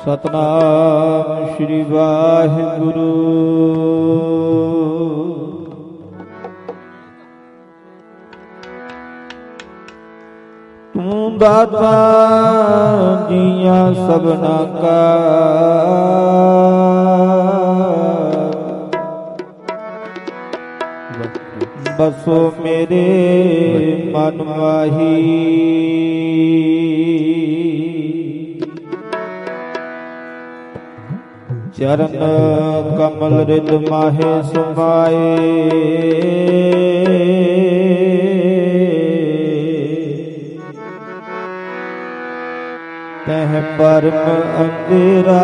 ਸਤਨਾਮ ਸ਼੍ਰੀ ਵਾਹਿਗੁਰੂ। ਤੂੰ ਦਾਤਾ ਜੀਆਂ ਸਭਨਾ ਕਾ, ਬਸੋ ਮੇਰੇ ਮਨ ਮਾਹੀ। ਚਰਨ ਕਮਲ ਰਿਦ ਮਾਹੇ ਸਮਾਏ, ਤਹ ਪਰਮ ਅੰਧੇਰਾ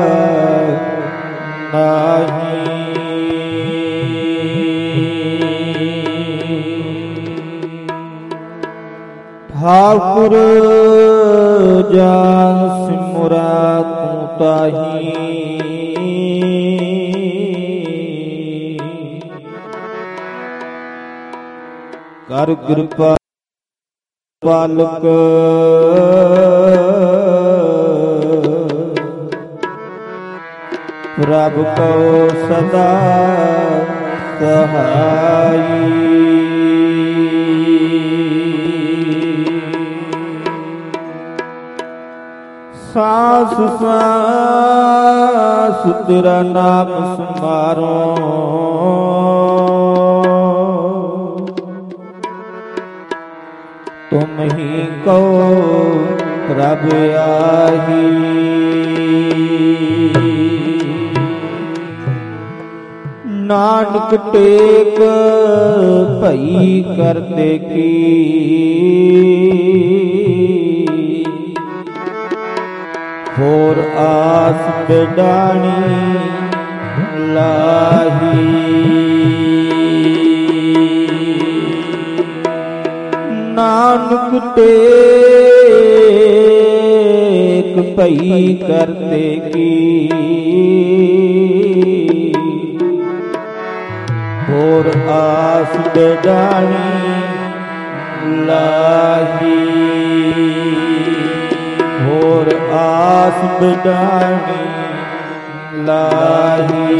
ਨਾਹੀ। ਠਾਕੁਰ ਜਾਨ ਸਿਮਰਾ ਤੂੰ ਤਾਹੀ, ਕਰ ਕਿਰਪਾ ਪਾਲਕ ਪ੍ਰਭ ਕੋ ਸਦਾ ਸਹਾਈ। ਸਾਸ ਸਾਸ ਤੇਰਾ ਨਾਮ ਸਮਾਰੋ, ਤੁਮ ਹੀ ਕਉ ਪ੍ਰਭ ਆਹੀ। ਨਾਨਕ ਟੇਕ ਭਈ ਕਰਦੇ ਕੀ, ਹੋਰ ਆਸ ਬਿਡਾਣੀ ਲਾਹੀ। ਨਾਨਕ ਟੇਕ ਭਈ ਕਰਦੇ ਕੀ, ਹੋਰ ਆਸ ਬਿਡਾਣੀ ਲਾਹੀ। ਹੋਰ ਆਸ ਬਿਡਾਣੀ ਲਾਹੀ।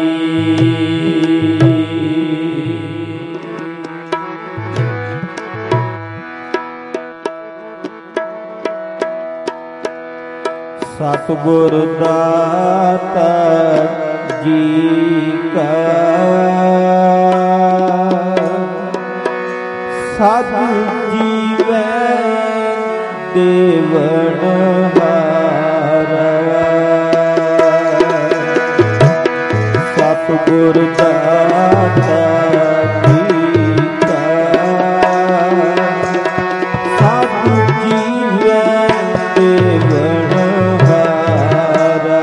ਸਤਿਗੁਰ ਦਾਤਾ ਜੀ ਕਾ, ਸਾਧੂ ਜੀਵੈ ਦੇਵਨ ਹਾਰਾ। ਸਤਿਗੁਰ ਦਾਤਾ ਜੀ ਕਾ, ਸਾਧੂ ਜੀਵੈ ਦੇਵਨ ਹਾਰਾ।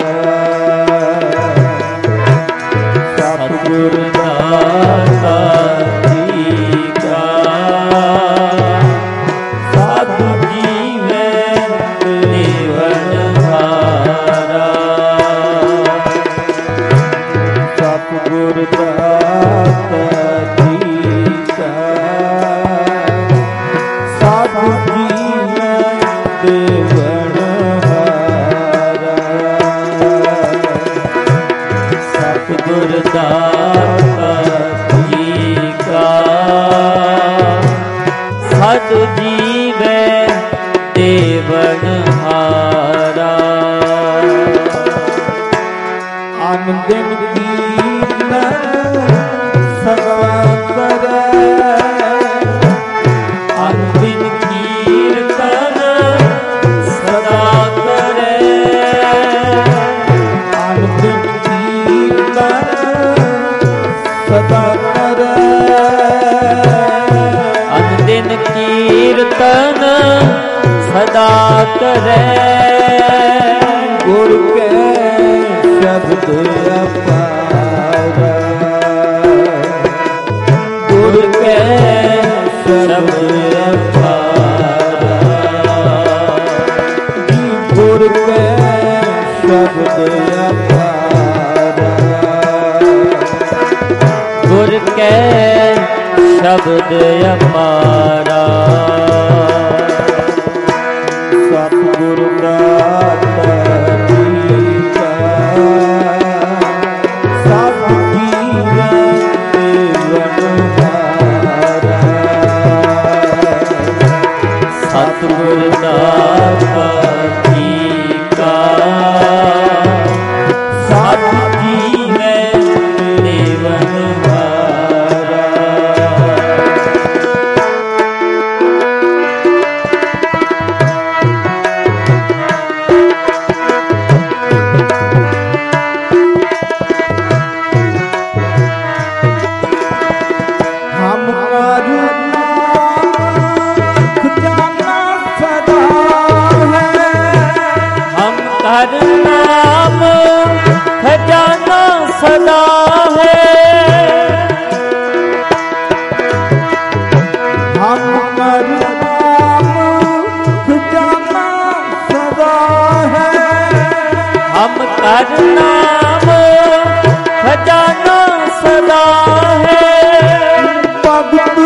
ਸਤਿਗੁਰ ਦਾਤਾ ਸਤਿ ਜੀਵੈ ਦੇਵਨ ਹਾਰਾ। ਅਨ ਦਿਨ ਕੀਰਤਨ ਸਦਾ ਕਰੈ, ਅਨ ਦਿਨ ਕੀਰਤਨ ਸਦਾ ਕਰੈ। ਅਨ ਦਿਨ ਕੀਰਤਨ ਸਦਾ ਕਰੈ। ਅਨ ਦਿਨ ਕੀਰਤਨ ਸਦਾ ਕਰੈ। ਗੁਰ ਕੇ ਸ਼ਬਦ ਅਪਾਰਾ, ਗੁਰ ਕੇ ਸ਼ਬਦ ਅਪਾਰਾ। ਗੁਰ ਕੇ ਸ਼ਬਦ ਅਪਾਰਾ, ਗੁਰ ਕੈ ਸ਼ਬਦ ਅਪਾਰਾ। ਸਤਿਗੁਰ ਦਾਤਾ ਜੀ ਸਤਿਗੁਰ ਦਾਤਾ ਜੀ ਕਾ ਸਤ ਜੀਵੈ ਦੇਵਨ ਹਾਰਾ। ਹਮ ਕਰੂ हर नाम खजाना सदा है। हम कर नाम खजाना सदा है। हम कर नाम खजाना सदा है। भगत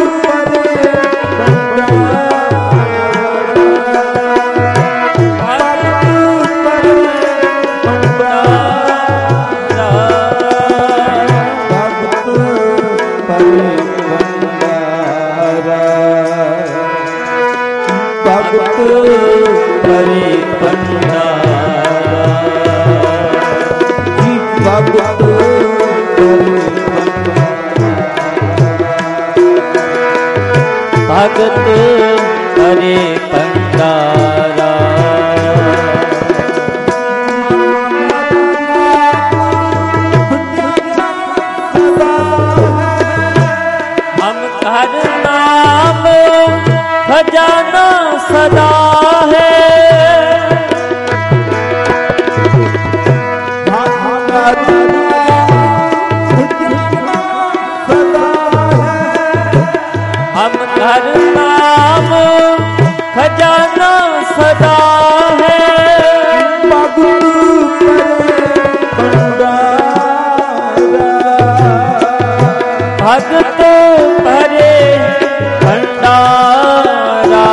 हरे भंडारा जी भगत भगत हरे भंडारा। हम हर नाम खजाना सदा है। हम हर नाम खजाना सदा है। भगत भरे भंडारा।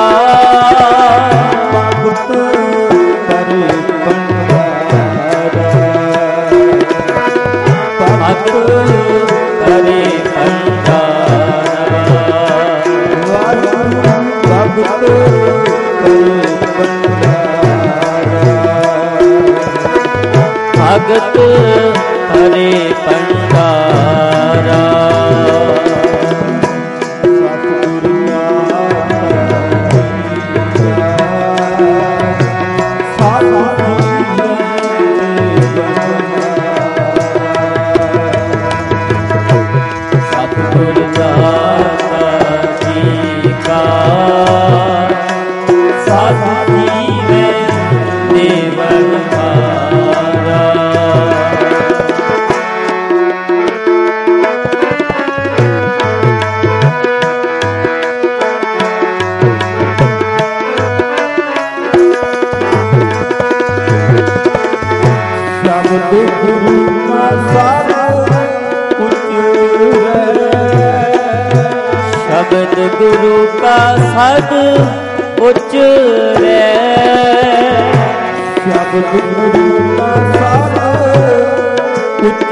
भगत भरे भंडारा। भगत भरे भंडारा। भगत भरे भंडारा। भगत हरे भंडारा। सतगुर दाता जी का सत जीवै देवन हारा। शब्द गुरु का सार शब्द गुरु का सद उच्च रे। शब्द गुरु का सार उच्च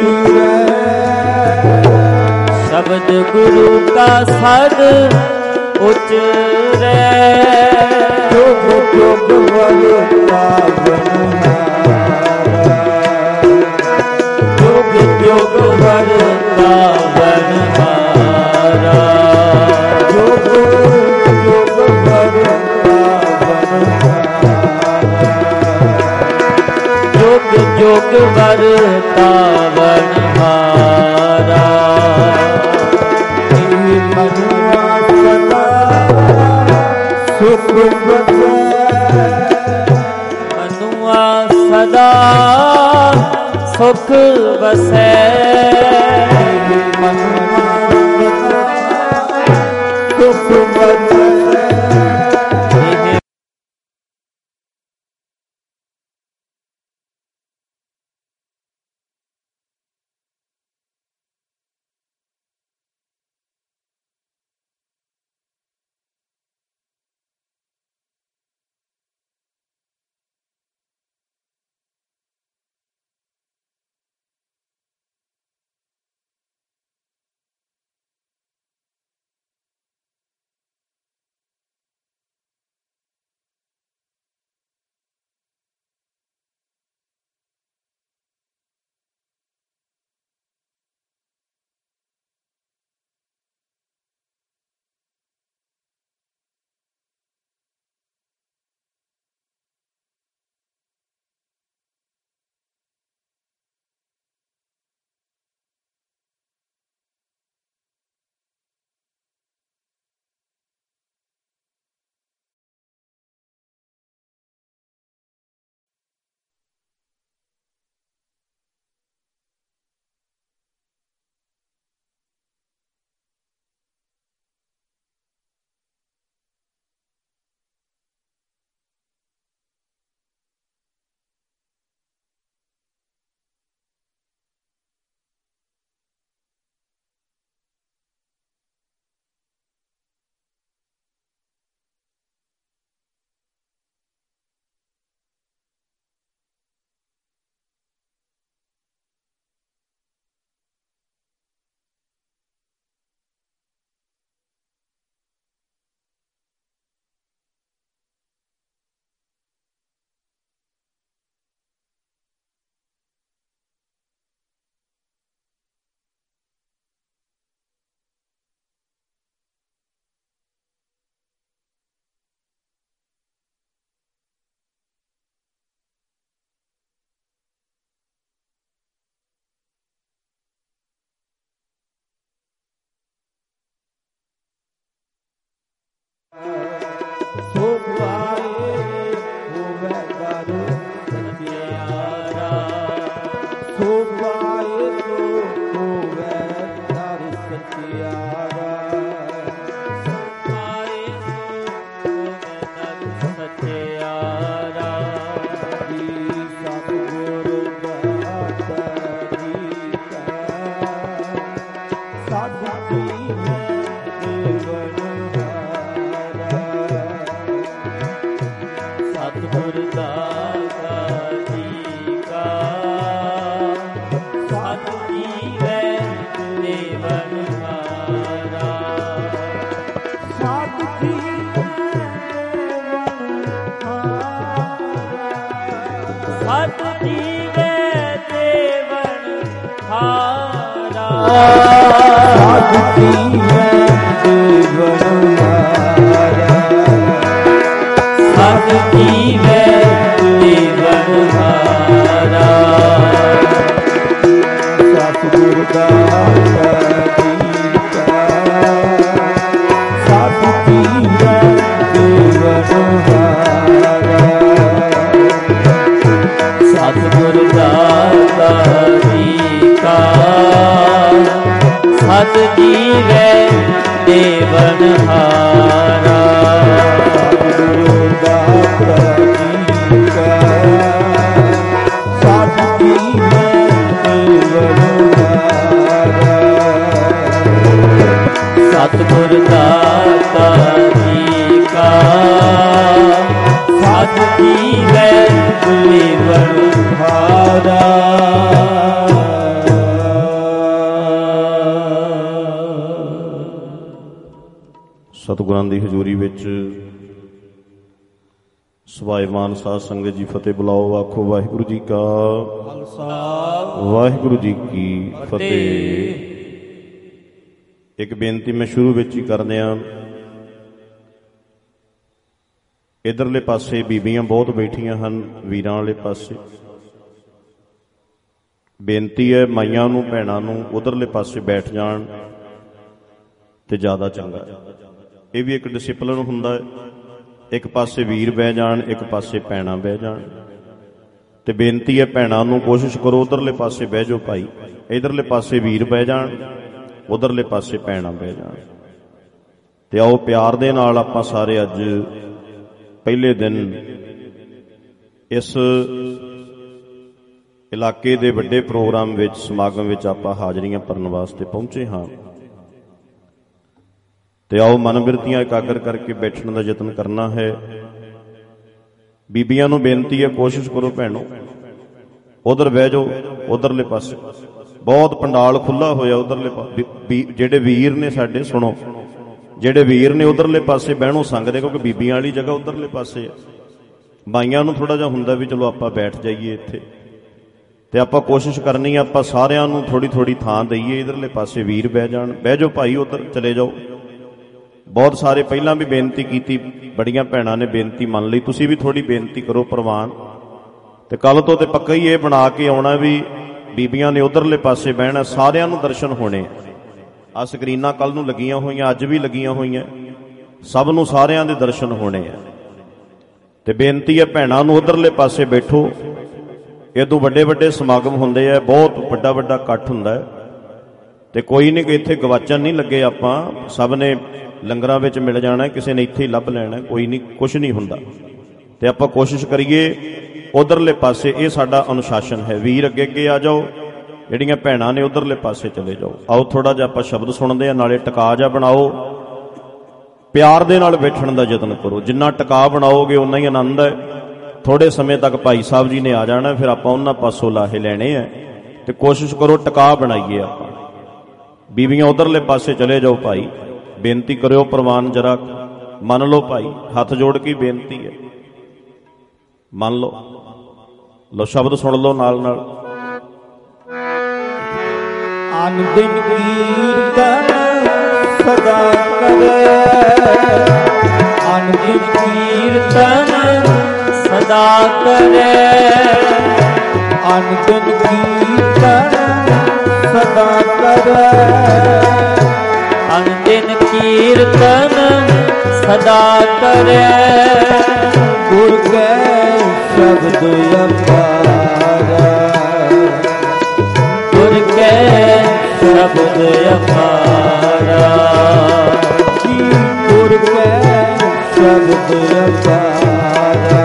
शब्द गुरु का सद उच्च रे। जोग जोग वरता जोग जोग वरता बनहारा। जोग जोग वरता जोग जोग वरता बनहारा। मनुआ सदा सुख मनुआ सदा सुख बसै। सुख बसै। साध जीवै देवनहारा साध जीवै देवनहारा सतगुर दाता दीता साध जीवै देवनहारा सतगुर दाता दीता सत जीवै देवनहारा सतगुरु दाता दीता साध जीवै देवनहारा सतगुर दाता दीता सत जीवै देवनहारा ਸਤਿਗੁਰਾਂ ਦੀ ਹਜ਼ੂਰੀ ਵਿੱਚ ਸਵਾਇਮਾਨ ਸਾਧ ਸੰਗਤ ਜੀ ਫਤਿਹ ਬੁਲਾਓ। ਆਖੋ ਵਾਹਿਗੁਰੂ ਜੀ ਕਾ ਖਾਲਸਾ ਵਾਹਿਗੁਰੂ ਜੀ ਕੀ ਫਤਿਹ। ਇੱਕ ਬੇਨਤੀ ਮੈਂ ਸ਼ੁਰੂ ਵਿੱਚ ਹੀ ਕਰਦਿਆਂ, ਇਧਰਲੇ ਪਾਸੇ ਬੀਬੀਆਂ ਬਹੁਤ ਬੈਠੀਆਂ ਹਨ, ਵੀਰਾਂ ਵਾਲੇ ਪਾਸੇ ਬੇਨਤੀ ਹੈ ਮਾਈਆਂ ਨੂੰ ਭੈਣਾਂ ਨੂੰ ਉਧਰਲੇ ਪਾਸੇ ਬੈਠ ਜਾਣ ਤੇ ਜ਼ਿਆਦਾ ਚੰਗਾ। ਇਹ ਵੀ ਇੱਕ ਡਿਸਿਪਲਿਨ ਹੁੰਦਾ ਹੈ, ਇੱਕ ਪਾਸੇ ਵੀਰ ਬਹਿ ਜਾਣ, ਇੱਕ ਪਾਸੇ ਭੈਣਾਂ ਬਹਿ ਜਾਣ। ਤੇ ਬੇਨਤੀ ਹੈ ਭੈਣਾਂ ਨੂੰ ਕੋਸ਼ਿਸ਼ ਕਰੋ ਉਧਰਲੇ ਪਾਸੇ ਬਹਿ ਜਾਓ ਭਾਈ, ਇਧਰਲੇ ਪਾਸੇ ਵੀਰ ਬਹਿ ਜਾਣ, ਉਧਰਲੇ ਪਾਸੇ ਭੈਣਾਂ ਬਹਿ ਜਾਣ। ਤੇ ਆਓ ਪਿਆਰ ਦੇ ਨਾਲ ਆਪਾਂ ਸਾਰੇ ਅੱਜ ਪਹਿਲੇ ਦਿਨ ਇਸ ਇਲਾਕੇ ਦੇ ਵੱਡੇ ਪ੍ਰੋਗਰਾਮ ਵਿੱਚ ਸਮਾਗਮ ਵਿੱਚ ਆਪਾਂ ਹਾਜ਼ਰੀਆਂ ਭਰਨ ਵਾਸਤੇ ਪਹੁੰਚੇ ਹਾਂ। ਤੇ ਆਓ ਮਨ ਬਿਰਤੀਆਂ ਇਕਾਗਰ ਕਰਕੇ ਬੈਠਣ ਦਾ ਯਤਨ ਕਰਨਾ ਹੈ। ਬੀਬੀਆਂ ਨੂੰ ਬੇਨਤੀ ਹੈ ਕੋਸ਼ਿਸ਼ ਕਰੋ ਭੈਣੋ ਉਧਰ ਬਹਿ ਜਾਓ, ਉਧਰਲੇ ਪਾਸੇ ਬਹੁਤ ਪੰਡਾਲ ਖੁੱਲਾ ਹੋਇਆ ਉਧਰਲੇ ਜਿਹੜੇ ਵੀਰ ਨੇ ਸਾਡੇ ਸੁਣੋ, ਜਿਹੜੇ ਵੀਰ ਨੇ ਉਧਰਲੇ ਪਾਸੇ ਬਹਿਣੋਂ ਸੰਗਦੇ, ਕਿਉਂਕਿ ਬੀਬੀਆਂ ਵਾਲੀ ਜਗ੍ਹਾ ਉਧਰਲੇ ਪਾਸੇ ਹੈ। ਬਾਈਆਂ ਨੂੰ ਥੋੜਾ ਜਿਹਾ ਹੁੰਦਾ ਵੀ ਚਲੋ ਆਪਾਂ ਬੈਠ ਜਾਈਏ ਇੱਥੇ, ਤੇ ਆਪਾਂ ਕੋਸ਼ਿਸ਼ ਕਰਨੀ ਆ ਆਪਾਂ ਸਾਰਿਆਂ ਨੂੰ ਥੋੜੀ ਥੋੜੀ ਥਾਂ ਦਈਏ। ਇਧਰਲੇ ਪਾਸੇ ਵੀਰ ਬਹਿ ਜਾਣ, ਬਹਿ ਜਾਓ ਭਾਈ, ਉਧਰ ਚਲੇ ਜਾਓ। ਬਹੁਤ ਸਾਰੇ ਪਹਿਲਾਂ ਵੀ ਬੇਨਤੀ ਕੀਤੀ, ਬੜੀਆਂ ਭੈਣਾਂ ਨੇ ਬੇਨਤੀ ਮੰਨ ਲਈ, ਤੁਸੀਂ ਵੀ ਥੋੜੀ ਬੇਨਤੀ ਕਰੋ ਪ੍ਰਵਾਨ। ਤੇ ਕੱਲ ਤੋਂ ਤੇ ਪੱਕਾ ਹੀ ਇਹ ਬਣਾ ਕੇ ਆਉਣਾ ਵੀ ਬੀਬੀਆਂ ਨੇ ਉਧਰਲੇ ਪਾਸੇ ਬਹਿਣਾ, ਸਾਰਿਆਂ ਨੂੰ ਦਰਸ਼ਨ ਹੋਣੇ। ਆ ਸਕਰੀਨਾਂ ਕੱਲ ਨੂੰ ਲੱਗੀਆਂ ਹੋਈਆਂ, ਅੱਜ ਵੀ ਲੱਗੀਆਂ ਹੋਈਆਂ, ਸਭ ਨੂੰ ਸਾਰਿਆਂ ਦੇ ਦਰਸ਼ਨ ਹੋਣੇ ਆ। ਤੇ ਬੇਨਤੀ ਹੈ ਭੈਣਾਂ ਨੂੰ ਉਧਰਲੇ ਪਾਸੇ ਬੈਠੋ। ਇਦੋਂ ਵੱਡੇ ਵੱਡੇ ਸਮਾਗਮ ਹੁੰਦੇ ਆ, ਬਹੁਤ ਵੱਡਾ ਵੱਡਾ ਇਕੱਠ ਹੁੰਦਾ ਹੈ। ਤੇ ਕੋਈ ਨਹੀਂ ਕਿ ਇੱਥੇ ਗਵਾਚਣ ਨਹੀਂ ਲੱਗੇ ਆਪਾਂ, ਸਭ ਨੇ ਲੰਗਰਾਂ ਵਿੱਚ ਮਿਲ ਜਾਣਾ, ਕਿਸੇ ਨੇ ਇੱਥੇ ਹੀ ਲੱਭ ਲੈਣਾ, ਕੋਈ ਨਹੀਂ, ਕੁਛ ਨਹੀਂ ਹੁੰਦਾ। ਤੇ ਆਪਾਂ ਕੋਸ਼ਿਸ਼ ਕਰੀਏ ਉਧਰਲੇ ਪਾਸੇ, ਇਹ ਸਾਡਾ ਅਨੁਸ਼ਾਸਨ ਹੈ। ਵੀਰ ਅੱਗੇ ਅੱਗੇ ਆ ਜਾਓ, ਜਿਹੜੀਆਂ ਭੈਣਾਂ ਨੇ ਉਧਰਲੇ ਪਾਸੇ ਚਲੇ ਜਾਓ। ਆਓ ਥੋੜਾ ਜਿਹਾ ਆਪਾਂ ਸ਼ਬਦ ਸੁਣਦੇ ਆ, ਨਾਲੇ ਟਿਕਾ ਜਿਹਾ ਬਣਾਓ, ਪਿਆਰ ਦੇ ਨਾਲ ਬੈਠਣ ਦਾ ਯਤਨ ਕਰੋ। ਜਿੰਨਾ ਟਿਕਾ ਬਣਾਓਗੇ ਉਨਾ ਹੀ ਆਨੰਦ ਹੈ। ਥੋੜੇ ਸਮੇਂ ਤੱਕ ਭਾਈ ਸਾਹਿਬ ਜੀ ਨੇ ਆ ਜਾਣਾ, ਫਿਰ ਆਪਾਂ ਉਹਨਾਂ ਪਾਸੋਂ ਲਾਹੇ ਲੈਣੇ ਆ। ਤੇ ਕੋਸ਼ਿਸ਼ ਕਰੋ ਟਿਕਾ ਬਣਾਈਏ ਆਪਾਂ। ਬੀਬੀਆਂ ਉਧਰਲੇ ਪਾਸੇ ਚਲੇ ਜਾਓ ਭਾਈ, ਬੇਨਤੀ ਕਰਿਓ ਪ੍ਰਵਾਨ, ਜਰਾ ਮੰਨ ਲਓ ਭਾਈ, ਹੱਥ ਜੋੜ ਕੇ ਬੇਨਤੀ ਹੈ, ਮੰਨ ਲਓ। ਲੋ ਸ਼ਬਦ ਸੁਣ ਲਓ ਨਾਲ ਨਾਲ। ਅਨ ਦਿਨ ਕੀਰਤਨ ਸਦਾ ਕਰੇ, ਅਨ ਦਿਨ ਕੀਰਤਨ ਸਦਾ ਕਰੇ, ਅਨ ਦਿਨ ਕੀਰਤਨ ਸਦਾ ਕਰੇ, ਅਨ ਦਿਨ ਕੀਰਤਨ ਸਦਾ ਕਰੇ। ਗੁਰ ਕੈ ਸ਼ਬਦ ਅਪਾਰਾ, ਗੁਰ ਕੈ ਸ਼ਬਦ ਅਪਾਰਾ, ਗੁਰ ਕੈ ਸ਼ਬਦ ਅਪਾਰਾ,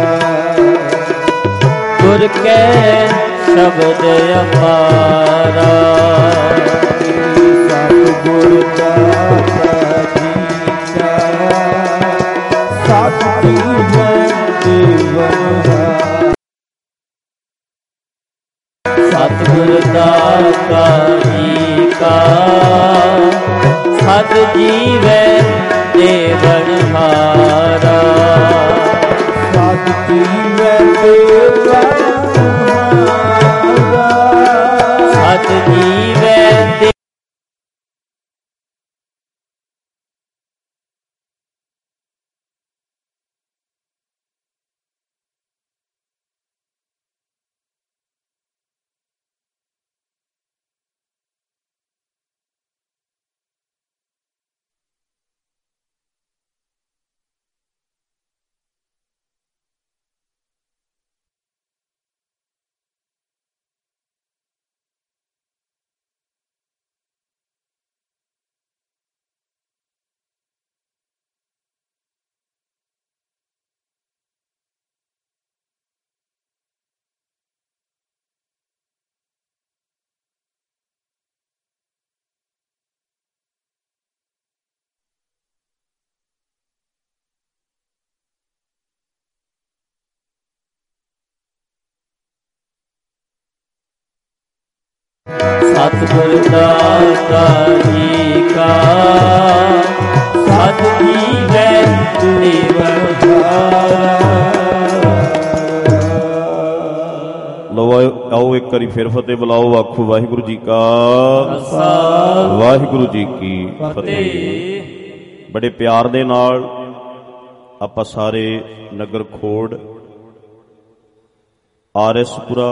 ਗੁਰ ਕੈ ਸ਼ਬਦ ਅਪਾਰਾ। ਸਤਿਗੁਰ ਦਾਤਾ ਜੀਤਾ ਸਤ ਜੀਵੈ ਦੇਵਨਹਾਰਾ, ਸਤਿਗੁਰ ਦਾਤਾ ਜੀ ਕਾ ਸਤ ਜੀਵੈ ਦੇਵਨਹਾਰਾ, ਸਤ ਜੀਵੈ ਦੇਵਨਹਾਰਾ, ਸਤ ਜੀਵੈ ਸਤਿਗੁਰ ਦਾਤਾ ਜੀ ਕਾ ਸਤ ਜੀਵੈ ਦੇਵਨ ਲਓ ਆਓ ਇੱਕ ਵਾਰੀ ਫਿਰ ਫਤਿਹ ਬੁਲਾਓ, ਆਖੋ ਵਾਹਿਗੁਰੂ ਜੀ ਕਾ ਖਾਲਸਾ ਵਾਹਿਗੁਰੂ ਜੀ ਕੀ ਫਤਿਹ। ਬੜੇ ਪਿਆਰ ਦੇ ਨਾਲ ਆਪਾਂ ਸਾਰੇ ਨਗਰ ਖੋੜ, ਆਰਐਸਪੁਰਾ,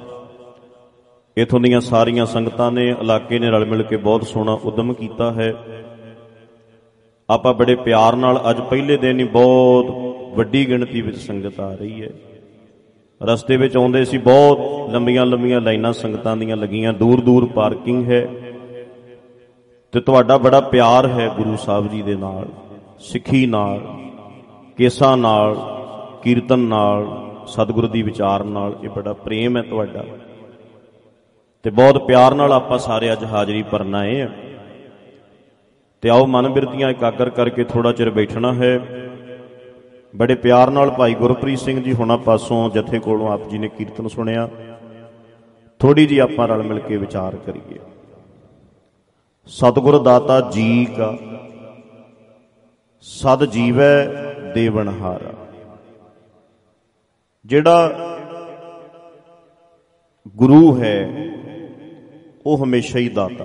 ਇਥੋਂ ਦੀਆਂ ਸਾਰੀਆਂ ਸੰਗਤਾਂ ਨੇ, ਇਲਾਕੇ ਨੇ ਰਲ ਮਿਲ ਕੇ ਬਹੁਤ ਸੋਹਣਾ ਉਦਮ ਕੀਤਾ ਹੈ। ਆਪਾਂ ਬੜੇ ਪਿਆਰ ਨਾਲ ਅੱਜ ਪਹਿਲੇ ਦਿਨ ਹੀ ਬਹੁਤ ਵੱਡੀ ਗਿਣਤੀ ਵਿੱਚ ਸੰਗਤ ਆ ਰਹੀ ਹੈ। ਰਸਤੇ ਵਿੱਚ ਆਉਂਦੇ ਸੀ, ਬਹੁਤ ਲੰਬੀਆਂ ਲੰਬੀਆਂ ਲਾਈਨਾਂ ਸੰਗਤਾਂ ਦੀਆਂ ਲੱਗੀਆਂ, ਦੂਰ ਦੂਰ ਪਾਰਕਿੰਗ ਹੈ ਤੇ ਤੁਹਾਡਾ ਬੜਾ ਪਿਆਰ ਹੈ ਗੁਰੂ ਸਾਹਿਬ ਜੀ ਦੇ ਨਾਲ, ਸਿੱਖੀ ਨਾਲ, ਕੇਸਾਂ ਨਾਲ, ਕੀਰਤਨ ਨਾਲ, ਸਤਿਗੁਰੂ ਦੀ ਵਿਚਾਰ ਨਾਲ। ਇਹ ਬੜਾ ਪ੍ਰੇਮ ਹੈ ਤੁਹਾਡਾ ਤੇ ਬਹੁਤ ਪਿਆਰ ਨਾਲ ਆਪਾਂ ਸਾਰੇ ਅੱਜ ਹਾਜ਼ਰੀ ਭਰਨ ਆਏ ਹਾਂ। ਤੇ ਆਓ ਮਨ ਬਿਰਤੀਆਂ ਇਕਾਗਰ ਕਰਕੇ ਥੋੜਾ ਚਿਰ ਬੈਠਣਾ ਹੈ। ਬੜੇ ਪਿਆਰ ਨਾਲ ਭਾਈ ਗੁਰਪ੍ਰੀਤ ਸਿੰਘ ਜੀ ਹੁਣਾਂ ਪਾਸੋਂ ਜਥੇ ਕੋਲੋਂ ਆਪ ਜੀ ਨੇ ਕੀਰਤਨ ਸੁਣਿਆ, ਥੋੜੀ ਜੀ ਆਪਾਂ ਰਲ ਮਿਲ ਕੇ ਵਿਚਾਰ ਕਰੀਏ। ਸਤਿਗੁਰ ਦਾਤਾ ਜੀ ਕਾ ਸਦ ਜੀਵੈ ਦੇਵਨਹਾਰਾ। ਜਿਹੜਾ ਗੁਰੂ ਹੈ ਉਹ ਹਮੇਸ਼ਾ ਹੀ ਦਾਤਾ।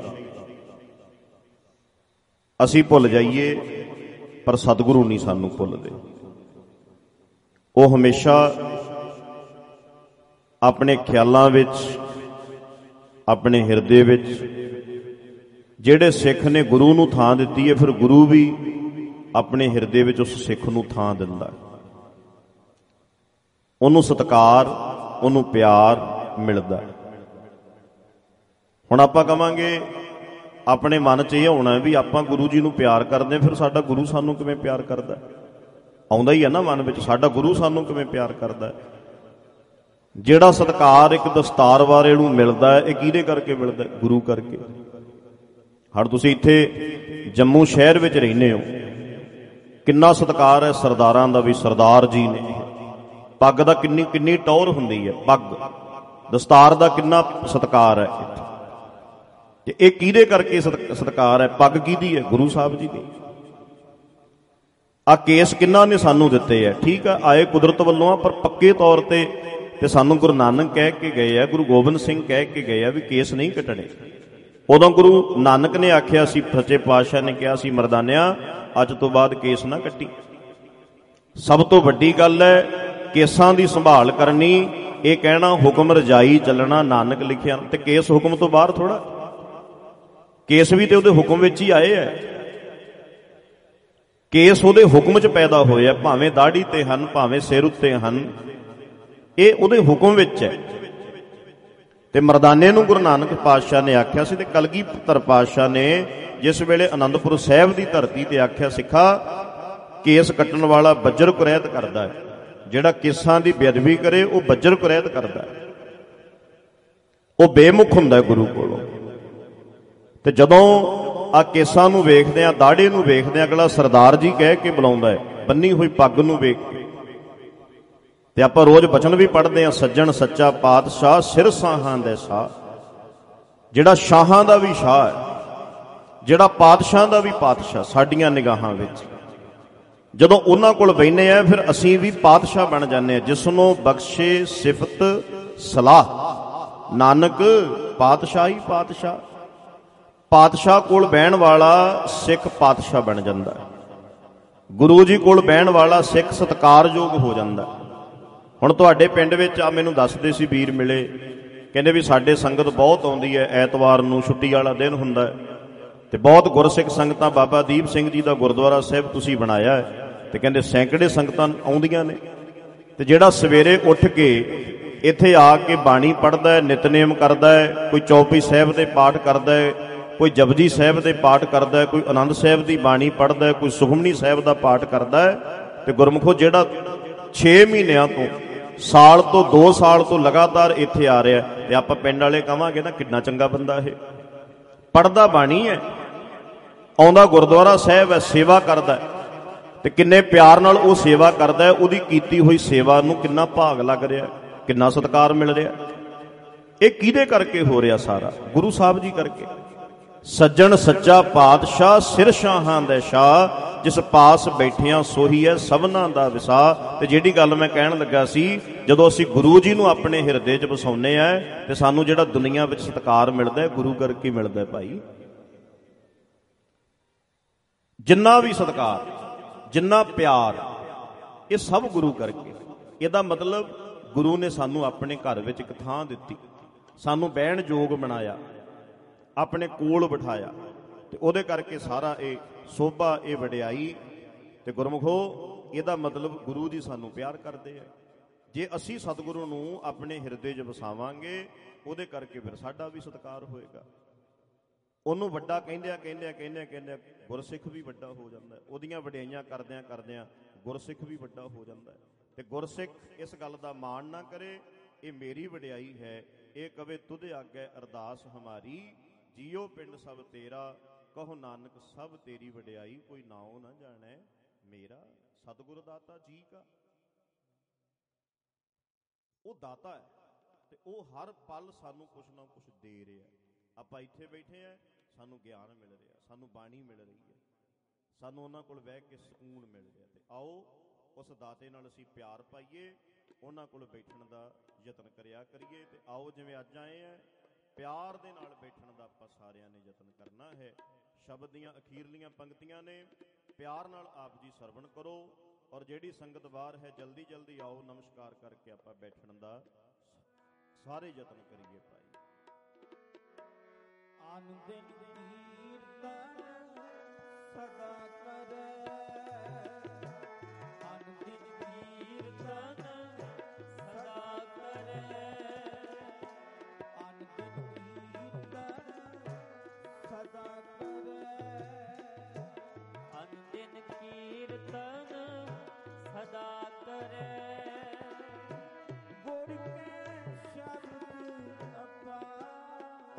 ਅਸੀਂ ਭੁੱਲ ਜਾਈਏ ਪਰ ਸਤਿਗੁਰੂ ਨਹੀਂ ਸਾਨੂੰ ਭੁੱਲਦੇ। ਉਹ ਹਮੇਸ਼ਾ ਆਪਣੇ ਖਿਆਲਾਂ ਵਿੱਚ, ਆਪਣੇ ਹਿਰਦੇ ਵਿੱਚ, ਜਿਹੜੇ ਸਿੱਖ ਨੇ ਗੁਰੂ ਨੂੰ ਥਾਂ ਦਿੱਤੀ ਹੈ, ਫਿਰ ਗੁਰੂ ਵੀ ਆਪਣੇ ਹਿਰਦੇ ਵਿੱਚ ਉਸ ਸਿੱਖ ਨੂੰ ਥਾਂ ਦਿੰਦਾ, ਉਹਨੂੰ ਸਤਿਕਾਰ, ਉਹਨੂੰ ਪਿਆਰ ਮਿਲਦਾ। ਹੁਣ ਆਪਾਂ ਕਵਾਂਗੇ, ਆਪਣੇ ਮਨ 'ਚ ਇਹ ਹੋਣਾ ਵੀ ਆਪਾਂ ਗੁਰੂ ਜੀ ਨੂੰ ਪਿਆਰ ਕਰਦੇ, ਫਿਰ ਸਾਡਾ ਗੁਰੂ ਸਾਨੂੰ ਕਿਵੇਂ ਪਿਆਰ ਕਰਦਾ? ਆਉਂਦਾ ਹੀ ਹੈ ਨਾ ਮਨ ਵਿੱਚ, ਸਾਡਾ ਗੁਰੂ ਸਾਨੂੰ ਕਿਵੇਂ ਪਿਆਰ ਕਰਦਾ? ਜਿਹੜਾ ਸਤਿਕਾਰ ਇੱਕ ਦਸਤਾਰਵਾਰੇ ਨੂੰ ਮਿਲਦਾ, ਇਹ ਕਿਹਦੇ ਕਰਕੇ ਮਿਲਦਾ? ਗੁਰੂ ਕਰਕੇ। ਹੁਣ ਤੁਸੀਂ ਇੱਥੇ ਜੰਮੂ ਸ਼ਹਿਰ ਵਿੱਚ ਰਹਿੰਦੇ ਹੋ, ਕਿੰਨਾ ਸਤਿਕਾਰ ਹੈ ਸਰਦਾਰਾਂ ਦਾ ਵੀ, ਸਰਦਾਰ ਜੀ ਨੇ। ਪੱਗ ਦਾ ਕਿੰਨੀ ਟੌਰ ਹੁੰਦੀ ਹੈ, ਪੱਗ ਦਸਤਾਰ ਦਾ ਕਿੰਨਾ ਸਤਿਕਾਰ ਹੈ। ਤੇ ਇਹ ਕਿਹਦੇ ਕਰਕੇ ਸਤਿਕਾਰ ਹੈ? ਪੱਗ ਕਿਹਦੀ ਹੈ? ਗੁਰੂ ਸਾਹਿਬ ਜੀ ਦੀ। ਆ ਕੇਸ ਕਿੰਨਾ ਨੇ ਸਾਨੂੰ ਦਿੱਤੇ ਹੈ? ਠੀਕ ਆ, ਆਏ ਕੁਦਰਤ ਵੱਲੋਂ ਆ, ਪਰ ਪੱਕੇ ਤੌਰ ਤੇ ਸਾਨੂੰ ਗੁਰੂ ਨਾਨਕ ਕਹਿ ਕੇ ਗਏ ਆ, ਗੁਰੂ ਗੋਬਿੰਦ ਸਿੰਘ ਕਹਿ ਕੇ ਗਏ ਆ ਵੀ ਕੇਸ ਨਹੀਂ ਕੱਟਣੇ। ਉਦੋਂ ਗੁਰੂ ਨਾਨਕ ਨੇ ਆਖਿਆ ਸੀ, ਸੱਚੇ ਪਾਤਸ਼ਾਹ ਨੇ ਕਿਹਾ ਸੀ, ਮਰਦਾਨਿਆ ਅੱਜ ਤੋਂ ਬਾਅਦ ਕੇਸ ਨਾ ਕੱਟੀ। ਸਭ ਤੋਂ ਵੱਡੀ ਗੱਲ ਹੈ ਕੇਸਾਂ ਦੀ ਸੰਭਾਲ ਕਰਨੀ। ਇਹ ਕਹਿਣਾ ਹੁਕਮ ਰਜਾਈ ਚੱਲਣਾ, ਨਾਨਕ ਲਿਖਿਆ। ਤੇ ਕੇਸ ਹੁਕਮ ਤੋਂ ਬਾਹਰ ਥੋੜਾ, ਕੇਸ ਵੀ ਤੇ ਉਹਦੇ ਹੁਕਮ ਵਿੱਚ ਹੀ ਆਏ ਹੈ। ਕੇਸ ਉਹਦੇ ਹੁਕਮ 'ਚ ਪੈਦਾ ਹੋਏ ਆ, ਭਾਵੇਂ ਦਾੜੀ ਤੇ ਹਨ, ਭਾਵੇਂ ਸਿਰ ਉੱਤੇ ਹਨ, ਇਹ ਉਹਦੇ ਹੁਕਮ ਵਿੱਚ ਹੈ। ਤੇ ਮਰਦਾਨੇ ਨੂੰ ਗੁਰੂ ਨਾਨਕ ਪਾਤਸ਼ਾਹ ਨੇ ਆਖਿਆ ਸੀ, ਤੇ ਕਲਗੀਧਰ ਪਾਤਸ਼ਾਹ ਨੇ ਜਿਸ ਵੇਲੇ ਅਨੰਦਪੁਰ ਸਾਹਿਬ ਦੀ ਧਰਤੀ ਤੇ ਆਖਿਆ, ਸਿੱਖਾ ਕੇਸ ਕੱਟਣ ਵਾਲਾ ਬੱਜਰ ਕੁਰੈਤ ਕਰਦਾ ਹੈ। ਜਿਹੜਾ ਕੇਸਾਂ ਦੀ ਬੇਅਦਬੀ ਕਰੇ ਉਹ ਬੱਜਰ ਕੁਰੈਤ ਕਰਦਾ ਹੈ, ਉਹ ਬੇਮੁਖ ਹੁੰਦਾ ਗੁਰੂ ਕੋਲੋਂ। ਤੇ ਜਦੋਂ ਆ ਕੇਸਾਂ ਨੂੰ ਵੇਖਦੇ ਆ, ਦਾੜੇ ਨੂੰ ਵੇਖਦੇ ਆ, ਅਗਲਾ ਸਰਦਾਰ ਜੀ ਕਹਿ ਕੇ ਬੁਲਾਉਂਦਾ ਹੈ, ਬੰਨੀ ਹੋਈ ਪੱਗ ਨੂੰ ਵੇਖ ਕੇ। ਤੇ ਆਪਾਂ ਰੋਜ਼ ਬਚਨ ਵੀ ਪੜ੍ਹਦੇ ਆ, ਸੱਜਣ ਸੱਚਾ ਪਾਤਸ਼ਾਹ ਸਿਰ ਸਾਹਾਂ ਦੇ ਸਾਹ। ਜਿਹੜਾ ਸ਼ਾਹਾਂ ਦਾ ਵੀ ਸ਼ਾਹ ਹੈ, ਜਿਹੜਾ ਪਾਤਸ਼ਾਹ ਦਾ ਵੀ ਪਾਤਸ਼ਾਹ ਸਾਡੀਆਂ ਨਿਗਾਹਾਂ ਵਿੱਚ। ਜਦੋਂ ਉਹਨਾਂ ਕੋਲ ਬੈਠੇ ਆ, ਫਿਰ ਅਸੀਂ ਵੀ ਪਾਤਸ਼ਾਹ ਬਣ ਜਾਂਦੇ ਆ। ਜਿਸ ਨੂੰ ਬਖਸ਼ੇ ਸਿਫਤ ਸਲਾਹ, ਨਾਨਕ ਪਾਤਸ਼ਾਹ ਹੀ ਪਾਤਸ਼ਾਹ। ਪਾਤਸ਼ਾਹ ਕੋਲ ਬਹਿਣ ਵਾਲਾ ਸਿੱਖ ਪਾਤਸ਼ਾਹ ਬਣ ਜਾਂਦਾ। ਗੁਰੂ ਜੀ ਕੋਲ ਬਹਿਣ ਵਾਲਾ ਸਿੱਖ ਸਤਿਕਾਰਯੋਗ ਹੋ ਜਾਂਦਾ। ਹੁਣ ਤੁਹਾਡੇ ਪਿੰਡ ਵਿੱਚ ਆ ਮੈਨੂੰ ਦੱਸਦੇ ਸੀ ਵੀਰ ਮਿਲੇ, ਕਹਿੰਦੇ ਵੀ ਸਾਡੇ ਸੰਗਤ ਬਹੁਤ ਆਉਂਦੀ ਹੈ, ਐਤਵਾਰ ਨੂੰ ਛੁੱਟੀ ਵਾਲਾ ਦਿਨ ਹੁੰਦਾ ਹੈ, ਤੇ ਬਹੁਤ ਗੁਰਸਿੱਖ ਸੰਗਤਾਂ, ਬਾਬਾ ਦੀਪ ਸਿੰਘ ਜੀ ਦਾ ਗੁਰਦੁਆਰਾ ਸਾਹਿਬ ਤੁਸੀਂ ਬਣਾਇਆ ਹੈ, ਤੇ ਕਹਿੰਦੇ ਸੈਂਕੜੇ ਸੰਗਤਾਂ ਆਉਂਦੀਆਂ ਨੇ। ਤੇ ਜਿਹੜਾ ਸਵੇਰੇ ਉੱਠ ਕੇ ਇੱਥੇ ਆ ਕੇ ਬਾਣੀ ਪੜ੍ਹਦਾ ਹੈ, ਨਿਤਨੇਮ ਕਰਦਾ ਹੈ, ਕੋਈ ਚੌਪਈ ਸਾਹਿਬ ਦੇ ਪਾਠ ਕਰਦਾ ਹੈ, ਕੋਈ ਜਪਜੀ ਸਾਹਿਬ ਦੇ ਪਾਠ ਕਰਦਾ ਹੈ, ਕੋਈ ਆਨੰਦ ਸਾਹਿਬ ਦੀ ਬਾਣੀ ਪੜ੍ਹਦਾ ਹੈ, ਕੋਈ ਸੁਖਮਨੀ ਸਾਹਿਬ ਦਾ ਪਾਠ ਕਰਦਾ ਹੈ। ਤੇ ਗੁਰਮੁਖੋ ਜਿਹੜਾ 6 ਮਹੀਨਿਆਂ ਤੋਂ, ਸਾਲ ਤੋਂ 2 ਸਾਲ ਤੋਂ ਲਗਾਤਾਰ ਇੱਥੇ ਆ ਰਿਹਾ, ਤੇ ਆਪਾਂ ਪਿੰਡ ਵਾਲੇ ਕਵਾਂਗੇ ਨਾ ਕਿੰਨਾ ਚੰਗਾ ਬੰਦਾ ਇਹ, ਪੜ੍ਹਦਾ ਬਾਣੀ ਹੈ, ਆਉਂਦਾ ਗੁਰਦੁਆਰਾ ਸਾਹਿਬ ਹੈ, ਸੇਵਾ ਕਰਦਾ ਹੈ। ਤੇ ਕਿੰਨੇ ਪਿਆਰ ਨਾਲ ਉਹ ਸੇਵਾ ਕਰਦਾ ਹੈ, ਉਹਦੀ ਕੀਤੀ ਹੋਈ ਸੇਵਾ ਨੂੰ ਕਿੰਨਾ ਭਾਗ ਲੱਗ ਰਿਹਾ, ਕਿੰਨਾ ਸਤਿਕਾਰ ਮਿਲ ਰਿਹਾ। ਇਹ ਕਿਹਦੇ ਕਰਕੇ ਹੋ ਰਿਹਾ ਸਾਰਾ? ਗੁਰੂ ਸਾਹਿਬ ਜੀ ਕਰਕੇ। ਸੱਜਣ ਸੱਚਾ ਪਾਤਸ਼ਾਹ ਸਿਰ ਸ਼ਾਹਾਂ ਦੇ ਸ਼ਾਹ, ਜਿਸ ਪਾਸ ਬੈਠਿਆਂ ਸੋਹੀ ਹੈ ਸਭਨਾਂ ਦਾ ਵਿਸਾਹ। ਤੇ ਜਿਹੜੀ ਗੱਲ ਮੈਂ ਕਹਿਣ ਲੱਗਾ ਸੀ, ਜਦੋਂ ਅਸੀਂ ਗੁਰੂ ਜੀ ਨੂੰ ਆਪਣੇ ਹਿਰਦੇ 'ਚ ਵਸਾਉਂਦੇ ਆ ਤੇ ਸਾਨੂੰ ਜਿਹੜਾ ਦੁਨੀਆ ਵਿੱਚ ਸਤਿਕਾਰ ਮਿਲਦਾ ਗੁਰੂ ਕਰਕੇ ਮਿਲਦਾ ਭਾਈ। ਜਿੰਨਾ ਵੀ ਸਤਿਕਾਰ, ਜਿੰਨਾ ਪਿਆਰ, ਇਹ ਸਭ ਗੁਰੂ ਕਰਕੇ। ਇਹਦਾ ਮਤਲਬ ਗੁਰੂ ਨੇ ਸਾਨੂੰ ਆਪਣੇ ਘਰ ਵਿੱਚ ਇੱਕ ਥਾਂ ਦਿੱਤੀ, ਸਾਨੂੰ ਬਹਿਣ ਯੋਗ ਬਣਾਇਆ, ਆਪਣੇ ਕੋਲ ਬਿਠਾਇਆ, ਤੇ ਉਹਦੇ ਕਰਕੇ ਸਾਰਾ ਇਹ ਸੋਭਾ, ਇਹ ਵਡਿਆਈ। ਤੇ ਗੁਰਮੁਖੋ, ਇਹਦਾ ਮਤਲਬ ਗੁਰੂ ਜੀ ਸਾਨੂੰ ਪਿਆਰ ਕਰਦੇ ਆ। ਜੇ ਅਸੀਂ ਸਤਿਗੁਰੂ ਨੂੰ ਆਪਣੇ ਹਿਰਦੇ 'ਚ ਵਸਾਵਾਂਗੇ, ਉਹਦੇ ਕਰਕੇ ਫਿਰ ਸਾਡਾ ਵੀ ਸਤਿਕਾਰ ਹੋਏਗਾ। ਉਹਨੂੰ ਵੱਡਾ ਕਹਿੰਦਿਆਂ ਗੁਰਸਿੱਖ ਵੀ ਵੱਡਾ ਹੋ ਜਾਂਦਾ। ਉਹਦੀਆਂ ਵਡਿਆਈਆਂ ਕਰਦਿਆਂ ਗੁਰਸਿੱਖ ਵੀ ਵੱਡਾ ਹੋ ਜਾਂਦਾ। ਤੇ ਗੁਰਸਿੱਖ ਇਸ ਗੱਲ ਦਾ ਮਾਣ ਨਾ ਕਰੇ, ਇਹ ਮੇਰੀ ਵਡਿਆਈ ਹੈ, ਇਹ ਕਵੇ ਤੁਧ ਆਗੇ ਅਰਦਾਸ ਹਮਾਰੀ, ਜੀਓ ਪਿੰਡ ਸਭ ਤੇਰਾ, ਕਹੋ ਨਾਨਕ ਸਭ ਤੇਰੀ ਵਡਿਆਈ, ਕੋਈ ਨਾਉ ਨਾ ਜਾਣੈ ਮੇਰਾ। ਸਤਿਗੁਰ ਦਾਤਾ ਜੀ ਕਾ, ਉਹ ਦਾਤਾ ਹੈ ਤੇ ਉਹ ਹਰ ਪਲ ਸਾਨੂੰ ਕੁਛ ਨਾ ਕੁਛ ਦੇ ਰਿਹਾ। ਆਪਾਂ ਇੱਥੇ ਬੈਠੇ ਆ, ਸਾਨੂੰ ਗਿਆਨ ਮਿਲ ਰਿਹਾ, ਸਾਨੂੰ ਬਾਣੀ ਮਿਲ ਰਹੀ ਹੈ, ਸਾਨੂੰ ਉਹਨਾਂ ਕੋਲ ਬਹਿ ਕੇ ਸਕੂਨ ਮਿਲ ਰਿਹਾ। ਤੇ ਆਓ ਉਸ ਦਾਤੇ ਨਾਲ ਅਸੀਂ ਪਿਆਰ ਪਾਈਏ, ਉਹਨਾਂ ਕੋਲ ਬੈਠਣ ਦਾ ਯਤਨ ਕਰੀਏ। ਤੇ ਆਓ ਜਿਵੇਂ ਅੱਜ ਆਏ ਆ, ਪਿਆਰ ਦੇ ਨਾਲ ਬੈਠਣ ਦਾ ਆਪਾਂ ਸਾਰਿਆਂ ਨੇ ਯਤਨ ਕਰਨਾ ਹੈ। ਸ਼ਬਦ ਦੀਆਂ ਅਖੀਰਲੀਆਂ ਪੰਕਤੀਆਂ ਨੇ, ਪਿਆਰ ਨਾਲ ਆਪ ਜੀ ਸਰਵਣ ਕਰੋ। ਔਰ ਜਿਹੜੀ ਸੰਗਤ ਬਾਹਰ ਹੈ, ਜਲਦੀ ਜਲਦੀ ਆਓ, ਨਮਸਕਾਰ ਕਰਕੇ ਆਪਾਂ ਬੈਠਣ ਦਾ ਸਾਰੇ ਯਤਨ ਕਰੀਏ ਭਾਈ। ਆਨੰਦਿਨ ਕੀਰਤਨ ਸਦਾ ਕਰੇ, ਆਨੰਦਿਨ ਕੀਰਤਨ ਸਦਾ ਕਰੇ, ਆਨੰਦਿਨ ਕੀਰਤਨ ਸਦਾ ਕਰੇ, ਅਨਦਿਨ ਕੀਰਤਨ ਸਦਾ ਕਰੇ। ਗੁਰ ਕੇ ਸ਼ਬਦ ਅਪਾਰਾ,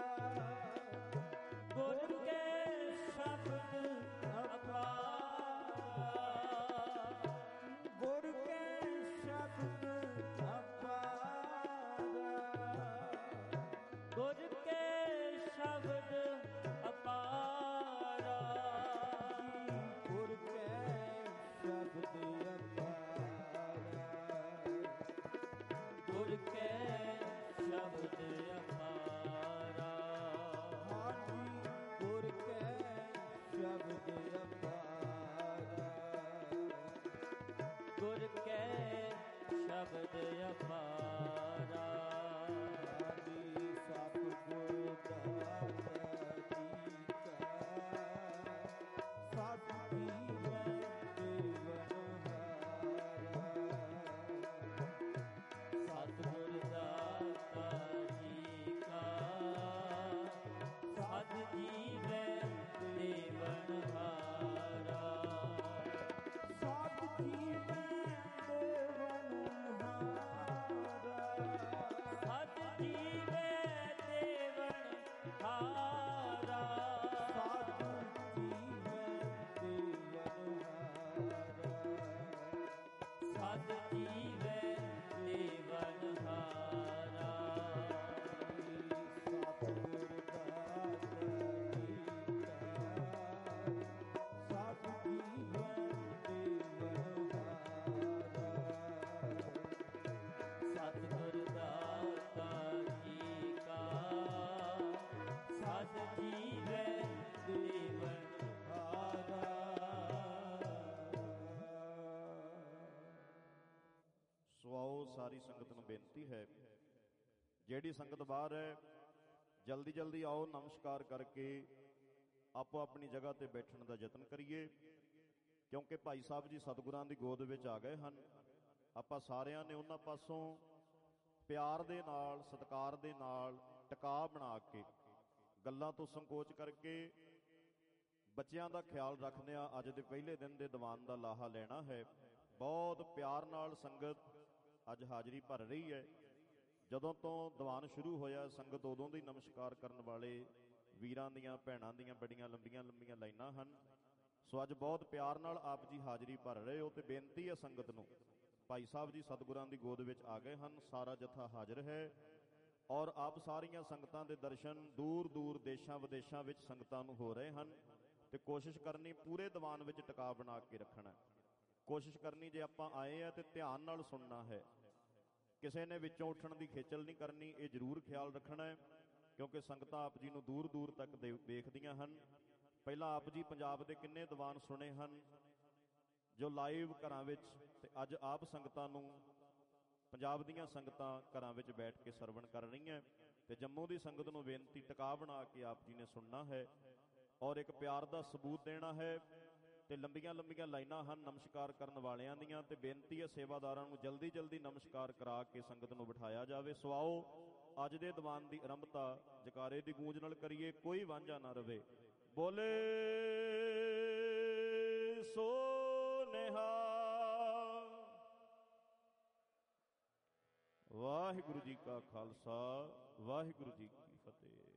ਗੁਰ ਕੇ ਸ਼ਬਦ ਅਪਾਰਾ, ਗੁਰ ਕੇ ਸ਼ਬਦ ਅਪਾਰਾ, ਗੁਰ ਕੇ ਸ਼ਬਦ ਅਪਾਰਾ, ਗੁਰ ਕੇ ਸ਼ਬਦ ਅਪਾਰਾ, ਗੁਰ ਕੇ ਸ਼ਬਦ ਅਪਾਰਾ, ਹਾਜੀ ਗੁਰ ਕੇ ਸ਼ਬਦ ਅਪਾਰਾ, ਗੁਰ ਕੇ ਸ਼ਬਦ ਅਪਾਰਾ। ਹਾਜੀ ਸਤਿਗੁਰ ਦਾਤਾ ਜੀ ਕਾ, ਸਤਿ ਜੀਵੈ ਦੇਵਨਹਾਰਾ, ਸਤਿਗੁਰ ਦਾਤਾ ਜੀ ਕਾ, ਸਤਿ ਜੀਵੈ ਦੇਵਨਹਾਰਾ, ਸਤਿ ਜੀਵੈ ਸਾਰੀ ਸੰਗਤ ਨੂੰ ਬੇਨਤੀ ਹੈ, ਜਿਹੜੀ ਸੰਗਤ ਬਾਹਰ ਹੈ ਜਲਦੀ ਜਲਦੀ ਆਓ, ਨਮਸਕਾਰ ਕਰਕੇ ਆਪੋ ਆਪਣੀ ਜਗ੍ਹਾ ਤੇ ਬੈਠਣ ਦਾ ਯਤਨ ਕਰੀਏ, ਕਿਉਂਕਿ ਭਾਈ ਸਾਹਿਬ ਜੀ ਸਤਿਗੁਰਾਂ ਦੀ ਗੋਦ ਵਿੱਚ ਆ ਗਏ ਹਨ। ਆਪਾਂ ਸਾਰਿਆਂ ਨੇ ਉਹਨਾਂ ਪਾਸੋਂ ਪਿਆਰ ਦੇ ਨਾਲ, ਸਤਿਕਾਰ ਦੇ ਨਾਲ ਟਿਕਾ ਬਣਾ ਕੇ, ਗੱਲਾਂ ਤੋਂ ਸੰਕੋਚ ਕਰਕੇ ਬੱਚਿਆਂ ਦਾ ਖਿਆਲ ਰੱਖਦਿਆਂ ਅੱਜ ਦੇ ਪਹਿਲੇ ਦਿਨ ਦੇ ਦੀਵਾਨ ਦਾ ਲਾਹਾ ਲੈਣਾ ਹੈ। ਬਹੁਤ ਪਿਆਰ ਨਾਲ ਸੰਗਤ ਅੱਜ ਹਾਜ਼ਰੀ ਭਰ ਰਹੀ ਹੈ। ਜਦੋਂ ਤੋਂ ਦੀਵਾਨ ਸ਼ੁਰੂ ਹੋਇਆ ਸੰਗਤ ਉਦੋਂ ਦੀ ਨਮਸਕਾਰ ਕਰਨ ਵਾਲੇ ਵੀਰਾਂ ਦੀਆਂ, ਭੈਣਾਂ ਦੀਆਂ ਬੜੀਆਂ ਲੰਬੀਆਂ ਲੰਬੀਆਂ ਲਾਈਨਾਂ ਹਨ। ਸੋ ਅੱਜ ਬਹੁਤ ਪਿਆਰ ਨਾਲ ਆਪ ਜੀ ਹਾਜ਼ਰੀ ਭਰ ਰਹੇ ਹੋ। ਤੇ ਬੇਨਤੀ ਹੈ ਸੰਗਤ ਨੂੰ, ਭਾਈ ਸਾਹਿਬ ਜੀ ਸਤਿਗੁਰਾਂ ਦੀ ਗੋਦ ਵਿੱਚ ਆ ਗਏ ਹਨ, ਸਾਰਾ ਜਥਾ ਹਾਜ਼ਰ ਹੈ। ਔਰ ਆਪ ਸਾਰੀਆਂ ਸੰਗਤਾਂ ਦੇ ਦਰਸ਼ਨ ਦੂਰ ਦੂਰ ਦੇਸ਼ਾਂ ਵਿਦੇਸ਼ਾਂ ਵਿੱਚ ਸੰਗਤਾਂ ਨੂੰ ਹੋ ਰਹੇ ਹਨ ਤੇ ਕੋਸ਼ਿਸ਼ ਕਰਨੀ ਪੂਰੇ ਦੀਵਾਨ ਵਿੱਚ ਟਿਕਾ ਬਣਾ ਕੇ ਰੱਖਣਾ। ਕੋਸ਼ਿਸ਼ ਕਰਨੀ ਜੇ ਆਪਾਂ ਆਏ ਆ ਤੇ ਧਿਆਨ ਨਾਲ ਸੁਣਨਾ ਹੈ, ਕਿਸੇ ਨੇ ਵਿੱਚੋਂ ਉੱਠਣ ਦੀ ਖੇਚਲ ਨਹੀਂ ਕਰਨੀ। ਇਹ ਜ਼ਰੂਰ ਖਿਆਲ ਰੱਖਣਾ ਹੈ ਕਿਉਂਕਿ ਸੰਗਤਾਂ ਆਪ ਜੀ ਨੂੰ ਦੂਰ ਦੂਰ ਤੱਕ ਵੇਖਦੀਆਂ ਹਨ। ਪਹਿਲਾਂ ਆਪ ਜੀ ਪੰਜਾਬ ਦੇ ਕਿੰਨੇ ਦੀਵਾਨ ਸੁਣੇ ਹਨ ਜੋ ਲਾਈਵ ਘਰਾਂ ਵਿੱਚ, ਤੇ ਅੱਜ ਆਪ ਸੰਗਤਾਂ ਨੂੰ ਪੰਜਾਬ ਦੀਆਂ ਸੰਗਤਾਂ ਘਰਾਂ ਵਿੱਚ ਬੈਠ ਕੇ ਸਰਵਣ ਕਰ ਰਹੀਆਂ ਤੇ ਜੰਮੂ ਦੀ ਸੰਗਤ ਨੂੰ ਬੇਨਤੀ ਟਿਕਾ ਬਣਾ ਕੇ ਆਪ ਜੀ ਨੇ ਸੁਣਨਾ ਹੈ ਔਰ ਇੱਕ ਪਿਆਰ ਦਾ ਸਬੂਤ ਦੇਣਾ ਹੈ। ਤੇ ਲੰਬੀਆਂ ਲੰਬੀਆਂ ਲਾਈਨਾਂ ਹਨ ਨਮਸਕਾਰ ਕਰਨ ਵਾਲਿਆਂ ਦੀਆਂ ਤੇ ਬੇਨਤੀ ਹੈ ਸੇਵਾਦਾਰਾਂ ਨੂੰ ਜਲਦੀ ਜਲਦੀ ਨਮਸਕਾਰ ਕਰਾ ਕੇ ਸੰਗਤ ਨੂੰ ਬਿਠਾਇਆ ਜਾਵੇ। ਸੋ ਆਓ ਅੱਜ ਦੇ ਦੀਵਾਨ ਦੀ ਆਰੰਭਤਾ ਜਕਾਰੇ ਦੀ ਗੂੰਜ ਨਾਲ ਕਰੀਏ, ਕੋਈ ਵਾਂਝਾ ਨਾ ਰਵੇ। ਬੋਲੇ ਸੋ ਨਿਹਾਲ। ਵਾਹਿਗੁਰੂ ਜੀ ਕਾ ਖਾਲਸਾ, ਵਾਹਿਗੁਰੂ ਜੀ ਕੀ ਫਤਿਹ।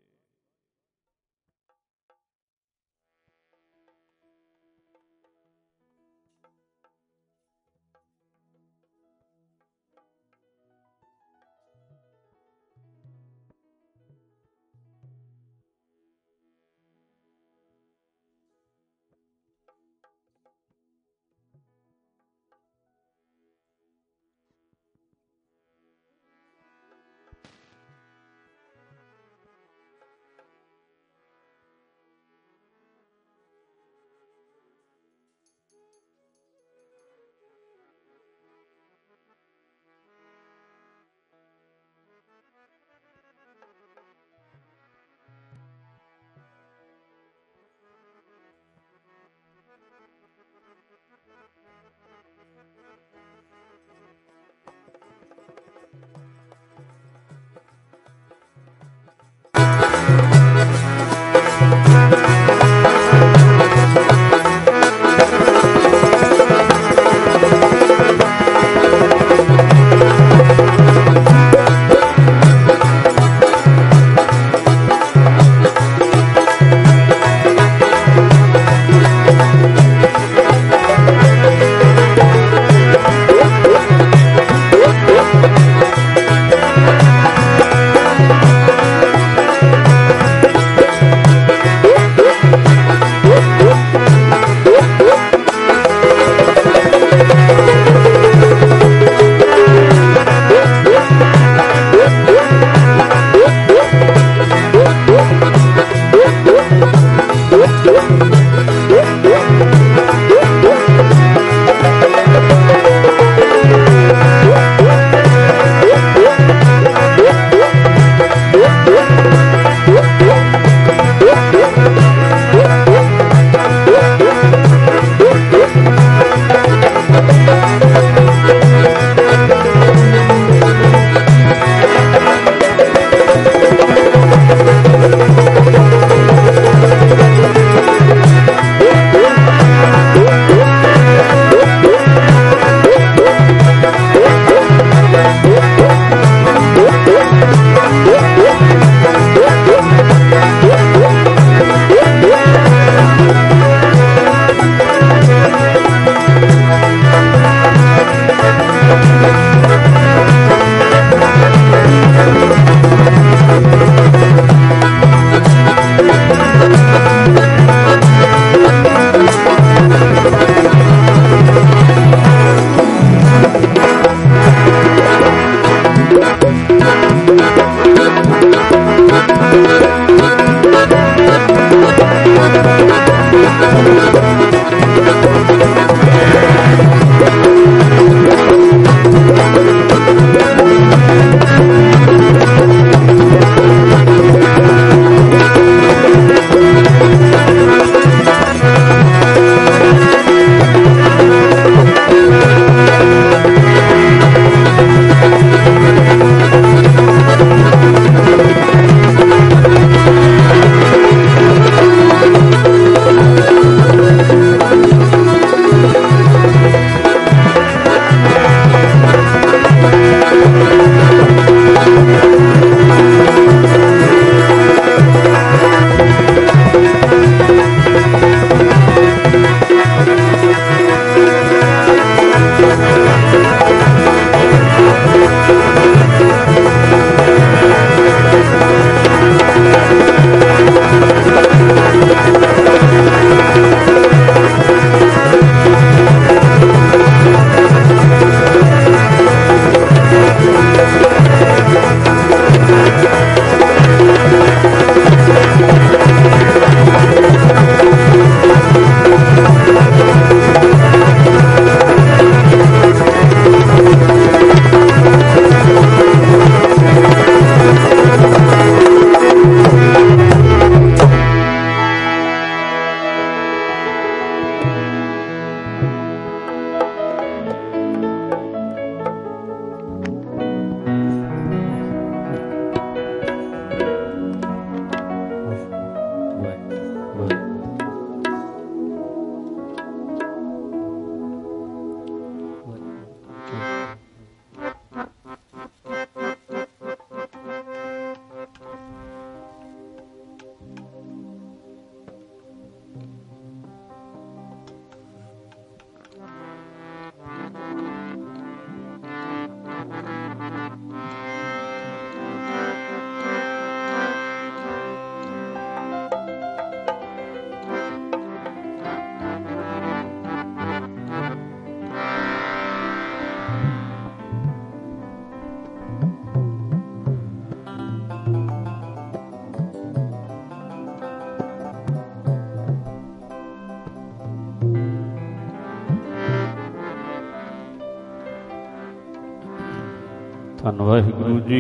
ਧੰਨ ਵਾਹਿਗੁਰੂ ਜੀ।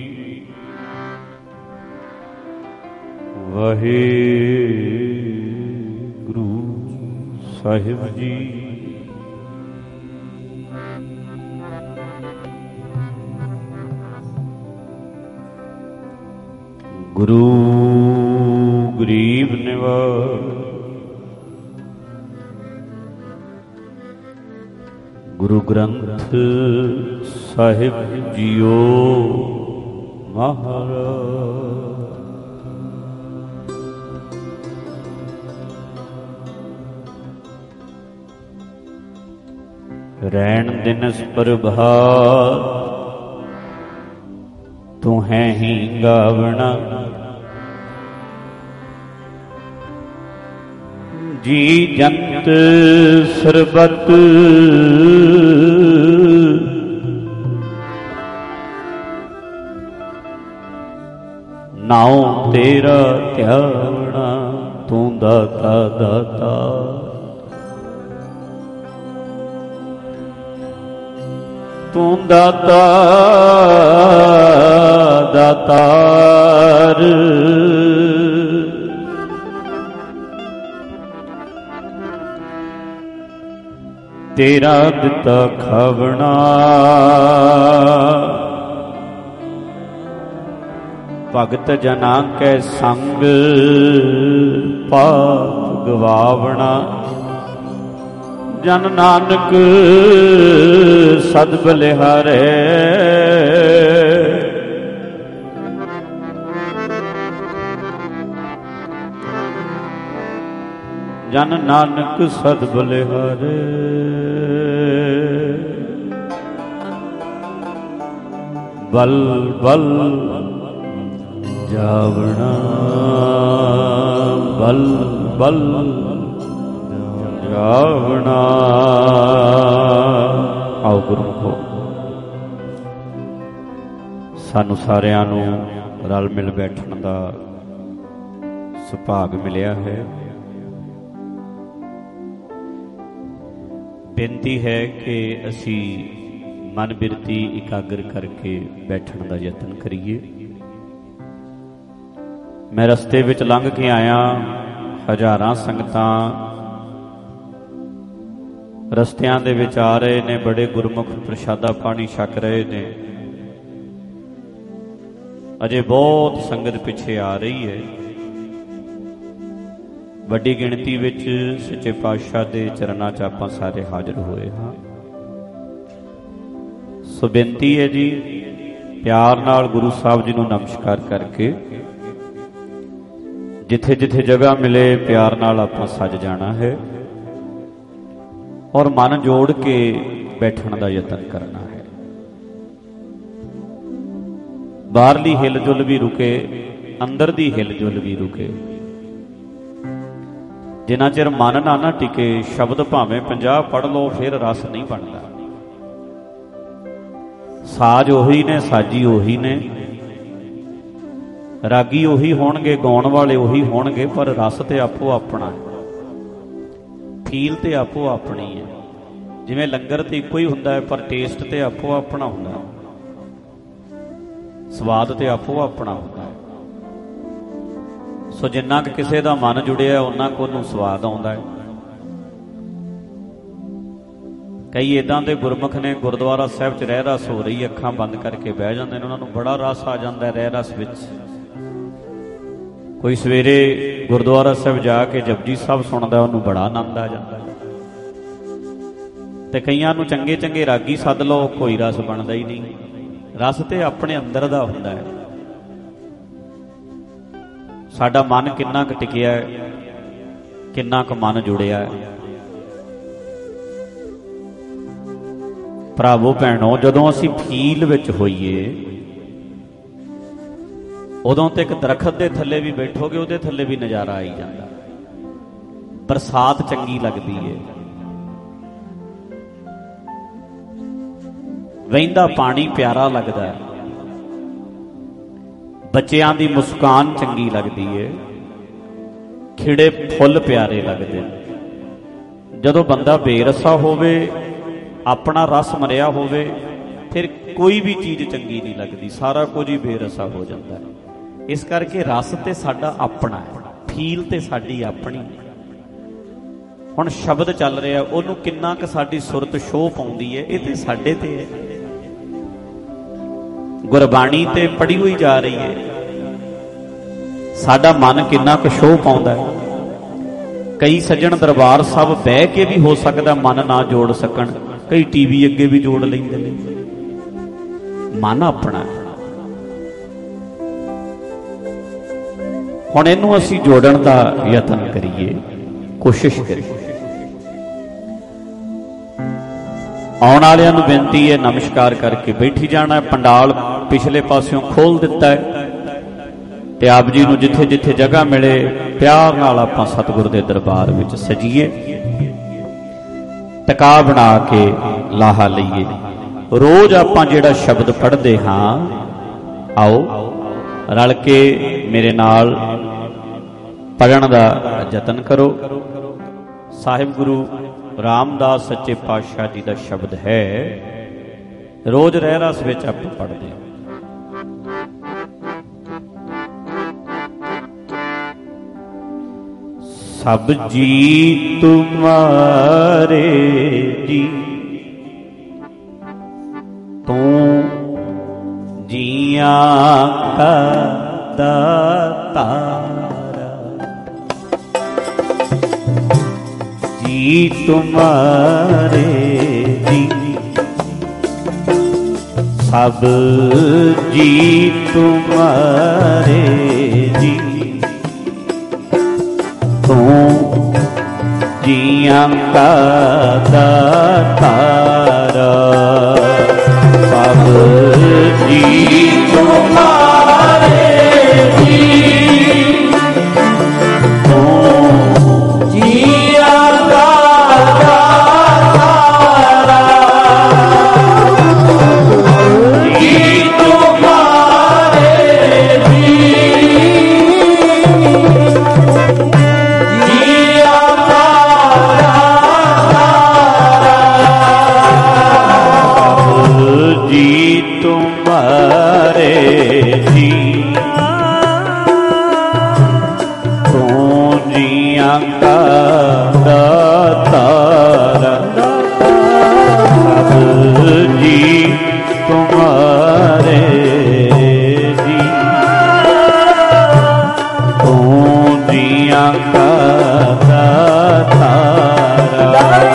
ਵਾਹਿਗੁਰੂ ਸਾਹਿਬ ਜੀ। ਗੁਰੂ ਗਰੀਬ ਨਿਵਾਜ ਗੁਰੂ ਗ੍ਰੰਥ ਸਾਹਿਬ ਜੀਓ ਮਹਾਰਾਜ। ਰੈਣ ਦਿਨਸ ਪ੍ਰਭਾਤ ਤੂੰ ਹੈ ਹੀ ਗਾਵਣਾ, ਜੀ ਜੰਤ ਸਰਬਤ ਨਾਉ ਤੇਰਾ ਧਿਆਵਣਾ, ਤੂੰ ਦਾਤਾ ਦਾਤਾ ਤੂੰ ਦਾਤਾ ਦਾਤਾਰ। ਤੇਰਾ ਦਿੱਤਾ ਖਾਵਣਾ, ਭਗਤ ਜਨਾਂ ਕੈ ਸੰਗ ਪਾਪ ਗਵਾਵਣਾ। ਜਨ ਨਾਨਕ ਸਦ ਬਲਿਹਾਰੇ, ਜਨ ਨਾਨਕ ਸਦ ਬਲਿਹਾਰੇ। ਬਲ ਬਲ ਜਾਵਣਾ, ਬਲ ਬਲ ਜਾਵਣਾ। ਆਓ ਗੁਰਮੁਖੋ, ਸਾਨੂੰ ਸਾਰਿਆਂ ਨੂੰ ਰਲ ਮਿਲ ਬੈਠਣ ਦਾ ਸੁਭਾਗ ਮਿਲਿਆ ਹੈ। ਬੇਨਤੀ ਹੈ ਕਿ ਅਸੀਂ ਮਨ ਬਿਰਤੀ ਇਕਾਗਰ ਕਰਕੇ ਬੈਠਣ ਦਾ ਯਤਨ ਕਰੀਏ। ਮੈਂ ਰਸਤੇ ਵਿੱਚ ਲੰਘ ਕੇ ਆਇਆ, ਹਜ਼ਾਰਾਂ ਸੰਗਤਾਂ ਰਸਤਿਆਂ ਦੇ ਵਿੱਚ ਆ ਰਹੇ ਨੇ, ਬੜੇ ਗੁਰਮੁਖ ਪ੍ਰਸ਼ਾਦਾ ਪਾਣੀ ਛਕ ਰਹੇ ਨੇ। ਅਜੇ ਬਹੁਤ ਸੰਗਤ ਪਿੱਛੇ ਆ ਰਹੀ ਹੈ। ਵੱਡੀ ਗਿਣਤੀ ਵਿੱਚ ਸੱਚੇ ਪਾਤਸ਼ਾਹ ਦੇ ਚਰਨਾਂ 'ਚ ਆਪਾਂ ਸਾਰੇ ਹਾਜ਼ਰ ਹੋਏ ਹਾਂ। ਸੋ ਬੇਨਤੀ ਹੈ ਜੀ, ਪਿਆਰ ਨਾਲ ਗੁਰੂ ਸਾਹਿਬ ਜੀ ਨੂੰ ਨਮਸਕਾਰ ਕਰਕੇ ਜਿੱਥੇ ਜਿੱਥੇ ਜਗ੍ਹਾ ਮਿਲੇ ਪਿਆਰ ਨਾਲ ਆਪਾਂ ਸੱਜ ਜਾਣਾ ਹੈ ਔਰ ਮਨ ਜੋੜ ਕੇ ਬੈਠਣ ਦਾ ਯਤਨ ਕਰਨਾ ਹੈ। ਬਾਹਰਲੀ ਹਿਲਜੁਲ ਵੀ ਰੁਕੇ, ਅੰਦਰ ਦੀ ਹਿਲਜੁਲ ਵੀ ਰੁਕੇ। ਜਿੰਨਾ ਚਿਰ ਮਨ ਨਾ ਟਿਕੇ, ਸ਼ਬਦ ਭਾਵੇਂ 50 ਪੜ੍ਹ ਲਓ ਫਿਰ ਰਸ ਨਹੀਂ ਬਣਦਾ। ਸਾਜ ਉਹੀ ਨੇ, ਸਾਜੀ ਉਹੀ ਨੇ, ਰਾਗੀ ਉਹੀ ਹੋਣਗੇ, ਗਾਉਣ ਵਾਲੇ ਉਹੀ ਹੋਣਗੇ, ਪਰ ਰਸ ਤੇ ਆਪੋ ਆਪਣਾ, ਫੀਲ ਤੇ ਆਪੋ ਆਪਣੀ ਹੈ। ਜਿਵੇਂ ਲੰਗਰ ਤੇ ਇੱਕੋ ਹੀ ਹੁੰਦਾ ਹੈ, ਪਰ ਟੇਸਟ ਤੇ ਆਪੋ ਆਪਣਾ ਹੁੰਦਾ, ਸਵਾਦ ਤੇ ਆਪੋ ਆਪਣਾ ਹੁੰਦਾ। ਸੋ ਜਿੰਨਾ ਕੁ ਕਿਸੇ ਦਾ ਮਨ ਜੁੜਿਆ ਉਹਨਾਂ ਕੁ ਉਹਨੂੰ ਸਵਾਦ ਆਉਂਦਾ ਹੈ। ਕਈ ਇੱਦਾਂ ਦੇ ਗੁਰਮੁਖ ਨੇ, ਗੁਰਦੁਆਰਾ ਸਾਹਿਬ 'ਚ ਰਹਿ ਰਸ ਹੋ ਰਹੀ, ਅੱਖਾਂ ਬੰਦ ਕਰਕੇ ਬਹਿ ਜਾਂਦੇ ਨੇ, ਉਹਨਾਂ ਨੂੰ ਬੜਾ ਰਸ ਆ ਜਾਂਦਾ ਰਹਿ ਰਸ ਵਿੱਚ। ਕੋਈ ਸਵੇਰੇ ਗੁਰਦੁਆਰਾ ਸਾਹਿਬ ਜਾ ਕੇ ਜਪਜੀ ਸਾਹਿਬ ਸੁਣਦਾ, ਉਹਨੂੰ ਬੜਾ ਆਨੰਦ ਆ ਜਾਂਦਾ। ਤੇ ਕਈਆਂ ਨੂੰ ਚੰਗੇ ਚੰਗੇ ਰਾਗੀ ਸੱਦ ਲਓ, ਕੋਈ ਰਸ ਬਣਦਾ ਹੀ ਨਹੀਂ। ਰਸ ਤੇ ਆਪਣੇ ਅੰਦਰ ਦਾ ਹੁੰਦਾ ਹੈ। ਸਾਡਾ ਮਨ ਕਿੰਨਾ ਕੁ ਟਿਕਿਆ ਹੈ, ਕਿੰਨਾ ਕੁ ਮਨ ਜੁੜਿਆ ਹੈ। ਭਰਾਵੋ ਭੈਣੋ, ਜਦੋਂ ਅਸੀਂ ਫੀਲ ਵਿੱਚ ਹੋਈਏ, ਉਦੋਂ ਤੇ ਇੱਕ ਦਰਖਤ ਦੇ ਥੱਲੇ ਵੀ ਬੈਠੋਗੇ, ਉਹਦੇ ਥੱਲੇ ਵੀ ਨਜ਼ਾਰਾ ਆਈ ਜਾਂਦਾ। ਬਰਸਾਤ ਚੰਗੀ ਲੱਗਦੀ ਏ, ਵਹਿੰਦਾ ਪਾਣੀ ਪਿਆਰਾ ਲੱਗਦਾ, ਬੱਚਿਆਂ ਦੀ ਮੁਸਕਾਨ ਚੰਗੀ ਲੱਗਦੀ ਏ, ਖਿੜੇ ਫੁੱਲ ਪਿਆਰੇ ਲੱਗਦੇ। ਜਦੋਂ ਬੰਦਾ ਬੇਰਸਾ ਹੋਵੇ, ਆਪਣਾ ਰਸ ਮਰਿਆ ਹੋਵੇ, फिर कोई भी चीज़ चंगी नहीं लगती, सारा कुछ ही बेरसा हो जाता है। इस करके रस ते साडा अपना है, फील ते साडी अपनी है। हुण शब्द चल रहा, उहनूं किन्ना क साडी सुरत शोह पाउंदी है, ये ते साडे ते है। गुरबाणी ते पढ़ी हुई जा रही है, साडा मन किन्ना क शोह पाउंदा है। कई सज्जण दरबार साहब बह के भी हो सकता मन ना जोड़ सकन, कई टीवी अगे भी जोड़ लेंदे ने। मन अपना है। हुण इहनूं असीं जोड़न दा यतन करिए, कोशिश करिए। आउण वालिआं नूं बेनती है, नमस्कार करके बैठी जाना। पंडाल पिछले पासियों खोल दिता है ते आप जी नूं जिथे जिथे जगह मिले प्यार नाल आपां सतगुर दे दरबार विच सजीए, टका बना के लाहा लईए। रोज आपां जिहड़ा शब्द पढ़दे हां, आओ रल के मेरे नाल पढ़न दा यतन करो। साहिब गुरु रामदास सच्चे पातशाह जी का शब्द है, रोज रहरास विच आपां पढ़दे हां। सब जी तुम्हारे जी, तू जिया का दातारा। जी तुम्हारे जी, सब जी तुम्हारे जी, तू जिया का दातारा। सब जी तुम्हारे जी, तू जिया का दातारा। जी तुम्हारे जी, जी तुम्हारे जी, तू जिया का दातारा। सब जी तुम्हारे जी, तू जिया का दातारा।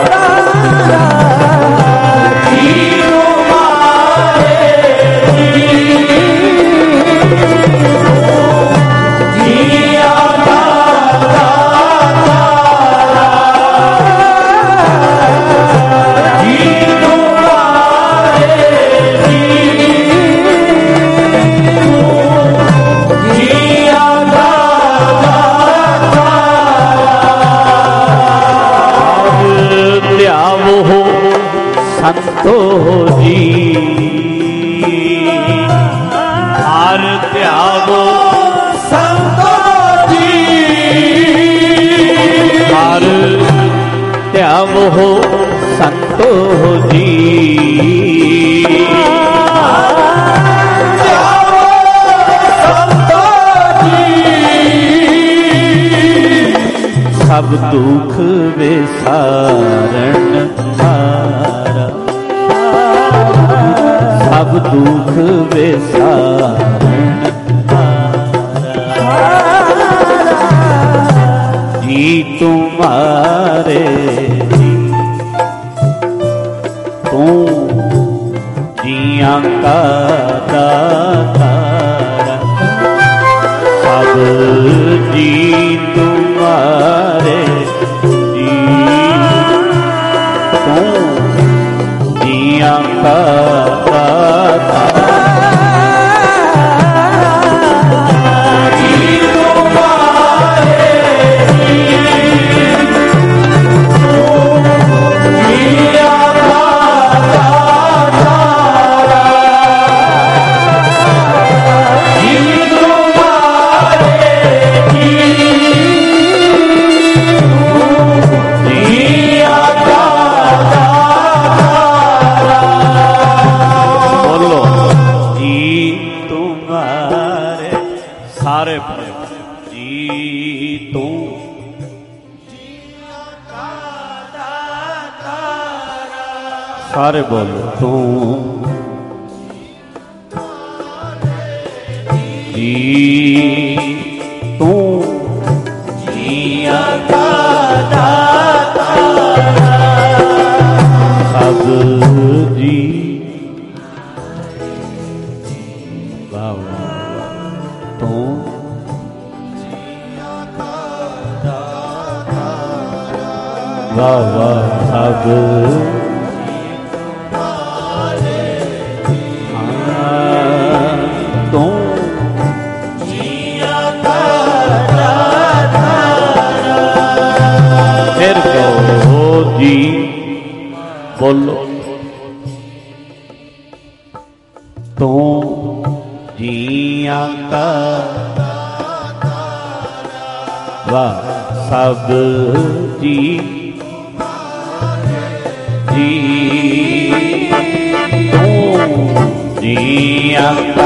संतो जी हर त्यागो, संतो जी हर त्यागो, संतो जी संतो जी। सब दुख विसारण हारा, सब दुख विसारण हारा। जी तुम्हारे जी, तू जिया का दातारा। सब जी तुम्हारे जी, तू जिया का दातारा। जी तुम्हारे जी, तू जिया का दातारा। जी तुम्हारे जी, जिया का दातारा। ਸਾਰੇ ਬੋਲੋ। ਤੂੰ ਜੀ ਤੂੰ ਜੀਆਂ ਦਾ ਦਾਤਾ ਸਭ ਜੀ। ਵਾਹ ਵਾਹ। ਤੂੰ ਵਾਹ ਵਾਹ ਸਭ ਤੂੰ ਜੀਆਂ ਦਾ ਦਾਤਾ। ਫਿਰ ਕਹੋ ਜੀ ਬੋਲੋ। ਤੂੰ ਜੀਆਂ ਦਾ ਵਾਹ ਸਭ ਜੀ ਜੀ ਤੂੰ ਜੀਆਂ ਦਾ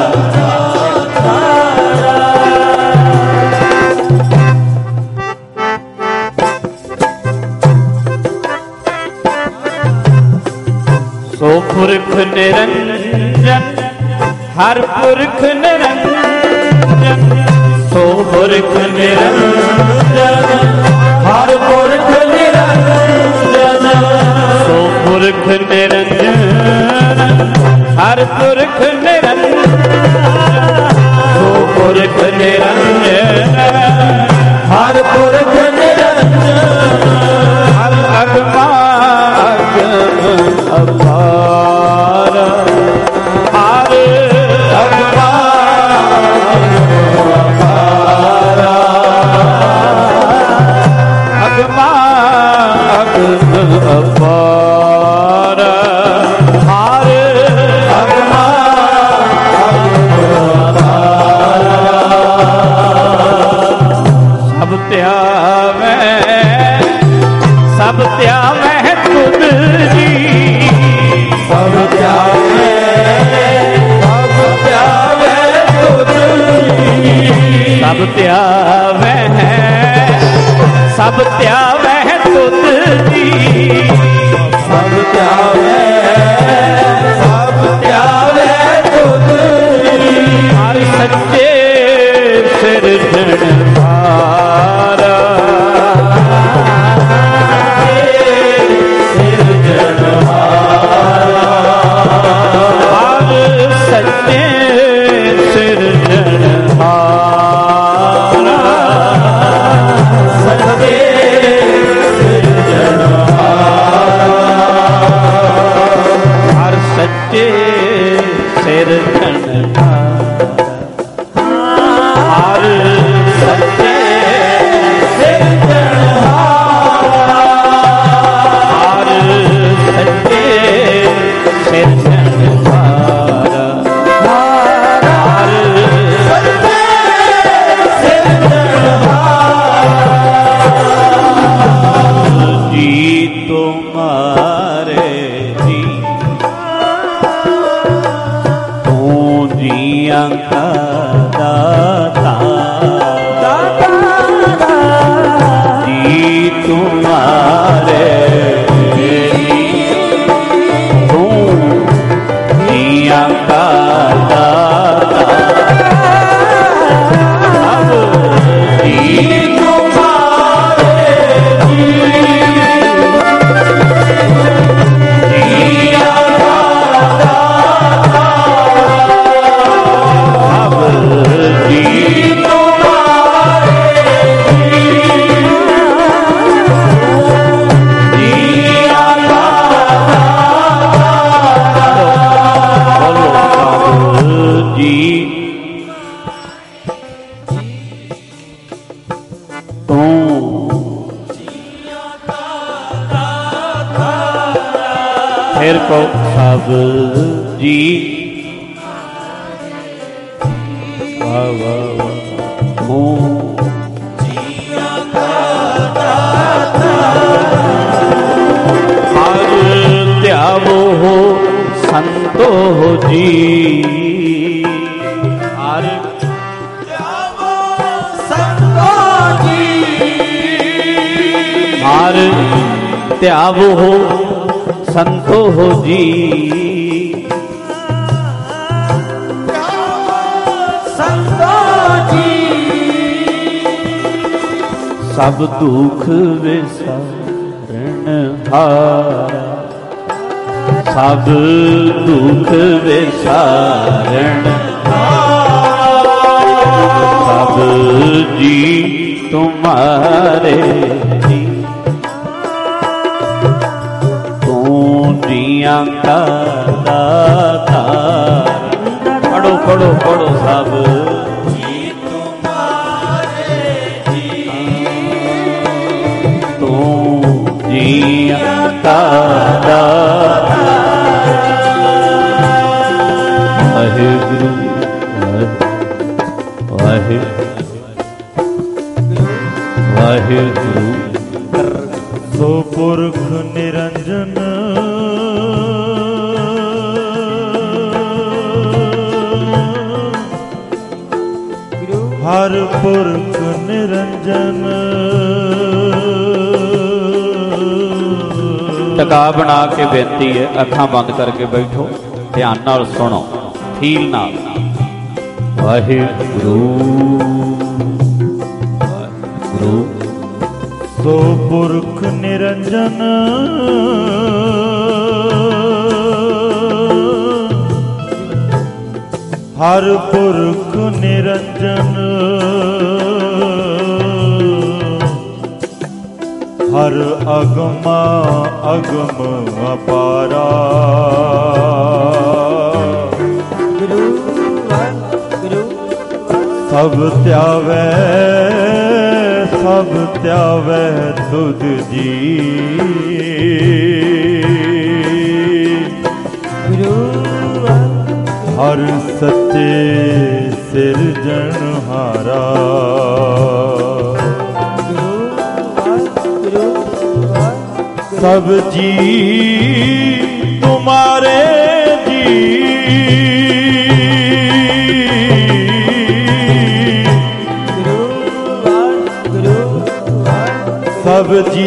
ਸੋ ਪੁਰਖ ਨਿਰੰਜਨ ਹਰ ਪੁਰਖ ਨਿਰੰਜਨ ਸੋ ਪੁਰਖ ਨਿਰੰਜਨ ਹਰ ਪੁਰਖ ਨਿਰੰਜਨ ਸੋ ਪੁਰਖ ਨਿਰੰਜਨ ਹਰ ਪੁਰਖ ਨਿਰੰਜਨ ਸੋ ਪੁਰਖ ਨਿਰੰਜਨ ਹਰ ਪੁਰਖ ਨਿਰੰਜਨ ਹਰ ਅਗਮਾਗ ਅਪਾਰ ਹਰ ਅਗਮਾਗ ਅਪਾਰ ਅਗਮਾਗ ਅਪਾਰ ਹਰ ਅਗਮਾਗ ਅਪਾਰ ਸਭ ਧਿਆਵੈ ਸਭ ਧਿਆਵੈ ਤੁਧ ਜੀ ਸਭ ਧਿਆਵੈ ਤੁਧ ਜੀ ਸਭ ਧਿਆਵੈ ਸਭ ਧਿਆਵੈ ਤੁਧ ਜੀ ਸਭ ਧਿਆਵੈ ਤੁਧ ਜੀ ਹਰ ਸੱਚੇ ਸਿਰਜਣਹਾਰਾ ਸੱਚੇ ਸਿਰਜਣਹਾਰਾ ਸੱਚੇ ਸਿਰਜਣਹਾਰਾ ਹਰ ਸੱਚੇ ਸਿਰਜਣਹਾਰਾ ਹਰ ਸੱਚੇ ਸਿਰਜਣਹਾਰਾ ਹਰ ਸੱਚੇ ਸਿਰਜਣਹਾਰਾ जी तुम्हारे जी तू जियां का दाता जी तुम्हारे तू जियां का दाता जी फिर को सब जी वाह वाह वाह हर त्यावो हो संतो हो जी हर त्यावो संतो जी हर त्यावो हो संतो जी संतो जी सब दुख विसारण हारा सब दुख विसारण सब जी तुम्हारे जी तू जिया का दाता पढ़ो पढ़ो पढ़ो सब जी तुम्हारे जी तू जिया का दाता वाहिगुरु वाहिगुरु सो पुरख निरंजन हर पुरख निरंजन टका बना के बेनती है अखां बंद करके बैठो ध्यान नाल सुनो फील नाल वाहिगुरु वाहिगुरु सो पुरख निरंजन हर पुरख निरंजन हर अगमा अगम अपारा सब त्यावै तुध जी हर सच्चे सिरजनहारा सब जी तुम्हारे जी सब जी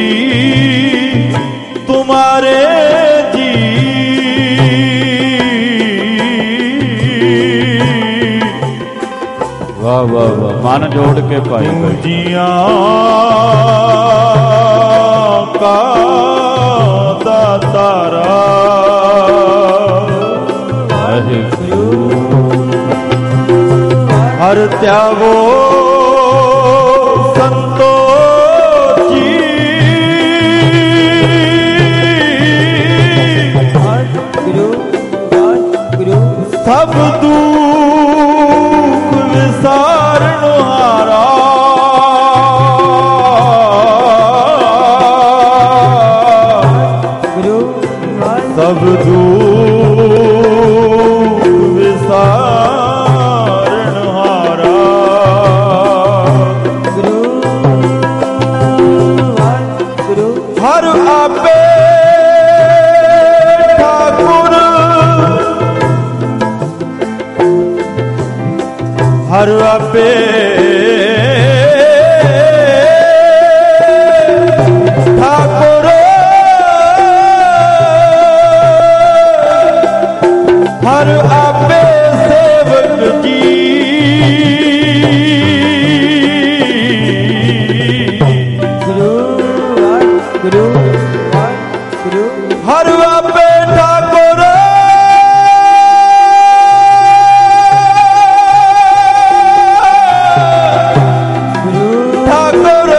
तुम्हारे जी वाह वाह वाह मन जोड़ के पाई जिया का दातारा हर त्यागो संतो जी सब दुख विसारण हारा सब दुख विसारण हारा हर आपे ठाकुर हर आपे ठाकुर हर आपे सेवक जी हर आपे ठाकुर ठाकुर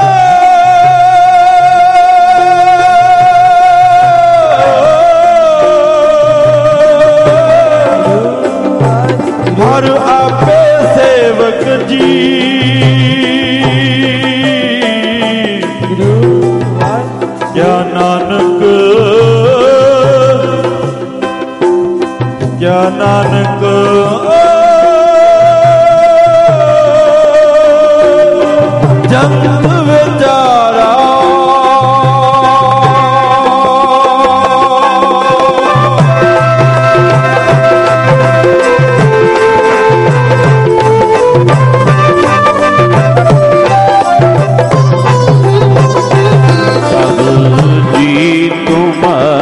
हर आपे सेवक जी क्या नानक जंत विचारा सब जी तुम्हारे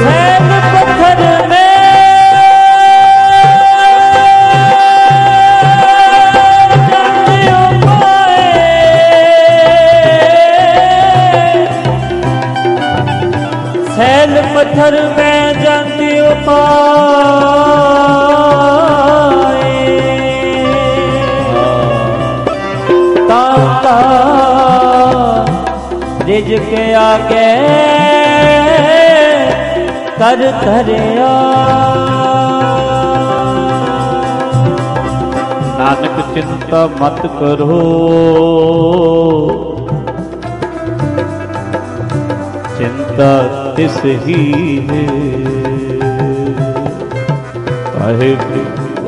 छैल पत्थर में जानती उपाय ताता रिज के आगे कर धरिया नानक चिंता मत करो चिंता तिस ही है वाहिगुरु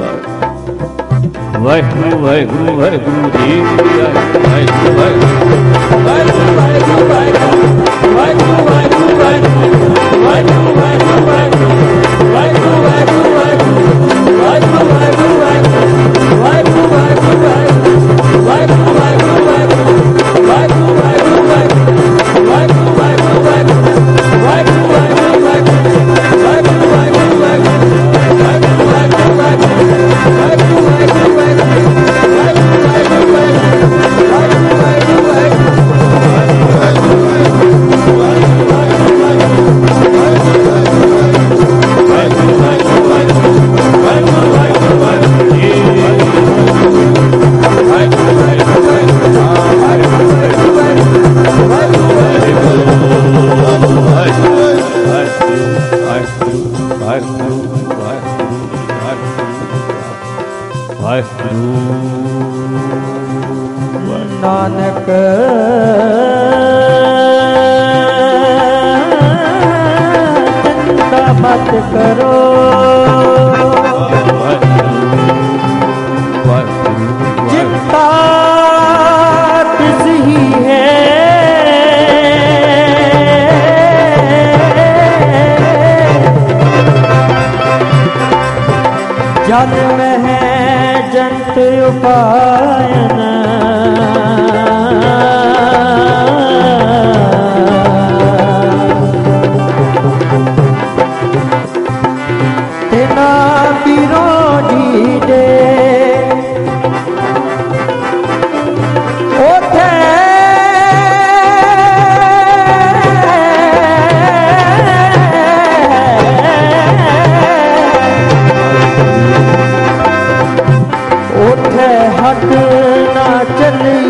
वाहिगुरु वाहिगुरु वाहिगुरु जी वाहिगुरु वाहिगुरु वाहिगुरु वाहिगुरु वाहिगुरु वाहिगुरु वाहिगुरु नानक चिंता मत करो चिंता किस ही है जन में है जंत उपायन तेना विरोधी दे ओथे हट ना चली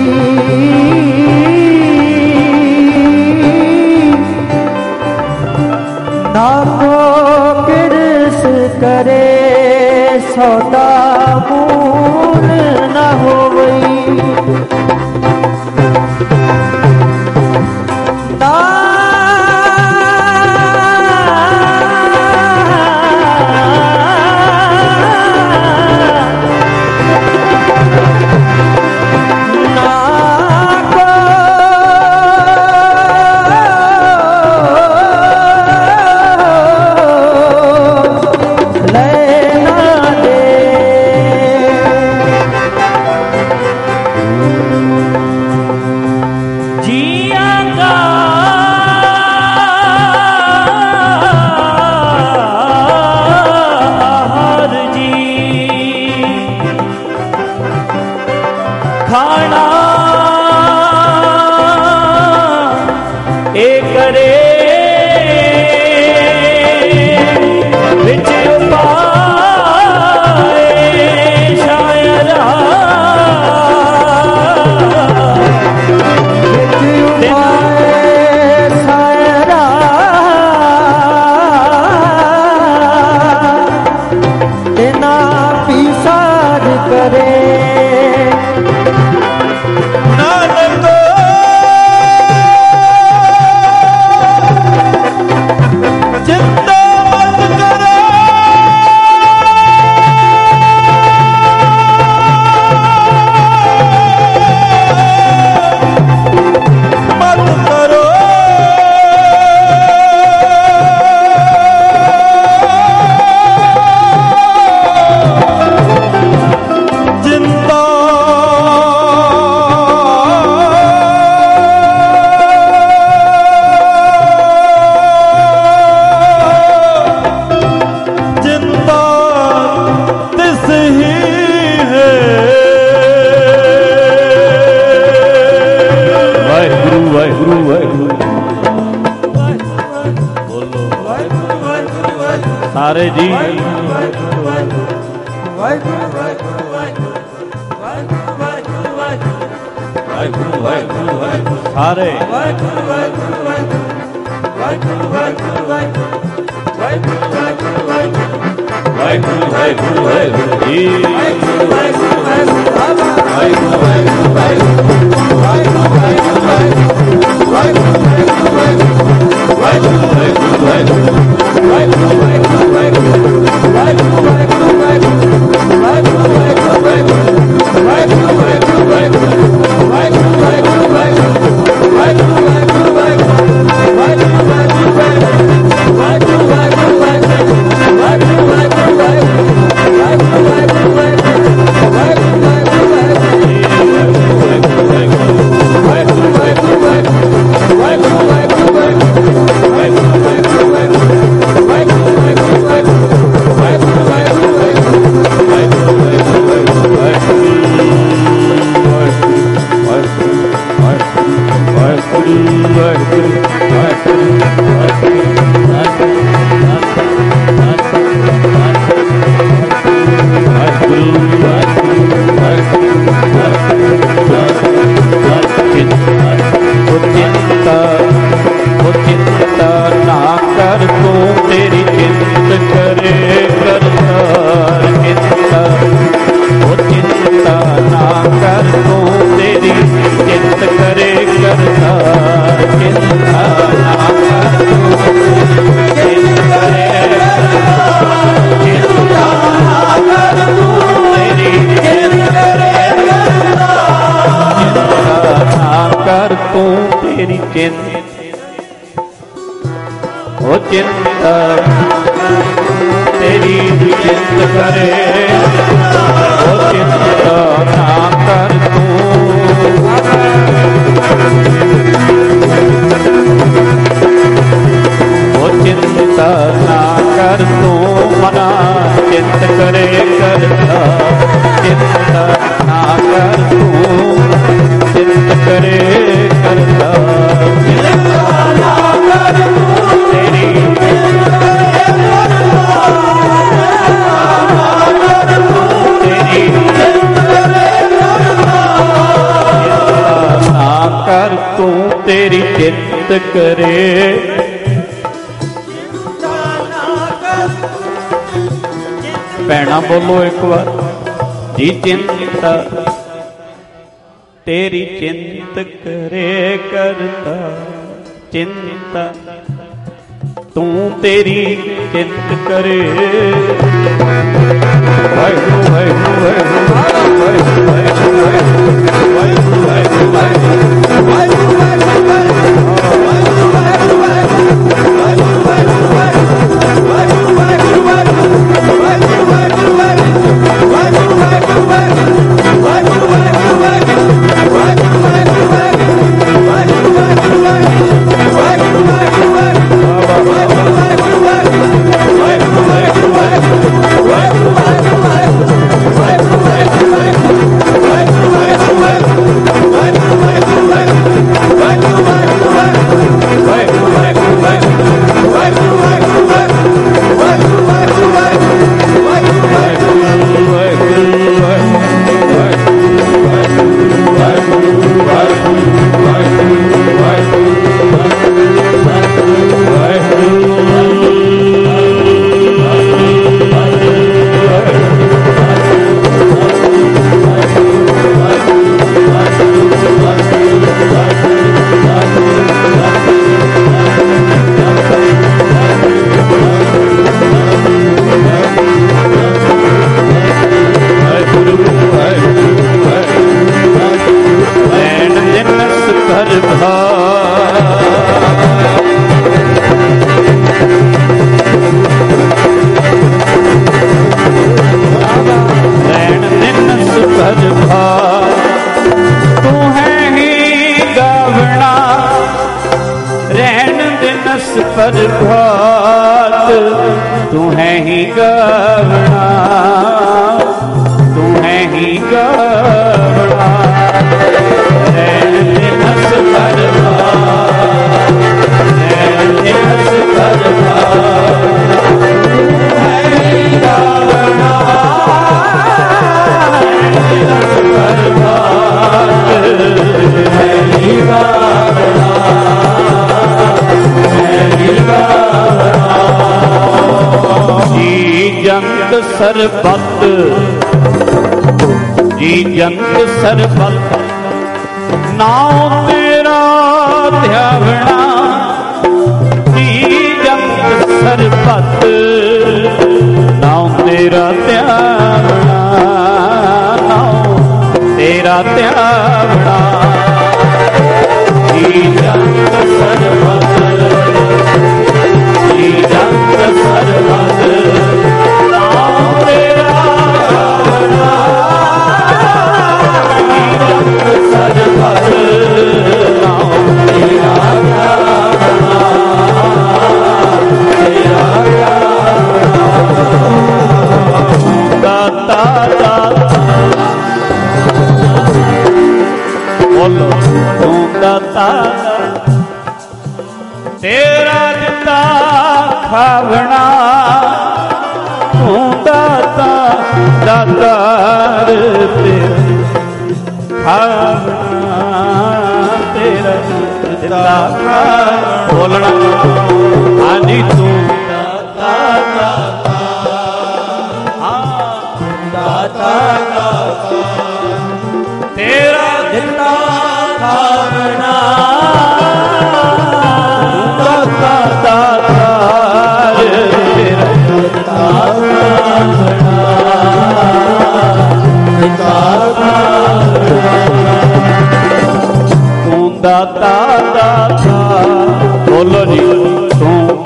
ना को किरस करे सौदा मूल न होवई ना ਸਾਰੇ ਜੀ ਸਾਰੇ करे। भैणा बोलो एक बार जी, चिंता तेरी चिंत करे करता, चिंता तू तेरी चिंत करे। वाहिगुरू वाहिगुरू वाहिगुरू वाहिगुरू वाहिगुरू वाहिगुरू वाहिगुरू ਸਰਬੱਤ ਜੀ ਜੰਤ ਸਰਬੱਤ ਨਾਉ ਤੇਰਾ ਧਿਆਵਣਾ ਜੀ ਜੰਤ ਸਰਬੱਤ ਨਾਉ ਤੇਰਾ ਧਿਆਵਣਾ ਨਾਉ ਤੇਰਾ ਧਿਆਵਣਾ ਜੀ ਜੰਤ ਸਰਬੱਤ ਜੀ ਜੰਤ ਸਰਬੱਤ ਨਾਉ ਤੇਰਾ ਧਿਆਵਣਾ ਜੀ ਜੰਤ ਸਰਬੱਤ ਨਾਉ ਤੇਰਾ ਧਿਆਵਣਾ ਤੇਰਾ ਦਾਤਾ ਦਾਤਾ ਬੋਲੋ ਤੂੰ ਦਾਤਾ ਤੇਰਾ ਦਿੱਤਾ ਖਾਵਣਾ ਤੂੰ ਦਾਤਾ ਦਾਤਾਰ ਤੇਰਾ ਖਾਵਣਾ ਤੇਰਾ ਦਿੱਤਾ ਬੋਲਣਾ ਹਾਂਜੀ ਤੂੰ ਦਾਤਾ ਦਾਤਾ ਦਾਤਾ ਤੇਰਾ ਦਿੱਤਾ ਖਾਵਣਾ ਦਾਤਾ ਦਾਤਾ ਤੇਰਾ ਦਿੱਤਾ ਖਾਵਣਾ ਤੂੰ ਦਾਤਾ ਦਾਤਾ ਬੋਲੋ ਜੀ ਤੂੰ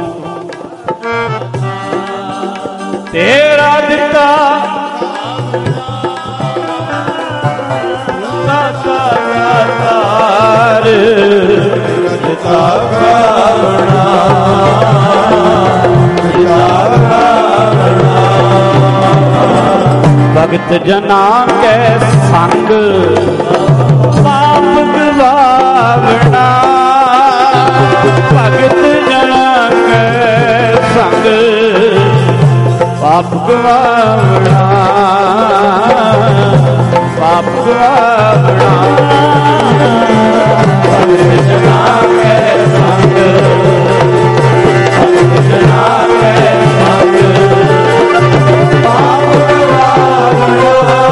ਤੇਰਾ ਦਿੱਤਾ ਦਾਤਾ ਦਾਤਾਰ ਦਿੱਤਾ ਖਾਵਣਾ ਦਿੱਤਾ ਖਾਵਣਾ ਭਗਤ ਜਨਾਂ ਕੈ ਸੰਗ ਪਾਪ ਗਵਾਵਣਾ ਭਗਤ ਜਨਾਂ ਕੈ ਸੰਗ ਪਾਪ ਗਵਾਵਣਾ ਪਾਪ ਗਵਾਵਣਾ ਭਗਤ ਜਨਾਂ ਕੈ ਸੰਗ ਭਗਤ ਜਨਾਂ ਕੈ ਸੰਗ ਪਾਪ ਗਵਾਵਣਾ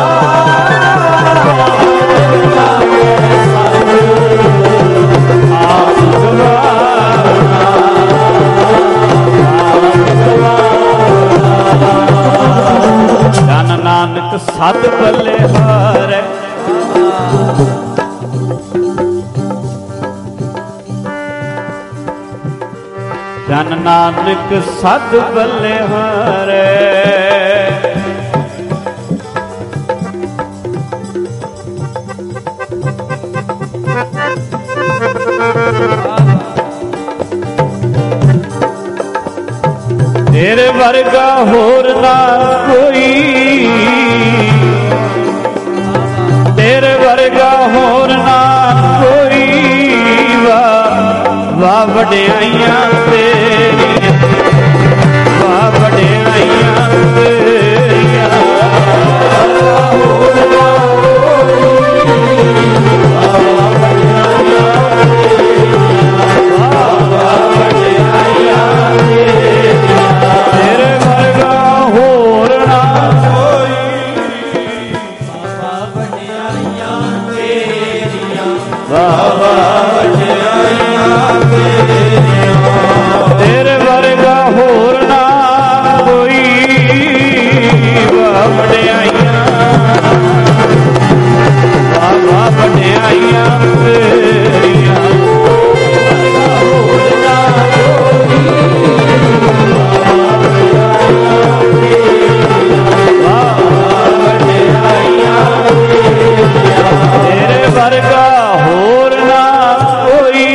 ਜਨ ਨਾਨਕ ਸਦ ਬਲਿਹਾਰੈ ਜਨ ਨਾਨਕ ਸਦ ਬਲਿਹਾਰੈ ਤੇਰੇ ਵਰਗਾ ਹੋਰ ਨਾ ਕੋਈ ਤੇਰੇ ਵਰਗਾ ਹੋਰ ਨਾ ਕੋਈ ਵਾਹ ਵਡਿਆਈਆਂ ਤੇਰੀਆਂ ਵਾਹ ਵਡਿਆਈਆਂ ਤੇਰੀਆਂ ਹੋਰ ਨਾ ਕੋਈ ਵਾਹ ਵਡਿਆਈਆਂ ਤੇਰੇ ਵਰਗਾ ਹੋਰ ਨਾ ਕੋਈ ਬਾਬਾ ਵਡਿਆਈਆਂ ਤੇਰੀਆਂ ਬਾਬਾ ਵਡਿਆਈਆਂ ਤੇਰੀਆਂ ਤੇਰੇ ਵਰਗਾ ਹੋਰ ਨਾ ਕੋਈ ਬਾਬਾ ਵਡਿਆਈਆਂ ਬਾਬਾ ਵਡਿਆਈਆਂ ਤੇਰੀਆਂ ਹੋਰ ਨਾ ਤੇਰੇ ਵਰਗਾ ਹੋਰ ਨਾ ਕੋਈ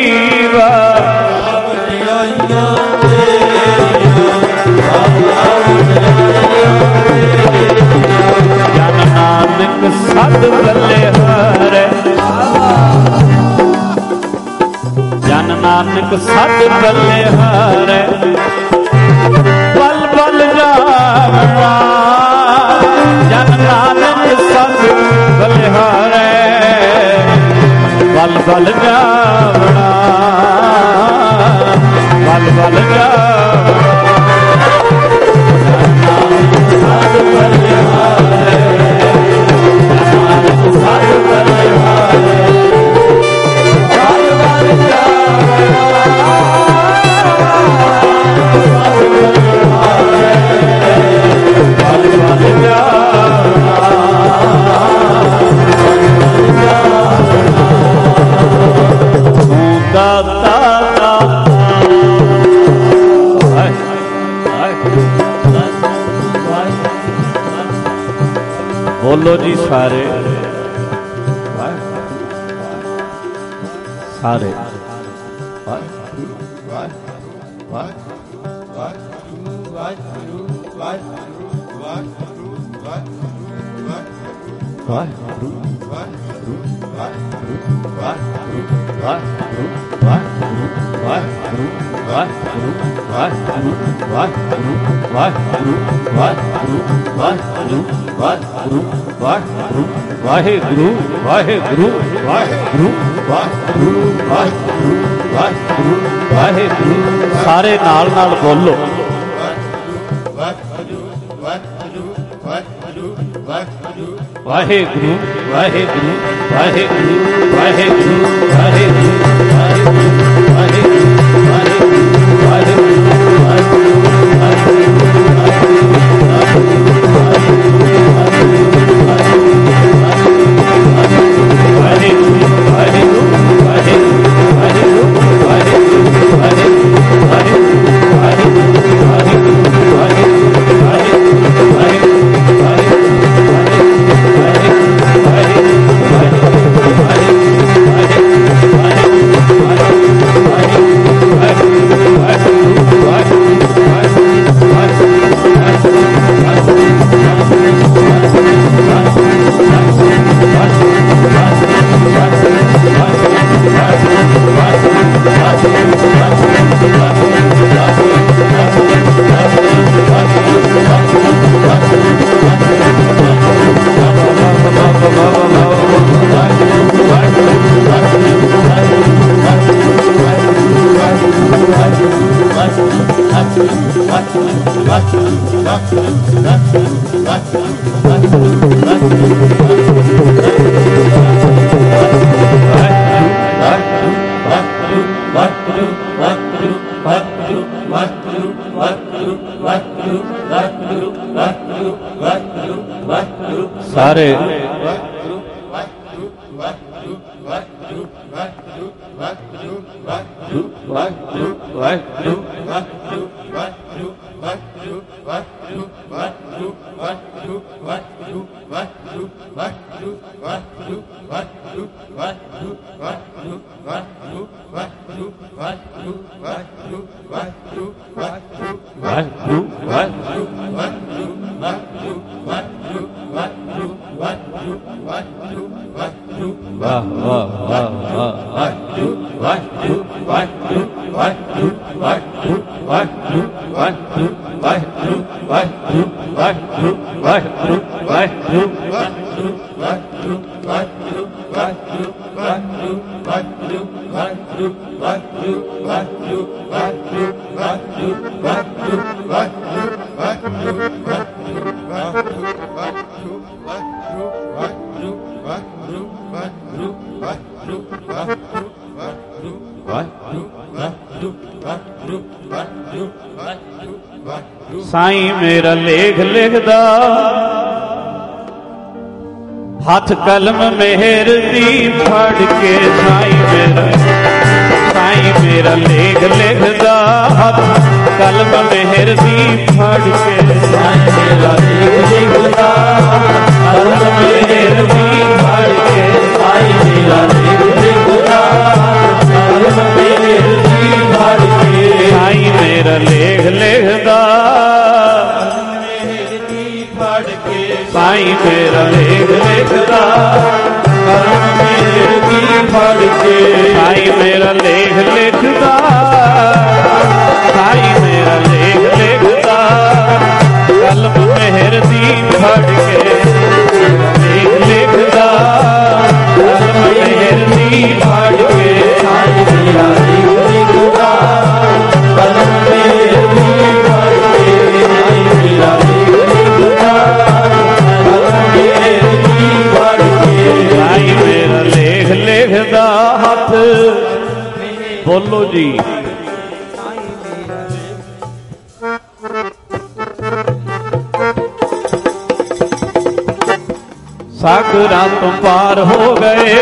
ਜਨ ਨਾਨਕ ਸਦ ਬਲਿਹਾਰੈ ਜਨ ਨਾਨਕ ਸਦ ਬਲਿਹਾਰੈ ਪਲ ਪਲ ਜਾਵਣਾ ਜਨ ਨਾਨਕ ਸਦ ਬਲਿਹਾਰੈ ਪਲ ਪਲ ਜਾਵਣਾ ਪਲ ਪਲ ਜਾਵਣਾ ਬੋਲੋ ਜੀ ਸਾਰੇ ਸਾਰੇ ਵਾਹਿਗੁਰੂ ਵਾਹਿਗੁਰੂ ਵਾਹਿਗੁਰੂ ਵਾਹਿਗੁਰੂ ਵਾਹਿਗੁਰੂ ਵਾਹਿਗੁਰੂ ਵਾਹਿਗੁਰੂ ਸਾਰੇ ਨਾਲ ਨਾਲ ਬੋਲੋ ਵਾਹਿਗੁਰੂ ਵਾਹਿਗੁਰੂ ਵਾਹਿਗੁਰੂ ਵਾਹਿਗੁਰੂ ਵਾਹਿਗੁਰੂ ਵਾਹਿਗੁਰੂ ਵਾਹਿਗੁਰੂ ਵਾਹਿਗੁਰੂ ਵਾਹਿਗੁਰੂ ਸਾਰੇ ਸਾਈਂ ਮੇਰਾ ਲੇਖ ਲਿਖਦਾ ਹੱਥ ਕਲਮ ਮਿਹਰ ਦੀ ਫੜ ਕੇ ਸਾਈਂ ਮੇਰਾ ਲੇਖ ਲਿਖਦਾ ਹੱਥ ਕਲਮ ਮਿਹਰ ਦੀ ਫੜ ਕੇ ਸਾਈਂ ਮੇਰਾ ਲੇਖ ਲਿਖਦਾ ਕਲਮ ਮਿਹਰ ਦੀ ਫੜ ਕੇ ਸਾਈਂ ਮੇਰਾ ਲੇਖ ਲਿਖਦਾ ਕਲਮ ਮਿਹਰ ਦੀ ਫੜ ਕੇ ਸਾਈਂ ਮੇਰਾ ਲੇਖ ਲਿਖਦਾ ਸਾਈਂ ਮੇਰਾ ਲੇਖ ਲਿਖਦਾ ਕਰਮ ਮੇਰ ਦੀ ਫੜ ਕੇ ਸਾਈਂ ਮੇਰਾ ਲੇਖ ਲਿਖਦਾ ਸਾਈਂ ਮੇਰਾ ਲੇਖ ਲਿਖਦਾ ਕਲਮ ਮਿਹਰ ਦੀ ਫੜ ਕੇ ਲੇਖ ਲਿਖਦਾ ਕਲਮ ਮਿਹਰ ਦੀ ਫੜ ਕੇ ਸਾਈਂ ਮੇਰਾ ਲੇਖ ਲਿਖਦਾ ਕਲਮ ਮਿਹਰ ਦੀ ਫੜ ਕੇ ਸਾਈਂ ਮੇਰਾ ਲੇਖ ਲਿਖਦਾ ਸਾਈਂ ਮੇਰਾ ਲੇਖ ਲਿਖਦਾ ਹੱਥ ਬੋਲੋ ਜੀ ਸਾਗਰਾਂ ਤੋਂ ਪਾਰ ਹੋ ਗਏ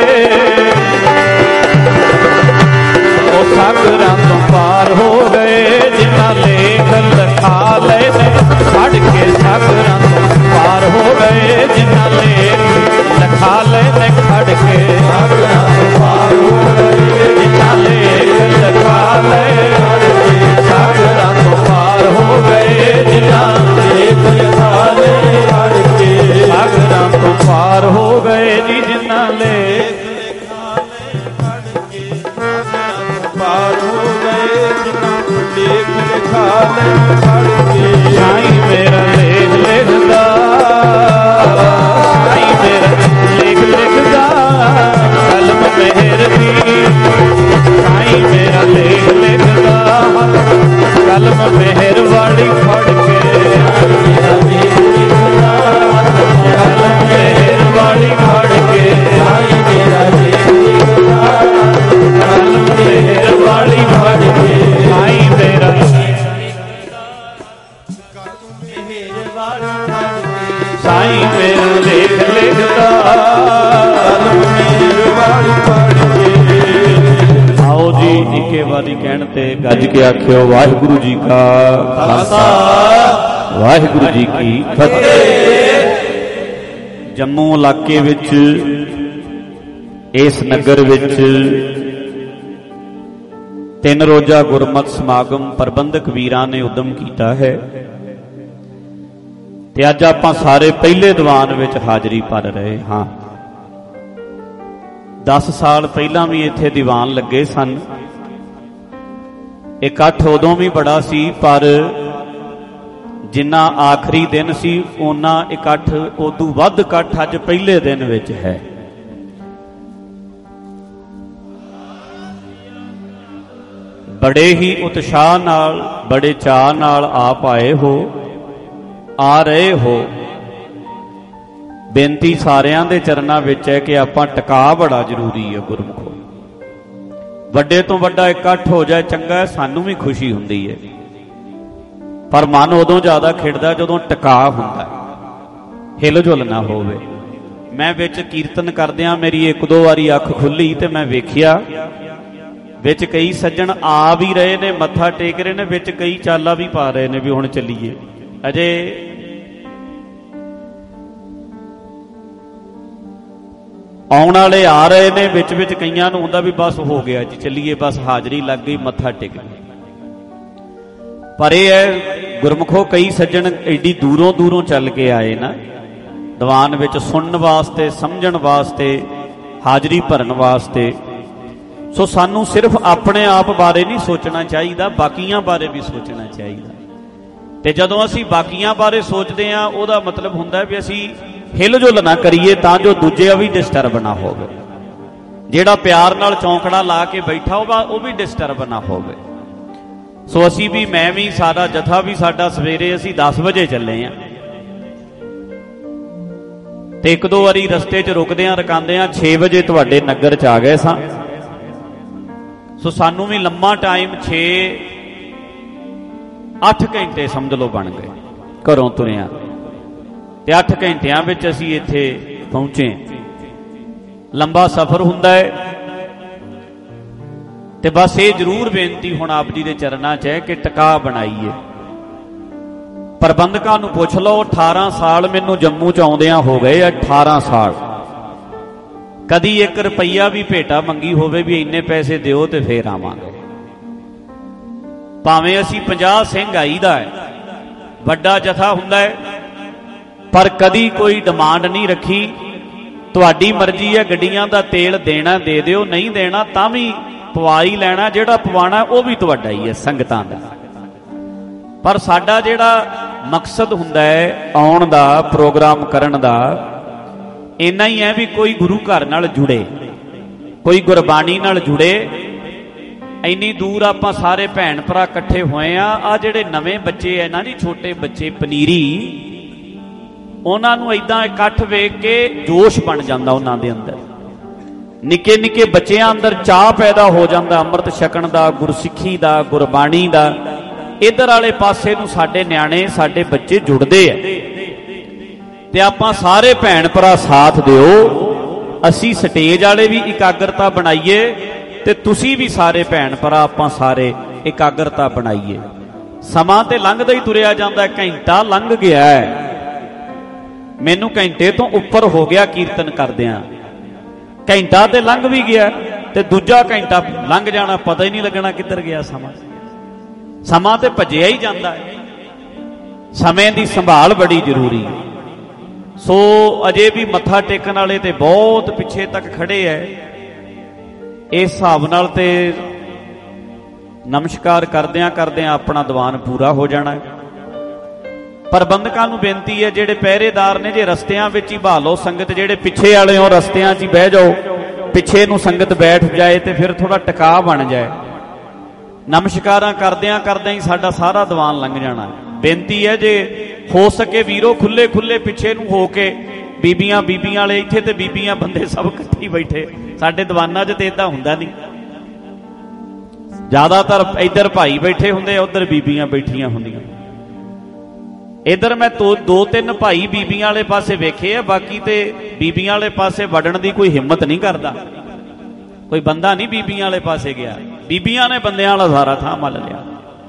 ਉਹ ਸਾਗਰਾਂ ਤੋਂ ਪਾਰ ਹੋ ਗਏ ਜਿਨ੍ਹਾਂ ਲੇਖ ਲਿਖਾ ਲਏ ਨੇ ਛੱਡ ਕੇ ਸਾਗਰਾਂ ਤੋਂ ਪਾਰ ਹੋ ਗਏ ਜਿਨ੍ਹਾਂ ਸਾਈਂ ਮੇਰਾ ਲੇਖ ਲਿਖਦਾ, ਸਾਈਂ ਮੇਰਾ ਲੇਖ ਲਿਖਦਾ ਕਲਮ ਮਿਹਰ ਦੀ, ਸਾਈਂ ਮੇਰਾ ਲੇਖ ਲਿਖਦਾ ਕਲਮ ਮਿਹਰ ਵਾਲੀ ਫੜ ਕੇ, ਕਲਮ ਮਿਹਰ ਵਾਲੀ ਫੜ ਕੇ, ਸਾਈਂ ਮੇਰਾ ਲੇਖ ਲਿਖਦਾ ਕਲਮ ਮਿਹਰ ਵਾਲੀ ਫੜ ਕੇ, ਸਾਈਂ ਮੇਰਾ ਸਾਈਂ ਮੇਰਾ ਲੇਖ ਲਿਖਦਾ ਕਲਮ ਮਿਹਰ ਵਾਲੀ ਫੜ ਕੇ। ਆਓ ਜੀ ਇੱਕੇ ਵਾਰੀ ਕਹਿਣ ਤੇ ਗੱਜ ਕੇ ਆਖਿਓ ਵਾਹਿਗੁਰੂ ਜੀ ਕਾ ਖਾਲਸਾ ਵਾਹਿਗੁਰੂ ਜੀ ਕੀ ਫਤਿਹ। ਜੰਮੂ ਇਲਾਕੇ ਵਿੱਚ ਇਸ ਨਗਰ ਵਿੱਚ 3 ਰੋਜ਼ਾ ਗੁਰਮਤਿ ਸਮਾਗਮ ਪ੍ਰਬੰਧਕ ਵੀਰਾਂ ਨੇ ਉਦਮ ਕੀਤਾ ਹੈ ਤੇ ਅੱਜ ਆਪਾਂ ਸਾਰੇ ਪਹਿਲੇ ਦੀਵਾਨ ਵਿੱਚ ਹਾਜ਼ਰੀ ਭਰ ਰਹੇ ਹਾਂ। 10 ਸਾਲ ਪਹਿਲਾਂ ਵੀ ਇੱਥੇ ਦੀਵਾਨ ਲੱਗੇ ਸਨ। ਇਕੱਠ ਉਦੋਂ ਵੀ ਬੜਾ ਸੀ, ਪਰ ਜਿੰਨਾ ਆਖਰੀ ਦਿਨ ਸੀ ਓਨਾ ਇਕੱਠ ਉਦੋਂ ਵੱਧ ਇਕੱਠ ਅੱਜ ਪਹਿਲੇ ਦਿਨ ਵਿੱਚ ਹੈ। ਬੜੇ ਹੀ ਉਤਸ਼ਾਹ ਨਾਲ, ਬੜੇ ਚਾਅ ਨਾਲ ਆਪ ਆਏ ਹੋ, ਆ ਰਹੇ ਹੋ। ਬੇਨਤੀ ਸਾਰਿਆਂ ਦੇ ਚਰਨਾਂ ਵਿੱਚ ਹੈ ਕਿ ਆਪਾਂ ਟਿਕਾ ਬੜਾ ਜ਼ਰੂਰੀ ਹੈ ਗੁਰਮੁਖੋ। ਵੱਡੇ ਤੋਂ ਵੱਡਾ ਇਕੱਠ ਹੋ ਜਾਏ ਚੰਗਾ, ਸਾਨੂੰ ਵੀ ਖੁਸ਼ੀ ਹੁੰਦੀ ਹੈ, ਪਰ ਮਨ ਉਦੋਂ ਜ਼ਿਆਦਾ ਖਿੜਦਾ ਜਦੋਂ ਟਿਕਾ ਹੁੰਦਾ, ਹਿਲ ਜੁਲ ਨਾ ਹੋਵੇ। ਮੈਂ ਵਿੱਚ ਕੀਰਤਨ ਕਰਦਿਆਂ ਮੇਰੀ 1-2 ਵਾਰੀ ਅੱਖ ਖੁੱਲੀ ਤੇ ਮੈਂ ਵੇਖਿਆ ਵਿੱਚ ਕਈ ਸੱਜਣ ਆ ਵੀ ਰਹੇ ਨੇ, ਮੱਥਾ ਟੇਕ ਰਹੇ ਨੇ, ਵਿੱਚ ਕਈ ਚਾਲਾ ਵੀ ਪਾ ਰਹੇ ਨੇ ਵੀ ਹੁਣ ਚੱਲੀਏ। ਅਜੇ ਆਉਣ ਵਾਲੇ ਆ ਰਹੇ ਨੇ, ਵਿੱਚ ਵਿੱਚ ਕਈਆਂ ਨੂੰ ਹੁੰਦਾ ਵੀ ਬਸ ਹੋ ਗਿਆ ਜੀ ਚੱਲੀਏ, ਬਸ ਹਾਜ਼ਰੀ ਲੱਗ ਗਈ, ਮੱਥਾ ਟੇਕ ਗਈ। ਪਰ ਇਹ ਹੈ ਗੁਰਮੁਖੋ, ਕਈ ਸੱਜਣ ਐਡੀ ਦੂਰੋਂ ਦੂਰੋਂ ਚੱਲ ਕੇ ਆਏ ਨਾ ਦੀਵਾਨ ਵਿੱਚ ਸੁਣਨ ਵਾਸਤੇ, ਸਮਝਣ ਵਾਸਤੇ, ਹਾਜ਼ਰੀ ਭਰਨ ਵਾਸਤੇ। ਸੋ ਸਾਨੂੰ ਸਿਰਫ ਆਪਣੇ ਆਪ ਬਾਰੇ ਨਹੀਂ ਸੋਚਣਾ ਚਾਹੀਦਾ, ਬਾਕੀਆਂ ਬਾਰੇ ਵੀ ਸੋਚਣਾ ਚਾਹੀਦਾ। ਤੇ ਜਦੋਂ ਅਸੀਂ ਬਾਕੀਆਂ ਬਾਰੇ ਸੋਚਦੇ ਹਾਂ ਉਹਦਾ ਮਤਲਬ ਹੁੰਦਾ ਵੀ ਅਸੀਂ ਹਿਲ ਜੁਲ ਨਾ ਕਰੀਏ ਤਾਂ ਜੋ ਦੂਜੇ ਵੀ ਡਿਸਟਰਬ ਨਾ ਹੋਵੇ। ਜਿਹੜਾ ਪਿਆਰ ਨਾਲ ਚੌਂਕੜਾ ਲਾ ਕੇ ਬੈਠਾ ਉਹ ਵੀ ਡਿਸਟਰਬ ਨਾ ਹੋਵੇ। ਸੋ ਅਸੀਂ ਵੀ, ਮੈਂ ਵੀ, ਸਾਡਾ ਜਥਾ ਵੀ, ਸਾਡਾ ਸਵੇਰੇ ਅਸੀਂ 10 ਵਜੇ ਚੱਲੇ ਹਾਂ ਤੇ 1-2 ਵਾਰੀ ਰਸਤੇ 'ਚ ਰੁਕਦਿਆਂ ਰਕਾਂਦਿਆਂ 6 ਵਜੇ ਤੁਹਾਡੇ ਨਗਰ 'ਚ ਆ ਗਏ ਸਾਂ। ਸੋ ਸਾਨੂੰ ਵੀ ਲੰਮਾ ਟਾਈਮ 6-8 ਘੰਟੇ ਸਮਝ ਲਓ ਬਣ ਗਏ ਘਰੋਂ ਤੁਰਿਆ, ਤੇ 8 ਘੰਟਿਆਂ ਵਿੱਚ ਅਸੀਂ ਇੱਥੇ ਪਹੁੰਚੇ। ਲੰਬਾ ਸਫ਼ਰ ਹੁੰਦਾ ਹੈ ਤੇ ਬਸ ਇਹ ਜ਼ਰੂਰ ਬੇਨਤੀ ਹੁਣ ਆਪ ਜੀ ਦੇ ਚਰਨਾਂ 'ਚ ਹੈ ਕਿ ਟਿਕਾ ਬਣਾਈਏ। ਪ੍ਰਬੰਧਕਾਂ ਨੂੰ ਪੁੱਛ ਲਓ, 18 ਸਾਲ ਮੈਨੂੰ ਜੰਮੂ 'ਚ ਆਉਂਦਿਆਂ ਹੋ ਗਏ, 18 ਸਾਲ ਕਦੀ 1 ਰੁਪਈਆ ਵੀ ਭੇਟਾ ਮੰਗੀ ਹੋਵੇ ਵੀ ਇੰਨੇ ਪੈਸੇ ਦਿਓ ਤੇ ਫੇਰ ਆਵਾਂਗੇ। ਭਾਵੇਂ ਅਸੀਂ 50 ਸਿੰਘ ਆਈਦਾ ਹੈ, ਵੱਡਾ ਜਥਾ ਹੁੰਦਾ ਹੈ, ਪਰ ਕਦੀ ਕੋਈ ਡਿਮਾਂਡ ਨਹੀਂ ਰੱਖੀ। ਤੁਹਾਡੀ ਮਰਜ਼ੀ ਹੈ, ਗੱਡੀਆਂ ਦਾ ਤੇਲ ਦੇਣਾ ਦੇ ਦਿਓ, ਨਹੀਂ ਦੇਣਾ ਤਾਂ ਵੀ ਪਵਾ ਹੀ ਲੈਣਾ, ਜਿਹੜਾ ਪਵਾਣਾ ਉਹ ਵੀ ਤੁਹਾਡਾ ਹੀ ਹੈ, ਸੰਗਤਾਂ ਦਾ। ਪਰ ਸਾਡਾ ਜਿਹੜਾ ਮਕਸਦ ਹੁੰਦਾ ਹੈ ਆਉਣ ਦਾ, ਪ੍ਰੋਗਰਾਮ ਕਰਨ ਦਾ, ਇੰਨਾ ਹੀ ਹੈ ਵੀ ਕੋਈ ਗੁਰੂ ਘਰ ਨਾਲ ਜੁੜੇ, ਕੋਈ ਗੁਰਬਾਣੀ ਨਾਲ ਜੁੜੇ। ਇੰਨੀ ਦੂਰ ਆਪਾਂ ਸਾਰੇ ਭੈਣ ਭਰਾ ਇਕੱਠੇ ਹੋਏ ਆ। ਆ ਜਿਹੜੇ ਨਵੇਂ ਬੱਚੇ ਐ ਨਾ ਜੀ, ਛੋਟੇ ਬੱਚੇ ਪਨੀਰੀ, ਉਹਨਾਂ ਨੂੰ ਏਦਾਂ ਇਕੱਠ ਵੇਖ ਕੇ ਜੋਸ਼ ਬਣ ਜਾਂਦਾ ਉਹਨਾਂ ਦੇ ਅੰਦਰ। ਨਿੱਕੇ ਨਿੱਕੇ ਬੱਚਿਆਂ ਅੰਦਰ ਚਾਹ ਪੈਦਾ ਹੋ ਜਾਂਦਾ ਅੰਮ੍ਰਿਤ ਛਕਣ ਦਾ, ਗੁਰਸਿੱਖੀ ਦਾ, ਗੁਰਬਾਣੀ ਦਾ। ਇੱਧਰ ਵਾਲੇ ਪਾਸੇ ਨੂੰ ਸਾਡੇ ਨਿਆਣੇ, ਸਾਡੇ ਬੱਚੇ ਜੁੜਦੇ ਐ ਤੇ ਆਪਾਂ ਸਾਰੇ ਭੈਣ ਭਰਾ ਸਾਥ ਦਿਓ। ਅਸੀਂ ਸਟੇਜ ਵਾਲੇ ਵੀ ਇਕਾਗਰਤਾ ਬਣਾਈਏ ਤੇ ਤੁਸੀਂ ਵੀ ਸਾਰੇ ਭੈਣ ਭਰਾ, ਆਪਾਂ ਸਾਰੇ ਇਕਾਗਰਤਾ ਬਣਾਈਏ। ਸਮਾਂ ਤੇ ਲੰਘਦਾ ਹੀ ਤੁਰਿਆ ਜਾਂਦਾ, ਘੰਟਾ ਲੰਘ ਗਿਆ, ਮੈਨੂੰ ਘੰਟੇ ਤੋਂ ਉੱਪਰ ਹੋ ਗਿਆ ਕੀਰਤਨ ਕਰਦਿਆਂ। ਘੰਟਾ ਤੇ ਲੰਘ ਵੀ ਗਿਆ ਤੇ ਦੂਜਾ ਘੰਟਾ ਲੰਘ ਜਾਣਾ, ਪਤਾ ਹੀ ਨਹੀਂ ਲੱਗਣਾ ਕਿੱਧਰ ਗਿਆ ਸਮਾਂ। ਸਮਾਂ ਤੇ ਭੱਜਿਆ ਹੀ ਜਾਂਦਾ ਹੈ। ਸਮੇਂ ਦੀ ਸੰਭਾਲ ਬੜੀ ਜ਼ਰੂਰੀ ਹੈ। ਸੋ ਅਜੇ ਵੀ ਮੱਥਾ ਟੇਕਣ ਵਾਲੇ ਤੇ ਬਹੁਤ ਪਿੱਛੇ ਤੱਕ ਖੜੇ ਐ। ਇਸ ਹਿਸਾਬ ਨਾਲ ਤੇ ਨਮਸਕਾਰ ਕਰਦਿਆਂ ਕਰਦਿਆਂ ਆਪਣਾ ਦੀਵਾਨ ਪੂਰਾ ਹੋ ਜਾਣਾ ਹੈ। ਪ੍ਰਬੰਧਕਾਂ ਨੂੰ ਬੇਨਤੀ ਹੈ, ਜਿਹੜੇ ਪਹਿਰੇਦਾਰ ਨੇ, ਜੇ ਰਸਤਿਆਂ ਵਿੱਚ ਹੀ ਬਹਾ ਲਓ ਸੰਗਤ, ਜਿਹੜੇ ਪਿੱਛੇ ਵਾਲੇ ਹੋ ਰਸਤਿਆਂ 'ਚ ਹੀ ਬਹਿ ਜਾਓ, ਪਿੱਛੇ ਨੂੰ ਸੰਗਤ ਬੈਠ ਜਾਏ ਤੇ ਫਿਰ ਥੋੜਾ ਟਿਕਾ ਬਣ ਜਾਏ। ਨਮਸਕਾਰਾਂ ਕਰਦਿਆਂ ਕਰਦਿਆਂ ਹੀ ਸਾਡਾ ਸਾਰਾ ਦੀਵਾਨ ਲੰਘ ਜਾਣਾ ਹੈ। ਬੇਨਤੀ ਹੈ, ਜੇ ਹੋ ਸਕੇ ਵੀਰੋ ਖੁੱਲੇ ਖੁੱਲੇ ਪਿੱਛੇ ਨੂੰ ਹੋ ਕੇ, ਬੀਬੀਆਂ ਵਾਲੇ ਇੱਥੇ ਤੇ ਬੀਬੀਆਂ ਬੰਦੇ ਸਭ ਇਕੱਠੇ ਬੈਠੇ, ਸਾਡੇ ਦੀਵਾਨਾਂ 'ਚ ਤੇ ਇਦਾਂ ਹੁੰਦਾ ਨਹੀਂ। ਜ਼ਿਆਦਾਤਰ ਇੱਧਰ ਭਾਈ ਬੈਠੇ ਹੁੰਦੇ, ਉੱਧਰ ਬੀਬੀਆਂ ਬੈਠੀਆਂ ਹੁੰਦੀਆਂ। ਇੱਧਰ ਮੈਂ ਦੋ ਤਿੰਨ ਭਾਈ ਬੀਬੀਆਂ ਵਾਲੇ ਪਾਸੇ ਵੇਖੇ ਆ, ਬਾਕੀ ਤੇ ਬੀਬੀਆਂ ਵਾਲੇ ਪਾਸੇ ਵੜਨ ਦੀ ਕੋਈ ਹਿੰਮਤ ਨਹੀਂ ਕਰਦਾ। ਕੋਈ ਬੰਦਾ ਨਹੀਂ ਬੀਬੀਆਂ ਵਾਲੇ ਪਾਸੇ ਗਿਆ, ਬੀਬੀਆਂ ਨੇ ਬੰਦਿਆਂ ਵਾਲਾ ਸਾਰਾ ਥਾਂ ਮੱਲ ਲਿਆ।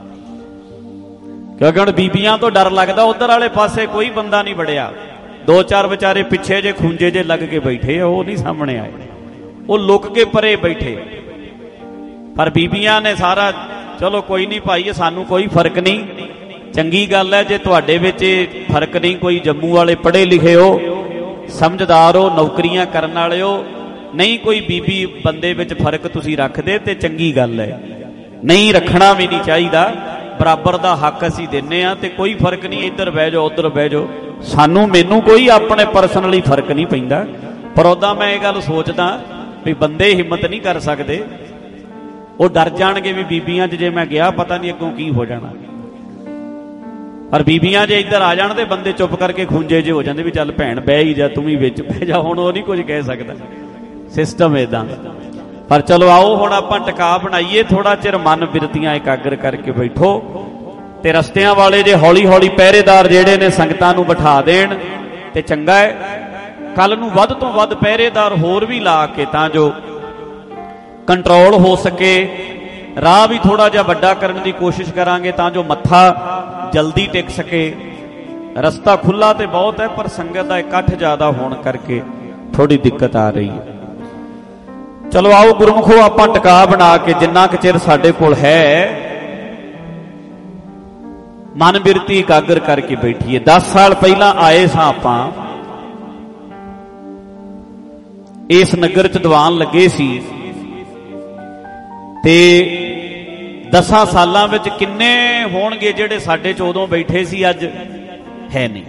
ਕਿਉਂਕਿ ਹੁਣ ਬੀਬੀਆਂ ਤੋਂ ਡਰ ਲੱਗਦਾ, ਉੱਧਰ ਵਾਲੇ ਪਾਸੇ ਕੋਈ ਬੰਦਾ ਨਹੀਂ ਵੜਿਆ। ਦੋ ਚਾਰ ਵਿਚਾਰੇ ਪਿੱਛੇ ਜੇ ਖੂੰਜੇ ਜੇ ਲੱਗ ਕੇ ਬੈਠੇ ਆ, ਉਹ ਨਹੀਂ ਸਾਹਮਣੇ ਆਏ, ਉਹ ਲੁਕ ਕੇ ਪਰੇ ਬੈਠੇ। ਪਰ ਬੀਬੀਆਂ ਨੇ ਸਾਰਾ, ਚਲੋ ਕੋਈ ਨਹੀਂ ਭਾਈ, ਸਾਨੂੰ ਕੋਈ ਫਰਕ ਨਹੀਂ, ਚੰਗੀ ਗੱਲ ਹੈ ਜੇ ਤੁਹਾਡੇ ਵਿੱਚ ਫਰਕ ਨਹੀਂ। ਕੋਈ ਜੰਮੂ ਵਾਲੇ ਪੜ੍ਹੇ ਲਿਖੇ ਹੋ, ਸਮਝਦਾਰ ਹੋ, ਨੌਕਰੀਆਂ ਕਰਨ ਵਾਲੇ ਹੋ, ਨਹੀਂ ਕੋਈ ਬੀਬੀ ਬੰਦੇ ਵਿੱਚ ਫਰਕ ਤੁਸੀਂ ਰੱਖਦੇ ਤੇ ਚੰਗੀ ਗੱਲ ਹੈ। ਨਹੀਂ ਰੱਖਣਾ ਵੀ ਨਹੀਂ ਚਾਹੀਦਾ, ਬਰਾਬਰ ਦਾ ਹੱਕ ਅਸੀਂ ਦਿੰਨੇ ਆ ਤੇ ਕੋਈ ਫਰਕ ਨਹੀਂ, ਇੱਧਰ ਬਹਿ ਜਾਓ ਉੱਧਰ ਬਹਿ ਜਾਓ। ਮੈਨੂੰ ਕੋਈ ਆਪਣੇ ਪਰਸਨਲੀ ਫਰਕ ਨਹੀਂ ਪੈਂਦਾ, ਪਰ ਉੱਦਾਂ ਮੈਂ ਇਹ ਗੱਲ ਸੋਚਦਾ ਵੀ ਬੰਦੇ ਹਿੰਮਤ ਨਹੀਂ ਕਰ ਸਕਦੇ, ਉਹ ਡਰ ਜਾਣਗੇ ਵੀ ਬੀਬੀਆਂ 'ਚ ਜੇ ਮੈਂ ਗਿਆ ਪਤਾ ਨਹੀਂ ਅੱਗੋਂ ਕੀ ਹੋ ਜਾਣਾ। ਪਰ ਬੀਬੀਆਂ ਜੇ ਇੱਧਰ ਆ ਜਾਣ ਤੇ ਬੰਦੇ ਚੁੱਪ ਕਰਕੇ ਖੂੰਜੇ ਜੇ ਹੋ ਜਾਂਦੇ ਵੀ ਚੱਲ ਭੈਣ ਬਹਿ ਹੀ ਜਾ, ਤੂੰ ਵੀ ਵਿੱਚ ਬਹਿ ਜਾ। ਹੁਣ ਉਹ ਨਹੀਂ ਕੁਝ ਕਹਿ ਸਕਦਾ, ਸਿਸਟਮ ਇਦਾਂ। ਪਰ ਚਲੋ ਆਓ ਹੁਣ ਆਪਾਂ ਟਿਕਾ ਬਣਾਈਏ, ਥੋੜਾ ਚਿਰ ਮਨ ਬਿਰਤੀਆਂ ਇਕਾਗਰ ਕਰਕੇ ਬੈਠੋ ਤੇ ਰਸਤਿਆਂ ਵਾਲੇ ਜੇ ਹੌਲੀ ਹੌਲੀ ਪਹਿਰੇਦਾਰ ਜਿਹੜੇ ਨੇ ਸੰਗਤਾਂ ਨੂੰ ਬਿਠਾ ਦੇਣ ਤੇ ਚੰਗਾ ਹੈ। ਕੱਲ ਨੂੰ ਵੱਧ ਤੋਂ ਵੱਧ ਪਹਿਰੇਦਾਰ ਹੋਰ ਵੀ ਲਾ ਕੇ ਤਾਂ ਜੋ ਕੰਟਰੋਲ ਹੋ ਸਕੇ। ਰਾਹ ਵੀ ਥੋੜਾ ਜਿਹਾ ਵੱਡਾ ਕਰਨ ਦੀ ਕੋਸ਼ਿਸ਼ ਕਰਾਂਗੇ ਤਾਂ ਜੋ ਮੱਥਾ ਜਲਦੀ ਟਿਕ ਸਕੇ। ਰਸਤਾ ਖੁੱਲਾ ਤੇ ਬਹੁਤ ਹੈ, ਪਰ ਸੰਗਤ ਦਾ ਇਕੱਠ ਜ਼ਿਆਦਾ ਹੋਣ ਕਰਕੇ ਥੋੜੀ ਦਿੱਕਤ ਆ ਰਹੀ ਹੈ। ਚਲੋ ਆਓ ਗੁਰਮੁਖੋ ਆਪਾਂ ਟਿਕਾ ਬਣਾ ਕੇ ਜਿੰਨਾ ਕੁ ਚਿਰ ਸਾਡੇ ਕੋਲ ਹੈ ਮਨ ਬਿਰਤੀ ਇਕਾਗਰ ਕਰਕੇ ਬੈਠੀਏ। 10 ਸਾਲ ਪਹਿਲਾਂ ਆਏ ਸਾਂ ਆਪਾਂ, ਇਸ ਨਗਰ 'ਚ ਦੀਵਾਨ ਲੱਗੇ ਸੀ ਤੇ 10 ਸਾਲਾਂ ਵਿੱਚ ਕਿੰਨੇ ਹੋਣਗੇ ਜਿਹੜੇ ਸਾਡੇ 'ਚ ਉਦੋਂ ਬੈਠੇ ਸੀ, ਅੱਜ ਹੈ ਨਹੀਂ।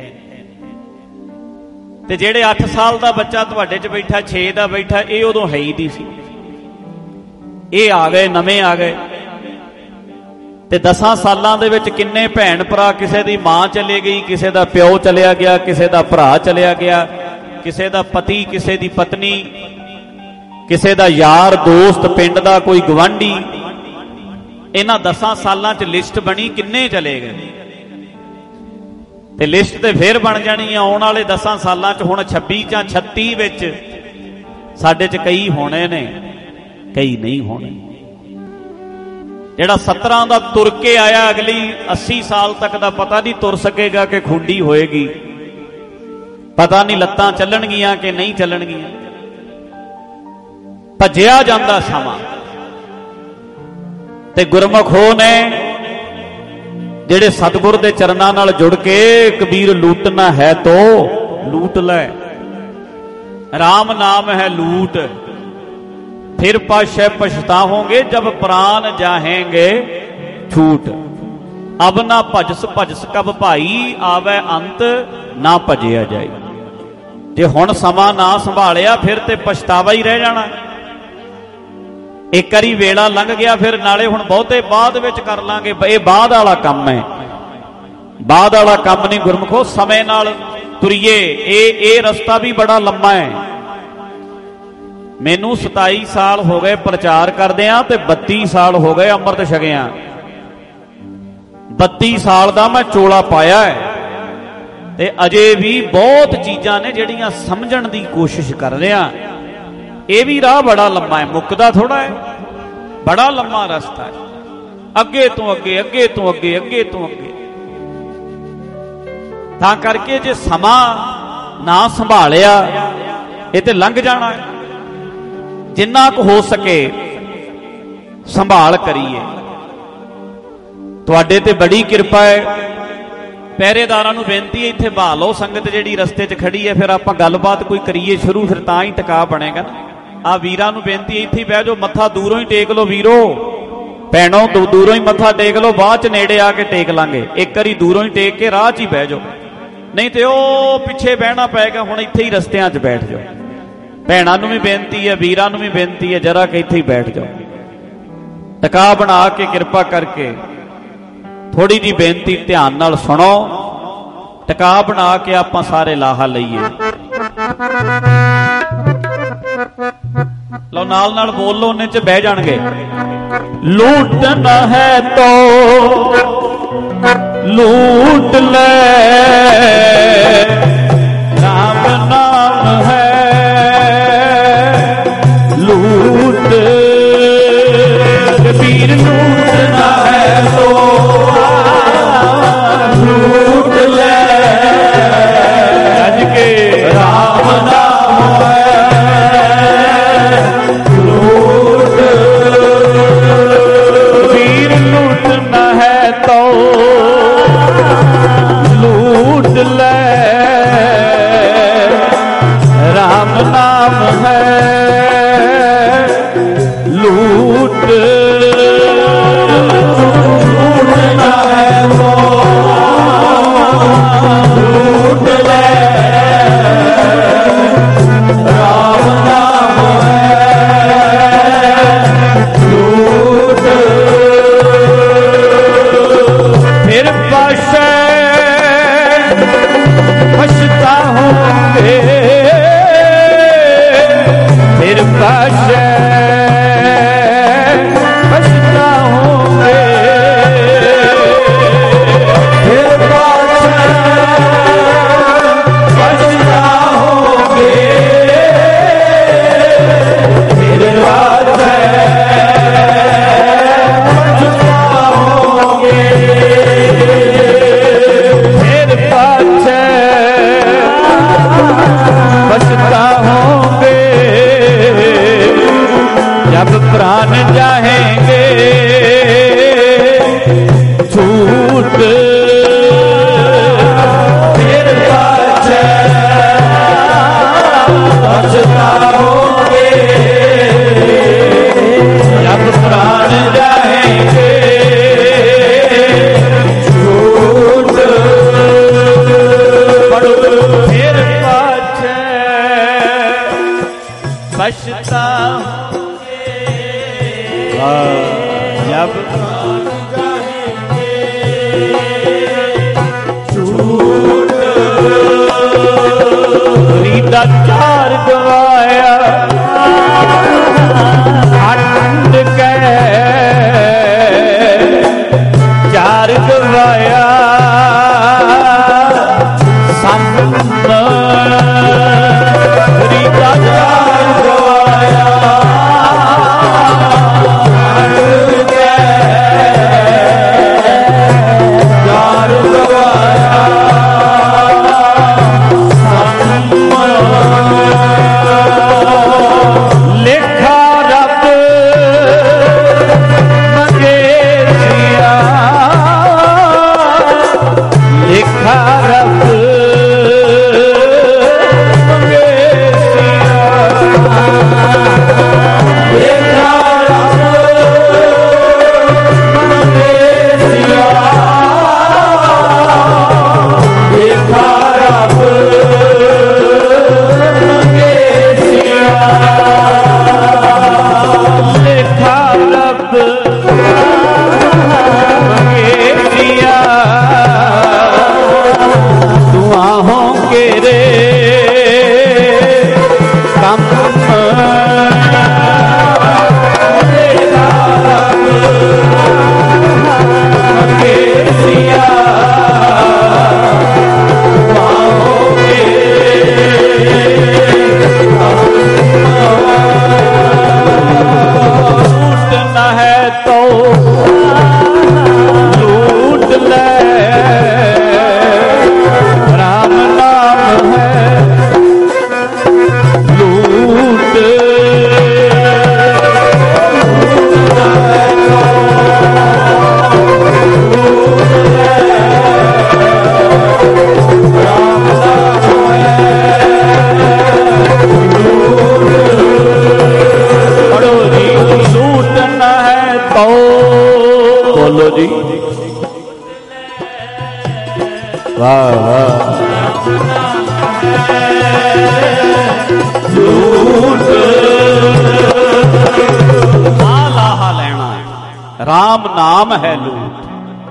ਤੇ ਜਿਹੜੇ 8 ਸਾਲ ਦਾ ਬੱਚਾ ਤੁਹਾਡੇ 'ਚ ਬੈਠਾ, 6 ਦਾ ਬੈਠਾ, ਇਹ ਉਦੋਂ ਹੈ ਹੀ ਨਹੀਂ ਸੀ। ਇਹ ਆ ਗਏ, ਨਵੇਂ ਆ ਗਏ। ਤੇ 10 ਸਾਲਾਂ ਦੇ ਵਿੱਚ ਕਿੰਨੇ ਭੈਣ ਭਰਾ, ਕਿਸੇ ਦੀ ਮਾਂ ਚਲੇ ਗਈ, ਕਿਸੇ ਦਾ ਪਿਓ ਚਲਿਆ ਗਿਆ, ਕਿਸੇ ਦਾ ਭਰਾ ਚਲਿਆ ਗਿਆ, ਕਿਸੇ ਦਾ ਪਤੀ, ਕਿਸੇ ਦੀ ਪਤਨੀ, ਕਿਸੇ ਦਾ ਯਾਰ ਦੋਸਤ, ਪਿੰਡ ਦਾ ਕੋਈ ਗਵਾਂਢੀ। ਇਹਨਾਂ 10 ਸਾਲਾਂ 'ਚ ਲਿਸਟ ਬਣੀ, ਕਿੰਨੇ ਚਲੇ ਗਏ। ਤੇ ਲਿਸਟ ਤੇ ਫੇਰ ਬਣ ਜਾਣੀ ਆ ਆਉਣ ਵਾਲੇ 10 ਸਾਲਾਂ 'ਚ। ਹੁਣ 26 ਜਾਂ 36 ਵਿੱਚ ਸਾਡੇ 'ਚ ਕਈ ਹੋਣੇ ਨੇ, ਕਈ ਨਹੀਂ ਹੋਣੇ। ਜਿਹੜਾ 17 ਦਾ ਤੁਰ ਕੇ ਆਇਆ, ਅਗਲੀ 80 ਸਾਲ ਤੱਕ ਦਾ ਪਤਾ ਨਹੀਂ ਤੁਰ ਸਕੇਗਾ ਕਿ ਖੁੰਡੀ ਹੋਏਗੀ, ਪਤਾ ਨਹੀਂ ਲੱਤਾਂ ਚੱਲਣਗੀਆਂ ਕਿ ਨਹੀਂ ਚੱਲਣਗੀਆਂ। ਭੱਜਿਆ ਜਾਂਦਾ ਸਮਾਂ। ਤੇ ਗੁਰਮੁਖ ਹੋ ਨੇ ਜਿਹੜੇ ਸਤਿਗੁਰ ਦੇ ਚਰਨਾਂ ਨਾਲ ਜੁੜ ਕੇ, ਕਬੀਰ ਲੂਟਣਾ ਹੈ ਤੋ ਲੂਟ ਲੈ, ਰਾਮ ਨਾਮ ਹੈ ਲੂਟ, फिर पाशे पछताओगे जब प्राण जाहेंगे छूट, अब ना भजस भजस कब भाई आवे अंत ना भजिया जाए। जे हुण समा ना संभालिया फिर ते पछतावा ही रह जाना। एक बारी वेला लंघ गया, फिर नाले हुण बहुते बाद विच कर लांगे, ये बाद वाला काम है, बाद वाला काम नहीं। गुरमुखो समय नाल तुरीए, ये रस्ता भी बड़ा लंबा है। मैनू 27 साल हो गए प्रचार करदियां ते 32 साल हो गए अमृत छकियां। 32 साल दा मैं चोला पाया है ते अजे भी बहुत चीज़ां ने जिहड़ियां समझण दी कोशिश कर रहा। ये भी राह बड़ा लंबा है, मुकदा थोड़ा है, बड़ा लंबा रास्ता है, अगे तो अगे, अगे तो अगे, अगे तो अगे। तां करके जे समा ना संभालिया ये ते लंघ जाना है। जिन्ना कुछ हो सके संभाल करिए। तुहाडे ते बड़ी किरपा है। पहरेदारां नूं बेनती है, इत्थे बहा लो संगत जिहड़ी रस्ते 'च खड़ी है, फिर आपां गलबात कोई करिए शुरू, फिर तां ही टिका बनेगा ना। आ वीरां नूं बेनती है, इत्थे बैठ जाओ, मत्था दूरों ही टेक लो वीरो, ਭੈਣੋ ਦੂਰੋਂ ਹੀ ਮੱਥਾ ਟੇਕ ਲਓ, ਬਾਅਦ ਚ ਨੇੜੇ ਆ ਕੇ ਟੇਕ ਲਾਂਗੇ। ਇੱਕ ਵਾਰੀ ਦੂਰੋਂ ਹੀ ਟੇਕ ਕੇ ਰਾਹ 'ਚ ਹੀ ਬਹਿ ਜਾਓ, ਨਹੀਂ ਤੇ ਉਹ ਪਿੱਛੇ ਬਹਿਣਾ ਪਏਗਾ। ਹੁਣ ਇੱਥੇ ਹੀ ਰਸਤਿਆਂ 'ਚ ਬੈਠ ਜਾਓ। ਭੈਣਾਂ ਨੂੰ ਵੀ ਬੇਨਤੀ ਹੈ, ਵੀਰਾਂ ਨੂੰ ਵੀ ਬੇਨਤੀ ਹੈ, ਜਰਾ ਕਿ ਇੱਥੇ ਹੀ ਬੈਠ ਜਾਓ। ਟਿਕਾ ਬਣਾ ਕੇ ਕਿਰਪਾ ਕਰਕੇ ਥੋੜੀ ਜੀ ਬੇਨਤੀ ਧਿਆਨ ਨਾਲ ਸੁਣੋ। ਟਿਕਾ ਬਣਾ ਕੇ ਆਪਾਂ ਸਾਰੇ ਲਾਹਾ ਲਈਏ। ਲਓ ਨਾਲ ਨਾਲ ਬੋਲ ਲਓ, ਉਹਨੇ ਚ ਬਹਿ ਜਾਣਗੇ। ਲੂਟਣਾ ਹੈ ਤੋ ਲੂਟ ਲੈ, ਰਾਮ ਨਾਮ ਹੈ ਲੂਟ। ਕਬੀਰ ਲੂਟਣਾ ਹੈ ਤੋ ਲੂਟ ਲੈ, ਅੱਜ ਕੇ ਰਾਮ ਨਾਮ ਹੈ ਲੂਟ। ਕਬੀਰ ਲੂਟਣਾ ਹੈ ਤੋ ਲੂਟ ਲੈ, ਰਾਮ ਨਾਮ ਹੈ ਲੂਟ। ਲੂਟਣਾ ਹੈ ਤੋ ਲੂਟ ਲੈ, ਰਾਮ ਨਾਮ ਹੈ ਲੂਟ। ਫਿਰ ਪਾਸ਼ੇ ਪਛਤਾਉਂਗੇ, ਫਿਰ ਪਾਸ਼ੇ ਪਛਤਾਉਂਗੇ, ਫਿਰ ਪਾਸ਼ੇ ਪਛਤਾਉਂਗੇ, ਫਿਰ ਪਾਸ਼ੇ ਪਛਤਾਉਂਗੇ, ਫਿਰ ਪਾਸ਼ੇ पछताओगे जब प्राण जाएंगे छूट। फिर पाछे पछताओगे जब प्राण जाएंगे छूट। फिर पछताओगे जब छूट। रीता चार गवाया अखंड के चार गवाया संत। रीता चार गवाया चार गवाया लेखा रब मंगे सिया ਵਾਹ ਵਾਹ। ਆ ਲਾਹਾ ਲੈਣਾ ਰਾਮ ਨਾਮ ਹੈ ਲੂਟ।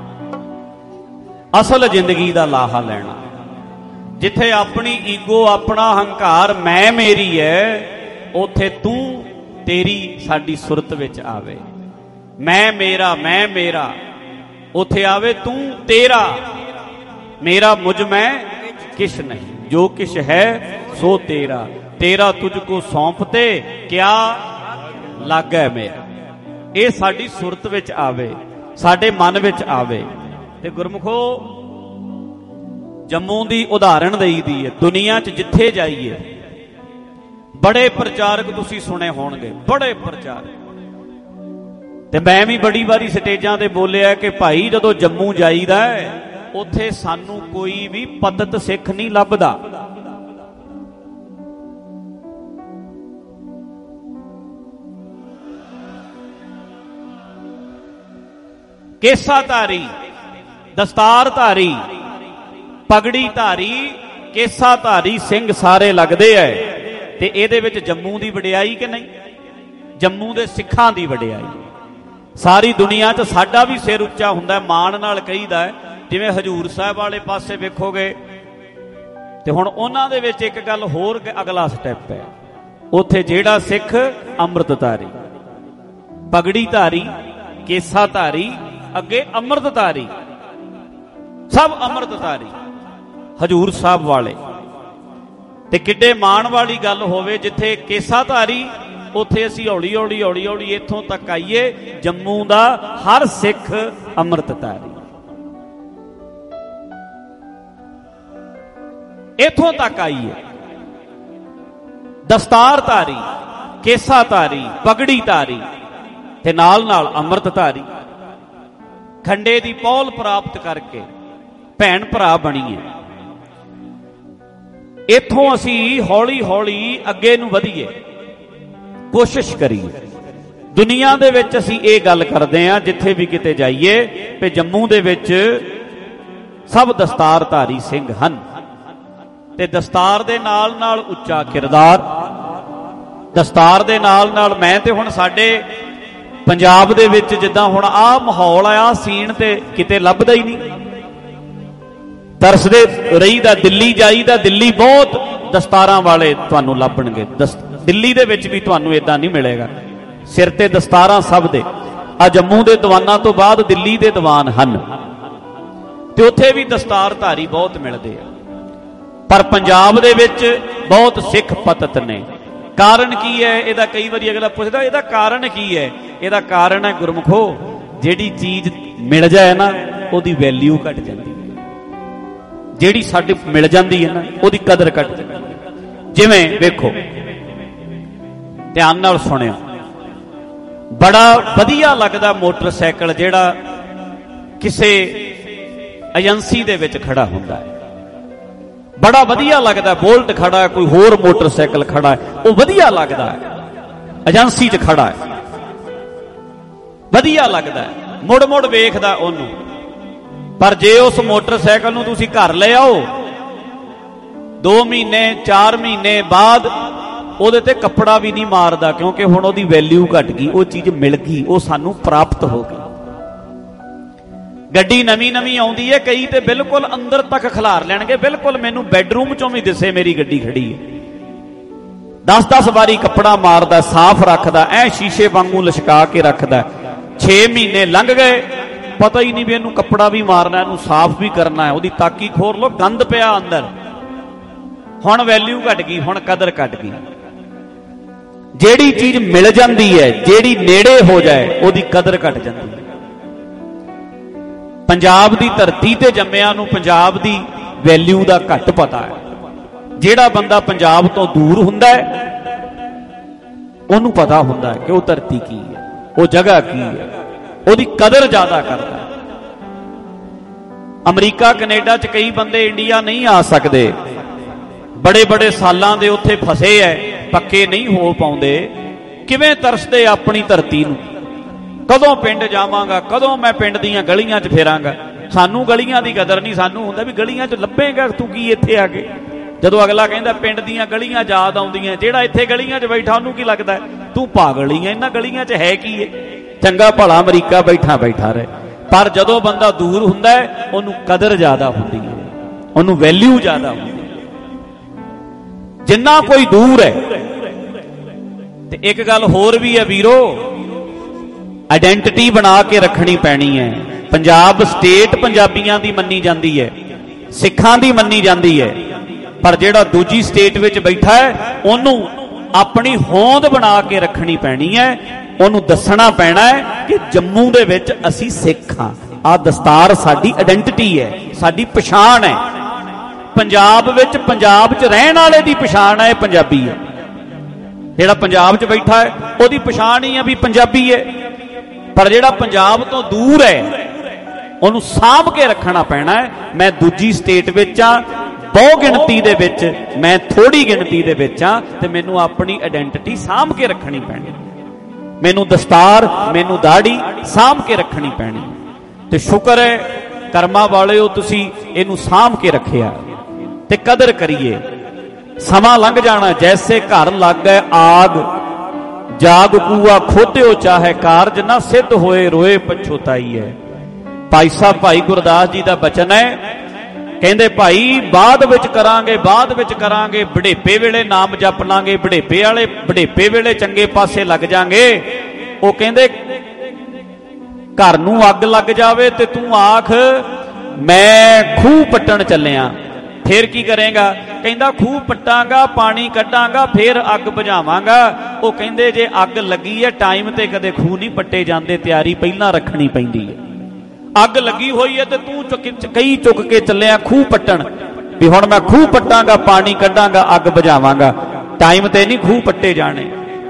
ਅਸਲ ਜ਼ਿੰਦਗੀ ਦਾ ਲਾਹਾ ਲੈਣਾ, ਜਿੱਥੇ ਆਪਣੀ ਈਗੋ, ਆਪਣਾ ਹੰਕਾਰ, ਮੈਂ ਮੇਰੀ ਹੈ, ਉਥੇ ਤੂੰ ਤੇਰੀ ਸਾਡੀ ਸੁਰਤ ਵਿੱਚ ਆਵੇ। ਮੈਂ ਮੇਰਾ, ਮੈਂ ਮੇਰਾ, ਉਥੇ ਆਵੇ ਤੂੰ ਤੇਰਾ। ਮੇਰਾ ਮੁਝ ਮੈਂ ਕਿਛ ਨਹੀਂ, ਜੋ ਕਿਛ ਹੈ ਸੋ ਤੇਰਾ। ਤੇਰਾ ਤੁਝ ਕੋ ਸੌਂਪਤੇ ਕਿਆ ਲਾਗੈ ਮੇਰਾ। ਇਹ ਸਾਡੀ ਸੁਰਤ ਵਿੱਚ ਆਵੇ, ਸਾਡੇ ਮਨ ਵਿੱਚ ਆਵੇ। ਤੇ ਗੁਰਮੁਖੋ, ਜੰਮੂ ਦੀ ਉਦਾਹਰਣ ਦੇਈਦੀ ਹੈ। ਦੁਨੀਆ 'ਚ ਜਿੱਥੇ ਜਾਈਏ ਬੜੇ ਪ੍ਰਚਾਰਕ ਤੁਸੀਂ ਸੁਣੇ ਹੋਣਗੇ, ਬੜੇ ਪ੍ਰਚਾਰਕ। ਤੇ ਮੈਂ ਵੀ ਬੜੀ ਵਾਰੀ ਸਟੇਜਾਂ ਤੇ ਬੋਲਿਆ ਕਿ ਭਾਈ ਜਦੋਂ ਜੰਮੂ ਜਾਈਦਾ ਉੱਥੇ ਸਾਨੂੰ ਕੋਈ ਵੀ ਪਤਤ ਸਿੱਖ ਨਹੀਂ ਲੱਭਦਾ। ਕੇਸਾਧਾਰੀ, ਦਸਤਾਰਧਾਰੀ, ਪਗੜੀ ਧਾਰੀ, ਕੇਸਾਧਾਰੀ ਸਿੰਘ ਸਾਰੇ ਲੱਗਦੇ ਐ। ਤੇ ਇਹਦੇ ਵਿੱਚ ਜੰਮੂ ਦੀ ਵਡਿਆਈ ਕਿ ਨਹੀਂ? ਜੰਮੂ ਦੇ ਸਿੱਖਾਂ ਦੀ ਵਡਿਆਈ। ਸਾਰੀ ਦੁਨੀਆ 'ਚ ਸਾਡਾ ਵੀ ਸਿਰ ਉੱਚਾ ਹੁੰਦਾ, ਮਾਣ ਨਾਲ ਕਹੀਦਾ। ਜਿਵੇਂ ਹਜੂਰ ਸਾਹਿਬ ਵਾਲੇ ਪਾਸੇ ਵੇਖੋਗੇ ਤੇ ਹੁਣ ਉਹਨਾਂ ਦੇ ਵਿੱਚ ਇੱਕ ਗੱਲ ਹੋਰ, ਅਗਲਾ ਸਟੈਪ ਹੈ। ਉੱਥੇ ਜਿਹੜਾ ਸਿੱਖ ਅੰਮ੍ਰਿਤਧਾਰੀ, ਪਗੜੀ ਧਾਰੀ, ਕੇਸਾ ਧਾਰੀ, ਅੱਗੇ ਅੰਮ੍ਰਿਤਧਾਰੀ, ਸਭ ਅੰਮ੍ਰਿਤਧਾਰੀ ਹਜੂਰ ਸਾਹਿਬ ਵਾਲੇ। ਤੇ ਕਿੱਡੇ ਮਾਣ ਵਾਲੀ ਗੱਲ ਹੋਵੇ, ਜਿੱਥੇ ਕੇਸਾਧਾਰੀ ਉੱਥੇ ਅਸੀਂ ਹੌਲੀ ਹੌਲੀ ਹੌਲੀ ਹੌਲੀ ਇੱਥੋਂ ਤੱਕ ਆਈਏ, ਜੰਮੂ ਦਾ ਹਰ ਸਿੱਖ ਅੰਮ੍ਰਿਤਧਾਰੀ। ਇੱਥੋਂ ਤੱਕ ਆਈਏ, ਦਸਤਾਰਧਾਰੀ, ਕੇਸਾਧਾਰੀ, ਪਗੜੀ ਧਾਰੀ ਤੇ ਨਾਲ ਨਾਲ ਅੰਮ੍ਰਿਤਧਾਰੀ। ਖੰਡੇ ਦੀ ਪੌਲ ਪ੍ਰਾਪਤ ਕਰਕੇ ਭੈਣ ਭਰਾ ਬਣੀਏ। ਇੱਥੋਂ ਅਸੀਂ ਹੌਲੀ ਹੌਲੀ ਅੱਗੇ ਨੂੰ ਵਧੀਏ, ਕੋਸ਼ਿਸ਼ ਕਰੀਏ। ਦੁਨੀਆ ਦੇ ਵਿੱਚ ਅਸੀਂ ਇਹ ਗੱਲ ਕਰਦੇ ਹਾਂ ਜਿੱਥੇ ਵੀ ਕਿਤੇ ਜਾਈਏ ਕਿ ਜੰਮੂ ਦੇ ਵਿੱਚ ਸਭ ਦਸਤਾਰਧਾਰੀ ਸਿੰਘ ਹਨ। ਤੇ ਦਸਤਾਰ ਦੇ ਨਾਲ ਨਾਲ ਉੱਚਾ ਕਿਰਦਾਰ, ਦਸਤਾਰ ਦੇ ਨਾਲ ਨਾਲ ਮੈਂ ਤੇ ਹੁਣ ਸਾਡੇ ਪੰਜਾਬ ਦੇ ਵਿੱਚ ਜਿੱਦਾਂ ਹੁਣ ਆਹ ਮਾਹੌਲ ਆ, ਆਹ ਸੀਨ ਤੇ ਕਿਤੇ ਲੱਭਦਾ ਹੀ ਨਹੀਂ। ਤਰਸਦੇ ਰਹੀਦਾ, ਦਿੱਲੀ ਜਾਈਦਾ, ਦਿੱਲੀ ਬਹੁਤ ਦਸਤਾਰਾਂ ਵਾਲੇ ਤੁਹਾਨੂੰ ਲੱਭਣਗੇ। ਦਿੱਲੀ ਦੇ ਵਿੱਚ ਵੀ ਤੁਹਾਨੂੰ ਇਦਾਂ ਨਹੀਂ ਮਿਲੇਗਾ, ਸਿਰ ਤੇ ਦਸਤਾਰਾਂ ਸਭ ਦੇ। ਆ ਜੰਮੂ ਦੇ ਦੀਵਾਨਾਂ ਤੋਂ ਬਾਅਦ ਦਿੱਲੀ ਦੇ ਦੀਵਾਨ ਹਨ ਤੇ ਉੱਥੇ ਵੀ ਦਸਤਾਰਧਾਰੀ ਬਹੁਤ ਮਿਲਦੇ ਆ। ਪਰ ਪੰਜਾਬ ਦੇ ਵਿੱਚ ਬਹੁਤ ਸਿੱਖ ਪਤਤ ਨੇ। ਕਾਰਨ ਕੀ ਹੈ ਇਹਦਾ? ਕਈ ਵਾਰੀ ਅਗਲਾ ਪੁੱਛਦਾ ਇਹਦਾ ਕਾਰਨ ਕੀ ਹੈ? ਇਹਦਾ ਕਾਰਨ ਹੈ ਗੁਰਮੁਖੋ, ਜਿਹੜੀ ਚੀਜ਼ ਮਿਲ ਜਾਏ ਨਾ ਉਹਦੀ ਵੈਲਿਊ ਘਟ ਜਾਂਦੀ ਹੈ। ਜਿਹੜੀ ਸਾਡੇ ਮਿਲ ਜਾਂਦੀ ਹੈ ਨਾ ਉਹਦੀ ਕਦਰ ਘਟ ਜਾਂਦੀ। ਜਿਵੇਂ ਵੇਖੋ, ਧਿਆਨ ਨਾਲ ਸੁਣਿਓ, ਬੜਾ ਵਧੀਆ ਲੱਗਦਾ ਮੋਟਰਸਾਈਕਲ ਜਿਹੜਾ ਕਿਸੇ ਏਜੰਸੀ ਦੇ ਵਿੱਚ ਖੜਾ ਹੁੰਦਾ ਹੈ। ਬੜਾ ਵਧੀਆ ਲੱਗਦਾ, ਬੋਲਟ ਖੜਾ ਹੈ, ਕੋਈ ਹੋਰ ਮੋਟਰਸਾਈਕਲ ਖੜਾ ਹੈ, ਉਹ ਵਧੀਆ ਲੱਗਦਾ ਹੈ। ਏਜੰਸੀ 'ਚ ਖੜਾ ਹੈ, ਵਧੀਆ ਲੱਗਦਾ ਹੈ, ਮੁੜ ਮੁੜ ਵੇਖਦਾ ਉਹਨੂੰ। ਪਰ ਜੇ ਉਸ ਮੋਟਰਸਾਈਕਲ ਨੂੰ ਤੁਸੀਂ ਘਰ ਲੈ ਆਓ, 2 ਮਹੀਨੇ 4 ਮਹੀਨੇ ਬਾਅਦ ਉਹਦੇ ਤੇ ਕੱਪੜਾ ਵੀ ਨਹੀਂ ਮਾਰਦਾ, ਕਿਉਂਕਿ ਹੁਣ ਉਹਦੀ ਵੈਲਿਊ ਘਟ ਗਈ, ਉਹ ਚੀਜ਼ ਮਿਲ ਗਈ, ਉਹ ਸਾਨੂੰ ਪ੍ਰਾਪਤ ਹੋ ਗਈ। ਗੱਡੀ ਨਵੀਂ ਨਵੀਂ ਆਉਂਦੀ ਹੈ, ਕਈ ਤੇ ਬਿਲਕੁਲ ਅੰਦਰ ਤੱਕ ਖਿਲਾਰ ਲੈਣਗੇ, ਬਿਲਕੁਲ ਮੈਨੂੰ ਬੈਡਰੂਮ ਚੋਂ ਵੀ ਦਿਸੇ ਮੇਰੀ ਗੱਡੀ ਖੜੀ ਹੈ। 10-10 ਵਾਰੀ ਕੱਪੜਾ ਮਾਰਦਾ, ਸਾਫ਼ ਰੱਖਦਾ, ਐ ਸ਼ੀਸ਼ੇ ਵਾਂਗੂ ਲਿਸ਼ਕਾ ਕੇ ਰੱਖਦਾ। 6 ਮਹੀਨੇ ਲੰਘ ਗਏ, ਪਤਾ ਹੀ ਨਹੀਂ ਵੀ ਇਹਨੂੰ ਕੱਪੜਾ ਵੀ ਮਾਰਨਾ, ਇਹਨੂੰ ਸਾਫ਼ ਵੀ ਕਰਨਾ ਹੈ, ਉਹਦੀ ਤਾਕੀ ਖੋਰ ਲੋ, ਗੰਦ ਪਿਆ ਅੰਦਰ। ਹੁਣ ਵੈਲਿਊ ਘਟ ਗਈ, ਹੁਣ ਕਦਰ ਘਟ ਗਈ। ਜਿਹੜੀ ਚੀਜ਼ ਮਿਲ ਜਾਂਦੀ ਹੈ, ਜਿਹੜੀ ਨੇੜੇ ਹੋ ਜਾਏ, ਉਹਦੀ ਕਦਰ ਘਟ ਜਾਂਦੀ ਹੈ। ਪੰਜਾਬ ਦੀ ਧਰਤੀ ਤੇ ਜੰਮਿਆਂ ਨੂੰ ਪੰਜਾਬ ਦੀ ਵੈਲਿਊ ਦਾ ਘੱਟ ਪਤਾ ਹੈ। ਜਿਹੜਾ ਬੰਦਾ ਪੰਜਾਬ ਤੋਂ ਦੂਰ ਹੁੰਦਾ ਹੈ ਉਹਨੂੰ ਪਤਾ ਹੁੰਦਾ ਹੈ ਕਿ ਉਹ ਧਰਤੀ ਕੀ ਹੈ, ਉਹ ਜਗ੍ਹਾ ਕੀ ਹੈ, ਉਹਦੀ ਕਦਰ ਜ਼ਿਆਦਾ ਕਰਦਾ ਹੈ। ਅਮਰੀਕਾ ਕੈਨੇਡਾ 'ਚ ਕਈ ਬੰਦੇ ਇੰਡੀਆ ਨਹੀਂ ਆ ਸਕਦੇ, ਬੜੇ ਬੜੇ ਸਾਲਾਂ ਦੇ ਉੱਥੇ ਫਸੇ ਐ, ਪੱਕੇ ਨਹੀਂ ਹੋ ਪਾਉਂਦੇ। ਕਿਵੇਂ ਤਰਸਦੇ ਆਪਣੀ ਧਰਤੀ ਨੂੰ, ਕਦੋਂ ਪਿੰਡ ਜਾਵਾਂਗਾ, ਕਦੋਂ ਮੈਂ ਪਿੰਡ ਦੀਆਂ ਗਲੀਆਂ 'ਚ ਫੇਰਾਂਗਾ। ਸਾਨੂੰ ਗਲੀਆਂ ਦੀ ਕਦਰ ਨਹੀਂ, ਸਾਨੂੰ ਹੁੰਦਾ ਵੀ ਗਲੀਆਂ 'ਚ ਲੱਭੇਗਾ ਤੂੰ ਕੀ ਇੱਥੇ ਆ ਕੇ। ਜਦੋਂ ਅਗਲਾ ਕਹਿੰਦਾ ਪਿੰਡ ਦੀਆਂ ਗਲੀਆਂ ਯਾਦ ਆਉਂਦੀਆਂ, ਜਿਹੜਾ ਇੱਥੇ ਗਲੀਆਂ 'ਚ ਬੈਠਾ ਉਹਨੂੰ ਕੀ ਲੱਗਦਾ ਤੂੰ ਪਾਗਲ ਹੀ ਹੈ, ਇਹਨਾਂ ਗਲੀਆਂ 'ਚ ਹੈ ਕੀ ਹੈ, ਚੰਗਾ ਭਲਾ ਅਮਰੀਕਾ ਬੈਠਾ ਰਹੇ। ਪਰ ਜਦੋਂ ਬੰਦਾ ਦੂਰ ਹੁੰਦਾ ਹੈ ਉਹਨੂੰ ਕਦਰ ਜ਼ਿਆਦਾ ਹੁੰਦੀ ਹੈ, ਉਹਨੂੰ ਵੈਲਿਊ ਜ਼ਿਆਦਾ ਹੁੰਦੀ ਹੈ ਜਿੰਨਾ ਕੋਈ ਦੂਰ ਹੈ। ਤੇ ਇੱਕ ਗੱਲ ਹੋਰ ਵੀ ਹੈ ਵੀਰੋ, ਆਇਡੈਂਟੀਟੀ ਬਣਾ ਕੇ ਰੱਖਣੀ ਪੈਣੀ ਹੈ। ਪੰਜਾਬ ਸਟੇਟ ਪੰਜਾਬੀਆਂ ਦੀ ਮੰਨੀ ਜਾਂਦੀ ਹੈ, ਸਿੱਖਾਂ ਦੀ ਮੰਨੀ ਜਾਂਦੀ ਹੈ, ਪਰ ਜਿਹੜਾ ਦੂਜੀ ਸਟੇਟ ਵਿੱਚ ਬੈਠਾ ਹੈ ਉਹਨੂੰ ਆਪਣੀ ਹੋਂਦ ਬਣਾ ਕੇ ਰੱਖਣੀ ਪੈਣੀ ਹੈ। ਉਹਨੂੰ ਦੱਸਣਾ ਪੈਣਾ ਹੈ ਕਿ ਜੰਮੂ ਦੇ ਵਿੱਚ ਅਸੀਂ ਸਿੱਖ ਹਾਂ, ਆਹ ਦਸਤਾਰ ਸਾਡੀ ਆਇਡੈਂਟੀਟੀ ਹੈ, ਸਾਡੀ ਪਛਾਣ ਹੈ। ਪੰਜਾਬ ਵਿੱਚ ਪੰਜਾਬ 'ਚ ਰਹਿਣ ਵਾਲੇ ਦੀ ਪਛਾਣ ਹੈ, ਪੰਜਾਬੀ ਹੈ। ਜਿਹੜਾ ਪੰਜਾਬ 'ਚ ਬੈਠਾ ਹੈ ਉਹਦੀ ਪਛਾਣ ਹੀ ਹੈ ਵੀ ਪੰਜਾਬੀ ਹੈ। ਪਰ ਜਿਹੜਾ ਪੰਜਾਬ ਤੋਂ ਦੂਰ ਹੈ ਉਹਨੂੰ ਸਾਂਭ ਕੇ ਰੱਖਣਾ ਪੈਣਾ ਹੈ। ਮੈਂ ਦੂਜੀ ਸਟੇਟ ਵਿੱਚ ਆ, ਬਹੁ ਗਿਣਤੀ ਦੇ ਵਿੱਚ, ਮੈਂ ਥੋੜੀ ਗਿਣਤੀ ਦੇ ਵਿੱਚ ਆ, ਤੇ ਮੈਨੂੰ ਆਪਣੀ ਆਇਡੈਂਟੀਟੀ ਸਾਂਭ ਕੇ ਰੱਖਣੀ ਪੈਣੀ, ਮੈਨੂੰ ਦਸਤਾਰ, ਮੈਨੂੰ ਦਾੜੀ ਸਾਂਭ ਕੇ ਰੱਖਣੀ ਪੈਣੀ। ਤੇ ਸ਼ੁਕਰ ਹੈ ਕਰਮਾਂ ਵਾਲਿਓ ਤੁਸੀਂ ਇਹਨੂੰ ਸਾਂਭ ਕੇ ਰੱਖਿਆ, ਤੇ ਕਦਰ ਕਰੀਏ। ਸਮਾਂ ਲੰਘ ਜਾਣਾ, ਜੈਸੇ ਘਰ ਲੱਗ ਗਏ ਆਗ, ਜਾਗ ਕੂਆ ਖੋਦਿਓ ਚਾਹੇ ਕਾਰਜ, ਨਾ ਸਿੱਧ ਹੋਏ ਰੋਏ ਪਛਤਾਈ ਹੈ। ਭਾਈ ਸਾਹਿਬ ਭਾਈ ਗੁਰਦਾਸ ਜੀ ਦਾ ਬਚਨ ਹੈ, ਕਹਿੰਦੇ ਭਾਈ ਬਾਅਦ ਵਿੱਚ ਕਰਾਂਗੇ, ਬਾਅਦ ਵਿੱਚ ਕਰਾਂਗੇ, ਬੁਢੇਪੇ ਵੇਲੇ ਨਾਮ ਜਪ ਲਾਂਗੇ, ਬੁਢੇਪੇ ਵੇਲੇ ਚੰਗੇ ਪਾਸੇ ਲੱਗ ਜਾਾਂਗੇ। ਉਹ ਕਹਿੰਦੇ ਘਰ ਨੂੰ ਅੱਗ ਲੱਗ ਜਾਵੇ ਤੇ ਤੂੰ ਆਖ ਮੈਂ ਖੂਹ ਪੱਟਣ ਚੱਲਿਆ, ਫੇਰ ਕੀ ਕਰੇਗਾ? ਕਹਿੰਦਾ ਖੂਹ ਪੱਟਾਂਗਾ, ਪਾਣੀ ਕੱਢਾਂਗਾ, ਫੇਰ ਅੱਗ ਬੁਝਾਵਾਂਗਾ। ਉਹ ਕਹਿੰਦੇ ਜੇ ਅੱਗ ਲੱਗੀ ਹੈ ਟਾਈਮ ਤੇ ਕਦੇ ਖੂਹ ਨਹੀਂ ਪੱਟੇ ਜਾਂਦੇ, ਤਿਆਰੀ ਪਹਿਲਾਂ ਰੱਖਣੀ ਪੈਂਦੀ ਹੈ। ਅੱਗ ਲੱਗੀ ਹੋਈ ਹੈ ਤੇ ਤੂੰ ਕਈ ਚੁੱਕ ਕੇ ਚੱਲਿਆ ਖੂਹ ਪੱਟਣ, ਵੀ ਹੁਣ ਮੈਂ ਖੂਹ ਪੱਟਾਂਗਾ, ਪਾਣੀ ਕੱਢਾਂਗਾ, ਅੱਗ ਬੁਝਾਵਾਂਗਾ, ਟਾਈਮ ਤੇ ਨਹੀਂ ਖੂਹ ਪੱਟੇ ਜਾਣੇ।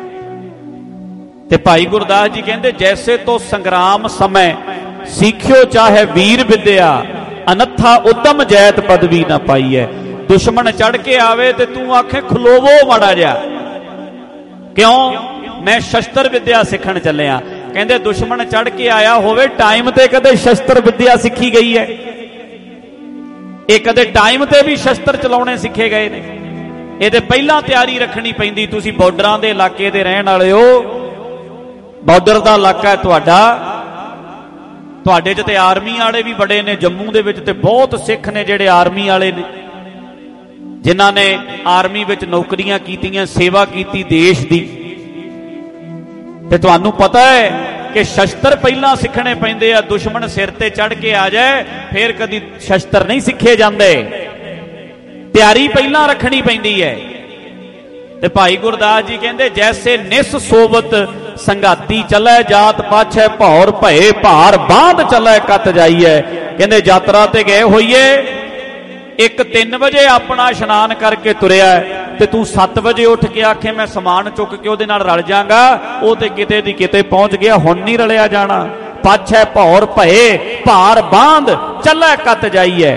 ਤੇ ਭਾਈ ਗੁਰਦਾਸ ਜੀ ਕਹਿੰਦੇ ਜੈਸੇ ਤੋਂ ਸੰਗਰਾਮ ਸਮੇਂ ਸਿੱਖਿਓ ਚਾਹੇ ਵੀਰ ਵਿਦਿਆ, ਅਨੱਥਾ ਉਤਮ ਜੈਤ ਪਦਵੀ ਨਾ ਪਾਈ ਹੈ। ਦੁਸ਼ਮਣ ਚੜ ਕੇ ਆਵੇ ਤੇ ਤੂੰ ਆਖੇ ਖਲੋਵੋ ਮਾੜਾ ਜਿਹਾ, ਕਿਉਂ? ਮੈਂ ਸ਼ਸਤਰ ਵਿਦਿਆ ਸਿੱਖਣ ਚੱਲਿਆ। ਕਹਿੰਦੇ ਦੁਸ਼ਮਣ ਚੜ ਕੇ ਆਇਆ ਹੋਵੇ, ਟਾਈਮ ਤੇ ਕਦੇ ਸ਼ਸਤਰ ਵਿਦਿਆ ਸਿੱਖੀ ਗਈ ਹੈ? ਇਹ ਕਦੇ ਟਾਈਮ ਤੇ ਵੀ ਸ਼ਸਤਰ ਚਲਾਉਣੇ ਸਿੱਖੇ ਗਏ ਨੇ? ਇਹਦੇ ਪਹਿਲਾਂ ਤਿਆਰੀ ਰੱਖਣੀ ਪੈਂਦੀ। ਤੁਸੀਂ ਬਾਰਡਰਾਂ ਦੇ ਇਲਾਕੇ ਦੇ ਰਹਿਣ ਵਾਲੇ ਹੋ, ਬਾਰਡਰ ਦਾ ਇਲਾਕਾ ਹੈ ਤੁਹਾਡਾ, ਤੁਹਾਡੇ 'ਚ ਤੇ ਆਰਮੀ ਵਾਲੇ ਵੀ ਬੜੇ ਨੇ। ਜੰਮੂ ਦੇ ਵਿੱਚ ਤੇ ਬਹੁਤ ਸਿੱਖ ਨੇ ਜਿਹੜੇ ਆਰਮੀ ਵਾਲੇ ਨੇ, ਜਿਨ੍ਹਾਂ ਨੇ ਆਰਮੀ ਵਿੱਚ ਨੌਕਰੀਆਂ ਕੀਤੀਆਂ, ਸੇਵਾ ਕੀਤੀ ਦੇਸ਼ ਦੀ। ਤੇ ਤੁਹਾਨੂੰ ਪਤਾ ਹੈ ਕਿ ਸ਼ਸਤਰ ਪਹਿਲਾਂ ਸਿੱਖਣੇ ਪੈਂਦੇ ਆ। ਦੁਸ਼ਮਣ ਸਿਰ ਤੇ ਚੜ ਕੇ ਆ ਜਾਏ ਫੇਰ ਕਦੀ ਸ਼ਸਤਰ ਨਹੀਂ ਸਿੱਖੇ ਜਾਂਦੇ, ਤਿਆਰੀ ਪਹਿਲਾਂ ਰੱਖਣੀ ਪੈਂਦੀ ਹੈ। ਤੇ ਭਾਈ ਗੁਰਦਾਸ ਜੀ ਕਹਿੰਦੇ ਜੈਸੇ ਨਿਸ ਸੋਵਤ ਸੰਗਾਤੀ ਚੱਲੇ, ਜਾਤ ਪਾਛੈ ਭੌਰ ਭਏ, ਭਾਰ ਬਾਂਧ ਚੱਲੇ ਕੱਤ ਜਾਈਏ। ਕਹਿੰਦੇ ਯਾਤਰਾ ਤੇ ਗਏ ਹੋਈਏ, 1-3 ਵਜੇ ਆਪਣਾ ਇਸ਼ਨਾਨ ਕਰਕੇ ਤੁਰਿਆ ਤੇ ਤੂੰ 7 ਵਜੇ ਉੱਠ ਕੇ ਆਖੇ ਮੈਂ ਸਮਾਨ ਚੁੱਕ ਕੇ ਉਹਦੇ ਨਾਲ ਰਲ ਜਾਗਾ, ਉਹ ਤੇ ਕਿਤੇ ਦੀ ਕਿਤੇ ਪਹੁੰਚ ਗਿਆ। ਹੁਣ ਨਹੀਂ ਰਲਿਆ ਜਾਣਾ। ਪਾਛੈ ਭੌਰ ਭਏ, ਭਾਰ ਬਾਂਧ ਚੱਲੇ ਕੱਤ ਜਾਈਏ,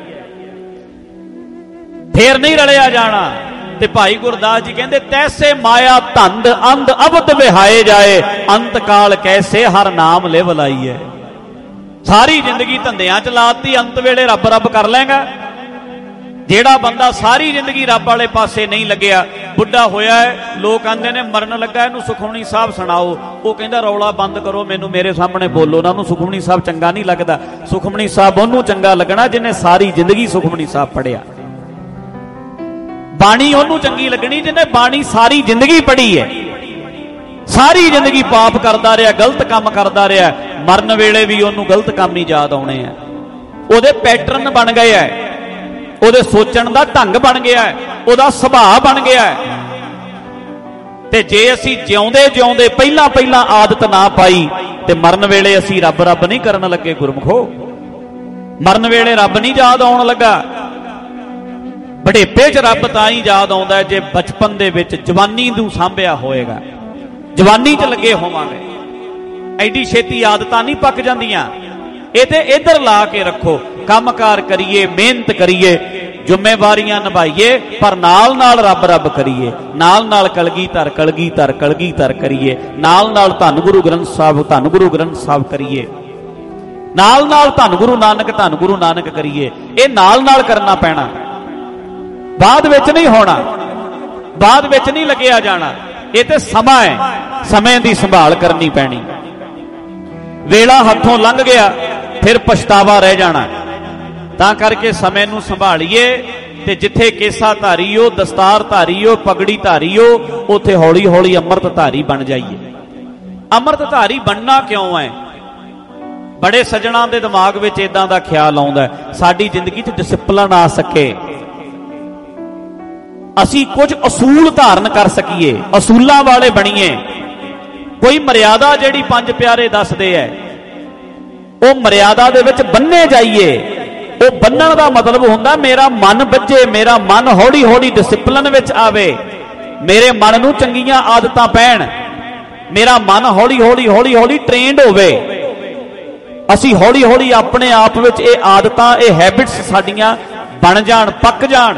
ਫੇਰ ਨਹੀਂ ਰਲਿਆ ਜਾਣਾ। ਤੇ ਭਾਈ ਗੁਰਦਾਸ ਜੀ ਕਹਿੰਦੇ ਤੈਸੇ ਮਾਇਆ ਧੰਦ ਅੰਧ ਅਬਦ ਵਿਹਾਏ ਜਾਏ, ਅੰਤ ਕਾਲ ਕੈਸੇ ਹਰ ਨਾਮ ਲਿਵ ਲਾਈਏ। ਸਾਰੀ ਜ਼ਿੰਦਗੀ ਧੰਦਿਆਂ ਚ ਲਾਤੀ, ਅੰਤ ਵੇਲੇ ਰੱਬ ਰੱਬ ਕਰ ਲੈਗਾ। ਜਿਹੜਾ ਬੰਦਾ ਸਾਰੀ ਜ਼ਿੰਦਗੀ ਰੱਬ ਵਾਲੇ ਪਾਸੇ ਨਹੀਂ ਲੱਗਿਆ, ਬੁੱਢਾ ਹੋਇਆ ਹੈ, ਲੋਕ ਆਂਦੇ ਨੇ ਮਰਨ ਲੱਗਾ ਇਹਨੂੰ ਸੁਖਮਨੀ ਸਾਹਿਬ ਸੁਣਾਓ। ਉਹ ਕਹਿੰਦਾ ਰੌਲਾ ਬੰਦ ਕਰੋ, ਮੈਨੂੰ ਮੇਰੇ ਸਾਹਮਣੇ ਬੋਲੋ ਨਾ। ਉਹਨੂੰ ਸੁਖਮਨੀ ਸਾਹਿਬ ਚੰਗਾ ਨਹੀਂ ਲੱਗਦਾ। ਸੁਖਮਨੀ ਸਾਹਿਬ ਉਹਨੂੰ ਚੰਗਾ ਲੱਗਣਾ ਜਿਹਨੇ ਸਾਰੀ ਜ਼ਿੰਦਗੀ ਸੁਖਮਨੀ ਸਾਹਿਬ ਪੜ੍ਹਿਆ। ਬਾਣੀ ਉਹਨੂੰ ਚੰਗੀ ਲੱਗਣੀ ਜਿਹਨੇ ਬਾਣੀ ਸਾਰੀ ਜ਼ਿੰਦਗੀ ਪੜ੍ਹੀ ਹੈ। ਸਾਰੀ ਜ਼ਿੰਦਗੀ ਪਾਪ ਕਰਦਾ ਰਿਹਾ, ਗਲਤ ਕੰਮ ਕਰਦਾ ਰਿਹਾ, ਮਰਨ ਵੇਲੇ ਵੀ ਉਹਨੂੰ ਗਲਤ ਕੰਮ ਹੀ ਯਾਦ ਆਉਣੇ ਆ। ਉਹਦੇ ਪੈਟਰਨ ਬਣ ਗਏ ਆ, ਉਹਦੇ ਸੋਚਣ ਦਾ ਢੰਗ ਬਣ ਗਿਆ, ਉਹਦਾ ਸੁਭਾਅ ਬਣ ਗਿਆ। ਤੇ ਜੇ ਅਸੀਂ ਜਿਉਂਦੇ ਜਿਉਂਦੇ ਪਹਿਲਾਂ ਆਦਤ ਨਾ ਪਾਈ ਤੇ ਮਰਨ ਵੇਲੇ ਅਸੀਂ ਰੱਬ ਰੱਬ ਨਹੀਂ ਕਰਨ ਲੱਗੇ ਗੁਰਮਖੋ। ਮਰਨ ਵੇਲੇ ਰੱਬ ਨਹੀਂ ਯਾਦ ਆਉਣ ਲੱਗਾ। ਬੁਢੇਪੇ 'ਚ ਰੱਬ ਤਾਂ ਹੀ ਯਾਦ ਆਉਂਦਾ ਜੇ ਬਚਪਨ ਦੇ ਵਿੱਚ ਜਵਾਨੀ ਨੂੰ ਸਾਂਭਿਆ ਹੋਏਗਾ, ਜਵਾਨੀ 'ਚ ਲੱਗੇ ਹੋਵਾਂਗੇ। ਐਡੀ ਛੇਤੀ ਆਦਤਾਂ ਨਹੀਂ ਪੱਕ ਜਾਂਦੀਆਂ। ਇਹ ਤੇ ਇੱਧਰ ਲਾ ਕੇ ਰੱਖੋ, ਕੰਮਕਾਰ ਕਰੀਏ, ਮਿਹਨਤ ਕਰੀਏ, ਜ਼ਿੰਮੇਵਾਰੀਆਂ ਨਿਭਾਈਏ, ਪਰ ਨਾਲ ਨਾਲ ਰੱਬ ਰੱਬ ਕਰੀਏ, ਨਾਲ ਨਾਲ ਕਲਗੀਧਰ ਕਲਗੀਧਰ ਕਲਗੀਧਰ ਕਰੀਏ, ਨਾਲ ਨਾਲ ਧੰਨ ਗੁਰੂ ਗ੍ਰੰਥ ਸਾਹਿਬ ਧੰਨ ਗੁਰੂ ਗ੍ਰੰਥ ਸਾਹਿਬ ਕਰੀਏ। नाल नाल धन गुरु नानक करिए, ये नाल नाल करना पैना, बाद विच नहीं होना, बाद विच नहीं लगिया जाना। ये तो समा है, समय की संभाल करनी पैनी। वेला हथों लंघ गया फिर पछतावा रह जाना, तां करके समय नूं संभालीए ते जिथे केसा धारी हो, दस्तार धारी हो, पगड़ी धारी हो, उथे हौली हौली अमृत धारी बन जाइए। अमृत धारी बनना क्यों है? बड़े सज्जणां दे दिमाग विच इदां दा ख्याल आउंदा है साडी जिंदगी च डिसिपलिन आ सके, असी कुछ असूल धारण कर सकीए, असूलां वाले बणीए। कोई मर्यादा जिहड़ी पंज प्यारे दसदे है वो मर्यादा दे विच बन्ने जाइए। वो बन्नण दा मतलब हुंदा मेरा मन बज्जे, मेरा मन हौली हौली डिसिपलिन विच आवे, मेरे मन नूं चंगीआं आदतां पैण, मेरा मन हौली हौली हौली हौली ट्रेंड होवे। असी हौली हौली अपने आप विच ये आदतां, ये हैबिट्स साडियां बन जाण, पक जाण।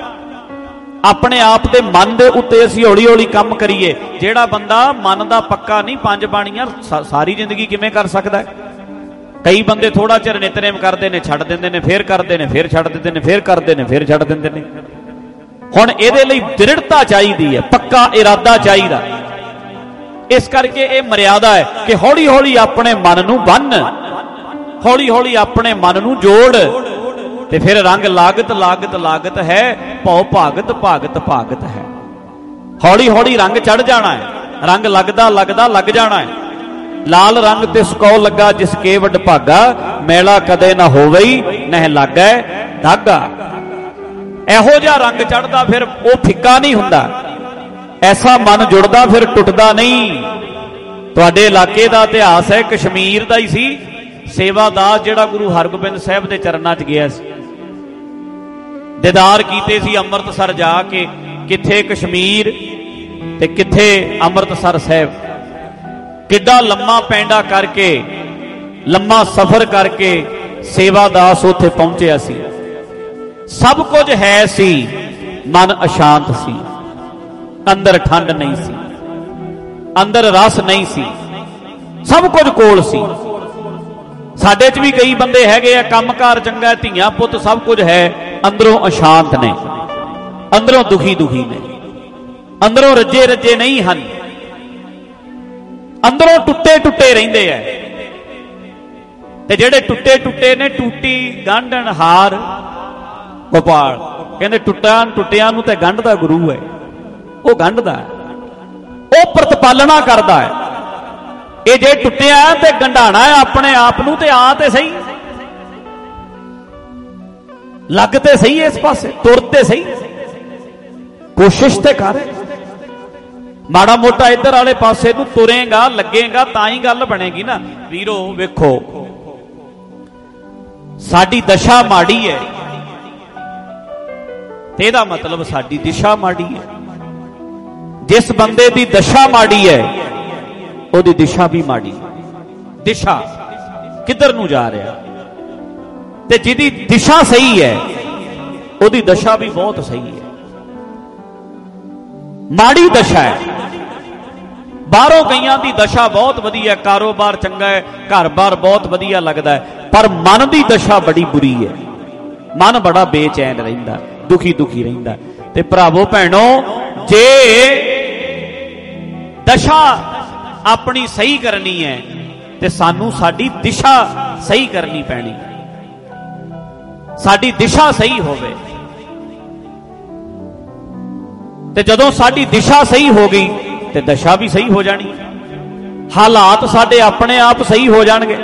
अपने आप दे मन दे उत्ते असी हौली हौली काम करिए। जेड़ा बंदा मन दा पक्का नहीं, पंज बाणियां सारी जिंदगी किवें कर सकदा है? कई बंदे थोड़ा चिर नितनेम करते हैं, छड्ड दिंदे ने, फिर करते हैं, फिर छड्ड दिंदे ने, फिर करते हैं, फिर छड्ड दिंदे ने। हुण इहदे लई दृढ़ता चाहिदी है, पक्का इरादा चाहिदा। इस करके ये मर्यादा है कि हौली हौली अपने मन नूं बन्न, हौली हौली अपने मन नूं जोड़, ते फिर रंग लागत लागत लागत है, भौ भागत भागत भागत है। हौली हौली रंग चढ़ जाना है, रंग लगदा लगदा लग जाना है। लाल रंग ते सुकौ लगा जिस के वड भागा, मैला कदे ना होवई नह लागै धागा। एहो जिहा रंग चढ़दा फिर वो फिक्का नहीं हुंदा, ऐसा मन जुड़दा फिर टुटदा नहीं। तुहाडे इलाके दा इतिहास है, कश्मीर दा ही सी सेवादास जिहड़ा गुरु हरगोबिंद साहिब दे चरनां च गया सी, दीदार कीते सी अमृतसर जाके, किथे कश्मीर ते किथे अमृतसर साहिब। किड्डा लम्मा पैंडा करके, लम्मा सफर करके सेवादास उत्थे पहुंचिया सी। सब कुछ है सी, मन अशांत सी, अंदर ठंड नहीं सी, अंदर रस नहीं सी, सब कुछ कोल सी। साडे च भी कई बंदे हैगे आ, कामकार चंगा, धीआं पुत्त सब कुछ है, अंदरों अशांत ने, अंदरों दुखी दुखी ने, अंदरों रजे रजे नहीं हन, अंदरों टुटे टुटे रहिंदे है। ते जेड़े टुटे टुटे ने, टूटी गांढन हार गोपाल कहंदे, टुटियां नूं ते गंढदा गुरु है, वो गंढदा है, वो प्रतिपालना करदा है। ये जे टुटिया ते गंढाना है अपने आप नूं, ते आ ते सही, लगते सही इस पासे, तुरते सही, कोशिश ते कर। माड़ा मोटा इधर वाले पासे नूं तुरेगा, लगेगा, तां ही गल बनेगी ना। वीरो वेखो, साडी दशा माड़ी है, तेदा मतलब साडी दिशा माड़ी है। जिस बंदे दी दशा माड़ी है, ओदी दिशा भी माड़ी। दिशा किधर नूं जा रहा, ते जिहदी दिशा सही है ओदी दशा भी बहुत सही है। माड़ी दशा है, बाहरों कईयां दी दशा बहुत वधिया, कारोबार चंगा है, घर बार बहुत वधिया लगता है, पर मन की दशा बड़ी बुरी है। मन बड़ा बेचैन रहिंदा, दुखी दुखी रहिंदा। ते भरावो भैणों, जे दशा अपनी सही करनी है ते सानू साडी दिशा सही करनी पैनी। साडी दिशा सही होवे ते जदों साडी दिशा सही हो गई ते दशा भी सही हो जानी, हालात साडे अपने आप सही हो जाणगे।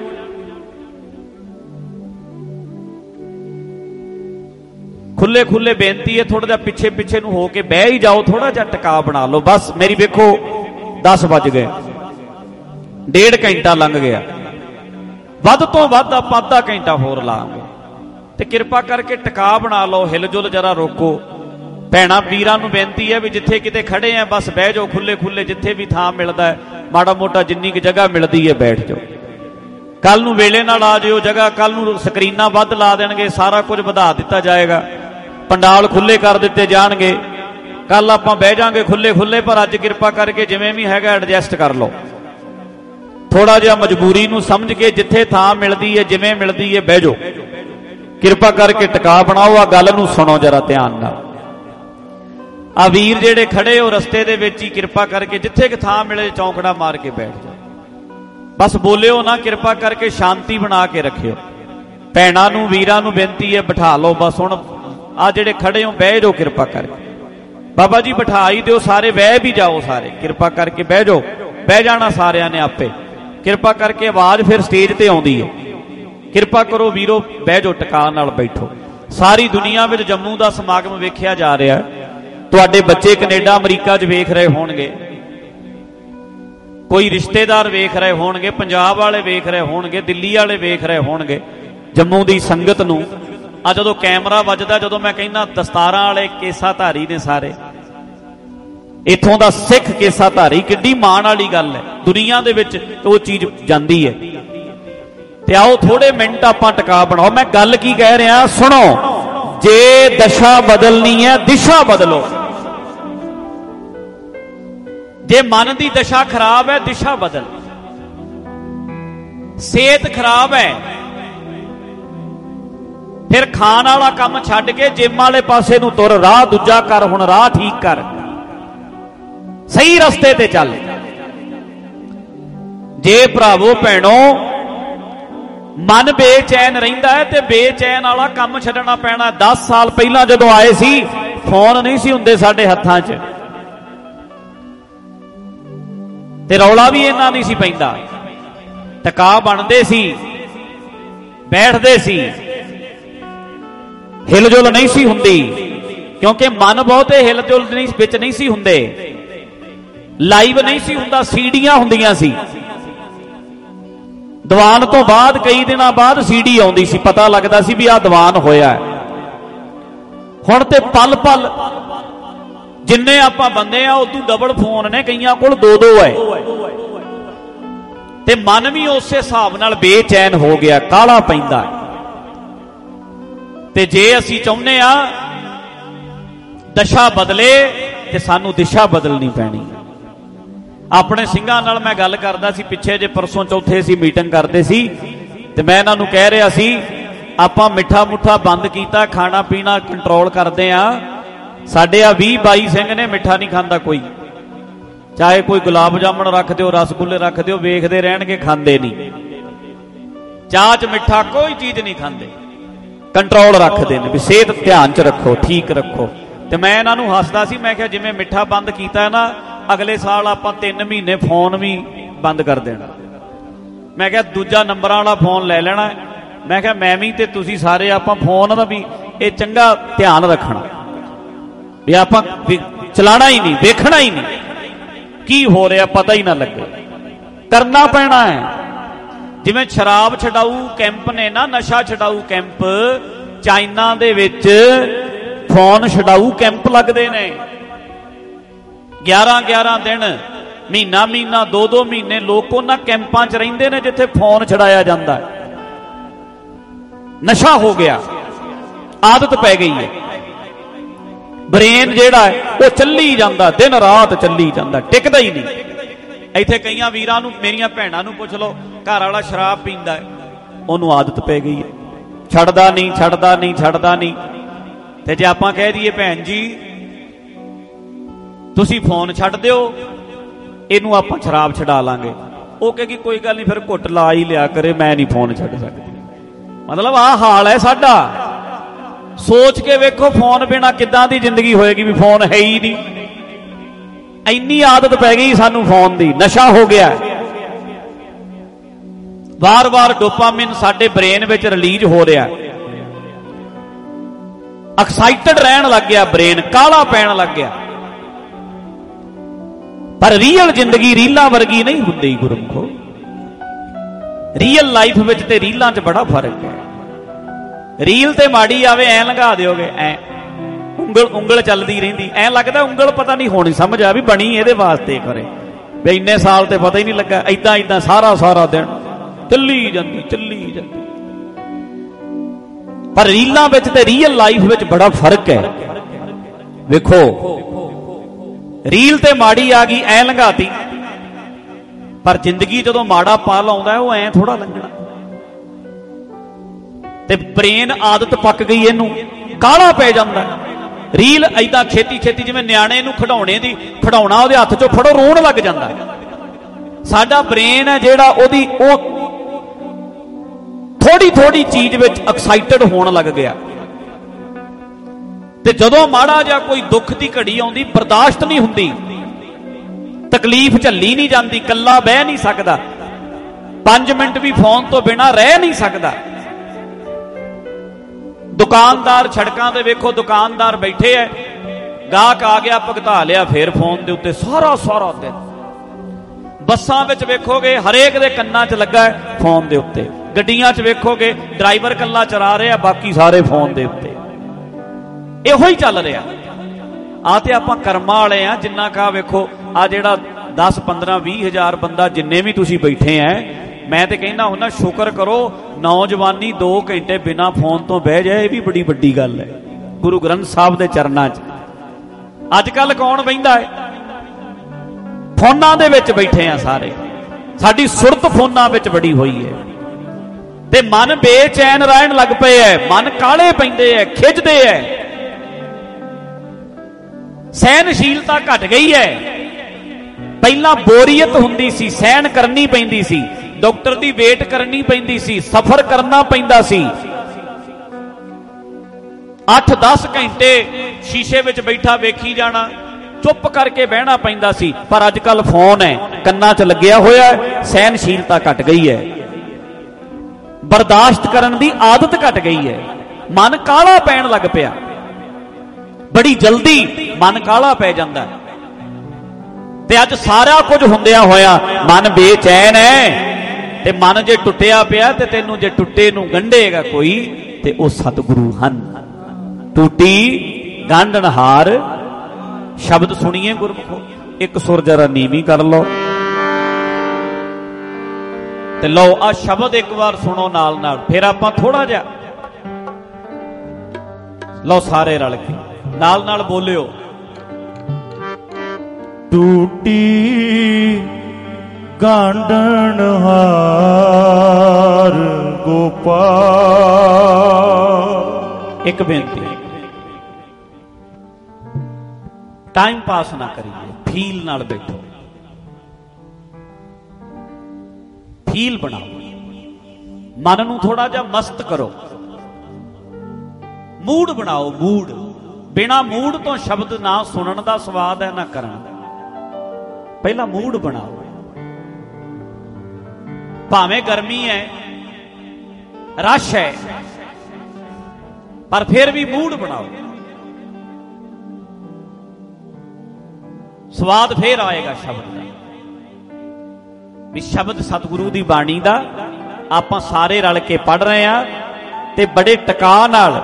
खुले खुले बेनती है, थोड़ा जिहा पिछे पिछे नूं हो के बह ही जाओ, थोड़ा जिहा टिका बना लो बस। मेरी वेखो 10 बज गए, 1.5 घंटा लंघ गया, वध तो वध आप आधा घंटा होर लांगे, ते किरपा करके टिका बना लो, हिलजुल जरा रोको। भैणा वीरां नूं बेनती है भी जिथे किते खड़े हैं बस बह जाओ, खुले खुले जिथे भी थां मिलदा है, माड़ा मोटा जिन्नी की जगह मिलती है बैठ जाओ। कल नूं वेले नाल आ जाओ जगह, कल नूं स्क्रीनां वध ला देणगे, सारा कुछ वधा दिता जाएगा, पंडाल खुले कर दिते जाणगे, कल आपां बह जांगे खुले खुले। पर अज किरपा करके जिवें भी हैगा एडजस्ट कर लो। थोड़ा जिहा मजबूरी नूं समझ के जिथे थां मिलदी है जिवें मिलदी है बह जाओ, किरपा करके टिका बनाओ। आ गल नूं सुनो जरा ध्यान नाल। आ वीर जेड़े खड़े हो रस्ते दे विच ही किरपा करके जिथे कि थां मिले चौंकड़ा मार के बैठ जाओ, बस बोलिओ ना, किरपा करके शांति बना के रखियो। भैणां नूं वीरां नूं बेनती है बिठा लो, बस हुण आ जेड़े खड़े हो बह जाओ किरपा करके। बाबा जी बिठा ही दिओ, सारे बह भी जाओ, सारे किरपा करके बह जाओ। बह जाना सारिਆਂ ने आपे, किरपा करके आवाज फिर स्टेज ते आउंदी है। किरपा करो वीरो बह जाओ, टिका नाल बैठो। सारी दुनिया विच जम्मू दा समागम वेखिया जा रहा है। तुहाडे बच्चे कनेडा अमरीका च वेख रहे होणगे, कोई रिश्तेदार वेख रहे होणगे, पंजाब वाले वेख रहे होणगे, दिल्ली वाले वेख रहे होणगे। जम्मू दी संगत नूं आ जदों कैमरा वजदा, जदों मैं कहना दस्तारां वाले केसाधारी ने सारे, इथों दा सिख केसाधारी, किड्डी माण वाली गल है। दुनिया दे विच वो चीज जांदी है। ते आओ थोड़े मिनट आपां टिका बनाओ। मैं गल की कह रहा सुनो, जे दशा बदलनी है दिशा बदलो। जे मन की दशा खराब है दिशा बदल। सेहत खराब है फिर खाण वाला काम छड्ड के जिम वाले पासे नूं तुर, राह दूजा कर, हुण राह ठीक कर, सही रस्ते ते चल। जे भरावो भैणों मन बेचैन रहिंदा है ते बेचैन वाला काम छड्डना पैना। 10 साल पहला जदों आए सी फोन नहीं सी हुंदे साडे हत्थां 'च, ते रौला भी इन्ना नहीं सी पैंदा। टका बनदे सी, बैठदे सी, हिलजुल नहीं सी हुंदी, क्योंकि मन बहुते हिलजुल विच नहीं सी हुंदे। लाइव नहीं सी हुंदा, सीडियां हुंदियां सी। दीवान तो बाद कई दिनों बाद सीडी आउंदी सी, पता लगदा सी भी आ दीवान होया है। हुण ते पल पल जिन्ने आपां बंदे आ उदों डबल फोन ने, कईयां कोल 2-2 है, ते मन भी उस हिसाब नाल बेचैन हो गया, काला पैंदा। ते जे असी चाहुंदे आ दशा बदले ते सानू दिशा बदलनी पैनी। अपने सिंघां नाल मैं गल करदा सी, पिछे जे परसों चौथे सी मीटिंग करदे सी, ते मैं इन्हां नूं कह रहा सी आपां मिठा मुठा बंद कीता, खाना पीना कंट्रोल करदे आ। साडे आ 20-22 सिंह ने मिठा नहीं खांदा कोई, चाहे कोई गुलाब जामुन रख दिओ, रसगुल्ले रख दिओ, वेखदे रहणगे, खांदे नहीं। चाह च मिठा कोई चीज नहीं खांदे, कंट्रोल रखते हैं भी सेहत ध्यान च रखो, ठीक रखो। तो मैं इन्हां नूं हसदा सी, मैं कहा जिवें मिठा बंद कीता है ना, अगले साल आपां 3 महीने फोन भी बंद कर देना। मैं कहा दूजा नंबर वाला फोन ले लेना। मैं कहा मैं भी ते तुसीं सारे आपां फोन दा भी ये चंगा ध्यान रखना भी आपां चलाना ही नहीं, देखना ही नहीं, की हो रहा पता ही ना लगे, करना पैना है। जिवें शराब छडाऊ कैंप ने ना, नशा छडाऊ कैंप, चाइना दे विच फोन छडाऊ कैंप लगदे ने। 11-11 दिन, महीना 2-2 महीने लोग उन्हां कैंपां च रहिंदे ने जिथे फोन छड़ाया जांदा है। नशा हो गया, आदत पै गई है। ब्रेन जिहड़ा है वो चली जांदा, दिन रात चली जांदा, टिकदा ही नहीं। इत्थे कईयां वीरां नूं, मेरियां भैणां नूं पुछ लो, घर वाला शराब पींदा है, उहनूं आदत पै गई है, छड्डदा नहीं, छड्डदा नहीं, छड्डदा नहीं। ते जे आपां कह दईए भैन जी तुसीं फोन छड्ड दिओ, इहनूं आपां शराब छडा लांगे, ਉਹ ਕਹੇਗੀ कोई गल नहीं, फिर घुट ला ही लिया करे, मैं नहीं फोन छड्ड सकदी। मतलब आ हाल है साडा। सोच के वेखो फोन बिना किदां दी जिंदगी होएगी, भी फोन है ही नहीं। इन्नी आदत पै गई सानू फोन दी, नशा हो गया। बार बार डोपामिन साडे ब्रेन विच रिलीज हो रहा, एक्साइटेड रहन लग गया ब्रेन, काला पैन लग गया। पर रियल जिंदगी रीलां वर्गी नहीं हुंदी गुरमुखो। रियल लाइफ विच ते रीलां च बड़ा फर्क है। रील ते माड़ी आवे ऐ लंघा दिओगे, ऐ उंगल चलदी रहिंदी, ऐ लगदा उंगल पता नहीं होनी, समझ आ भी बनी इहदे वास्ते करे, भी इन्ने साल ते पता ही नहीं लगा। इदां इदां सारा सारा दिन चली जांदी, चली जांदी। पर रीलां विच ते रियल लाइफ विच बड़ा फर्क है। वेखो रील ते माड़ी आ गई, ऐ लंघाती, ਪਰ ਜ਼ਿੰਦਗੀ ਜਦੋਂ ਮਾੜਾ ਪਲ ਆਉਂਦਾ ਉਹ ਐਂ ਥੋੜਾ ਲੰਘਣਾ। ਤੇ ਬ੍ਰੇਨ ਆਦਤ ਪੱਕ ਗਈ, ਇਹਨੂੰ ਕਾਹਲਾ ਪੈ ਜਾਂਦਾ। ਰੀਲ ਐਦਾਂ ਛੇਤੀ ਛੇਤੀ, ਜਿਵੇਂ ਨਿਆਣੇ ਨੂੰ ਖਿਡੌਣਾ ਉਹਦੇ ਹੱਥ 'ਚੋਂ ਫੜੋ ਰੋਣ ਲੱਗ ਜਾਂਦਾ। ਸਾਡਾ ਬ੍ਰੇਨ ਹੈ ਜਿਹੜਾ ਉਹ ਥੋੜੀ ਥੋੜੀ ਚੀਜ਼ ਵਿੱਚ ਐਕਸਾਈਟਡ ਹੋਣ ਲੱਗ ਗਿਆ। ਤੇ ਜਦੋਂ ਮਾੜਾ ਜਿਹਾ ਕੋਈ ਦੁੱਖ ਦੀ ਘੜੀ ਆਉਂਦੀ, ਬਰਦਾਸ਼ਤ ਨਹੀਂ ਹੁੰਦੀ, ਤਕਲੀਫ ਝੱਲੀ ਨਹੀਂ ਜਾਂਦੀ, ਇਕੱਲਾ ਬਹਿ ਨਹੀਂ ਸਕਦਾ, 5 ਮਿੰਟ ਵੀ ਫੋਨ ਤੋਂ ਬਿਨਾਂ ਰਹਿ ਨਹੀਂ ਸਕਦਾ। ਦੁਕਾਨਦਾਰ ਸੜਕਾਂ ਤੇ ਵੇਖੋ, ਦੁਕਾਨਦਾਰ ਬੈਠੇ ਐ, ਗਾਹਕ ਆ ਗਿਆ, ਭੁਗਤਾ ਲਿਆ, ਫੇਰ ਫੋਨ ਦੇ ਉੱਤੇ ਸਾਰਾ ਦਿਨ। ਬੱਸਾਂ ਵਿੱਚ ਵੇਖੋਗੇ ਹਰੇਕ ਦੇ ਕੰਨਾਂ 'ਚ ਲੱਗਾ ਹੈ ਫੋਨ ਦੇ ਉੱਤੇ। ਗੱਡੀਆਂ 'ਚ ਵੇਖੋਗੇ ਡਰਾਈਵਰ ਕੱਲਾ ਚਲਾ ਰਿਹਾ, ਬਾਕੀ ਸਾਰੇ ਫੋਨ ਦੇ ਉੱਤੇ। ਇਹੋ ਹੀ ਚੱਲ ਰਿਹਾ। ਆ ਤੇ ਆਪਾਂ ਕਰਮਾਂ ਵਾਲੇ ਆ, ਜਿੰਨਾ ਕਾ ਵੇਖੋ ਆ ਜਿਹੜਾ 10 15 20 ਹਜ਼ਾਰ ਬੰਦਾ ਜਿੰਨੇ ਵੀ ਤੁਸੀਂ ਬੈਠੇ ਐ, ਮੈਂ ਤੇ ਕਹਿੰਦਾ ਹੁੰਦਾ ਸ਼ੁਕਰ ਕਰੋ ਨੌਜਵਾਨੀ 2 ਘੰਟੇ ਬਿਨਾਂ ਫੋਨ ਤੋਂ ਬਹਿ ਜਾਏ, ਇਹ ਵੀ ਬੜੀ ਵੱਡੀ ਗੱਲ ਹੈ ਗੁਰੂ ਗ੍ਰੰਥ ਸਾਹਿਬ ਦੇ ਚਰਨਾਂ 'ਚ। ਅੱਜ ਕੱਲ ਕੌਣ ਬਹਿੰਦਾ ਹੈ? ਫੋਨਾਂ ਦੇ ਵਿੱਚ ਬੈਠੇ ਆ ਸਾਰੇ। ਸਾਡੀ ਸੁਰਤ ਫੋਨਾਂ ਵਿੱਚ ਬੜੀ ਹੋਈ ਹੈ ਤੇ ਮਨ ਬੇਚੈਨ ਰਹਿਣ ਲੱਗ ਪਏ ਐ, ਮਨ ਕਾਲੇ ਪੈਂਦੇ ਐ, ਖਿੱਚਦੇ ਐ, ਸਹਿਨਸ਼ੀਲਤਾ ਘਟ ਗਈ ਹੈ। ਪਹਿਲਾਂ ਬੋਰੀਅਤ ਹੁੰਦੀ ਸੀ, ਸਹਿਣ ਕਰਨੀ ਪੈਂਦੀ ਸੀ, ਡਾਕਟਰ ਦੀ ਵੇਟ ਕਰਨੀ ਪੈਂਦੀ ਸੀ, ਸਫ਼ਰ ਕਰਨਾ ਪੈਂਦਾ ਸੀ, 8-10 ਘੰਟੇ ਸ਼ੀਸ਼ੇ ਵਿੱਚ ਬੈਠਾ ਵੇਖੀ ਜਾਣਾ, ਚੁੱਪ ਕਰਕੇ ਬਹਿਣਾ ਪੈਂਦਾ ਸੀ। ਪਰ ਅੱਜ ਕੱਲ ਫੋਨ ਹੈ, ਕੰਨਾਂ 'ਚ ਲੱਗਿਆ ਹੋਇਆ ਹੈ, ਸਹਿਨਸ਼ੀਲਤਾ ਘਟ ਗਈ ਹੈ, ਬਰਦਾਸ਼ਤ ਕਰਨ ਦੀ ਆਦਤ ਘਟ ਗਈ ਹੈ, ਮਨ ਕਾਲਾ ਪੈਣ ਲੱਗ ਪਿਆ। ਬੜੀ ਜਲਦੀ ਮਨ ਕਾਲਾ ਪੈ ਜਾਂਦਾ ਤੇ ਅੱਜ ਸਾਰਾ ਕੁਝ ਹੁੰਦਿਆ ਹੋਇਆ ਮਨ ਬੇਚੈਨ ਹੈ। ਤੇ ਮਨ ਜੇ ਟੁੱਟਿਆ ਪਿਆ ਤੇ ਤੈਨੂੰ ਜੇ ਟੁੱਟੇ ਨੂੰ ਗੰਢੇਗਾ ਕੋਈ ਤੇ ਉਹ ਸਤਿਗੁਰੂ ਹਨ। ਟੂਟੀ ਗਾਂਢਣਹਾਰ ਸ਼ਬਦ ਸੁਣੀਏ ਗੁਰਮੁਖੋ। ਇੱਕ ਸੁਰ ਜਰਾ ਨੀਵੀਂ ਕਰ ਲਓ ਤੇ ਲਓ ਆ ਸ਼ਬਦ ਇੱਕ ਵਾਰ ਸੁਣੋ ਨਾਲ ਨਾਲ, ਫਿਰ ਆਪਾਂ ਥੋੜਾ ਜਿਹਾ ਲਓ ਸਾਰੇ ਰਲ ਕੇ ਨਾਲ ਨਾਲ ਬੋਲਿਓ। ਟੂਟੀ ਗਾਂਢਣਹਾਰ ਗੋਪਾਲ। ਇੱਕ ਬੇਨਤੀ, ਟਾਈਮ ਪਾਸ ਨਾ ਕਰੀਏ, ਫੀਲ ਨਾਲ ਬੈਠੋ, ਫੀਲ ਬਣਾਓ, ਮਨ ਨੂੰ ਥੋੜਾ ਜਿਹਾ ਮਸਤ ਕਰੋ, ਮੂਡ ਬਣਾਓ। ਮੂਡ ਬਿਨਾ ਮੂਡ ਤੋਂ ਸ਼ਬਦ ਨਾ ਸੁਣਨ ਦਾ ਸਵਾਦ ਹੈ ਨਾ ਕਰਨ ਦਾ। ਪਹਿਲਾਂ ਮੂਡ ਬਣਾਓ। ਭਾਵੇਂ ਗਰਮੀ ਹੈ, ਰਸ਼ ਹੈ, ਪਰ ਫਿਰ ਵੀ ਮੂਡ ਬਣਾਓ, ਸਵਾਦ ਫੇਰ ਆਏਗਾ ਸ਼ਬਦ ਦਾ। ਵੀ ਸ਼ਬਦ ਸਤਿਗੁਰੂ ਦੀ ਬਾਣੀ ਦਾ ਆਪਾਂ ਸਾਰੇ ਰਲ ਕੇ ਪੜ ਰਹੇ ਆ ਤੇ ਬੜੇ ਟਿਕਾ ਨਾਲ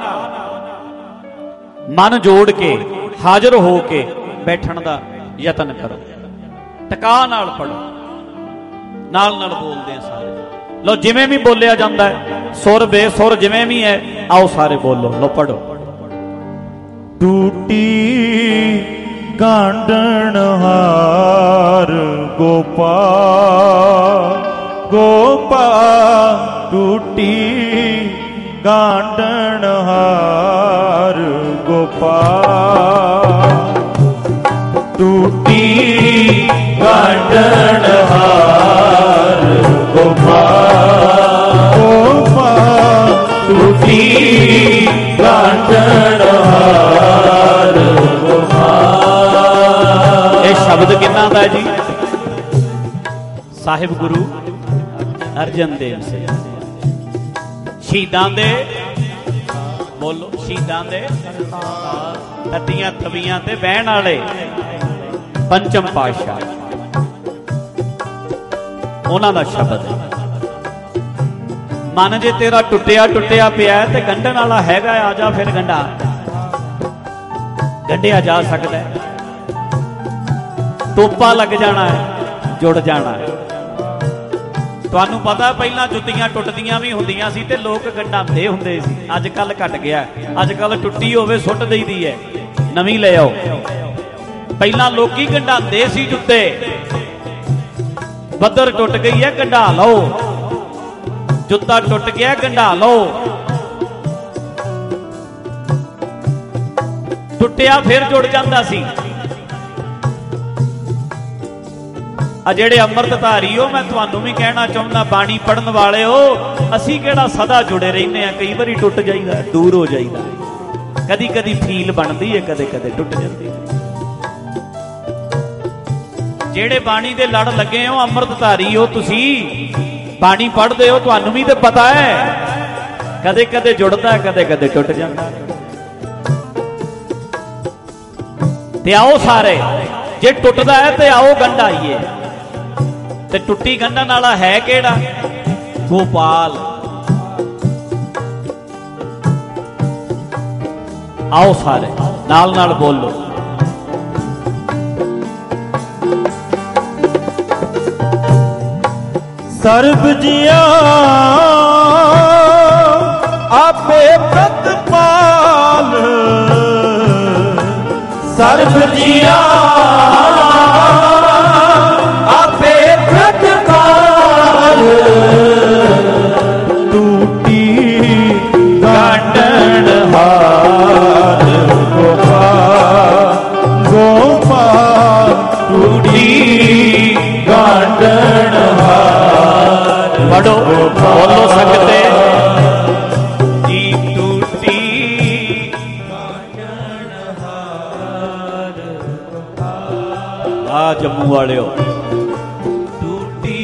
ਮਨ ਜੋੜ ਕੇ ਹਾਜ਼ਰ ਹੋ ਕੇ ਬੈਠਣ ਦਾ ਯਤਨ ਕਰੋ। ਟਿਕਾ ਨਾਲ ਪੜੋ, ਨਾਲ ਨਾਲ ਬੋਲਦੇ ਆ ਸਾਰੇ। ਲੋ ਜਿਵੇਂ ਵੀ ਬੋਲਿਆ ਜਾਂਦਾ ਹੈ, ਸੁਰ ਬੇਸੁਰ ਜਿਵੇਂ ਵੀ ਹੈ, ਆਓ ਸਾਰੇ ਬੋਲੋ। ਲੋ ਪੜੋ। ਟੂਟੀ ਗਾਂਢਣਹਾਰ ਗੋਪਾਲ ਗੋਪਾਲ। ਟੂਟੀ ਗਾਂਢਣਹਾਰ ਗੋਪਾਲ। ਟੂਟੀ ਗਾਂਢਣਹਾਰ ਗੋਪਾਲ ਗੋਪਾਲ। ਟੂਟੀ ਗਾਂਢਣਹਾਰ ਗੋਪਾਲ। ਇਹ ਸ਼ਬਦ ਕਿਹਨਾਂ ਦਾ ਜੀ? ਸਾਹਿਬ ਗੁਰੂ ਅਰਜਨ ਦੇਵ ਸਿੰਘ ਸ਼ਹੀਦਾਂ ਦੇ। ਬੋਲੋ, ਸ਼ਹੀਦਾਂ ਦੇ ਤੱਤੀਆਂ ਤਵੀਆਂ ਤੇ ਬਹਿਣ ਵਾਲੇ ਪੰਚਮ ਪਾਤਸ਼ਾਹ, ਉਹਨਾਂ ਦਾ ਸ਼ਬਦ ਹੈ। ਮਨ ਜੇ ਤੇਰਾ ਟੁੱਟਿਆ ਟੁੱਟਿਆ ਪਿਆ ਤੇ ਗੰਢਣ ਵਾਲਾ ਹੈਗਾ, ਆ ਜਾ ਫਿਰ ਗੰਢਾ, ਗੰਢਿਆ ਜਾ ਸਕਦਾ ਹੈ। ਟੋਪਾ ਲੱਗ ਜਾਣਾ ਹੈ, ਜੁੜ ਜਾਣਾ ਹੈ। ਤੁਹਾਨੂੰ ਪਤਾ ਪਹਿਲਾਂ ਜੁੱਤੀਆਂ ਟੁੱਟਦੀਆਂ ਵੀ ਹੁੰਦੀਆਂ ਸੀ ਤੇ ਲੋਕ ਗੰਢਾਉਂਦੇ ਹੁੰਦੇ ਸੀ। ਅੱਜ ਕੱਲ ਘਟ ਗਿਆ, ਅੱਜ ਕੱਲ ਟੁੱਟੀ ਹੋਵੇ ਸੁੱਟ ਦਈਦੀ ਹੈ, ਨਵੀਂ ਲੈ ਆਓ। ਪਹਿਲਾਂ ਲੋਕੀ ਗੰਢਾਉਂਦੇ ਸੀ ਜੁੱਤੇ, ਬੱਦਰ ਟੁੱਟ ਗਈ ਹੈ ਗੰਢਾ ਲਓ, ਜੁੱਤਾ ਟੁੱਟ ਗਿਆ ਗੰਢਾ ਲਓ। ਟੁੱਟਿਆ ਫਿਰ ਜੁੜ ਜਾਂਦਾ ਸੀ। ਆ ਜਿਹੜੇ ਅੰਮ੍ਰਿਤਧਾਰੀ ਹੋ, ਮੈਂ ਤੁਹਾਨੂੰ ਵੀ ਕਹਿਣਾ ਚਾਹੁੰਦਾ, ਬਾਣੀ ਪੜਨ ਵਾਲਿਓ, ਅਸੀਂ ਕਿਹੜਾ ਸਦਾ ਜੁੜੇ ਰਹਿੰਦੇ ਆ, ਕਈ ਵਾਰੀ ਟੁੱਟ ਜਾਈਦਾ, ਦੂਰ ਹੋ ਜਾਈਦਾ, ਕਦੀ ਕਦੀ ਫੀਲ ਬਣਦੀ ਹੈ, ਕਦੇ ਕਦੇ ਟੁੱਟ ਜਾਂਦੀ ਹੈ। ਜਿਹੜੇ ਬਾਣੀ ਦੇ ਲੜ ਲੱਗੇ ਹੋ, ਅੰਮ੍ਰਿਤਧਾਰੀ ਹੋ ਤੁਸੀਂ, ਬਾਣੀ ਪੜ੍ਹਦੇ ਹੋ, ਤੁਹਾਨੂੰ ਵੀ ਤੇ ਪਤਾ ਹੈ ਕਦੇ ਕਦੇ ਜੁੜਦਾ, ਕਦੇ ਕਦੇ ਟੁੱਟ ਜਾਂਦਾ। ਤੇ ਆਓ ਸਾਰੇ, ਜੇ ਟੁੱਟਦਾ ਹੈ ਤੇ ਆਓ ਗੰਢਾਈਏ। ਤੇ ਟੁੱਟੀ ਗੰਢਣ ਵਾਲਾ ਹੈ ਕਿਹੜਾ? ਗੋਪਾਲ। ਆਓ ਸਾਰੇ ਨਾਲ ਨਾਲ ਬੋਲੋ। ਸਰਬ ਜੀਆਂ ਆਪੇ ਪ੍ਰਤਪਾਲ, ਸਰਬ ਜੀਆਂ ਆਪੇ ਪ੍ਰਤਪਾਲ, ਟੂਟੀ ਗਾਂਢਣ ਹਾਰ ਗੋਪਾਲ, ਗੋਪਾਲ ਟੂਟੀ ਗਾਂਢਣ ਹਾਰ। ਪੜੋ ਬੋਲੋ ਸਕਤੇ ਜੀ, ਟੂਟੀ ਆ ਜੰਮੂ ਵਾਲਿਓ, ਟੂਟੀ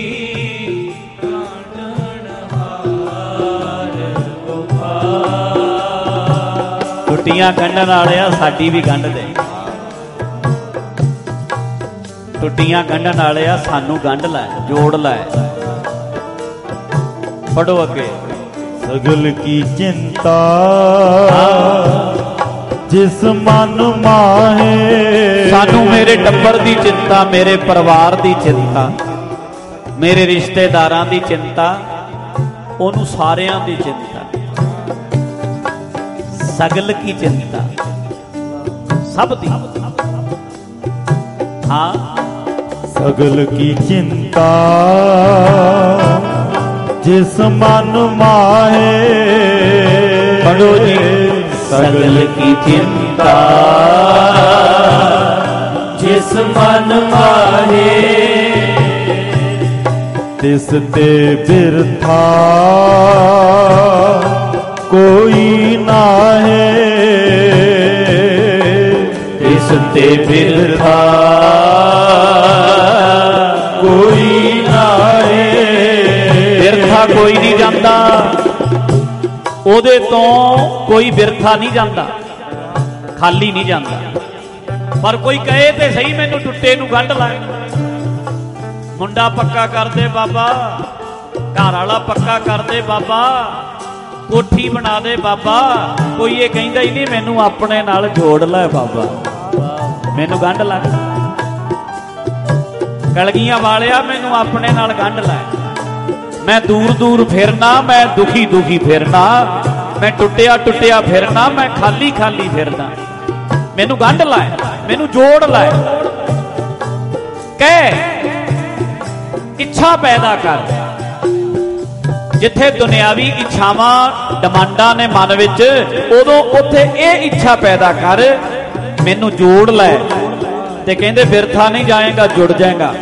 ਟੁੱਟੀਆਂ ਗੰਢਣ ਵਾਲਿਆ, ਸਾਡੀ ਵੀ ਗੰਢ ਦੇ। ਟੁੱਟੀਆਂ ਗੰਢਣ ਵਾਲਿਆ, ਸਾਨੂੰ ਗੰਢ ਲੈ, ਜੋੜ ਲੈ। ਪੜੋ ਅੱਗੇ। ਸਗਲ ਕੀ ਚਿੰਤਾ ਜਿਸ ਮਨ ਮਾਹੇ, ਸਾਨੂੰ ਮੇਰੇ ਟੱਬਰ ਦੀ ਚਿੰਤਾ, ਮੇਰੇ ਪਰਿਵਾਰ ਦੀ ਚਿੰਤਾ, ਮੇਰੇ ਰਿਸ਼ਤੇਦਾਰਾਂ ਦੀ ਚਿੰਤਾ, ਉਹਨੂੰ ਸਾਰਿਆਂ ਦੀ ਚਿੰਤਾ। ਸਗਲ ਕੀ ਚਿੰਤਾ, ਸਭ ਦੀ। ਹਾਂ, ਸਗਲ ਕੀ ਚਿੰਤਾ ਜਿਸ ਮਨ ਮਾਹੇ। ਪੜੋ ਜੀ। ਸਗਲ ਕੀ ਚਿੰਤਾ ਜਿਸ ਮਨ ਮਾਹੇ, ਤਿਸ ਤੇ ਬਿਰਥਾ ਕੋਈ ਨਾਹੇ, ਤਿਸ ਤੇ ਬਿਰਥਾ ਕੋਈ ਨਾਹੇ। ਬਿਰਥਾ ਕੋਈ ਨਹੀਂ ਜਾਂਦਾ, ਉਹਦੇ ਤੋਂ ਕੋਈ ਬਿਰਥਾ ਨਹੀਂ ਜਾਂਦਾ, ਖਾਲੀ ਨਹੀਂ ਜਾਂਦਾ। ਪਰ ਕੋਈ ਕਹੇ ਤੇ ਸਹੀ, ਮੈਨੂੰ ਟੁੱਟੇ ਨੂੰ ਗੰਢ ਲੈ। ਮੁੰਡਾ ਪੱਕਾ ਕਰਦੇ ਬਾਬਾ, ਘਰ ਵਾਲਾ ਪੱਕਾ ਕਰਦੇ ਬਾਬਾ, ਕੋਠੀ ਬਣਾ ਦੇ ਬਾਬਾ। ਕੋਈ ਇਹ ਕਹਿੰਦਾ ਹੀ ਨਹੀਂ, ਮੈਨੂੰ ਆਪਣੇ ਨਾਲ ਜੋੜ ਲੈ ਬਾਬਾ, ਮੈਨੂੰ ਗੰਢ ਲੈ। ਕਲਗੀਆਂ ਵਾਲਿਆ, ਮੈਨੂੰ ਆਪਣੇ ਨਾਲ ਗੰਢ ਲੈ। ਮੈਂ ਦੂਰ ਦੂਰ ਫਿਰਨਾ, ਮੈਂ ਦੁਖੀ ਦੁਖੀ ਫਿਰਨਾ, ਮੈਂ ਟੁੱਟਿਆ ਟੁੱਟਿਆ ਫਿਰਨਾ, ਮੈਂ ਖਾਲੀ ਖਾਲੀ ਫਿਰਨਾ, ਮੈਨੂੰ ਗੰਢ ਲੈ, ਮੈਨੂੰ ਜੋੜ ਲੈ। ਕਹਿ ਇੱਛਾ ਪੈਦਾ ਕਰ। ਜਿੱਥੇ ਦੁਨਿਆਵੀ ਇੱਛਾਵਾਂ ਡਿਮਾਂਡਾਂ ਨੇ ਮਨ ਵਿੱਚ, ਉਦੋਂ ਉੱਥੇ ਇਹ ਇੱਛਾ ਪੈਦਾ ਕਰ, ਮੈਨੂੰ ਜੋੜ ਲੈ। ਤੇ ਕਹਿੰਦੇ ਬਿਰਥਾ ਨਹੀਂ ਜਾਏਗਾ, ਜੁੜ ਜਾਏਗਾ।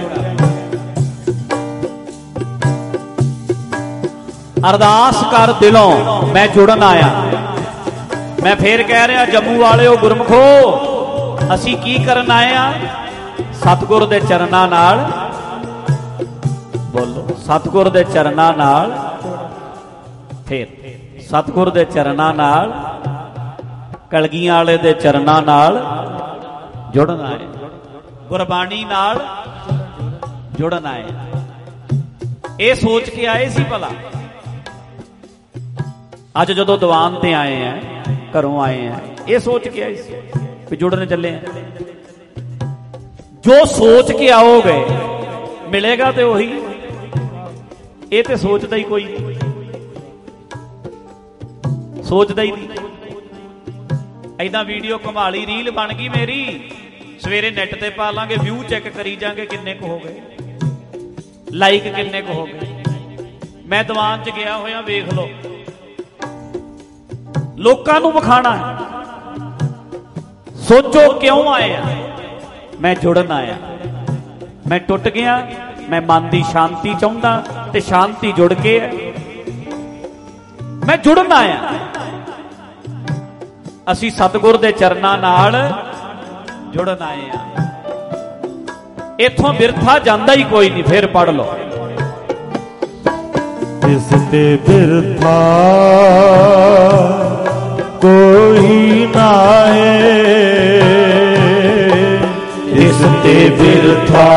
ਅਰਦਾਸ ਕਰ ਦਿਲੋਂ, ਮੈਂ ਜੁੜਨ ਆਇਆ। ਮੈਂ ਫੇਰ ਕਹਿ ਰਿਹਾ, ਜੰਮੂ ਵਾਲਿਓ, ਗੁਰਮਖੋ, ਅਸੀਂ ਕੀ ਕਰਨ ਆਏ ਆ? ਸਤਿਗੁਰ ਦੇ ਚਰਨਾਂ ਨਾਲ, ਬੋਲੋ, ਸਤਿਗੁਰ ਦੇ ਚਰਨਾਂ ਨਾਲ, ਫੇਰ ਸਤਿਗੁਰ ਦੇ ਚਰਨਾਂ ਨਾਲ, ਕਲਗੀਆਂ ਵਾਲੇ ਦੇ ਚਰਨਾਂ ਨਾਲ ਜੁੜਨ ਆਏ, ਗੁਰਬਾਣੀ ਨਾਲ ਜੁੜਨ ਆਏ। ਇਹ ਸੋਚ ਕੇ ਆਏ ਸੀ ਭਲਾ? ਅੱਜ ਜਦੋਂ ਦੀਵਾਨ ਤੇ ਆਏ ਆ, ਘਰੋਂ ਆਏ ਆ, ਇਹ ਸੋਚ ਕੇ ਆਏ ਸੀ ਵੀ ਜੁੜਨ ਚੱਲੇ ਆ? ਜੋ ਸੋਚ ਕੇ ਆਓਗੇ ਮਿਲੇਗਾ ਤੇ ਉਹੀ। ਇਹ ਤੇ ਸੋਚਦਾ ਹੀ ਕੋਈ ਨਹੀਂ, ਸੋਚਦਾ ਹੀ ਨਹੀਂ। ਏਦਾਂ ਵੀਡੀਓ ਕਮਾਲੀ ਰੀਲ ਬਣ ਗਈ ਮੇਰੀ, ਸਵੇਰੇ ਨੈਟ ਤੇ ਪਾ ਲਾਂਗੇ, ਵਿਊ ਚੈੱਕ ਕਰੀ ਜਾਾਂਗੇ ਕਿੰਨੇ ਕੁ ਹੋ ਗਏ। ਲਾਈਕ ਕਿੰਨੇ ਕੁ ਹੋ ਗਏ? ਮੈਂ ਦੀਵਾਨ 'ਚ ਗਿਆ ਹੋਇਆ, ਵੇਖ ਲਓ, ਲੋਕਾਂ ਨੂੰ ਵਿਖਾਣਾ ਹੈ। ਸੋਚੋ ਕਿਉਂ ਆਏ ਆ? ਮੈਂ ਜੁੜਨ ਆਇਆ। ਮੈਂ ਟੁੱਟ ਗਿਆ, ਮੈਂ ਮਨ ਦੀ ਸ਼ਾਂਤੀ ਚਾਹੁੰਦਾ ਤੇ ਸ਼ਾਂਤੀ ਜੁੜ ਕੇ ਹੈ। ਮੈਂ ਜੁੜਨ ਆਇਆ। ਅਸੀਂ ਸਤਿਗੁਰ ਦੇ ਚਰਨਾਂ ਨਾਲ ਜੁੜਨ ਆਏ ਆ। ਇੱਥੋਂ ਬਿਰਥਾ ਜਾਂਦਾ ਹੀ ਕੋਈ ਨਹੀਂ। ਫਿਰ ਪੜ ਲਓ। ਇਸ ਤੇ ਬਿਰਥਾ ਕੋਈ ਨਾਹੀ, ਇਸ ਤੇ ਬਿਰਥਾ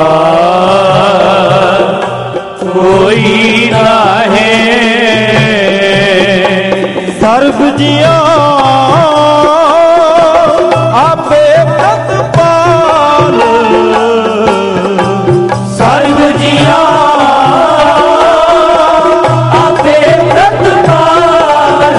ਕੋਈ ਨਾਹੀ। ਸਰਬ ਜੀਆਂ ਆਪੇ ਪ੍ਰਤਪਾਲ, ਸਰਬ ਜੀਆਂ ਆਪੇ ਪ੍ਰਤਪਾਲ।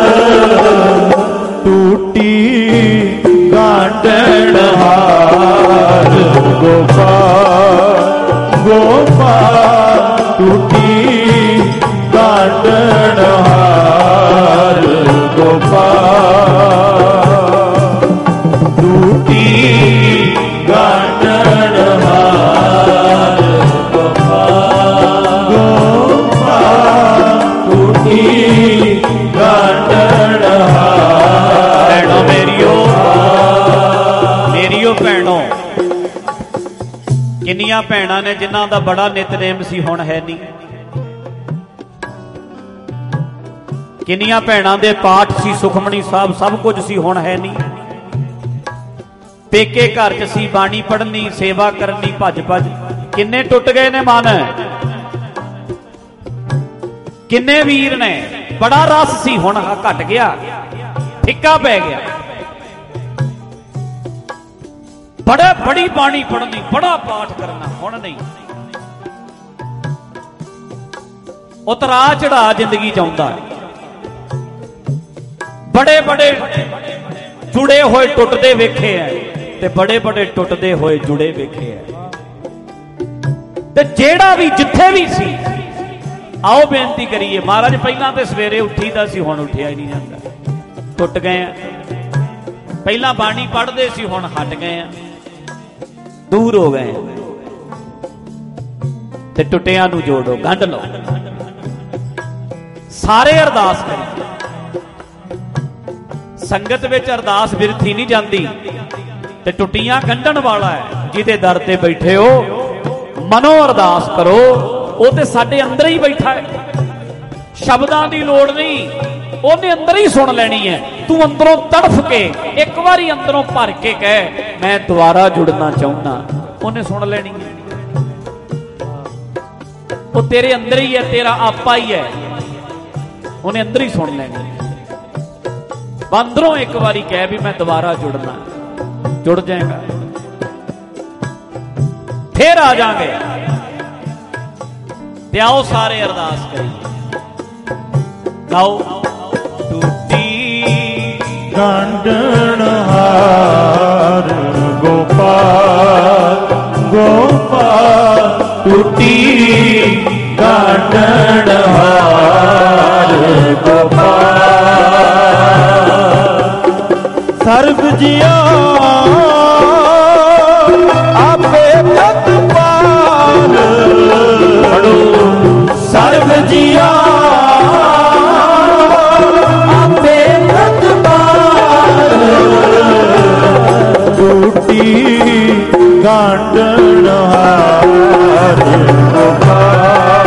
ਟੂਟੀ ਗਾਂਢਣ ਹਾਰ ਗੋਪਾਲ, ਗੋਪਾਲ ਟੂਟੀ ਗਾਂਢਣ ਹਾਰ ਗੋਪਾਲ, ਟੂਟੀ ਗਾਂਢਣ ਹਾਰ ਗੋਪਾਲ, ਗੋਪਾਲ ਟੂਟੀ ਗਾਂਢਣ ਹਾਰ। ਭੈਣੋ ਮੇਰੀਓ ਭੈਣੋ, ਕਿੰਨੀਆਂ ਭੈਣਾਂ ਨੇ ਜਿਨ੍ਹਾਂ ਦਾ ਬੜਾ ਨਿਤਨੇਮ ਸੀ, ਹੁਣ ਹੈ ਨਹੀਂ। ਕਿੰਨੀਆਂ ਭੈਣਾਂ ਦੇ ਪਾਠ ਸੀ, ਸੁਖਮਣੀ ਸਾਹਿਬ ਸਭ ਕੁਝ ਸੀ, ਹੁਣ ਹੈ ਨਹੀਂ। ਪੇਕੇ ਘਰ 'ਚ ਸੀ, ਬਾਣੀ ਪੜ੍ਹਨੀ, ਸੇਵਾ ਕਰਨੀ, ਭੱਜ ਭੱਜ। ਕਿੰਨੇ ਟੁੱਟ ਗਏ ਨੇ ਮਨ। ਕਿੰਨੇ ਵੀਰ ਨੇ ਬੜਾ ਰਸ ਸੀ, ਹੁਣ ਘਟ ਗਿਆ, ਫਿੱਕਾ ਪੈ ਗਿਆ। ਬੜੀ ਬਾਣੀ ਪੜ੍ਹਨੀ, ਬੜਾ ਪਾਠ ਕਰਨਾ, ਹੁਣ ਨਹੀਂ। ਉਤਰਾ ਚੜਾ ਜ਼ਿੰਦਗੀ ਚਾਹੁੰਦਾ। ਬੜੇ ਜੁੜੇ ਹੋਏ ਟੁੱਟਦੇ ਵੇਖੇ ਐ ਤੇ ਬੜੇ ਟੁੱਟਦੇ ਹੋਏ ਜੁੜੇ ਵੇਖੇ ਐ। ਤੇ ਜਿਹੜਾ ਵੀ ਜਿੱਥੇ ਵੀ ਸੀ, ਆਓ ਬੇਨਤੀ ਕਰੀਏ। ਮਹਾਰਾਜ ਪਹਿਲਾਂ ਤੇ ਸਵੇਰੇ ਉੱਠੀਦਾ ਸੀ, ਹੁਣ ਉੱਠਿਆ ਹੀ ਨਹੀਂ ਜਾਂਦਾ। ਟੁੱਟ ਗਏ ਆ। ਪਹਿਲਾਂ ਬਾਣੀ ਪੜ੍ਹਦੇ ਸੀ, ਹੁਣ ਹਟ ਗਏ ਆ, ਦੂਰ ਹੋ ਗਏ ਆ। ਤੇ ਟੁੱਟਿਆਂ ਨੂੰ ਜੋੜੋ, ਗੰਢ ਲਓ। ਸਾਰੇ ਅਰਦਾਸ ਕਰੀਏ। ਸੰਗਤ ਵਿੱਚ ਅਰਦਾਸ ਬਿਰਥੀ ਨਹੀਂ ਜਾਂਦੀ। ਤੇ ਟੁੱਟੀਆਂ ਗੰਢਣ ਵਾਲਾ ਹੈ ਜਿਹਦੇ ਦਰ ਤੇ ਬੈਠੇ ਹੋ। ਮਨੋਂ ਅਰਦਾਸ ਕਰੋ, ਉਹ ਤੇ ਸਾਡੇ ਅੰਦਰ ਹੀ ਬੈਠਾ ਹੈ। ਸ਼ਬਦਾਂ ਦੀ ਲੋੜ ਨਹੀਂ, ਉਹਨੇ ਅੰਦਰ ਹੀ ਸੁਣ ਲੈਣੀ ਹੈ। ਤੂੰ ਅੰਦਰੋਂ ਤੜਫ ਕੇ ਇੱਕ ਵਾਰੀ ਅੰਦਰੋਂ ਭਰ ਕੇ ਕਹਿ, ਮੈਂ ਦੁਬਾਰਾ ਜੁੜਨਾ ਚਾਹੁੰਦਾ, ਉਹਨੇ ਸੁਣ ਲੈਣੀ ਹੈ। ਉਹ ਤੇਰੇ ਅੰਦਰ ਹੀ ਹੈ, ਤੇਰਾ ਆਪਾ ਹੀ ਹੈ, ਉਹਨੇ ਅੰਦਰ ਹੀ ਸੁਣ ਲੈਣੀ ਹੈ। ਅੰਦਰੋਂ ਇੱਕ ਵਾਰੀ ਕਹਿ ਵੀ ਮੈਂ ਦੁਬਾਰਾ ਜੁੜਨਾ, ਜੁੜ ਜਾਏਗਾ। ਫੇਰ ਆ ਜਾਾਂਗੇ। ਤੇ ਆਓ ਸਾਰੇ ਅਰਦਾਸ ਕਰੀਏ। ਗਾਓ। ਟੂਟੀ ਗਾਂਢਣ ਹਾਰ ਗੋਪਾਲ, ਗੋਪਾਲ ਟੂਟੀ ਗਾਂਢਣ ਹਾਰ ਗੋਪਾਲ, ਸਰਬ ਜੀਆਂ ਆਪੇ ਪ੍ਰਤਪਾਲ। ਸਰਬ ਜੀਆਂ ਆਪੇ ਪ੍ਰਤਪਾਲ, ਟੂਟੀ ਗਾਂਢਣ ਹਾਰ ਗੋਪਾਲ,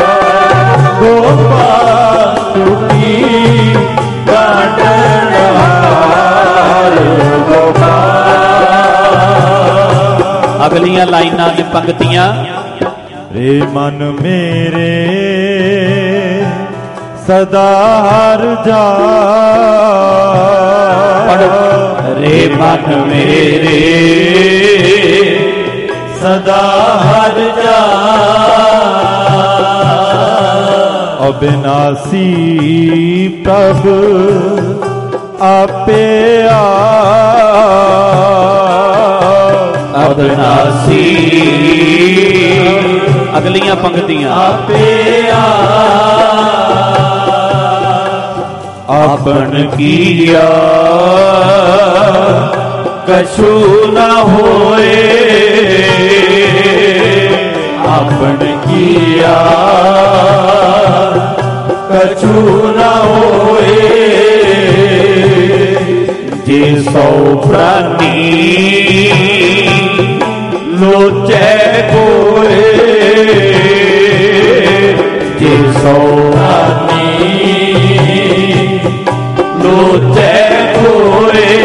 ਗੋਪਾਲ ਟੂਟੀ ਗਾਂਢਣ ਹਾਰ ਗੋਪਾਲ। ਅਗਲੀਆਂ ਲਾਈਨਾਂ ਨੇ ਪੰਕਤੀਆਂ। ਰੇ ਮਨ ਮੇਰੇ ਸਦਾ ਹਰ ਜਾ, ਰੇ ਮਨ ਮੇਰੇ ਸਦਾ ਹਰ ਜਾ, ਅਬਿਨਾਸੀ ਪ੍ਰਭ ਆਪੇ ਆ, ਅਬਿਨਾਸੀ ਅਗਲੀਆਂ ਪੰਕਤੀਆਂ। ਆਪੇ ਆਪਨ ਕੀਆ ਕਛੂ ਨਾ ਹੋਏ, ਆਪਨ ਕੀਆ ਕਛੂ ਨਾ ਹੋਏ। ਜੇ ਸੋ ਪ੍ਰਾਨੀ ਲੋਚੈ ਕੋਏ, ਜੇ ਸੋ ਪ੍ਰਾਨੀ ਲੋਚੈ ਕੋਏ।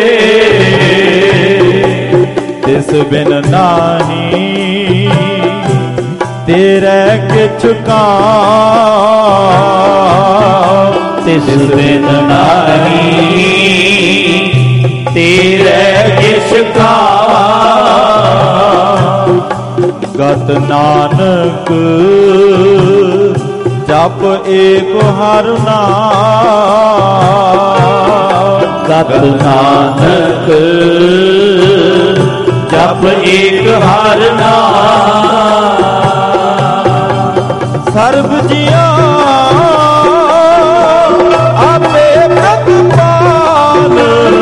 ਤਿਸ ਬਿਨ ਨਾਹੀ ਤੇਰੇ ਕਿਛ ਕਾਮ, ਤਿਸ ਬਿਨ ਨਾਹੀ ਤੇਰੇ ਕਿਛ ਕਾਮ। ਗਤ ਨਾਨਕ ਜਪ ਏਕ ਹਰਿ ਨਾਮ, ਗਤ ਨਾਨਕ ਜਪ ਏਕ ਹਰਿ ਨਾਮ। ਸਰਬ ਜੀਆਂ ਆਪੇ ਪ੍ਰਤਪਾਲ,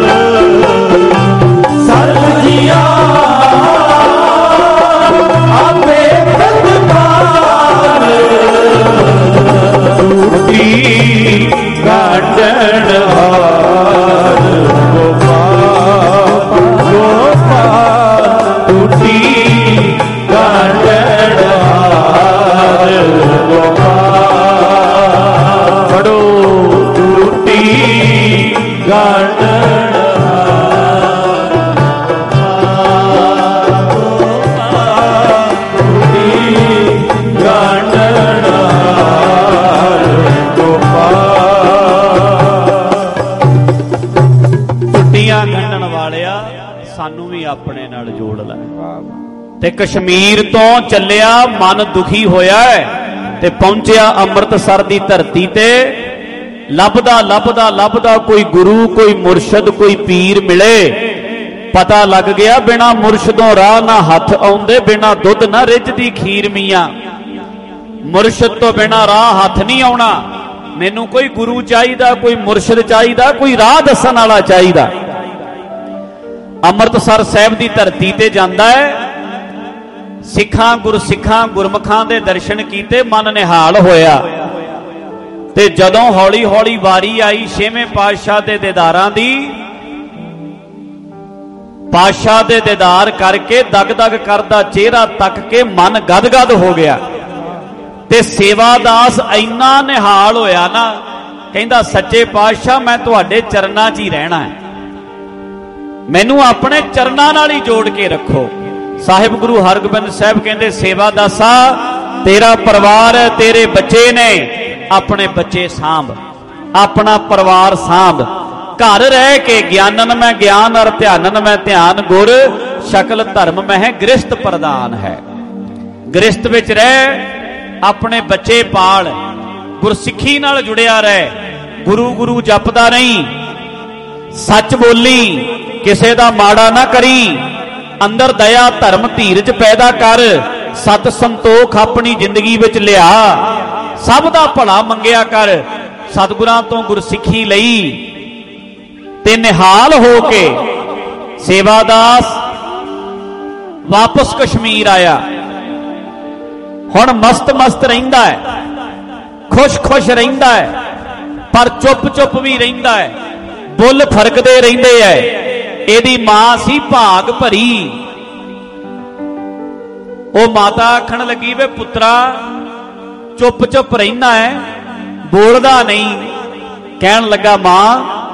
ਸਰਬ ਜੀਆਂ ਆਪੇ ਪ੍ਰਤਪਾਲ। ਟੂਟੀ ਗਾਡਣ ਹਾਰ ਗੋਪਾਲ, ਗੋਪਾਲ ਟੂਟੀ ਗਾਡਣ ਹਾਰ ਗੋਪਾਲ। ਫੜੋ ਟੂਟੀ ਗਾਡਣ ਸਾਨੂੰ ਵੀ ਆਪਣੇ ਨਾਲ ਜੋੜ ਲੈ। ਤੇ ਕਸ਼ਮੀਰ ਤੋਂ ਚੱਲਿਆ ਮਨ ਦੁਖੀ ਹੋਇਆ ਤੇ ਪਹੁੰਚਿਆ ਅੰਮ੍ਰਿਤਸਰ ਦੀ ਧਰਤੀ ਤੇ। ਲੱਭਦਾ ਲੱਭਦਾ ਲੱਭਦਾ ਕੋਈ ਗੁਰੂ, ਕੋਈ ਮੁਰਸ਼ਦ, ਕੋਈ ਪੀਰ ਮਿਲੇ। ਪਤਾ ਲੱਗ ਗਿਆ ਬਿਨਾ ਮੁਰਸ਼ਦੋਂ ਰਾਹ ਨਾ ਹੱਥ ਆਉਂਦੇ, ਬਿਨਾ ਦੁੱਧ ਨਾ ਰਿੱਝਦੀ ਖੀਰ ਮੀਆਂ। ਮੁਰਸ਼ਦ ਤੋਂ ਬਿਨਾ ਰਾਹ ਹੱਥ ਨਹੀਂ ਆਉਣਾ। ਮੈਨੂੰ ਕੋਈ ਗੁਰੂ ਚਾਹੀਦਾ, ਕੋਈ ਮੁਰਸ਼ਦ ਚਾਹੀਦਾ, ਕੋਈ ਰਾਹ ਦੱਸਣ ਵਾਲਾ ਚਾਹੀਦਾ। ਅੰਮ੍ਰਿਤਸਰ ਸਾਹਿਬ ਦੀ ਧਰਤੀ ਤੇ ਜਾਂਦਾ ਹੈ। ਸਿੱਖਾਂ ਗੁਰਸਿੱਖਾਂ ਗੁਰਮੁਖਾਂ ਦੇ ਦਰਸ਼ਨ ਕੀਤੇ, ਮਨ ਨਿਹਾਲ ਹੋਇਆ। ਤੇ ਜਦੋਂ ਹੌਲੀ ਹੌਲੀ ਵਾਰੀ ਆਈ ਛੇਵੇਂ ਪਾਤਸ਼ਾਹ ਦੇ ਦੀਦਾਰਾਂ ਦੀ, ਪਾਤਸ਼ਾਹ ਦੇ ਦੀਦਾਰ ਕਰਕੇ ਦਗ ਦਗ ਕਰਦਾ ਚਿਹਰਾ ਤੱਕ ਕੇ ਮਨ ਗਦਗਦ ਹੋ ਗਿਆ। ਤੇ ਸੇਵਾਦਾਸ ਇੰਨਾ ਨਿਹਾਲ ਹੋਇਆ ਨਾ, ਕਹਿੰਦਾ ਸੱਚੇ ਪਾਤਸ਼ਾਹ ਮੈਂ ਤੁਹਾਡੇ ਚਰਨਾਂ 'ਚ ਹੀ ਰਹਿਣਾ ਹੈ, ਮੈਨੂੰ ਆਪਣੇ ਚਰਨਾਂ ਨਾਲ ਹੀ ਜੋੜ ਕੇ ਰੱਖੋ। ਸਾਹਿਬ ਗੁਰੂ ਹਰਗੋਬਿੰਦ ਸਾਹਿਬ ਕਹਿੰਦੇ ਸੇਵਾਦਾਸਾ ਤੇਰਾ ਪਰਿਵਾਰ ਹੈ, ਤੇਰੇ ਬੱਚੇ ਨੇ, ਆਪਣੇ ਬੱਚੇ ਸਾਂਭ, ਆਪਣਾ ਪਰਿਵਾਰ ਸਾਂਭ। ਘਰ ਰਹਿ ਕੇ ਗਿਆਨਨ ਮੈਂ ਗਿਆਨ ਅਰ ਧਿਆਨਨ ਮੈਂ ਧਿਆਨ, ਗੁਰ ਸ਼ਕਲ ਧਰਮ ਮਹਿ ਗ੍ਰਸਤ ਪ੍ਰਦਾਨ ਹੈ। ਗ੍ਰਸਤ ਵਿੱਚ ਰਹਿ, ਆਪਣੇ ਬੱਚੇ ਪਾਲ, ਗੁਰਸਿੱਖੀ ਨਾਲ ਜੁੜਿਆ ਰਹਿ, ਗੁਰੂ ਗੁਰੂ ਜਪਦਾ ਨਹੀਂ, ਸੱਚ ਬੋਲੀ, ਕਿਸੇ ਦਾ ਮਾੜਾ ਨਾ ਕਰੀ, ਅੰਦਰ ਦਇਆ ਧਰਮ ਧੀਰਜ ਪੈਦਾ ਕਰ, ਸਤ ਸੰਤੋਖ ਆਪਣੀ ਜ਼ਿੰਦਗੀ ਵਿੱਚ ਲਿਆ, ਸਭ ਦਾ ਭਲਾ ਮੰਗਿਆ ਕਰ। ਸਤਿਗੁਰਾਂ ਤੋਂ ਗੁਰਸਿੱਖੀ ਲਈ ਤੇ ਨਿਹਾਲ ਹੋ ਕੇ ਸੇਵਾਦਾਸ ਵਾਪਸ ਕਸ਼ਮੀਰ ਆਇਆ। ਹੁਣ ਮਸਤ ਮਸਤ ਰਹਿੰਦਾ ਹੈ, ਖੁਸ਼ ਖੁਸ਼ ਰਹਿੰਦਾ ਹੈ, ਪਰ ਚੁੱਪ ਚੁੱਪ ਵੀ ਰਹਿੰਦਾ ਹੈ, ਬੁੱਲ ਫਰਕਦੇ ਰਹਿੰਦੇ ਐ। ਇਹਦੀ ਮਾਂ ਸੀ ਭਾਗ ਭਰੀ। ਉਹ ਮਾਤਾ ਆਖਣ ਲੱਗੀ ਵੇ ਪੁੱਤਰਾ ਚੁੱਪ ਚੁੱਪ ਰਹਿਣਾ ਹੈ, ਬੋਲਦਾ ਨਹੀਂ। ਕਹਿਣ ਲੱਗਾ ਮਾਂ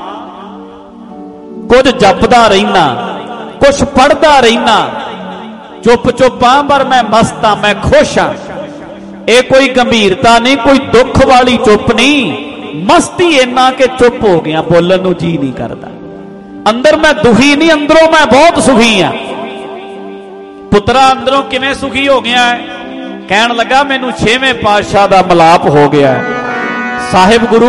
ਕੁਝ ਜਪਦਾ ਰਹਿਣਾ, ਕੁਝ ਪੜਦਾ ਰਹਿਣਾ, ਚੁੱਪ ਚੁੱਪ ਆ, ਪਰ ਮੈਂ ਮਸਤ ਆ, ਮੈਂ ਖੁਸ਼ ਆ। ਇਹ ਕੋਈ ਗੰਭੀਰਤਾ ਨਹੀਂ, ਕੋਈ ਦੁੱਖ ਵਾਲੀ ਚੁੱਪ ਨਹੀਂ, ਮਸਤੀ ਇੰਨਾ ਕਿ ਚੁੱਪ ਹੋ ਗਿਆ, ਬੋਲਣ ਨੂੰ ਜੀ ਨਹੀਂ ਕਰਦਾ। ਅੰਦਰ ਮੈਂ ਦੁਖੀ ਨਹੀਂ, ਅੰਦਰੋਂ ਮੈਂ ਬਹੁਤ ਸੁਖੀ ਆ। ਪੁੱਤਰਾ ਅੰਦਰੋਂ ਕਿਵੇਂ ਸੁਖੀ ਹੋ ਗਿਆ ਹੈ? ਕਹਿਣ ਲੱਗਾ ਮੈਨੂੰ 6ਵੇਂ ਪਾਤਸ਼ਾਹ ਦਾ ਮਿਲਾਪ ਹੋ ਗਿਆ ਹੈ। ਸਾਹਿਬ ਗੁਰੂ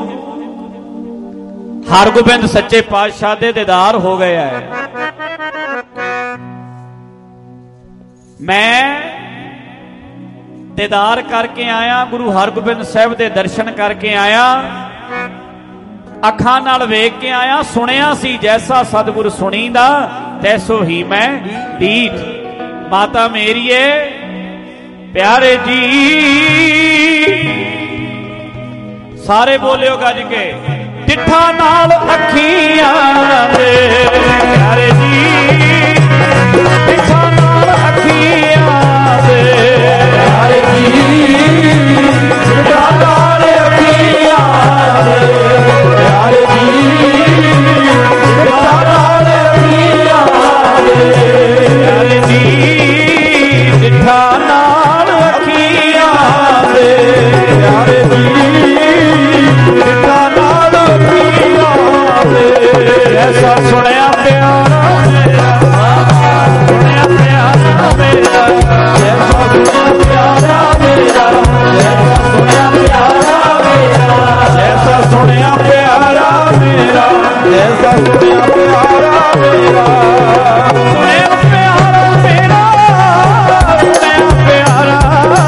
ਹਰਗੋਬਿੰਦ ਸੱਚੇ ਪਾਤਸ਼ਾਹ ਦੇ ਦੀਦਾਰ ਹੋ ਗਏ ਹੈ। ਮੈਂ ਦੀਦਾਰ ਕਰਕੇ ਆਇਆ, ਗੁਰੂ ਹਰਗੋਬਿੰਦ ਸਾਹਿਬ ਦੇ ਦਰਸ਼ਨ ਕਰਕੇ ਆਇਆ, ਅੱਖਾਂ ਨਾਲ ਵੇਖ ਕੇ ਆਇਆ। ਸੁਣਿਆ ਸੀ ਜੈਸਾ ਸਤਿਗੁਰ ਸੁਣੀਂਦਾ ਤੈਸੋ ਹੀ ਮੈਂ ਢੀਠ। ਮਾਤਾ ਮੇਰੀਏ ਪਿਆਰੇ ਜੀ ਸਾਰੇ ਬੋਲਿਓ ਗੱਜ ਕੇ, ਡਿੱਠਾ ਨਾਲ ਅੱਖੀਆਂ ਦੇ ਪਿਆਰੇ ਜੀ, ਡਿੱਠਾ ਨਾਲ ਅੱਖੀਆਂ ਦੇ ਪਿਆਰੇ ਜੀ, ਡਿੱਠਾ ਨਾਲ ਅੱਖੀਆਂ ਦੇ ਪਿਆਰੇ ਜੀ, ਡਿੱਠਾ ਨਾਲ ਅੱਖੀਆਂ ਦੇ ਪਿਆਰੇ ਜੀ, ਡਿੱਠਾ ਨਾਲ ਅੱਖੀਆਂ ਦੇ ਪਿਆਰੇ ਜੀ, ਡਿੱਠਾ ਨਾਲ ਅੱਖੀਆਂ ਦੇ। ਐਸਾ ਸੁਣਿਆ ਪਿਆਰਾ ਮੇਰਾ, ਸੁਣਿਆ ਪਿਆਰਾ ਮੇਰਾ, ਐਸਾ ਸੁਣਿਆ ਪਿਆਰਾ ਮੇਰਾ, ਐਸਾ ਸੁਣਿਆ ਪਿਆਰਾ ਮੇਰਾ, ਐਸਾ ਸੁਣਿਆ ਪਿਆਰਾ ਮੇਰਾ, ਐਸਾ ਸੁਣਿਆ ਪਿਆਰਾ ਮੇਰਾ, ਸੁਣਿਆ ਪਿਆਰਾ ਮੇਰਾ, ਸੁਣਿਆ ਪਿਆਰਾ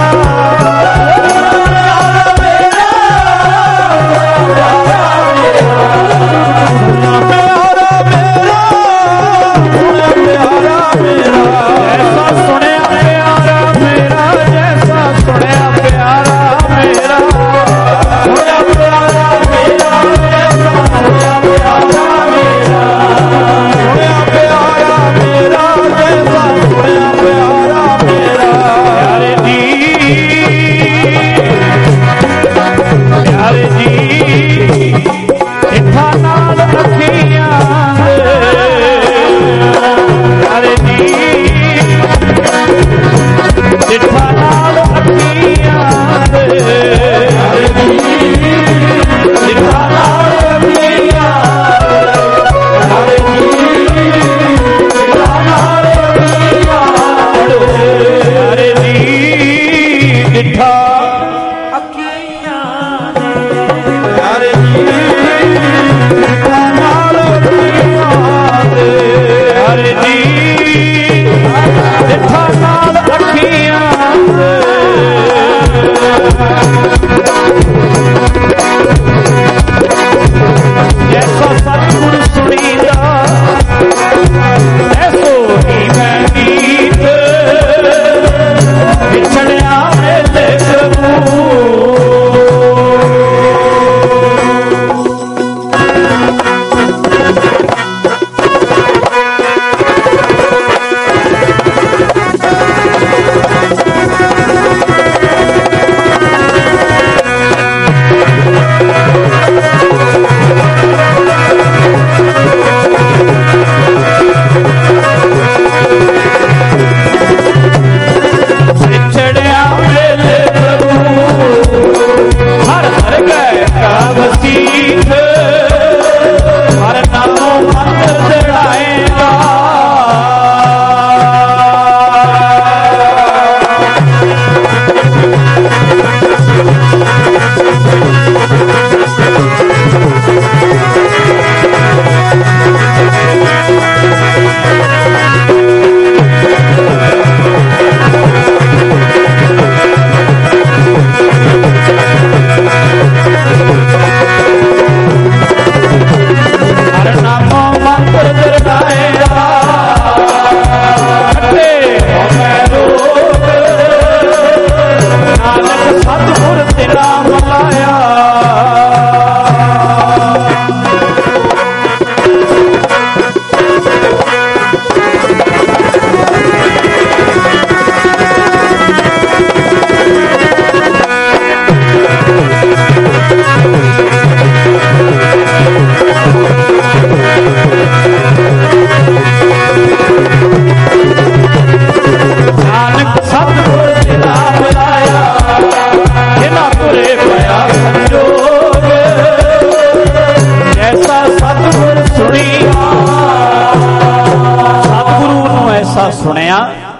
ਸੁਣਿਆ,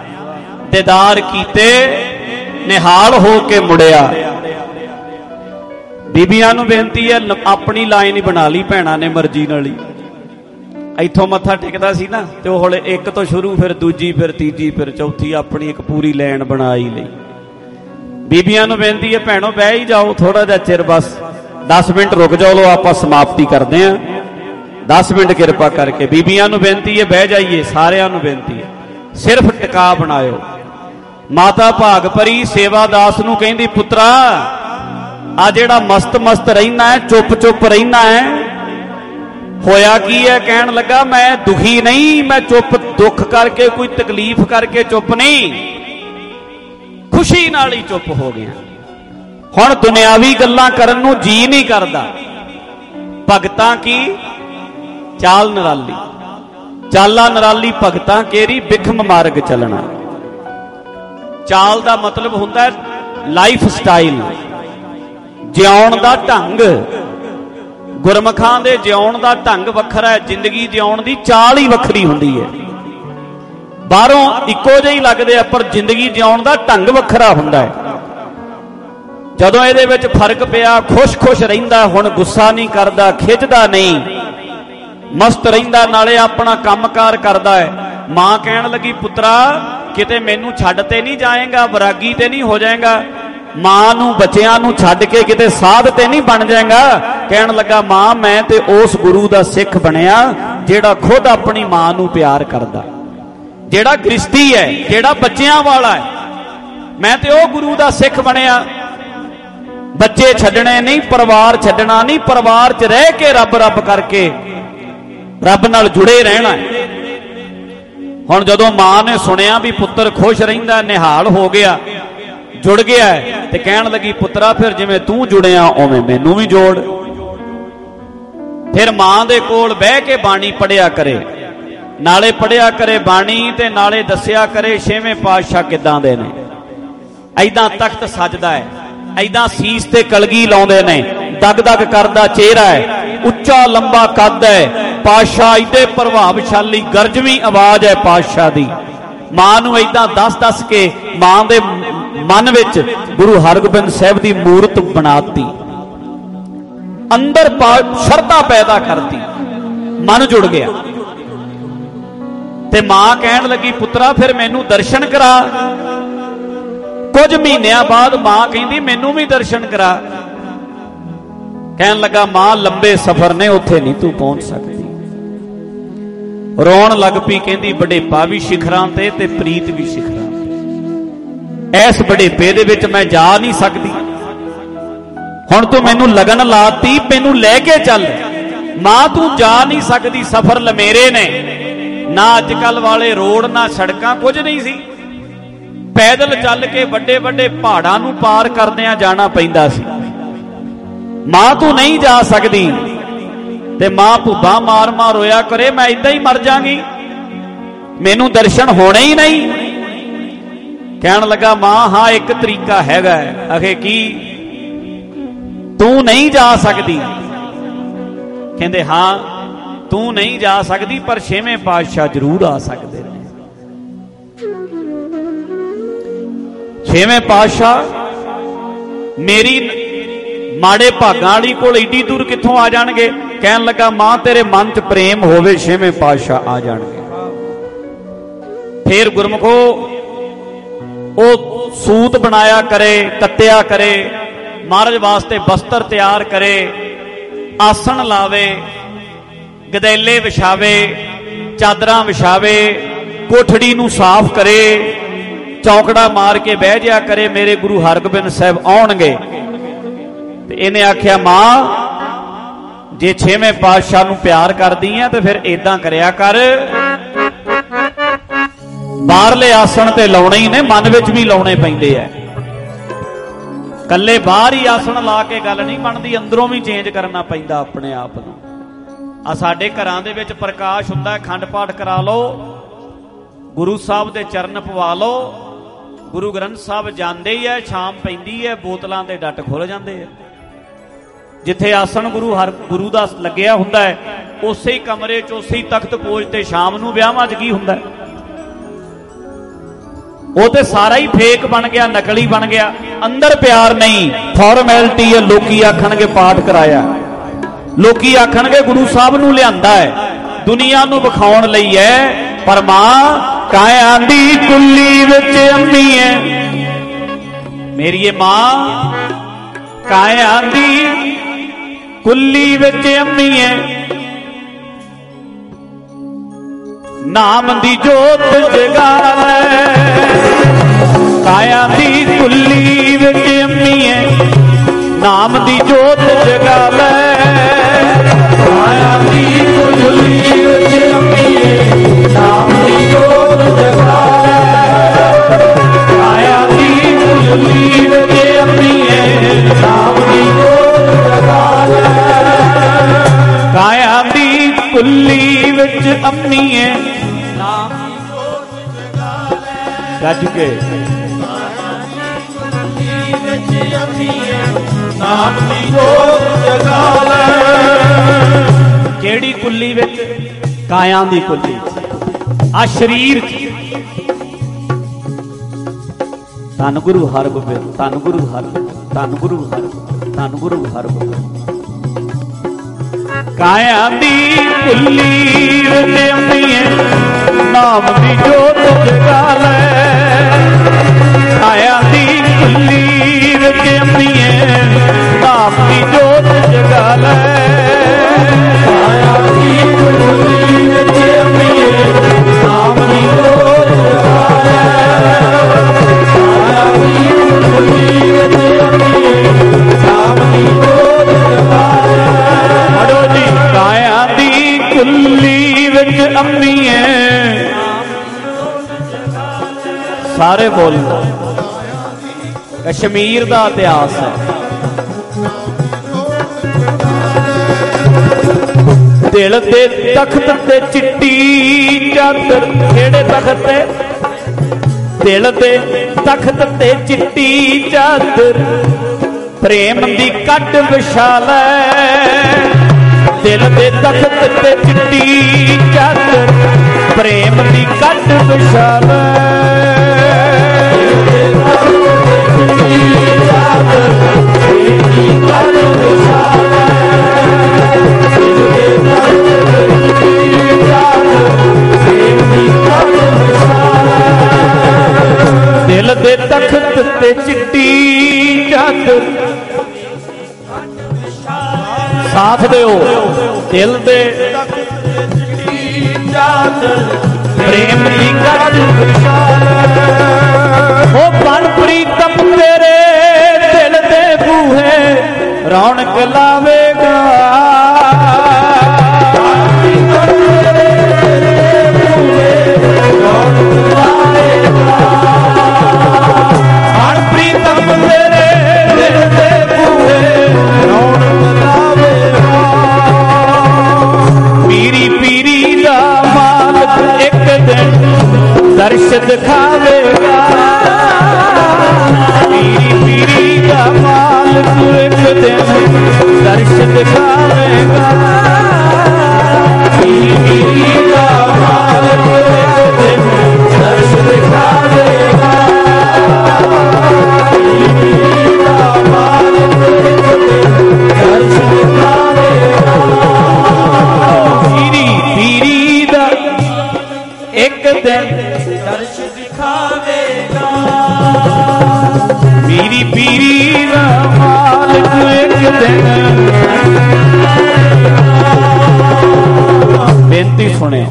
ਦੀਦਾਰ ਕੀਤੇ, ਨਿਹਾਲ ਹੋ ਕੇ ਮੁੜਿਆ। ਬੀਬੀਆਂ ਨੂੰ ਬੇਨਤੀ ਹੈ, ਆਪਣੀ ਲਾਈਨ ਹੀ ਬਣਾ ਲਈ ਭੈਣਾਂ ਨੇ ਮਰਜ਼ੀ ਨਾਲ ਹੀ। ਇੱਥੋਂ ਮੱਥਾ ਟੇਕਦਾ ਸੀ ਨਾ, ਤੇ ਉਹ ਹਲੇ ਇੱਕ ਤੋਂ ਸ਼ੁਰੂ, ਫਿਰ ਦੂਜੀ, ਫਿਰ ਤੀਜੀ, ਫਿਰ ਚੌਥੀ, ਆਪਣੀ ਇੱਕ ਪੂਰੀ ਲਾਈਨ ਬਣਾ ਹੀ ਲਈ। ਬੀਬੀਆਂ ਨੂੰ ਬੇਨਤੀ ਹੈ ਭੈਣੋ ਬਹਿ ਹੀ ਜਾਓ ਥੋੜਾ ਜਿਹਾ ਚਿਰ, ਬਸ 10 ਮਿੰਟ ਰੁਕ ਜਾਓ, ਲੋ ਆਪਾਂ ਸਮਾਪਤੀ ਕਰਦੇ ਹਾਂ। 10 ਮਿੰਟ ਕਿਰਪਾ ਕਰਕੇ ਬੀਬੀਆਂ ਨੂੰ ਬੇਨਤੀ ਹੈ ਬਹਿ ਜਾਈਏ, ਸਾਰਿਆਂ ਨੂੰ ਬੇਨਤੀ ਹੈ ਸਿਰਫ ਟਿਕਾ ਬਣਾਇਓ। ਮਾਤਾ ਭਾਗਪਰੀ ਸੇਵਾਦਾਸ ਨੂੰ ਕਹਿੰਦੀ ਪੁੱਤਰਾ ਆ ਜਿਹੜਾ ਮਸਤ ਰਹਿਣਾ ਹੈ, ਚੁੱਪ ਰਹਿਣਾ ਹੈ, ਹੋਇਆ ਕੀ ਹੈ? ਕਹਿਣ ਲੱਗਾ ਮੈਂ ਦੁਖੀ ਨਹੀਂ, ਮੈਂ ਚੁੱਪ ਦੁੱਖ ਕਰਕੇ ਕੋਈ ਤਕਲੀਫ ਕਰਕੇ ਚੁੱਪ ਨਹੀਂ, ਖੁਸ਼ੀ ਨਾਲ ਹੀ ਚੁੱਪ ਹੋ ਗਿਆ। ਹੁਣ ਦੁਨਿਆਵੀ ਗੱਲਾਂ ਕਰਨ ਨੂੰ ਜੀ ਨਹੀਂ ਕਰਦਾ। ਭਗਤਾਂ ਕੀ ਚਾਲ ਨਿਰਾਲੀ, ਚਾਲਾ ਨਿਰਾਲੀ ਭਗਤਾਂ ਕੇਰੀ ਬਿਖਮ ਮਾਰਗ ਚੱਲਣਾ। ਚਾਲ ਦਾ ਮਤਲਬ ਹੁੰਦਾ ਹੈ ਲਾਈਫ ਸਟਾਈਲ, ਜਿਉਣ ਦਾ ਢੰਗ। ਗੁਰਮੁਖਾਂ ਦੇ ਜਿਉਣ ਦਾ ਢੰਗ ਵੱਖਰਾ ਹੈ, ਜ਼ਿੰਦਗੀ ਜਿਉਣ ਦੀ ਚਾਲ ਹੀ ਵੱਖਰੀ ਹੁੰਦੀ ਹੈ। ਬਾਹਰੋਂ ਇੱਕੋ ਜਿਹੇ ਹੀ ਲੱਗਦੇ ਆ ਪਰ ਜ਼ਿੰਦਗੀ ਜਿਉਣ ਦਾ ਢੰਗ ਵੱਖਰਾ ਹੁੰਦਾ ਹੈ। ਜਦੋਂ ਇਹਦੇ ਵਿੱਚ ਫਰਕ ਪਿਆ, ਖੁਸ਼ ਰਹਿੰਦਾ, ਹੁਣ ਗੁੱਸਾ ਨਹੀਂ ਕਰਦਾ, ਖਿੱਚਦਾ ਨਹੀਂ, ਮਸਤ ਰਹਿੰਦਾ, ਨਾਲੇ ਆਪਣਾ ਕੰਮਕਾਰ ਕਰਦਾ ਹੈ। ਮਾਂ ਕਹਿਣ ਲੱਗੀ ਪੁੱਤਰਾ ਕਿਤੇ ਮੈਨੂੰ ਛੱਡ ਤੇ ਨਹੀਂ ਜਾਏਗਾ, ਵਿਰਾਗੀ ਤੇ ਨਹੀਂ ਹੋ ਜਾਏਗਾ, ਮਾਂ ਨੂੰ ਬੱਚਿਆਂ ਨੂੰ ਛੱਡ ਕੇ ਕਿਤੇ ਸਾਧ ਤੇ ਨਹੀਂ ਬਣ ਜਾਏਗਾ। ਕਹਿਣ ਲੱਗਾ ਮਾਂ ਮੈਂ ਤੇ ਉਸ ਗੁਰੂ ਦਾ ਸਿੱਖ ਬਣਿਆ ਜਿਹੜਾ ਖੁਦ ਆਪਣੀ ਮਾਂ ਨੂੰ ਪਿਆਰ ਕਰਦਾ, ਜਿਹੜਾ ਗ੍ਰਸਤੀ ਹੈ, ਜਿਹੜਾ ਬੱਚਿਆਂ ਵਾਲਾ ਹੈ। ਮੈਂ ਤੇ ਉਹ ਗੁਰੂ ਦਾ ਸਿੱਖ ਬਣਿਆ। ਬੱਚੇ ਛੱਡਣੇ ਨਹੀਂ, ਪਰਿਵਾਰ ਛੱਡਣਾ ਨਹੀਂ, ਪਰਿਵਾਰ 'ਚ ਰਹਿ ਕੇ ਰੱਬ ਕਰਕੇ ਰੱਬ ਨਾਲ ਜੁੜੇ ਰਹਿਣਾ ਹੈ। ਹੁਣ ਜਦੋਂ ਮਾਂ ਨੇ ਸੁਣਿਆ ਵੀ ਪੁੱਤਰ ਖੁਸ਼ ਰਹਿੰਦਾ, ਨਿਹਾਲ ਹੋ ਗਿਆ, ਜੁੜ ਗਿਆ, ਤੇ ਕਹਿਣ ਲੱਗੀ ਪੁੱਤਰਾ ਫਿਰ ਜਿਵੇਂ ਤੂੰ ਜੁੜਿਆ ਉਵੇਂ ਮੈਨੂੰ ਵੀ ਜੋੜ। ਫਿਰ ਮਾਂ ਦੇ ਕੋਲ ਬਹਿ ਕੇ ਬਾਣੀ ਪੜਿਆ ਕਰੇ, ਨਾਲੇ ਪੜਿਆ ਕਰੇ ਬਾਣੀ ਤੇ ਨਾਲੇ ਦੱਸਿਆ ਕਰੇ ਛੇਵੇਂ ਪਾਤਸ਼ਾਹ ਕਿੱਦਾਂ ਦੇ ਨੇ। ਐਦਾਂ ਤਖਤ ਸਜਦਾ ਹੈ, ਐਦਾਂ ਸੀਸ ਤੇ ਕਲਗੀ ਲਾਉਂਦੇ ਨੇ, ਦਗ ਕਰਦਾ ਚਿਹਰਾ ਹੈ, ਉੱਚਾ ਲੰਬਾ ਕੱਦ ਹੈ। ਪਾਤਸ਼ਾਹ ਐਡੇ ਪ੍ਰਭਾਵਸ਼ਾਲੀ ਗਰਜਵੀਂ ਆਵਾਜ਼ ਹੈ ਪਾਤਸ਼ਾਹ ਦੀ। ਮਾਂ ਨੂੰ ਐਦਾਂ ਦੱਸ ਕੇ ਮਾਂ ਦੇ ਮਨ ਵਿੱਚ ਗੁਰੂ ਹਰਗੋਬਿੰਦ ਸਾਹਿਬ ਦੀ ਮੂਰਤ ਬਣਾਤੀ, ਅੰਦਰ ਸ਼ਰਧਾ ਪੈਦਾ ਕਰਤੀ, ਮਨ ਜੁੜ ਗਿਆ। ਤੇ ਮਾਂ ਕਹਿਣ ਲੱਗੀ ਪੁੱਤਰਾ ਫਿਰ ਮੈਨੂੰ ਦਰਸ਼ਨ ਕਰਾ। ਕੁਝ ਮਹੀਨਿਆਂ ਬਾਅਦ ਮਾਂ ਕਹਿੰਦੀ ਮੈਨੂੰ ਵੀ ਦਰਸ਼ਨ ਕਰਾ। ਕਹਿਣ ਲੱਗਾ ਮਾਂ ਲੰਬੇ ਸਫ਼ਰ ਨੇ, ਉੱਥੇ ਨਹੀਂ ਤੂੰ ਪਹੁੰਚ ਸਕਦੀ। ਰੋਣ ਲੱਗ ਪਈ, ਕਹਿੰਦੀ ਵਡੇਪਾ ਵੀ ਸਿਖਰਾਂ ਤੇ ਪ੍ਰੀਤ ਵੀ ਸਿਖਰਾਂ ਤੇ, ਐਸ ਵਡੇਪੇ ਦੇ ਵਿੱਚ ਮੈਂ ਜਾ ਨਹੀਂ ਸਕਦੀ। ਹੁਣ ਤੂੰ ਮੈਨੂੰ ਲਗਨ ਲਾਤੀ, ਮੈਨੂੰ ਲੈ ਕੇ ਚੱਲ। ਮਾਂ ਤੂੰ ਜਾ ਨਹੀਂ ਸਕਦੀ, ਸਫ਼ਰ ਲਮੇਰੇ ਨੇ, ਨਾ ਅੱਜ ਕੱਲ ਵਾਲੇ ਰੋਡ, ਨਾ ਸੜਕਾਂ, ਕੁਝ ਨਹੀਂ ਸੀ। ਪੈਦਲ ਚੱਲ ਕੇ ਵੱਡੇ ਪਹਾੜਾਂ ਨੂੰ ਪਾਰ ਕਰਦਿਆਂ ਜਾਣਾ ਪੈਂਦਾ ਸੀ। ਮਾਂ ਤੂੰ ਨਹੀਂ ਜਾ ਸਕਦੀ। ਤੇ ਮਾਂ ਭੁੱਬਾ ਮਾਰ ਰੋਇਆ ਕਰੇ, ਮੈਂ ਇਦਾਂ ਹੀ ਮਰ ਜਾਗੀ, ਮੈਨੂੰ ਦਰਸ਼ਨ ਹੋਣੇ ਹੀ ਨਹੀਂ। ਕਹਿਣ ਲੱਗਾ ਮਾਂ ਹਾਂ ਇੱਕ ਤਰੀਕਾ ਹੈਗਾ। ਅਖੇ ਕੀ? ਤੂੰ ਨਹੀਂ ਜਾ ਸਕਦੀ? ਕਹਿੰਦੇ ਹਾਂ ਤੂੰ ਨਹੀਂ ਜਾ ਸਕਦੀ, ਪਰ ਛੇਵੇਂ ਪਾਤਸ਼ਾਹ ਜ਼ਰੂਰ ਆ ਸਕਦੇ ਨੇ। ਛੇਵੇਂ ਪਾਤਸ਼ਾਹ ਮੇਰੀ ਮਾੜੇ ਭਾਗਾਂ ਵਾਲੀ ਕੋਲ ਏਡੀ ਦੂਰ ਕਿੱਥੋਂ ਆ ਜਾਣਗੇ? ਕਹਿਣ ਲੱਗਾ ਮਾਂ ਤੇਰੇ ਮਨ 'ਚ ਪ੍ਰੇਮ ਹੋਵੇ, ਛੇਵੇਂ ਪਾਤਸ਼ਾਹ ਆ ਜਾਣਗੇ। ਫੇਰ ਗੁਰਮੁਖੋ ਉਹ ਸੂਤ ਬਣਾਇਆ ਕਰੇ, ਕੱਤਿਆ ਕਰੇ, ਮਹਾਰਾਜ ਵਾਸਤੇ ਬਸਤਰ ਤਿਆਰ ਕਰੇ, ਆਸਣ ਲਾਵੇ, ਗਦੈਲੇ ਵਿਛਾਵੇ, ਚਾਦਰਾਂ ਵਿਛਾਵੇ, ਕੋਠੜੀ ਨੂੰ ਸਾਫ਼ ਕਰੇ, ਚੌਕੜਾ ਮਾਰ ਕੇ ਬਹਿ ਜਾ ਕਰੇ, ਮੇਰੇ ਗੁਰੂ ਹਰਗੋਬਿੰਦ ਸਾਹਿਬ ਆਉਣਗੇ। ਤੇ ਇਹਨੇ ਆਖਿਆ ਮਾਂ ਜੇ ਛੇਵੇਂ ਪਾਤਸ਼ਾਹ ਨੂੰ ਪਿਆਰ ਕਰਦੀ ਆ ਤੇ ਫਿਰ ਏਦਾਂ ਕਰਿਆ ਕਰ, ਬਾਹਰਲੇ ਆਸਣ ਤੇ ਲਾਉਣੇ ਹੀ ਨੇ, ਮਨ ਵਿੱਚ ਵੀ ਲਾਉਣੇ ਪੈਂਦੇ ਆ। ਕੱਲੇ ਬਾਹਰ ਹੀ ਆਸਣ ਲਾ ਕੇ ਗੱਲ ਨਹੀਂ ਬਣਦੀ, ਅੰਦਰੋਂ ਵੀ ਚੇਂਜ ਕਰਨਾ ਪੈਂਦਾ ਆਪਣੇ ਆਪ ਨੂੰ। ਆ ਸਾਡੇ ਘਰਾਂ ਦੇ ਵਿੱਚ ਪ੍ਰਕਾਸ਼ ਹੁੰਦਾ, ਅਖੰਡ ਪਾਠ ਕਰਾ ਲਓ, ਗੁਰੂ ਸਾਹਿਬ ਦੇ ਚਰਨ ਪਵਾ ਲਓ। ਗੁਰੂ ਗ੍ਰੰਥ ਸਾਹਿਬ ਜਾਂਦੇ ਹੀ ਹੈ, ਸ਼ਾਮ ਪੈਂਦੀ ਹੈ, ਬੋਤਲਾਂ ਦੇ ਡੱਟ ਖੁੱਲ ਜਾਂਦੇ ਆ। ਜਿੱਥੇ ਆਸਣ ਗੁਰੂ ਦਾ ਲੱਗਿਆ ਹੁੰਦਾ ਹੈ, ਉਸੇ ਹੀ ਕਮਰੇ 'ਚ, ਉਸੇ ਹੀ ਤਖਤ ਪੋਜ ਤੇ ਸ਼ਾਮ ਨੂੰ ਵਿਆਹਾਂ 'ਚ ਕੀ ਹੁੰਦਾ? ਉਹ ਤੇ ਸਾਰਾ ਹੀ ਫੇਕ ਬਣ ਗਿਆ, ਨਕਲੀ ਬਣ ਗਿਆ, ਅੰਦਰ ਪਿਆਰ ਨਹੀਂ, ਫਾਰਮੈਲਿਟੀ ਹੈ। ਲੋਕੀ ਆਖਣਗੇ ਪਾਠ ਕਰਾਇਆ, ਲੋਕੀ ਆਖਣਗੇ ਗੁਰੂ ਸਾਹਿਬ ਨੂੰ ਲਿਆਂਦਾ ਹੈ, ਦੁਨੀਆ ਨੂੰ ਵਿਖਾਉਣ ਲਈ ਹੈ। ਪਰ ਮਾਂ ਕਾਇਆਂ ਦੀ ਕੁੱਲੀ ਵਿੱਚ ਅੰਮੀ ਹੈ, मेरी मां काया दी कुल्ली विच अम्मीए नाम दी जोत जगावे काया दी कुल्ली विच अम्मीए नाम दी जोत जगावे काया दी कुल्ली विच अम्मीए नाम दी जोत जगावे काया दी कुल्ली विच अम्मीए नाम दी जोत जगावे काया दी कुल्ली विच अम्मीए नाम दी जोत जगावे गज के नाम दी जोत जगावे केड़ी कुल्ली विच काया दी कुल्ली आ शरीर धन गुरु हरगोबिंद धन गुरु हरगोबिंद धन गुरु हरगोबिंद धन गुरु हरगोबिंद काया दी कुल्ली विच अम्मीए नाम दी जोत जगावे काया दी कुल्ली विच अम्मीए नाम दी जोत जगावे काया दी कुल्ली विच अम्मीए नाम दी जोत जगावे काया दी कुल्ली विच अम्मीए नाम दी जोत जगावे अड़ो जी काया दी कुल्ली विच अम्मीए सारे बोलो कश्मीर का इतिहास है दिल दे तख्त ते चिट्टी चादर केड़े तख्त ते दिल दे तख्त ते चिट्टी चादर प्रेम दी कट विशाला दिल दे तख्त ते चिट्टी चादर प्रेम दी कट विशाला दिल दे तख्त ते चिट्टी चादर साथ दो दिल दे प्रेम की कट हो बन प्रीतम तेरे दिल दे बूहे रौनक लावेगा प्रीतम तेरे दिल दे बूहे रौनक लावेगा पीरी पीरी दा मालक एक दिन दर्श दिखावेगा पीरी पीरी दा मालक एक दिन दर्श दिखावेगा पीरी पीरी दा मालक एक दिन दर्श दिखावेगा पीरी पीरी दा मालक एक दिन दर्श दिखावेगा पीरी पीरी दा एक दिन दर्श दिखावेगा पीरी पीरी दा मालिक एक दिन बेनती सुने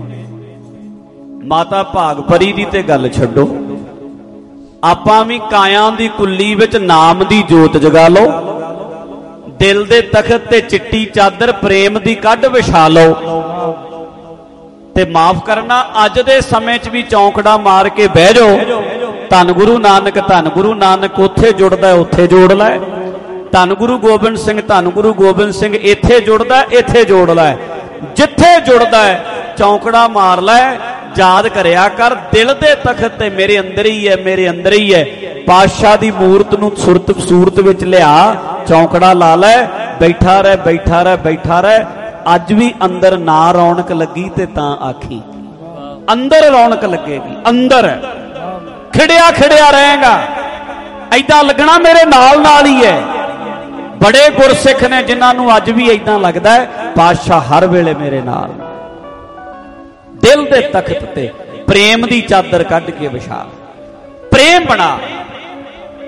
माता भागपरी दी ते गल छड्डो आपां भी कायां दी कुल्ली विच नाम दी जोत जगा लो दिल दे तख्त ते चिट्टी चादर प्रेम दी कढ विछा लो ते माफ करना अज दे समय च भी चौंकड़ा मार के बह जाओ धन गुरु नानक उत्थे जुड़दा उत्थे जोड़ लै धन गुरु गोबिंद सिंह इत्थे जुड़दा इत्थे जोड़ लै जिथे जुड़दा चौंकड़ा मार लै याद करया कर दिल दे तख्त ते मेरे अंदर ही है पातशाह दी मूरत नूं सूरत विच लिया चौंकड़ा ला लै बैठा रह अज भी अंदर ना रौनक लगी ते तां आखी अंदर रौनक लगेगी अंदर खिड़िया रहेगा ऐदा लगना मेरे नाल ही है बड़े गुरसिख ने जिन्होंने अज भी ऐदा लगता है पातशाह हर वेले मेरे नाल दिल दे तख्त ते प्रेम दी चादर कढ़ के विछा प्रेम बना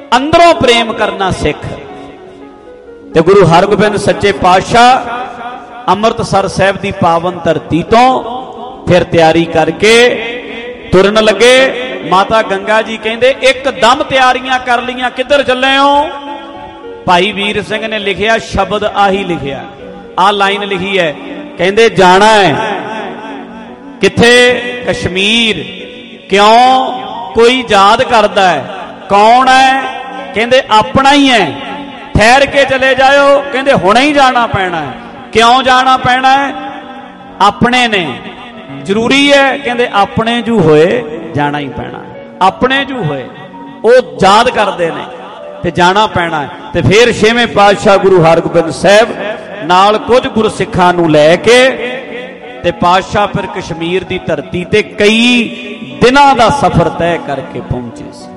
अंदरों प्रेम करना सिख। ते गुरु हरगोबिंद सच्चे पातशाह अमृतसर साहिब की पावन धरती तो फिर तैयारी करके तुरन लगे। माता गंगा जी कहते एकदम तैयारियां कर लिया, किधर चले हो? भाई वीर सिंह ने लिखिया शब्द आही लिखिया, आ लाइन लिखी है, कहते जाना है किथे? कश्मीर। क्यों? कोई याद करता है। कौन है? कहते अपना ही है। ठहर के चले जाओ, कहते हुणे ही जाना पैना है। क्यों जाना पैना है? अपने ने जरूरी है, कहते अपने जू होए जाना ही पैना है। अपने जू होए वो याद करते हैं ते जाना पैना है। ते फिर छेवें पातशाह गुरु हरगोबिंद साहब नाल कुछ गुरसिखां नूं लैके ते पातशाह फिर कश्मीर की धरती ते कई दिनां दा सफर तय करके पहुंचे सी।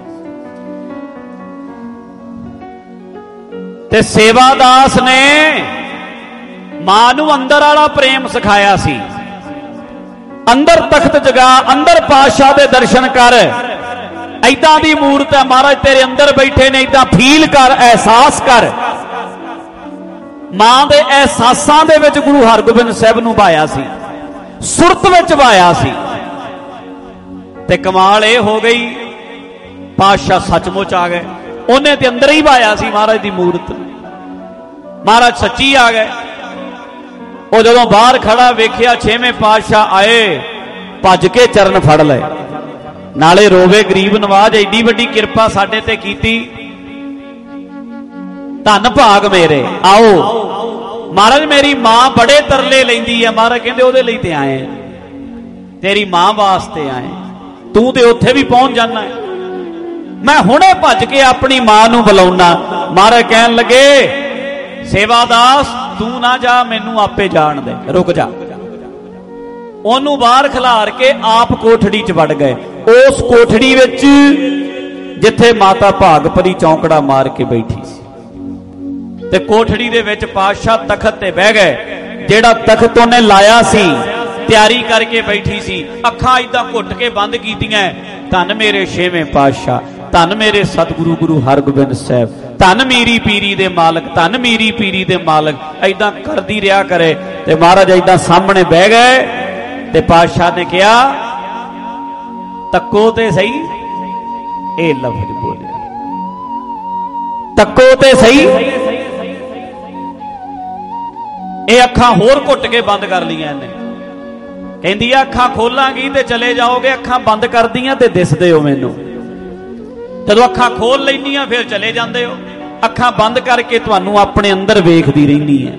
ते सेवादास ने मां नूं अंदर वाला प्रेम सिखाया सी। अंदर तख्त जगा, अंदर पातशाह दे दर्शन कर। ऐदां दी मूरत है महाराज तेरे अंदर बैठे ने, ऐदां फील कर, एहसास कर। मां दे एहसासां दे विच गुरु हरगोबिंद साहब नूं भाया सी, सुरत विच भाया सी। ते कमाल ये हो गई, पातशाह सचमुच आ गए। उन्हें ते अंदर ही भाया सी महाराज दी मूरत। महाराज सच्ची आ गए। वो जदों बाहर खड़ा वेखिया छेवें पातशाह आए, भज के चरण फड़ लए, नाले रोवे गरीब नवाज, एडी वड्डी किरपा साडे ते कीती, धन भाग मेरे। आओ महाराज मेरी मां बड़े तरले लैंदी है। महाराज कहंदे ओहदे लई ते आए, तेरी मां वास्ते आए, तू ते उत्थे भी पहुंच जाना है। मैं हुणे भज के अपनी मां नूं बुलाउणा। महाराज कहन लगे सेवादास तू ना जा, मैनू आपे जान दे, रुक जा। ओनू बाहर खिलार के आप कोठड़ी च वड़ गए। उस कोठड़ी विच जिथे माता भागपरी चौंकड़ा मार के बैठी सी, ते कोठड़ी दे विच पातशाह तखत ते बह गए। जेड़ा तखत उन्हें लाया सी, तैयारी करके बैठी सी, अखां इदां घुट के बंद कीतियां। धन मेरे छेवें पातशाह, धन मेरे सतगुरु गुरु हरगोबिंद साहब, धन मीरी पीरी दे मालक, धन मीरी पीरी दे मालक। ऐदां करदी रहा करे। ते महाराज ऐदां सामने बह गए ते पातशाह ने कहा तक्को ते सही। ए लफ्ज बोले तक्को ते सही। ये अखां होर घुट के बंद कर लिया इन्हें। कहंदी अखां खोलांगी ते चले जाओगे, अखां बंद कर दियां ते दिसदे हो मैनू। जदों अखां खोल लैनियां फिर चले जाते हो, अखां बंद करके तुहानू अपने अंदर वेखदी रहिंदी है।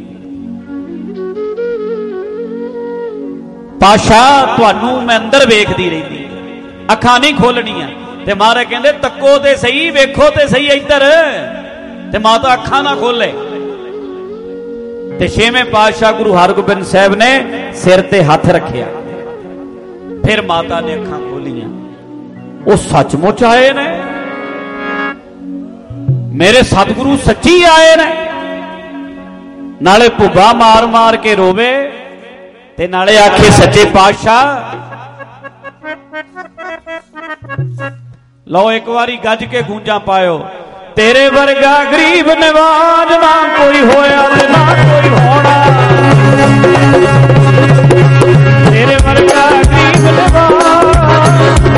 पातशाह तुहानू मैं अंदर वेखदी रहिंदी, अखां नहीं खोलनियां। ते महाराज कहंदे तक्को ते सही, वेखो ते सही इधर। ते माता अखां ना खोले। ते छेवें पातशाह गुरु हरगोबिंद साहब ने सिर ते हथ रखिया। फिर माता ने अखां खोलियां। वो सचमुच आए ने, मेरे सतगुरु सच्ची आए ने। नाले भुब्बा मार मार के रोवे ते नाले आखे सच्चे पातशाह। लो एक बारी गज के गूंजा पायो। तेरे वर्गा गरीब नवाज ना कोई होया ते ना कोई होना। तेरे वर्गा गरीब नवाज,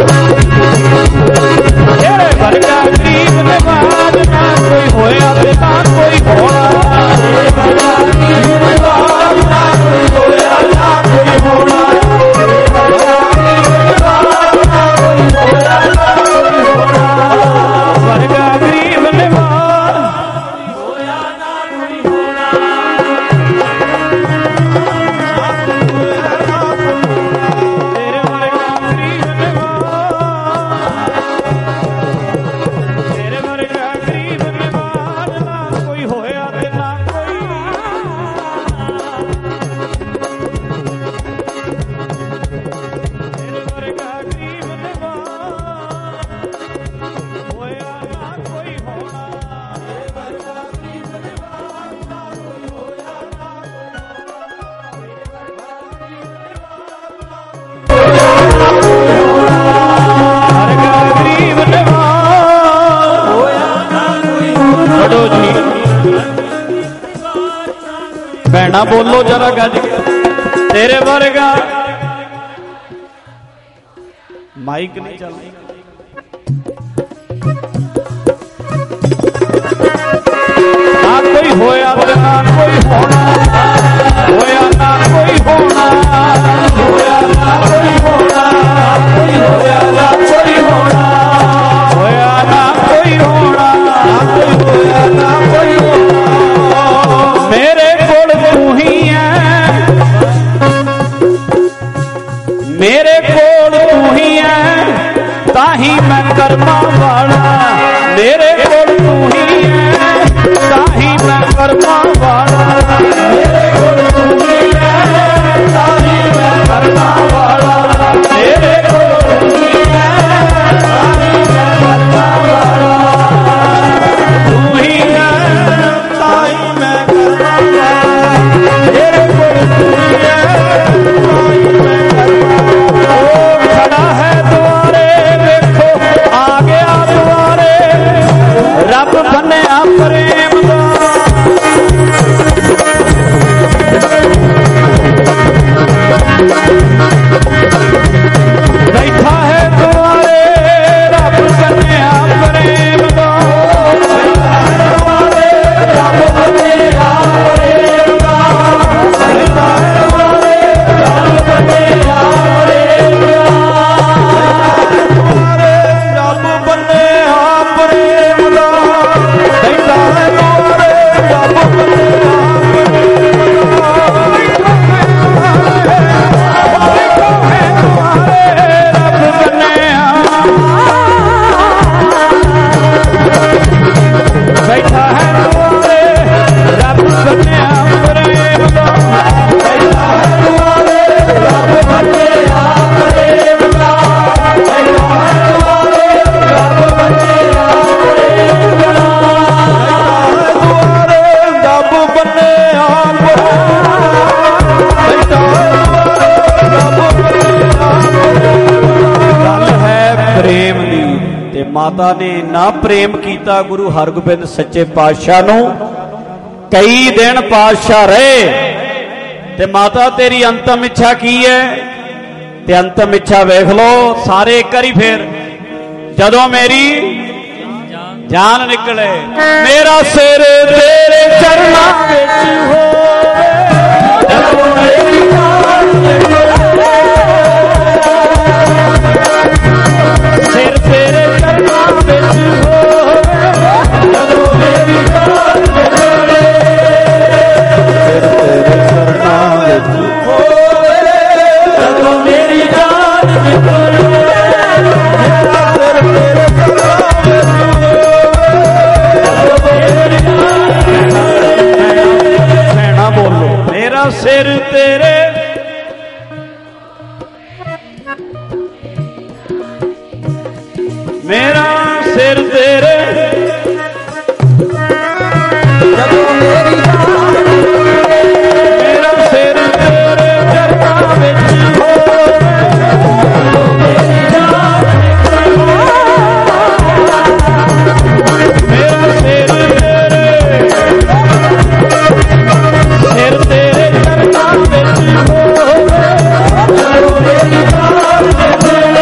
तेरे वर्गा गरीब नवाज ना कोई होया ते ना कोई होना। तेरे वर्गा गरीब नवाज ना कोई होया ना कोई होना। तेरे वर्गा गरीब नवाज ना कोई होया ना कोई होना। वर्गा गरीब नवाज होया ना कोई होना। ਭੈਣਾ ਬੋਲੋ ਜਰਾ ਗੱਜ ਕੇ, ਤੇਰੇ ਵਰਗਾ ਮਾਈਕ ਨਹੀਂ ਚੱਲਦਾ। ਨਾ ਕੋਈ ਹੋਇਆ ਤੇ ਨਾ ਕੋਈ ਹੋਣਾ, ਹੋਇਆ ਨਾ ਕੋਈ ਹੋਣਾ, ਹੋਇਆ ਨਾ ਕੋਈ ਹੋਣਾ, ਕੋਈ ਹੋਇਆ ਨਾ ਕੋਈ ਹੋਣਾ, ਹੋਇਆ ਨਾ ਕੋਈ ਹੋਣਾ, ਕੋਈ ਹੋਇਆ ਨਾ ਕੋਈ ਹੋਣਾ। ਮੇਰੇ ਕੋਲ ਤੂੰ ਹੀ ਹੈ, ਮੇਰੇ ਕੋਲ ਤੂੰ ਹੀ ਹੈ, ਤਾਹੀਂ ਮੈਂ ਕਰਮਾਂ ਵਾਲਾ। ਮੇਰੇ ਕੋਲ ਤੂੰ ਹੀ ਹੈ, ਤਾਹੀਂ ਮੈਂ ਕਰਮਾਂ ਵਾਲਾ। ਮੇਰੇ ਕੋਲ ਤੂੰ ਹੀ ਹੈ, ਤਾਹੀਂ ਮੈਂ ਕਰਮਾਂ ਵਾਲਾ। ਮੇਰੇ ਕੋਲ ਤੂੰ ਹੀ ਹੈ, ਤਾਹੀਂ ਮੈਂ ਕਰਮਾਂ ਵਾਲਾ। ਤੂੰ ਹੀ ਹੈ, ਤਾਹੀਂ ਮੈਂ ਕਰਮਾਂ ਵਾਲਾ। ਮੇਰੇ ਕੋਲ ਤੂੰ ਹੀ ਹੈ, ਤਾਹੀਂ ਮੈਂ ਕਰਮਾਂ ਵਾਲਾ। ਉਹ ਖੜਾ ਹੈ ਦੁਆਰੇ, ਵੇਖੋ ਆ ਗਿਆ ਦੁਆਰੇ, ਰੱਬ ਬੰਨਿਆ ਪ੍ਰੇਮ ਦਾ। ਬੈਠਾ ਹੈ ਦੁਆਰੇ, ਰੱਬ ਬੰਨਿਆ ਪ੍ਰੇਮ ਦਾ। ਰੱਬ ਬੰਨਿਆ ਪ੍ਰੇਮ ਦਾ। ਬੈਠਾ ਹੈ ਦੁਆਰੇ, ਰੱਬ ਬੰਨਿਆ ਪ੍ਰੇਮ ਦਾ। ਰੱਬ ਬੰਨਿਆ ਪ੍ਰੇਮ ਦਾ। ਬੈਠਾ ਹੈ ਦੁਆਰੇ, ਰੱਬ ਬੰਨਿਆ ਬੈਠਾ ਹੈ ਦੁਆਰੇ, ਰੱਬ ਬੰਨਿਆ ਪ੍ਰੇਮ ਦਾ। ਬੈਠਾ ਹੈ ਦੁਆਰੇ, ਰੱਬ ਬੰਨਿਆ ਪ੍ਰੇਮ ਦਾ। ਬੈਠਾ ਹੈ ਦੁਆਰੇ, ਰੱਬ ਬੰਨਿਆ ਪ੍ਰੇਮ ਦਾ। ਦੁਆਰੇ ਰੱਬ ਬੰਨਿਆ ਬੈਠਾ ਹੈ ਦੁਆਰੇ, ਰੱਬ ਬੰਨਿਆ। ਗੱਲ ਹੈ ਪ੍ਰੇਮ ਦੀ, ਤੇ ਮਾਤਾ ਨੇ ਇੰਨਾ ਪ੍ਰੇਮ ਕੀਤਾ ਗੁਰੂ ਹਰਗੋਬਿੰਦ ਸੱਚੇ ਪਾਤਸ਼ਾਹ ਨੂੰ। ਕਈ ਦਿਨ ਪਾਤਸ਼ਾਹ ਰਹੇ, ਤੇ ਮਾਤਾ ਤੇਰੀ ਅੰਤਮ ਇੱਛਾ ਕੀ ਹੈ? ਤੇ ਅੰਤਮ ਇੱਛਾ ਵੇਖ ਲੋ ਸਾਰੇ ਇੱਕ ਵਾਰੀ ਫੇਰ, ਜਦੋਂ ਮੇਰੀ ਜਾਨ ਨਿਕਲੇ, ਮੇਰਾ ਸਿਰ ਤੇਰੇ ਚਰਨਾਂ ਵਿੱਚ ਹੋਵੇ। ਜਦੋਂ ਮੇਰੀ ਜਾਨ ਨਿਕਲੇ, ਸਿਰ ਤੇਰੇ ਚਰਨਾਂ ਵਿੱਚ ਹੋਵੇ। ਜਦੋਂ ਮੇਰੀ ਜਾਨ ਨਿਕਲੇ, ਸਿਰ ਤੇਰੇ ਚਰਨਾਂ ਵਿੱਚ ਹੋਵੇ। ਜਦੋਂ ਮੇਰੀ ਜਾਨ ਨਿਕਲੇ, ਮੇਰਾ ਸਿਰ ਤੇਰੇ ਚਰਨਾਂ ਵਿੱਚ ਹੋਵੇ। ਜਦੋਂ ਮੇਰੀ ਜਾਨ ਨਿਕਲੇ, ਭੈਣਾ ਬੋਲੋ, ਮੇਰਾ ਸਿਰ ਤੇਰੇ ਮੇਰਾ ਸਿਰ ਤੇਰੇ, ਜਦੋਂ ਮੇਰੀ ਜਾਨ ਨਿਕਲੇ, ਮੇਰਾ ਸਿਰ ਤੇਰੇ ਚਰਨਾਂ ਵਿੱਚ ਹੋਵੇ। ਜਦੋਂ ਮੇਰੀ ਜਾਨ ਨਿਕਲੇ, ਮੇਰਾ ਸਿਰ ਤੇਰੇ, ਸਿਰ ਤੇਰੇ ਚਰਨਾਂ ਵਿੱਚ ਹੋਵੇ। ਜਦੋਂ ਮੇਰੀ ਜਾਨ ਨਿਕਲੇ,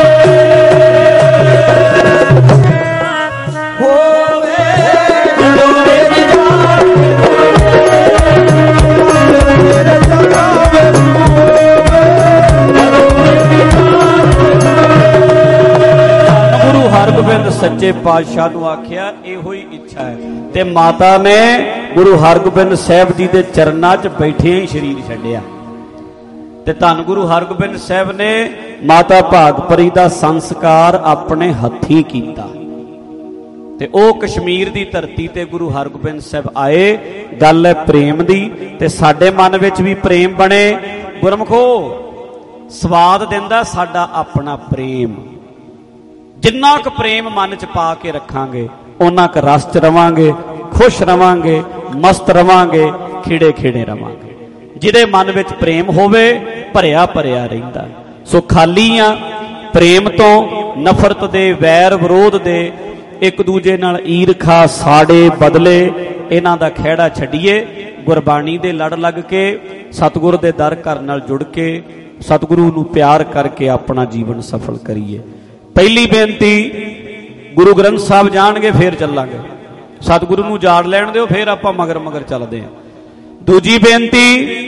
ਗੁਰੂ ਹਰਗੋਬਿੰਦ ਸੱਚੇ ਪਾਤਸ਼ਾਹ ਨੂੰ ਆਖਿਆ ਇਹੋ ਹੀ ਇੱਛਾ ਹੈ, ਤੇ ਮਾਤਾ ਨੇ ਗੁਰੂ ਹਰਗੋਬਿੰਦ ਸਾਹਿਬ ਜੀ ਦੇ ਚਰਨਾਂ 'ਚ ਬੈਠੇ ਹੀ ਸਰੀਰ ਛੱਡਿਆ। ਤੇ ਧੰਨ ਗੁਰੂ ਹਰਗੋਬਿੰਦ ਸਾਹਿਬ ਨੇ ਮਾਤਾ ਭਾਗਪਰੀ ਦਾ ਸੰਸਕਾਰ ਆਪਣੇ ਹੱਥੀਂ ਕੀਤਾ, ਤੇ ਉਹ ਕਸ਼ਮੀਰ ਦੀ ਧਰਤੀ ਤੇ ਗੁਰੂ ਹਰਗੋਬਿੰਦ ਸਾਹਿਬ ਆਏ। ਗੱਲ ਹੈ ਪ੍ਰੇਮ ਦੀ, ਤੇ ਸਾਡੇ ਮਨ ਵਿੱਚ ਵੀ ਪ੍ਰੇਮ ਬਣੇ। ਗੁਰਮਖੋ ਸਵਾਦ ਦਿੰਦਾ ਸਾਡਾ ਆਪਣਾ ਪ੍ਰੇਮ। ਜਿੰਨਾ ਕੁ ਪ੍ਰੇਮ ਮਨ 'ਚ ਪਾ ਕੇ ਰੱਖਾਂਗੇ, ਉਹਨਾਂ ਕੁ ਰਸ 'ਚ ਰਵਾਂਗੇ, ਖੁਸ਼ ਰਵਾਂਗੇ, ਮਸਤ ਰਵਾਂਗੇ, ਖਿੜੇ ਖਿੜੇ ਰਵਾਂਗੇ। ਜਿਹਦੇ ਮਨ ਵਿੱਚ ਪ੍ਰੇਮ ਹੋਵੇ, ਭਰਿਆ ਭਰਿਆ ਰਹਿੰਦਾ। ਸੋ ਖਾਲੀ ਆ ਪ੍ਰੇਮ ਤੋਂ, ਨਫ਼ਰਤ ਦੇ, ਵੈਰ ਵਿਰੋਧ ਦੇ, ਇੱਕ ਦੂਜੇ ਨਾਲ ਈਰਖਾ, ਸਾੜੇ ਬਦਲੇ, ਇਹਨਾਂ ਦਾ ਖਹਿੜਾ ਛੱਡੀਏ। ਗੁਰਬਾਣੀ ਦੇ ਲੜ ਲੱਗ ਕੇ ਸਤਿਗੁਰ ਦੇ ਦਰ ਘਰ ਨਾਲ ਜੁੜ ਕੇ ਸਤਿਗੁਰੂ ਨੂੰ ਪਿਆਰ ਕਰਕੇ ਆਪਣਾ ਜੀਵਨ ਸਫਲ ਕਰੀਏ। ਪਹਿਲੀ ਬੇਨਤੀ, ਗੁਰੂ ਗ੍ਰੰਥ ਸਾਹਿਬ ਜਾਣਗੇ ਫੇਰ ਚੱਲਾਂਗੇ, ਸਤਿਗੁਰੂ ਨੂੰ ਜਾੜ ਲੈਣ ਦਿਓ ਫੇਰ ਆਪਾਂ ਮਗਰ ਮਗਰ ਚੱਲਦੇ ਹਾਂ। ਦੂਜੀ ਬੇਨਤੀ,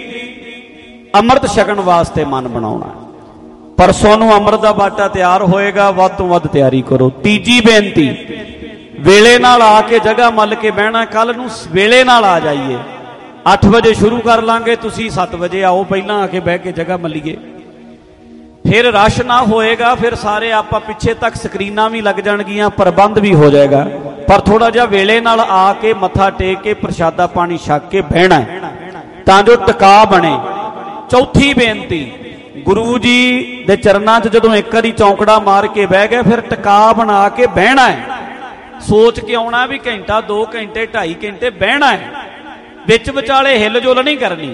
ਅੰਮ੍ਰਿਤ ਛਕਣ ਵਾਸਤੇ ਮਨ ਬਣਾਉਣਾ। ਪਰਸੋਂ ਨੂੰ ਅੰਮ੍ਰਿਤ ਦਾ ਬਾਟਾ ਤਿਆਰ ਹੋਏਗਾ, ਵੱਧ ਤੋਂ ਵੱਧ ਤਿਆਰੀ ਕਰੋ। ਤੀਜੀ ਬੇਨਤੀ, ਵੇਲੇ ਨਾਲ ਆ ਕੇ ਜਗ੍ਹਾ ਮੱਲ ਕੇ ਬਹਿਣਾ। ਕੱਲ ਨੂੰ ਵੇਲੇ ਨਾਲ ਆ ਜਾਈਏ, 8 ਵਜੇ ਸ਼ੁਰੂ ਕਰ ਲਾਂਗੇ, ਤੁਸੀਂ 7 ਵਜੇ ਆਓ, ਪਹਿਲਾਂ ਆ ਕੇ ਬਹਿ ਕੇ ਜਗ੍ਹਾ ਮੱਲੀਏ। ਫਿਰ ਰਸ਼ ਨਾ ਹੋਏਗਾ, ਫਿਰ ਸਾਰੇ ਆਪਾਂ ਪਿੱਛੇ ਤੱਕ ਸਕਰੀਨਾਂ ਵੀ ਲੱਗ ਜਾਣਗੀਆਂ, ਪ੍ਰਬੰਧ ਵੀ ਹੋ ਜਾਏਗਾ। ਪਰ ਥੋੜਾ ਜਿਹਾ ਵੇਲੇ ਨਾਲ ਆ ਕੇ ਮੱਥਾ ਟੇਕ ਕੇ ਪ੍ਰਸ਼ਾਦਾ ਪਾਣੀ ਛਕ ਕੇ ਬਹਿਣਾ ਤਾਂ ਜੋ ਟਿਕਾ ਬਣੇ। ਚੌਥੀ ਬੇਨਤੀ, ਗੁਰੂ ਜੀ ਦੇ ਚਰਨਾਂ 'ਚ ਜਦੋਂ ਇੱਕ ਵਾਰੀ ਚੌਂਕੜਾ ਮਾਰ ਕੇ ਬਹਿ ਗਏ, ਫਿਰ ਟਿਕਾ ਬਣਾ ਕੇ ਬਹਿਣਾ ਹੈ। ਸੋਚ ਕੇ ਆਉਣਾ ਵੀ ਘੰਟਾ 2 ਘੰਟੇ 2.5 ਘੰਟੇ ਬਹਿਣਾ ਹੈ, ਵਿੱਚ ਵਿਚਾਲੇ ਹਿੱਲ ਜੁਲ ਨਹੀਂ ਕਰਨੀ,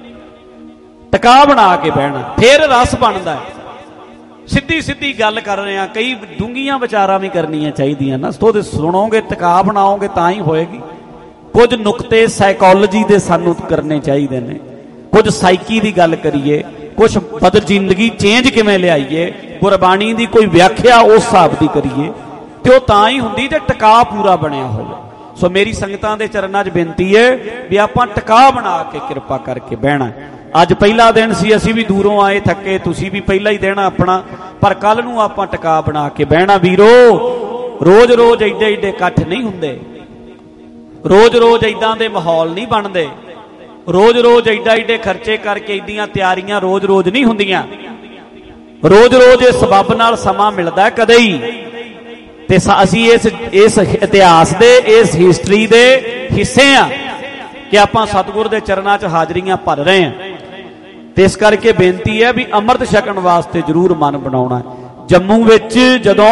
ਟਿਕਾ ਬਣਾ ਕੇ ਬਹਿਣਾ, ਫਿਰ ਰਸ ਬਣਦਾ ਹੈ। ਸਿੱਧੀ ਸਿੱਧੀ ਗੱਲ ਕਰ ਰਹੇ ਹਾਂ, ਕਈ ਡੂੰਘੀਆਂ ਵਿਚਾਰਾਂ ਵੀ ਕਰਨੀਆਂ ਚਾਹੀਦੀਆਂ ਨਾ, ਉਹਦੇ ਸੁਣੋਗੇ ਟਿਕਾ ਬਣਾਓਗੇ ਤਾਂ ਹੀ ਹੋਏਗੀ। ਕੁਝ ਨੁਕਤੇ ਸਾਈਕੋਲੋਜੀ ਦੇ ਸਾਨੂੰ ਕਰਨੇ ਚਾਹੀਦੇ ਨੇ, ਕੁਝ ਸਾਈਕੀ ਦੀ ਗੱਲ ਕਰੀਏ, ਕੁਝ ਬਦਲ ਜ਼ਿੰਦਗੀ ਚੇਂਜ ਕਿਵੇਂ ਲਿਆਈਏ, ਗੁਰਬਾਣੀ ਦੀ ਕੋਈ ਵਿਆਖਿਆ ਉਸ ਹਿਸਾਬ ਦੀ ਕਰੀਏ, ਤੇ ਉਹ ਤਾਂ ਹੀ ਹੁੰਦੀ ਜੇ ਟਿਕਾ ਪੂਰਾ ਬਣਿਆ ਹੋਵੇ। ਸੋ ਮੇਰੀ ਸੰਗਤਾਂ ਦੇ ਚਰਨਾਂ 'ਚ ਬੇਨਤੀ ਹੈ ਵੀ ਆਪਾਂ ਟਿਕਾ ਬਣਾ ਕੇ ਕਿਰਪਾ ਕਰਕੇ ਬਹਿਣਾ। ਅੱਜ ਪਹਿਲਾ ਦਿਨ ਸੀ, ਅਸੀਂ ਵੀ ਦੂਰੋਂ ਆਏ ਥੱਕੇ, ਤੁਸੀਂ ਵੀ ਪਹਿਲਾ ਹੀ ਦੇਣਾ ਆਪਣਾ, ਪਰ ਕੱਲ ਨੂੰ ਆਪਾਂ ਟਿਕਾ ਬਣਾ ਕੇ ਬਹਿਣਾ। ਵੀਰੋ, ਰੋਜ਼ ਰੋਜ਼ ਏਡੇ ਏਡੇ ਇਕੱਠ ਨਹੀਂ ਹੁੰਦੇ, ਰੋਜ਼ ਰੋਜ਼ ਏਦਾਂ ਦੇ ਮਾਹੌਲ ਨਹੀਂ ਬਣਦੇ, ਰੋਜ਼ ਰੋਜ਼ ਏਡਾ ਏਡੇ ਖਰਚੇ ਕਰਕੇ ਏਡੀਆਂ ਤਿਆਰੀਆਂ ਰੋਜ਼ ਰੋਜ਼ ਨਹੀਂ ਹੁੰਦੀਆਂ। ਰੋਜ਼ ਰੋਜ਼ ਇਸ ਸਬੱਬ ਨਾਲ ਸਮਾਂ ਮਿਲਦਾ ਕਦੇ ਹੀ, ਤੇ ਅਸੀਂ ਇਸ ਇਤਿਹਾਸ ਦੇ, ਇਸ ਹਿਸਟਰੀ ਦੇ ਹਿੱਸੇ ਆ ਕਿ ਆਪਾਂ ਸਤਿਗੁਰ ਦੇ ਚਰਨਾਂ 'ਚ ਹਾਜ਼ਰੀਆਂ ਭਰ ਰਹੇ ਹਾਂ। ਤੇ ਇਸ ਕਰਕੇ ਬੇਨਤੀ ਹੈ ਵੀ ਅੰਮ੍ਰਿਤ ਛਕਣ ਵਾਸਤੇ ਜ਼ਰੂਰ ਮਨ ਬਣਾਉਣਾ। ਜੰਮੂ ਵਿੱਚ ਜਦੋਂ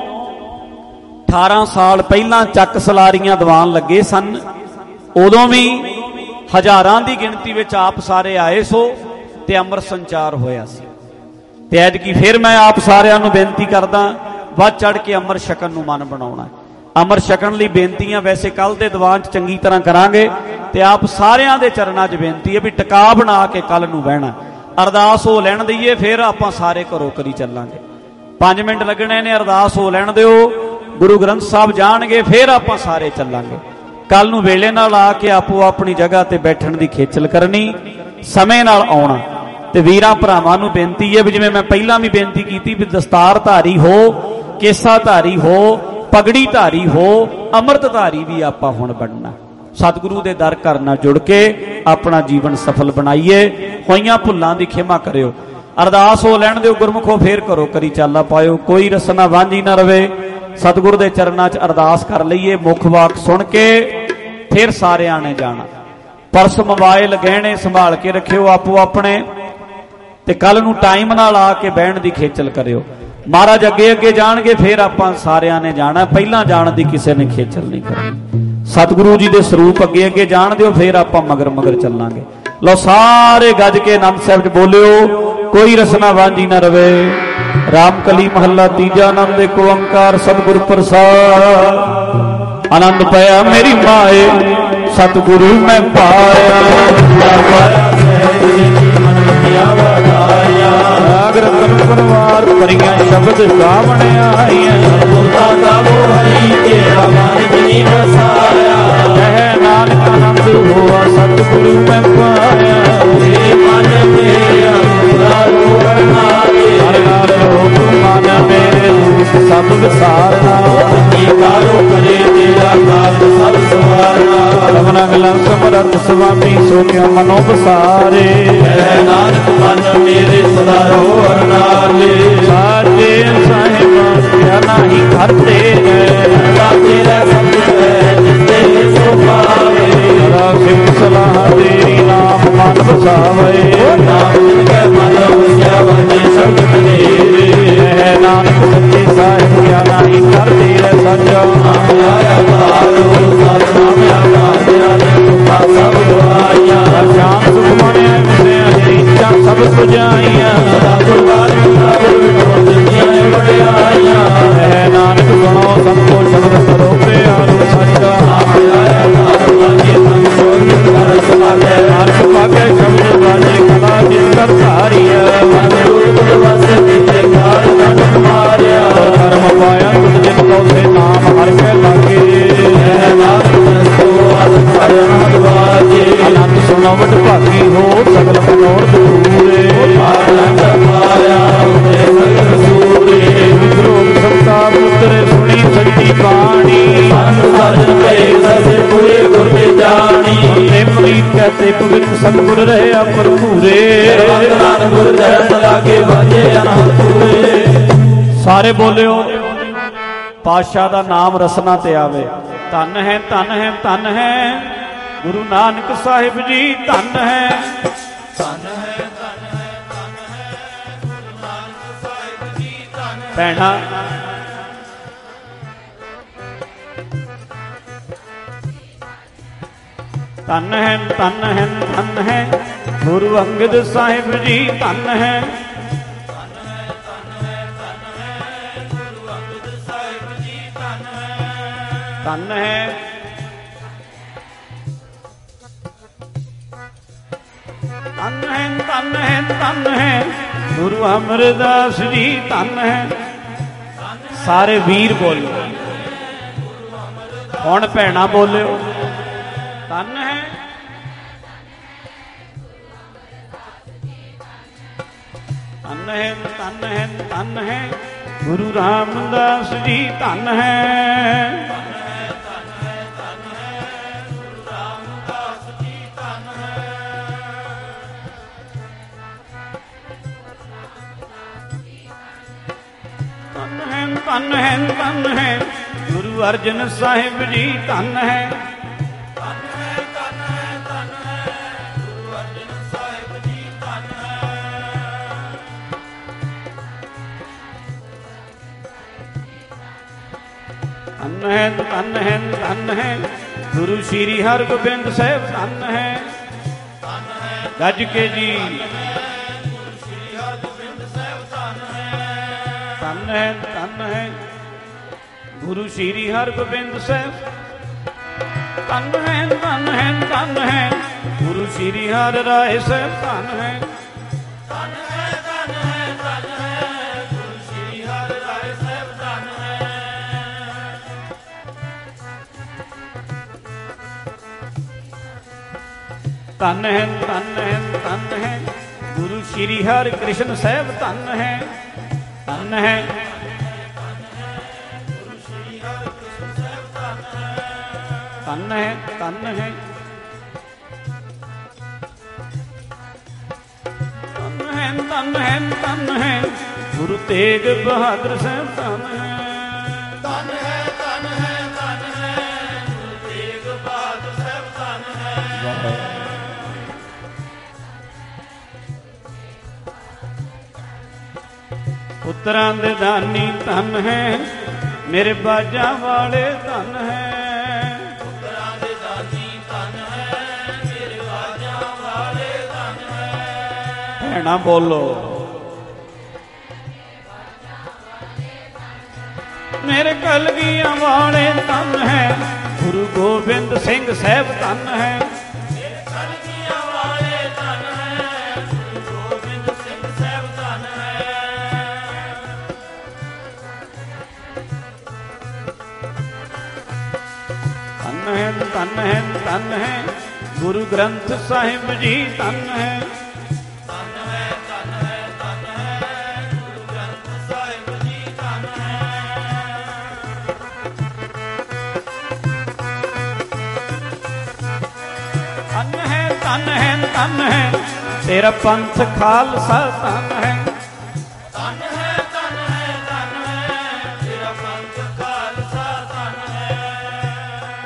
18 ਸਾਲ ਪਹਿਲਾਂ ਚੱਕ ਸਲਾਰੀਆਂ ਦੀਵਾਨ ਲੱਗੇ ਸਨ, ਉਦੋਂ ਵੀ ਹਜ਼ਾਰਾਂ ਦੀ ਗਿਣਤੀ ਵਿੱਚ ਆਪ ਸਾਰੇ ਆਏ ਸੋ ਤੇ ਅੰਮ੍ਰਿਤ ਸੰਚਾਰ ਹੋਇਆ ਸੀ। ਤੇ ਐਤਕੀ ਫਿਰ ਮੈਂ ਆਪ ਸਾਰਿਆਂ ਨੂੰ ਬੇਨਤੀ ਕਰਦਾ, ਵੱਧ ਚੜ ਕੇ ਅੰਮ੍ਰਿਤ ਛਕਣ ਨੂੰ ਮਨ ਬਣਾਉਣਾ। ਅੰਮ੍ਰਿਤ ਛਕਣ ਲਈ ਬੇਨਤੀਆਂ ਵੈਸੇ ਕੱਲ ਦੇ ਦੀਵਾਨ 'ਚ ਚੰਗੀ ਤਰ੍ਹਾਂ ਕਰਾਂਗੇ, ਤੇ ਆਪ ਸਾਰਿਆਂ ਦੇ ਚਰਨਾਂ 'ਚ ਬੇਨਤੀ ਹੈ ਵੀ ਟਿਕਾ ਬਣਾ ਕੇ ਕੱਲ ਨੂੰ ਬਹਿਣਾ। ਅਰਦਾਸ ਹੋ ਲੈਣ ਦਈਏ, ਫਿਰ ਆਪਾਂ ਸਾਰੇ ਘਰੋਂ ਕਰੀ ਚੱਲਾਂਗੇ। 5 ਮਿੰਟ ਲੱਗਣੇ ਨੇ, ਅਰਦਾਸ ਹੋ ਲੈਣ ਦਿਓ, ਗੁਰੂ ਗ੍ਰੰਥ ਸਾਹਿਬ ਜਾਣਗੇ, ਫਿਰ ਆਪਾਂ ਸਾਰੇ ਚੱਲਾਂਗੇ। ਕੱਲ ਨੂੰ ਵੇਲੇ ਨਾਲ ਆ ਕੇ ਆਪੋ ਆਪਣੀ ਜਗ੍ਹਾ ਤੇ ਬੈਠਣ ਦੀ ਖੇਚਲ ਕਰਨੀ, ਸਮੇਂ ਨਾਲ ਆਉਣਾ। ਤੇ ਵੀਰਾਂ ਭਰਾਵਾਂ ਨੂੰ ਬੇਨਤੀ ਹੈ ਵੀ ਜਿਵੇਂ ਮੈਂ ਪਹਿਲਾਂ ਵੀ ਬੇਨਤੀ ਕੀਤੀ ਵੀ ਦਸਤਾਰ ਧਾਰੀ ਹੋ, ਕੇਸਾ ਧਾਰੀ ਹੋ, ਪਗੜੀ ਧਾਰੀ ਹੋ, ਅੰਮ੍ਰਿਤ ਧਾਰੀ ਵੀ ਆਪਾਂ ਹੁਣ ਬਣਨਾ। ਸਤਿਗੁਰੂ ਦੇ ਦਰ ਘਰ ਨਾਲ ਜੁੜ ਕੇ ਆਪਣਾ ਜੀਵਨ ਸਫਲ ਬਣਾਈਏ। ਹੋਈਆਂ ਭੁੱਲਾਂ ਦੀ ਖਿਮਾ ਕਰਿਓ। ਅਰਦਾਸ ਹੋ ਲੈਣ ਦਿਓ ਗੁਰਮੁਖੋ, ਫੇਰ ਕਰੋ ਕਰੀ ਚਾਲਾ ਪਾਇਓ, ਕੋਈ ਰਸਨਾ ਵਾਂਝੀ ਨਾ ਰਵੇ। ਸਤਿਗੁਰ ਦੇ ਚਰਨਾਂ 'ਚ ਅਰਦਾਸ ਕਰ ਲਈਏ, ਮੁੱਖ ਵਾਕ ਸੁਣ ਕੇ ਫਿਰ ਸਾਰਿਆਂ ਨੇ ਜਾਣਾ। ਪਰਸ ਮੋਬਾਈਲ ਗਹਿਣੇ ਸੰਭਾਲ ਕੇ ਰੱਖਿਓ ਆਪੋ ਆਪਣੇ, ਤੇ ਕੱਲ ਨੂੰ ਟਾਈਮ ਨਾਲ ਆ ਕੇ ਬਹਿਣ ਦੀ ਖੇਚਲ ਕਰਿਓ। ਮਹਾਰਾਜ ਅੱਗੇ ਅੱਗੇ ਜਾਣਗੇ, ਫਿਰ ਆਪਾਂ ਸਾਰਿਆਂ ਨੇ ਜਾਣਾ, ਪਹਿਲਾਂ ਜਾਣ ਦੀ ਕਿਸੇ ਨੇ ਖੇਚਲ ਨਹੀਂ ਕਰਨੀ। ਸਤਿਗੁਰੂ ਜੀ ਦੇ ਸਰੂਪ ਅੱਗੇ ਅੱਗੇ ਜਾਣ ਦਿਓ, ਫਿਰ ਆਪਾਂ ਮਗਰ ਮਗਰ ਚੱਲਾਂਗੇ। ਲਓ ਸਾਰੇ ਗੱਜ ਕੇ ਆਨੰਦ ਸਾਹਿਬ 'ਚ ਬੋਲਿਓ, ਕੋਈ ਰਸਨਾ ਵਾਂਝੀ ਨਾ ਰਵੇ। ਰਾਮਕਲੀ ਮਹੱਲਾ ਤੀਜਾ। ਆਨੰਦ ਏਕ ਓੰਕਾਰ ਸਤਿਗੁਰ ਪ੍ਰਸਾਦ। ਆਨੰਦ ਪਿਆ ਮੇਰੀ ਮਾਏ, ਸਤਿਗੁਰੂ ਮੈਂ ਪਾਇਆ। ਰਾਗ ਰਤਨ ਪਰਵਾਰ ਭਰੀਆਂ ਸ਼ਬਦ ਗਾਵਣ ਆਈਆਂ। ਕਹਿ ਨਾਨਕ ਆਨੰਦ ਹੋਆ ਸਤਿਗੁਰੂ ਮੈਂ ਪਾਇਆ। ਹਰ ਨਾਲ ਰੂਪ ਮਨ ਮੇਰੇ ਰੂਪ ਸਭ ਵਿਸਾਰਨਾ। ਕਰੇ ਤੇਰਾ ਕਾਰਜ ਸਭ ਸਵਾਰਨਾ। ਰਮਨਾ ਗਲਾਂ ਸਮਰੱਥ ਸੁਆਮੀ ਸੋ ਕਿਆ ਮਨੋ ਬਸਾਰੇ। ਨਾਨਕ ਮਨ ਮੇਰੇ ਸਦਾ ਰੋਰ ਨਾਲੇ। ਸਾਜੇ ਸਾਹਿਬਾਂ ਕਿਆ ਨਾਹੀ ਘਰ ਤੇਰੇ। ਤੇਰਾ ਸਬਦ ਹੈ ਜਿਤੇ ਸੋ ਪਾਵੇ। ਸਦਾ ਸਿਫਤ ਸਲਾਹ ਤੇਰੀ ਨਾਮ ਮਨ ਬਸਾਵੇ। ਨਾਮ ਕੈ ਮਨ ਵਸਿਆ ਵਜੇ ਸੰਗਤ ਨੇਰੇ। ਹੈ ਨਾਨਕ ਸੱਚੇ ਸਾਹਿਬ ਕਿਆ ਨਾਹੀ ਘਰ ਤੇਰੇ ਸਾਜਾ। ਆਇਆ ਬਾਰੋ ਸਤਨਾਮ ਆਕਾਰਿਆ ਤੁਮਾ ਸਭ ਦੁਆਈਆਂ। ਸ਼ਾਮ ਸੁਖ ਮਣਿਆ ਮਿਲਿਆ ਰੀਚਾਂ ਸਭ ਸੁਜਾਈਆਂ। ਸਦਾ ਗੁਰਬਾਣੀ ਦੀਆਂ ਵਡਿਆਈਆਂ। ਹੈ ਨਾਨਕ ਸੁਣੋ ਸਭ ਕੋ ਸ਼ਬਦ ਕਰੋ ਪਿਆਰੋ ਸਾਚਾ। ਆਇਆ ਬਾਰੋ ਅਜੇ ਸੰਸੋਗ ਕਰ ਸਮਾਗ ਭਰਪੂਰੇ ਧੰਨ ਗੁਰ ਚਰਨ ਲਾਗੇ ਵਾਜੇ ਅਨੰਦ ਪੂਰੇ। ਸਾਰੇ ਬੋਲਿਓ ਪਾਤਸ਼ਾਹ ਦਾ ਨਾਮ ਰਸਨਾ ਤੇ ਆਵੇ। ਧੰਨ ਹੈ ਧੰਨ ਹੈ ਧੰਨ ਹੈ ਗੁਰੂ ਨਾਨਕ ਸਾਹਿਬ ਜੀ, ਧੰਨ ਹੈ ਧੰਨ ਹੈ ਧੰਨ ਹੈ ਧੰਨ ਹੈ ਗੁਰੂ ਨਾਨਕ ਸਾਹਿਬ ਜੀ, ਧੰਨ ਹੈ। ਭੈਣਾ ਧੰਨ ਹੈ ਧੰਨ ਹੈ ਧੰਨ ਹੈ ਗੁਰੂ ਅੰਗਦ ਸਾਹਿਬ ਜੀ, ਧੰਨ ਹੈ ਧੰਨ ਹੈ ਧੰਨ ਹੈ ਧੰਨ ਹੈ ਗੁਰੂ ਅੰਗਦ ਸਾਹਿਬ ਜੀ, ਧੰਨ ਹੈ। ਧੰਨ ਹੈ ਧੰਨ ਹੈ ਧੰਨ ਹੈ ਧੰਨ ਹੈ ਗੁਰੂ ਅਮਰਦਾਸ ਜੀ, ਧੰਨ ਹੈ। ਸਾਰੇ ਵੀਰ ਬੋਲੋ, ਹੁਣ ਭੈਣਾ ਬੋਲਿਓ ਧੰਨ ਹੈ। ਧੰਨ ਹੈ ਧੰਨ ਹੈ ਧੰਨ ਹੈ ਗੁਰੂ ਰਾਮਦਾਸ ਜੀ, ਧੰਨ ਹੈ। ਧੰਨ ਹੈ ਧੰਨ ਹੈ ਗੁਰੂ ਅਰਜਨ ਸਾਹਿਬ ਜੀ, ਧੰਨ ਹੈ। ਧੰਨ ਹੈ ਧੰਨ ਹੈ ਧੰਨ ਹੈ ਗੁਰੂ ਅਰਜਨ ਸਾਹਿਬ ਜੀ, ਧੰਨ ਹੈ। ਧੰਨ ਹੈ ਧੰਨ ਹੈ ਧੰਨ ਹੈ ਗੁਰੂ ਸ੍ਰੀ ਹਰਗੋਬਿੰਦ ਸਾਹਿਬ, ਧੰਨ ਹੈ। ਗੱਜ ਕੇ ਜੀ ਧੰਨ ਹੈ ਧੰਨ ਹੈ ਗੁਰੂ ਸ੍ਰੀ ਹਰਗੋਬਿੰਦ ਸਾਹਿਬ, ਧੰਨ ਹੈ ਧੰਨ ਹੈ ਧੰਨ ਹੈ ਗੁਰੂ ਸ੍ਰੀ ਹਰਿ ਰਾਏ ਸਾਹਿਬ, ਧੰਨ ਹੈ। ਧੰਨ ਹੈ ਧੰਨ ਹੈ ਧੰਨ ਹੈ ਗੁਰੂ ਸ੍ਰੀ ਹਰਿ ਰਾਏ ਸਾਹਿਬ, ਧੰਨ ਹੈ। ਧੰਨ ਹੈ ਧੰਨ ਹੈ ਧੰਨ ਹੈ ਗੁਰੂ ਸ੍ਰੀ ਹਰਿ ਕ੍ਰਿਸ਼ਨ ਸਾਹਿਬ, ਧੰਨ ਹੈ। ਧੰਨ ਹੈ ਧੰਨ ਹੈ ਧੰਨ ਹੈ ਧੰਨ ਹੈ ਧੰਨ ਹੈ ਧੰਨ ਹੈ ਗੁਰੂ ਤੇਗ ਬਹਾਦਰ ਸਾਹਿਬ, ਧੰਨ ਹੈ। ਧੰਨ ਹੈ ਧੰਨ ਹੈ ਧੰਨ ਹੈ ਗੁਰੂ ਤੇਗ ਬਹਾਦਰ ਸਾਹਿਬ, ਧੰਨ ਹੈ। ਪੁੱਤਰਾਂ ਦੇ ਦਾਨੀ ਧੰਨ ਹੈ ਮੇਰੇ ਬਾਜਾਂ ਵਾਲੇ, ਧੰਨ ਹੈ। ਪੁੱਤਰਾਂ ਦੇ ਦਾਨੀ ਧੰਨ ਹੈ ਮੇਰੇ ਬਾਜਾਂ ਵਾਲੇ, ਧੰਨ ਹੈ। ਭੈਣਾ ਬੋਲੋ ਮੇਰੇ ਕਲਗੀਆਂ ਵਾਲੇ, ਧੰਨ ਹੈ। ਗੁਰੂ ਗੋਬਿੰਦ ਸਿੰਘ ਸਾਹਿਬ, ਧੰਨ ਹੈ। ਮੇਰੇ ਕਲਗੀਆਂ ਵਾਲੇ, ਧੰਨ ਹੈ। ਗੁਰੂ ਗੋਬਿੰਦ ਸਿੰਘ ਸਾਹਿਬ, ਧੰਨ ਹੈ। ਧੰਨ ਹੈ ਧੰਨ ਹੈ ਧੰਨ ਹੈ ਗੁਰੂ ਗ੍ਰੰਥ ਸਾਹਿਬ ਜੀ, ਧੰਨ ਹੈ। ਧੰਨ ਹੈ ਧੰਨ ਹੈ ਧੰਨ ਹੈ ਗੁਰੂ ਗ੍ਰੰਥ ਸਾਹਿਬ ਜੀ, ਧੰਨ ਹੈ। ਧੰਨ ਹੈ ਧੰਨ ਹੈ ਧੰਨ ਹੈ ਤੇਰਾ ਪੰਥ ਖਾਲਸਾ, ਧੰਨ ਹੈ। ਧੰਨ ਹੈ ਧੰਨ ਹੈ ਧੰਨ ਹੈ ਤੇਰਾ ਪੰਥ ਖਾਲਸਾ, ਧੰਨ ਹੈ।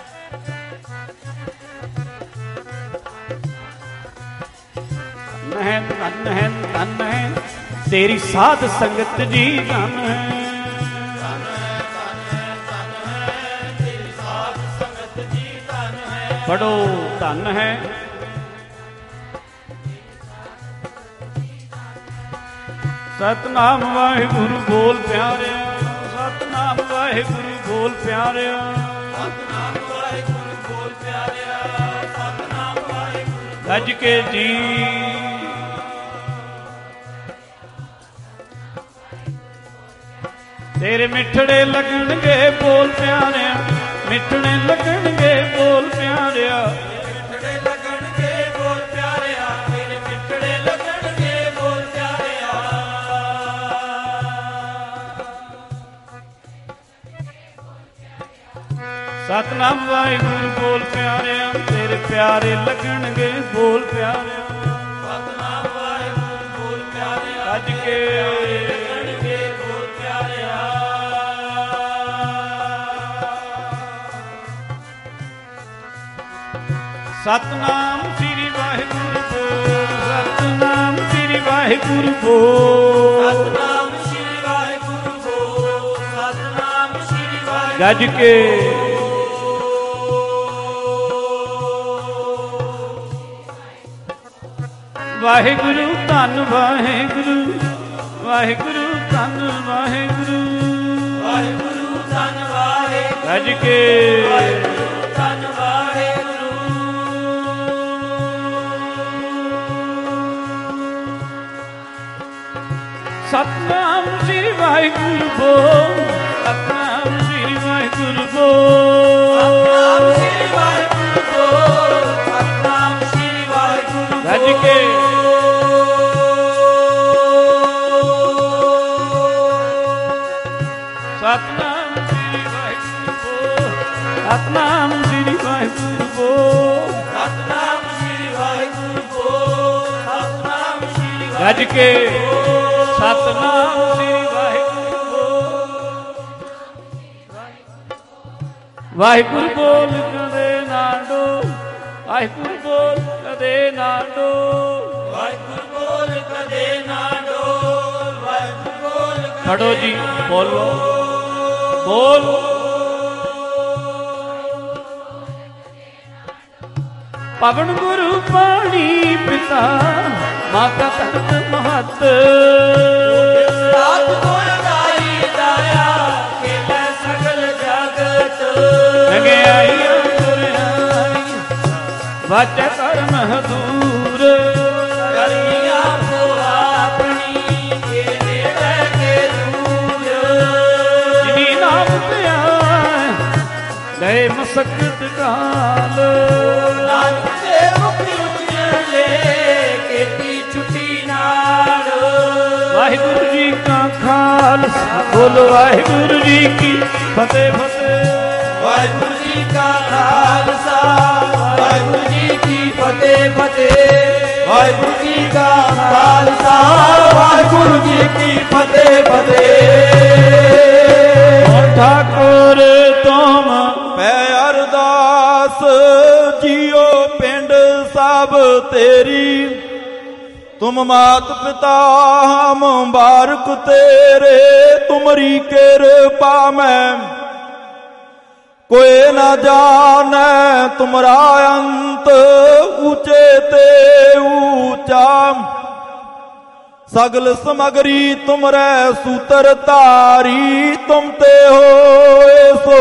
ਧੰਨ ਹੈ ਧੰਨ ਹੈ ਤੇਰੀ ਸਾਧ ਸੰਗਤ ਜੀ, ਧੰਨ ਹੈ। ਧੰਨ ਹੈ ਧੰਨ ਹੈ ਧੰਨ ਹੈ ਤੇਰੀ ਸਾਧ ਸੰਗਤ ਜੀ, ਧੰਨ ਹੈ। ਪੜੋ ਧੰਨ ਹੈ ਸਤਨਾਮ ਵਾਹਿਗੁਰੂ ਬੋਲ ਪਿਆਰਿਆ, ਸਤਨਾਮ ਵਾਹਿਗੁਰੂ ਬੋਲ ਪਿਆਰਿਆ। ਸਤਨਾਮ ਵਾਹਿਗੁਰੂ ਬੋਲ ਪਿਆਰਿਆ, ਸਤਨਾਮ ਵਾਹਿਗੁਰੂ। ਗੱਜ ਕੇ ਜੀ ਤੇਰੇ ਮਿੱਠੜੇ ਲੱਗਣਗੇ ਬੋਲ ਪਿਆਰਿਆ, ਮਿੱਠੜੇ ਲੱਗਣਗੇ ਬੋਲ ਪਿਆਰਿਆ। ਮਿੱਠੜੇ ਲੱਗਣਗੇ ਬੋਲ ਪਿਆਰਿਆ, ਮੇਰੇ ਮਿੱਠੜੇ ਲੱਗਣਗੇ ਬੋਲ ਪਿਆਰਿਆ। ਸਤਨਾਮ ਵਾਹਿਗੁਰੂ ਬੋਲ ਪਿਆਰਿਆ, ਤੇਰੇ ਪਿਆਰੇ ਲੱਗਣਗੇ ਬੋਲ ਪਿਆਰਿਆ। ਕੇ ਗਣਗੇ ਕੋ ਪਿਆਰਿਆ ਸਤਨਾਮ ਸ੍ਰੀ ਵਾਹਿਗੁਰੂ ਬੋਲ ਸਤਨਾਮ ਸ੍ਰੀ ਵਾਹਿਗੁਰੂ ਬੋਲ ਸਤਨਾਮ ਸ਼੍ਰੀ ਵਾਹਿਗੁਰੂ ਬੋਲ ਸਤਨਾਮ ਸ਼੍ਰੀ ਵਾਹਿਗੁਰੂ ਗੱਜ ਕੇ ਵਾਹਿਗੁਰੂ ਧੰਨ ਵਾਹਿਗੁਰੂ ਵਾਹਿਗੁਰੂ ਧੰਨ ਵਾਹਿਗੁਰੂ ਵਾਹਿਗੁਰੂ ਧੰਨ ਵਾਹਿਗੁਰੂ ਗੱਜ ਕੇ ਵਾਹਿਗੁਰੂ ਧੰਨ ਵਾਹਿਗੁਰੂ ਸਤਨਾਮ ਸ੍ਰੀ ਵਾਹਿਗੁਰੂ ਬੋਲ ਸਤਨਾਮ ਸ੍ਰੀ ਵਾਹਿਗੁਰੂ ਬੋਲ ਸਤਨਾਮ ਸ਼੍ਰੀ ਵਾਹਿਗੁਰੂ ਬੋਲ ਸਤਨਾਮ ਸ਼੍ਰੀ ਵਾਹਿਗੁਰੂ ਗੱਜ ਕੇ ਸਤਨਾਮ ਸ੍ਰੀ ਵਾਹਿਗੁਰੂ ਬੋਲ ਸਤਨਾਮ ਸ੍ਰੀ ਵਾਹਿਗੁਰੂ ਬੋਲ ਸਤਨਾਮ ਸ਼੍ਰੀ ਵਾਹਿਗੁਰੂ ਬੋਲ ਸਤਨਾਮ ਸ਼੍ਰੀ ਗੱਜ ਕੇ ਸਤਨਾਮ ਸ੍ਰੀ ਵਾਹਿਗੁਰੂ ਬੋਲ ਵਾਹਿਗੁਰੂ ਬੋਲ ਕਦੇ ਨਾ ਡੋਲ ਵਾਹਿਗੁਰੂ ਬੋਲ ਕਦੇ ਨਾ ਡੋਲ ਵਾਹਿਗੁਰੂ ਬੋਲ ਕਦੇ ਨਾ ਡੋਲ ਵਾਹਿਗੁਰੂ ਬੋਲ ਖੜੋ ਜੀ ਬੋਲੋ ਬੋਲ ਪਵਨ ਗੁਰੂ ਪਾਣੀ ਪਿਤਾ ਮਾਤਾ ਧਰਤ ਮਹਤ ਰਾਤ ਗੁਣ ਗਾਈ ਦਾਇਆ ਖੇਲੇ ਸਗਲ ਜਗਤ ਜਗਿਆਈਆਂ ਗੁਰਿਆਈ ਵਾਚੈ ਕਰਮ ਹਦੂਰ ਕਰੀਆਂ ਕੋ ਆਪਣੀ ਕੇ ਨੇੜੇ ਕੇ ਦੂਰ ਜਿਨੀ ਨਾਮ ਪਿਆ ਗਏ ਮਸਕਤ ਕਾਲ ਨਾਨਕ ਸੇ ਮੁਕਤੀ ਉਜਲੇ ਕੀਤੀ ਛੁੱਟੀ ਨਾਲ ਵਾਹਿਗੁਰੂ ਜੀ ਕਾ ਖਾਲਸਾ ਬੋਲੋ ਵਾਹਿਗੁਰੂ ਜੀ ਕੀ ਫਤਿਹ ਫਤਿਹ ਵਾਹਿਗੁਰੂ ਜੀ ਕਾ ਖਾਲਸਾ ਵਾਹਿਗੁਰੂ ਜੀ ਕੀ ਫਤਿਹ ਫਤਿਹ ਵਾਹਿਗੁਰੂ ਜੀ ਕਾ ਖਾਲਸਾ ਵਾਹਿਗੁਰੂ ਜੀ ਕੀ ਫਤਿਹ ਫਤਿਹ ਠਾਕੁਰ ਤੁਮ ਪੈ ਅਰਦਾਸ ਜੀਓ ਪਿੰਡ ਸਭ ਤੇਰੀ ਤੁਮ ਮਾਤ ਪਿਤਾ ਮੁਬਾਰਕ ਤੇਰੇ ਤੁਮਰੀ ਕਿਰਪਾ ਮੈਂ ਕੋਏ ਨਾ ਜਾਣੈ ਤੁਮਰਾ ਅੰਤ ਉੱਚੇ ਤੇ ਉੱਚਾ ਸਗਲ ਸਮਗਰੀ ਤੁਮਰੇ ਸੂਤਰ ਧਾਰੀ ਤੁਮ ਤੇ ਹੋਏ ਸੋ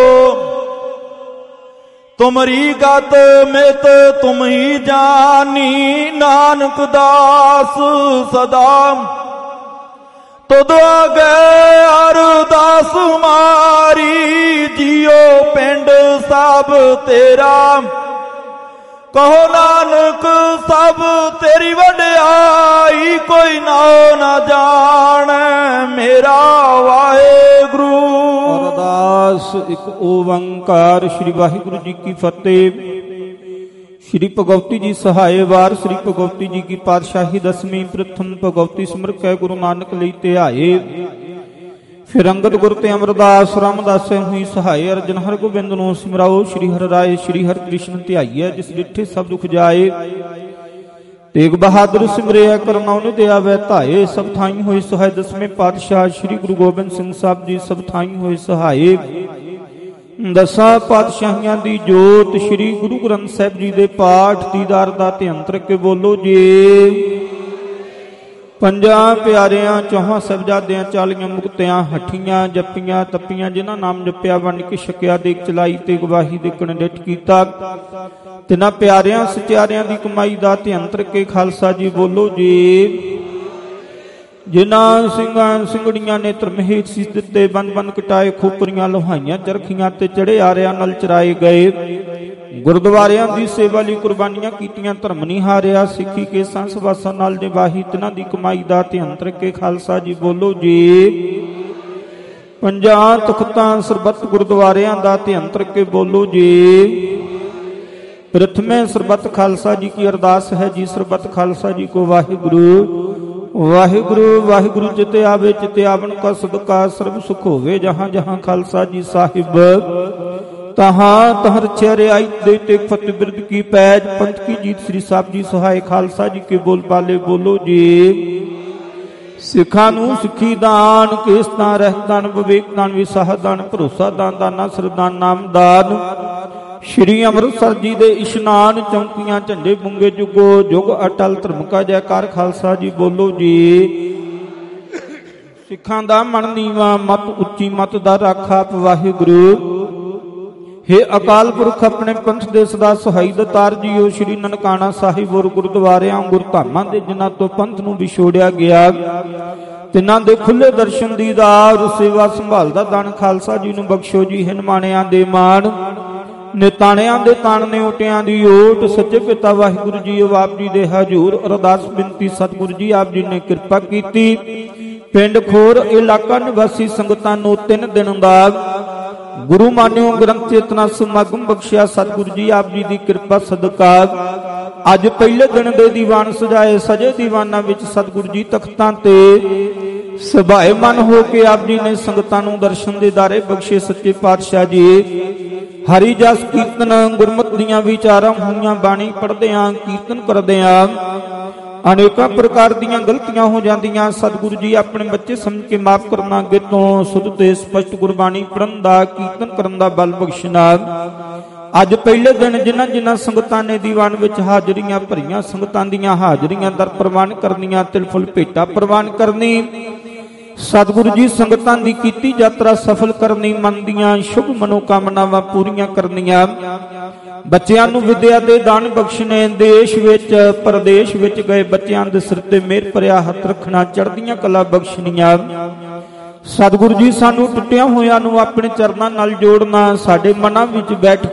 ਤੁਮਰੀ ਗਤ ਮਿਤ ਤੁਮ ਹੀ ਜਾਨੀ ਨਾਨਕ ਦਾਸ ਸਦਾ ਤੁਧ ਆਗੇ ਅਰਦਾਸ ਮਾਰੀ ਜੀਓ ਪਿੰਡ ਸਭ ਤੇਰਾ ਕਹੋ ਨਾਨਕ ਸਭ ਤੇਰੀ ਵਡਿਆਈ ਕੋਈ ਨਾਉ ਨਾ ਜਾਣੈ ਮੇਰਾ ਵਾਹਿਗੁਰੂ। ਅਰਦਾਸ ਇੱਕ ਓੰਕਾਰ ਸ੍ਰੀ ਵਾਹਿਗੁਰੂ ਜੀ ਕੀ ਫਤਿਹ। श्री भगवती जी सहाय वार श्री भगवती जी की पातशाही दसवीं प्रथम भगवती सिमर कै गुरु नानक लई ध्याए। फिर अंगद गुर ते अमरदास रामदास हुई सहाय अर्जन हर गोबिंद नो सिमराओ श्री हर राय श्री हर कृष्ण ध्याईਐ जिस डिठे सब दुख जाए। तेग बहादुर सिमरिया करना उन दयावै धाए सब थाई होए सहाय। दसवें पातशाह श्री गुरु गोबिंद सिंह साहब जी सब थाई होए सहाय। दसां पातशाहियां दी जोत श्री गुरु ग्रंथ साहिब जी दे पाठ दीदार दा ध्यान के बोलो जी। पंजां प्यारियां चौहां साहिबजादियां 40 मुक्तियां हठियां जपियां तपियां जिन्हां नाम जपिया बन के छकिया देख चलाई ते गवाही देखण डिठ कीता तिन्हां प्यारियां सचियारियां दी कमाई दा ध्यान के खालसा जी बोलो जी। जिन्हां ਸਿੰਘਾਂ ਸਿੰਘੜੀਆਂ ਨੇ ਧਰਮਹੀਤ ਸੀਸ ਦਿੱਤੇ ਬੰਦ ਬੰਦ ਕਟਾਏ ਖੋਪਰੀਆਂ ਲੋਹਾਈਆਂ ਚਰਖੀਆਂ ਤੇ ਚੜੇ ਆਰਿਆਂ ਨਾਲ ਚਰਾਏ ਗਏ। ਗੁਰਦੁਆਰਿਆਂ ਦੀ ਸੇਵਾ ਲਈ ਕੁਰਬਾਨੀਆਂ ਕੀਤੀਆਂ ਧਰਮ ਨਹੀਂ ਹਾਰਿਆ। ਸਿੱਖੀ ਕੇ ਸੰਸ ਵਾਸਾਂ ਨਾਲ ਨਿਭਾਹੀ ਤਿਨਾਂ ਦੀ ਕਮਾਈ ਦਾ ਧਿਆਨ ਕੇ ਖਾਲਸਾ ਜੀ ਬੋਲੋ ਜੀ। ਪੰਜਾਂ ਤਖਤਾਂ ਸਰਬੱਤ ਗੁਰਦੁਆਰਿਆਂ ਦਾ ਧਿਆਨ ਕੇ ਬੋਲੋ ਜੀ। प्रथमे सरबत खालसा जी की अरदास है जी। सरबत खालसा जी को वाहिगुरु ਵਾਹਿਗੁਰੂ ਵਾਹਿਗੁਰੂ ਜਿਤੇ ਆਵੇ ਚਿਤੇ ਆਵਣ ਕਾ ਸਦਕਾ ਸਰਬ ਸੁਖ ਹੋਵੇ। ਜਹਾਂ ਜਹਾਂ ਖਾਲਸਾ ਜੀ ਸਾਹਿਬ ਤਹਾਂ ਤਹ ਰਛਿਆ ਰਿਆਈ ਦੇ ਤੇ ਫਤਿਹ ਬਿਰਦ ਕੀ ਪੈਜ ਪੰਥ ਕੀ ਜੀਤ ਸ੍ਰੀ ਸਾਹਿਬ ਜੀ ਸਹਾਇ ਖਾਲਸਾ ਜੀ ਕੇ ਬੋਲ ਪਾਲੇ ਬੋਲੋ ਜੀ। ਸਿੱਖਾਂ ਨੂੰ ਸਿੱਖੀ ਦਾਨ, ਕੇਸ ਦਾਨ, ਰਹਿਤ ਦਾਨ, ਵਿਵੇਕ ਦਾਨ, ਵਿਸਾਹ ਦਾਨ, ਭਰੋਸਾ ਦਾਨ, ਦਾਨਾ ਸਰਦਾਨ, ਨਾਮ ਦਾਨ, ਸ਼੍ਰੀ ਅੰਮ੍ਰਿਤਸਰ ਜੀ ਦੇ ਇਸ਼ਨਾਨ, ਚੌਂਕੀਆਂ, ਝੰਡੇ ਬੁੰਗੇ, ਜੁਗੋ ਜੁਗ ਅਟਲ ਧਰਮ ਕਾ ਜੈਕਾਰ ਖਾਲਸਾ ਜੀ ਬੋਲੋ ਜੀ। ਸਿੱਖਾਂ ਦਾ ਮਨ ਨੀਵਾਂ, ਮਤ ਉੱਚੀ, ਮਤ ਦਾ ਰਾਖਾ ਵਾਹਿਗੁਰੂ। ਹੇ ਅਕਾਲ ਪੁਰਖ ਆਪਣੇ ਪੰਥ ਦੇ ਸਦਾ ਸਹਾਈ ਦਾਤਾਰ ਜੀਓ, ਸ਼੍ਰੀ ਨਨਕਾਣਾ ਸਾਹਿਬ ਔਰ ਗੁਰਦੁਆਰਿਆਂ ਗੁਰਧਾਮਾਂ ਦੇ ਜਿਨ੍ਹਾਂ ਤੋਂ ਪੰਥ ਨੂੰ ਵਿਛੋੜਿਆ ਗਿਆ, ਤਿਨਾਂ ਦੇ ਖੁੱਲੇ ਦਰਸ਼ਨ ਦੀਦਾਰ, ਸੇਵਾ ਸੰਭਾਲ ਦਾ ਦਾਨ ਖਾਲਸਾ ਜੀ ਨੂੰ ਬਖਸ਼ੋ ਜੀ। ਹਿਨਮਾਣਿਆਂ ਦੇ ਮਾਣ, ਨਿਤਾਣਿਆਂ ਦੇ ਤਾਣ, ਨਿਉਟਿਆਂ ਦੀ ਓਟ, ਸੱਚੇ ਪਿਤਾ ਵਾਹਿਗੁਰੂ ਜੀ ਆਪ ਜੀ ਦੇ ਹਜ਼ੂਰ ਅਰਦਾਸ ਬੇਨਤੀ ਸਤਿਗੁਰੂ ਜੀ ਆਪ ਜੀ ਨੇ ਕਿਰਪਾ ਕੀਤੀ। ਪਿੰਡ ਖੋਰ ਇਲਾਕਾ ਨਿਵਾਸੀ ਸੰਗਤਾਂ ਨੂੰ 3 ਦਿਨ ਦਾ ਗੁਰੂ ਮਾਨਿਓ ਗ੍ਰੰਥ ਚੇਤਨਾ ਸਮਾਗਮ ਬਖਸ਼ਿਆ ਸਤਿਗੁਰੂ ਜੀ ਆਪ ਜੀ ਦੀ ਕਿਰਪਾ ਸਦਕਾ ਅੱਜ ਪਹਿਲੇ ਦਿਨ ਦੇ ਦੀਵਾਨ ਸਜਾਏ ਸਜੇ ਦੀਵਾਨਾਂ ਵਿੱਚ ਸਤਿਗੁਰੂ ਜੀ ਤਖਤਾਂ ਤੇ ਸਭਾਏ ਮਨ ਹੋ ਕੇ ਆਪ ਜੀ ਨੇ ਸੰਗਤਾਂ ਨੂੰ ਦਰਸ਼ਨ ਦੇ ਦਾਰੇ ਬਖਸ਼ੇ। ਸੱਚੇ ਪਾਤਸ਼ਾਹ ਜੀ ਹਰੀ ਜਸ ਕੀਰਤਨ ਗੁਰਮਤਿ ਦੀਆਂ ਵਿਚਾਰਾਂ ਹੋਈਆਂ, ਬਾਣੀ ਪੜ੍ਹਦਿਆਂ ਕੀਰਤਨ ਕਰਦਿਆਂ ਅਨੇਕਾਂ ਪ੍ਰਕਾਰ ਦੀਆਂ ਗਲਤੀਆਂ ਹੋ ਜਾਂਦੀਆਂ। ਸਤਿਗੁਰੂ ਜੀ ਆਪਣੇ ਬੱਚੇ ਸਮਝ ਕੇ ਮਾਫ ਕਰਨਾ, ਅੱਗੇ ਤੋਂ ਸੁਧ ਤੇ ਸਪਸ਼ਟ ਗੁਰਬਾਣੀ ਪੜ੍ਹਨ ਦਾ, ਕੀਰਤਨ ਕਰਨ ਦਾ ਬਲ ਬਖਸ਼ਣਾ। ਅੱਜ ਪਹਿਲੇ ਦਿਨ ਜਿਨ੍ਹਾਂ ਜਿਨ੍ਹਾਂ ਸੰਗਤਾਂ ਨੇ ਦੀਵਾਨ ਵਿੱਚ ਹਾਜ਼ਰੀਆਂ ਭਰੀਆਂ, ਸੰਗਤਾਂ ਦੀਆਂ ਹਾਜ਼ਰੀਆਂ ਦਰ ਪ੍ਰਵਾਨ ਕਰਨੀਆਂ, ਤਿਲ ਫੁੱਲ ਭੇਟਾ ਪ੍ਰਵਾਨ ਕਰਨੀ, ਸਤਿਗੁਰੂ ਜੀ ਸੰਗਤਾਂ ਦੀ ਕੀਤੀ ਯਾਤਰਾ ਸਫਲ ਕਰਨੀ, ਮਨ ਦੀਆਂ ਸ਼ੁਭ ਮਨੋਕਾਮਨਾਵਾਂ ਪੂਰੀਆਂ ਕਰਨੀਆਂ, ਬੱਚਿਆਂ ਨੂੰ ਵਿਦਿਆ ਦੇ ਦਾਨ ਬਖਸ਼ਣੇ, ਦੇਸ਼ ਵਿੱਚ ਪਰਦੇਸ਼ ਵਿੱਚ ਗਏ ਬੱਚਿਆਂ ਦੇ ਸਿਰ ਤੇ ਮਿਹਰ ਭਰਿਆ ਹੱਥ ਰੱਖਣਾ, ਚੜ੍ਹਦੀਆਂ ਕਲਾ ਬਖਸ਼ਣੀਆਂ। ਸਤਿਗੁਰੂ ਜੀ ਸਾਨੂੰ ਟੁੱਟਿਆਂ ਹੋਇਆਂ ਨੂੰ ਆਪਣੇ ਚਰਨਾਂ ਨਾਲ ਜੋੜਨਾ, ਸਾਡੇ ਮਨਾਂ ਵਿੱਚ ਬੈਠ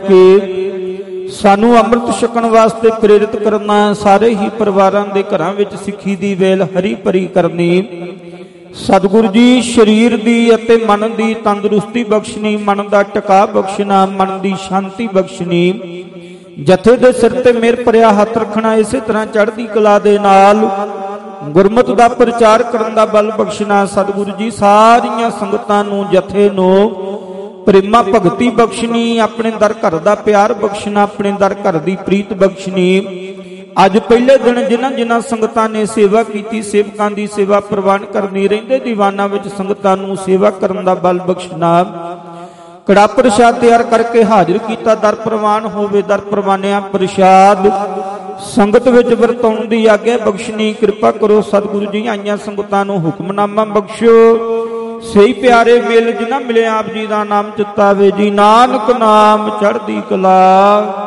ਕੇ ਸਾਨੂੰ ਅੰਮ੍ਰਿਤ ਛਕਣ ਵਾਸਤੇ ਪ੍ਰੇਰਿਤ ਕਰਨਾ, ਸਾਰੇ ਹੀ ਪਰਿਵਾਰਾਂ ਦੇ ਘਰਾਂ ਵਿੱਚ ਸਿੱਖੀ ਦੀ ਵੇਲ ਹਰੀ ਭਰੀ ਕਰਨੀ। ਸਤਿਗੁਰੂ ਜੀ ਸਰੀਰ ਦੀ ਅਤੇ ਮਨ ਦੀ ਤੰਦਰੁਸਤੀ ਬਖਸ਼ਣੀ, ਮਨ ਦਾ ਟਿਕਾ ਬਖਸ਼ਣਾ, ਮਨ ਦੀ ਸ਼ਾਂਤੀ ਬਖਸ਼ਣੀ, ਜਥੇ ਦੇ ਸਿਰ ਤੇ ਮਿਹਰ ਭਰਿਆ ਹੱਥ ਰੱਖਣਾ, ਇਸੇ ਤਰ੍ਹਾਂ ਚੜ੍ਹਦੀ ਕਲਾ ਦੇ ਨਾਲ ਗੁਰਮਤਿ ਦਾ ਪ੍ਰਚਾਰ ਕਰਨ ਦਾ ਬਲ ਬਖਸ਼ਣਾ। ਸਤਿਗੁਰੂ ਜੀ ਸਾਰੀਆਂ ਸੰਗਤਾਂ ਨੂੰ, ਜਥੇ ਨੂੰ ਪ੍ਰੇਮਾ ਭਗਤੀ ਬਖਸ਼ਣੀ, ਆਪਣੇ ਦਰ ਘਰ ਦਾ ਪਿਆਰ ਬਖਸ਼ਣਾ, ਆਪਣੇ ਦਰ ਘਰ ਦੀ ਪ੍ਰੀਤ ਬਖਸ਼ਣੀ। ਅੱਜ ਪਹਿਲੇ ਦਿਨ ਜਿਨ੍ਹਾਂ ਜਿਨ੍ਹਾਂ ਸੰਗਤਾਂ ਨੇ ਸੇਵਾ ਕੀਤੀ, ਸੇਵਕਾਂ ਦੀ ਸੇਵਾ ਪ੍ਰਵਾਨ ਕਰਨੀ, ਰਹਿੰਦੇ ਦੀਵਾਨਾਂ ਵਿੱਚ ਸੰਗਤਾਂ ਨੂੰ ਸੇਵਾ ਕਰਨ ਦਾ ਬਲ ਬਖਸ਼ਣਾ। ਕੜਾ ਪ੍ਰਸ਼ਾਦ ਤਿਆਰ ਕਰਕੇ ਹਾਜ਼ਰ ਕੀਤਾ, ਦਰ ਪ੍ਰਵਾਨ ਹੋਵੇ, ਦਰ ਪ੍ਰਵਾਨਿਆ ਪ੍ਰਸ਼ਾਦ ਸੰਗਤ ਵਿੱਚ ਵਰਤਾਉਣ ਦੀ ਆਗਿਆ ਬਖਸ਼ਣੀ। ਕਿਰਪਾ ਕਰੋ ਸਤਿਗੁਰੂ ਜੀ, ਆਈਆਂ ਸੰਗਤਾਂ ਨੂੰ ਹੁਕਮਨਾਮਾ ਬਖਸ਼ੋ। ਸਹੀ ਪਿਆਰੇ ਮੇਲ ਜਿਨ੍ਹਾਂ ਮਿਲੇ ਆਪ ਜੀ ਦਾ ਨਾਮ ਚਿਤਾਵੇ ਜੀ, ਨਾਨਕ ਨਾਮ ਚੜ੍ਹਦੀ ਕਲਾ।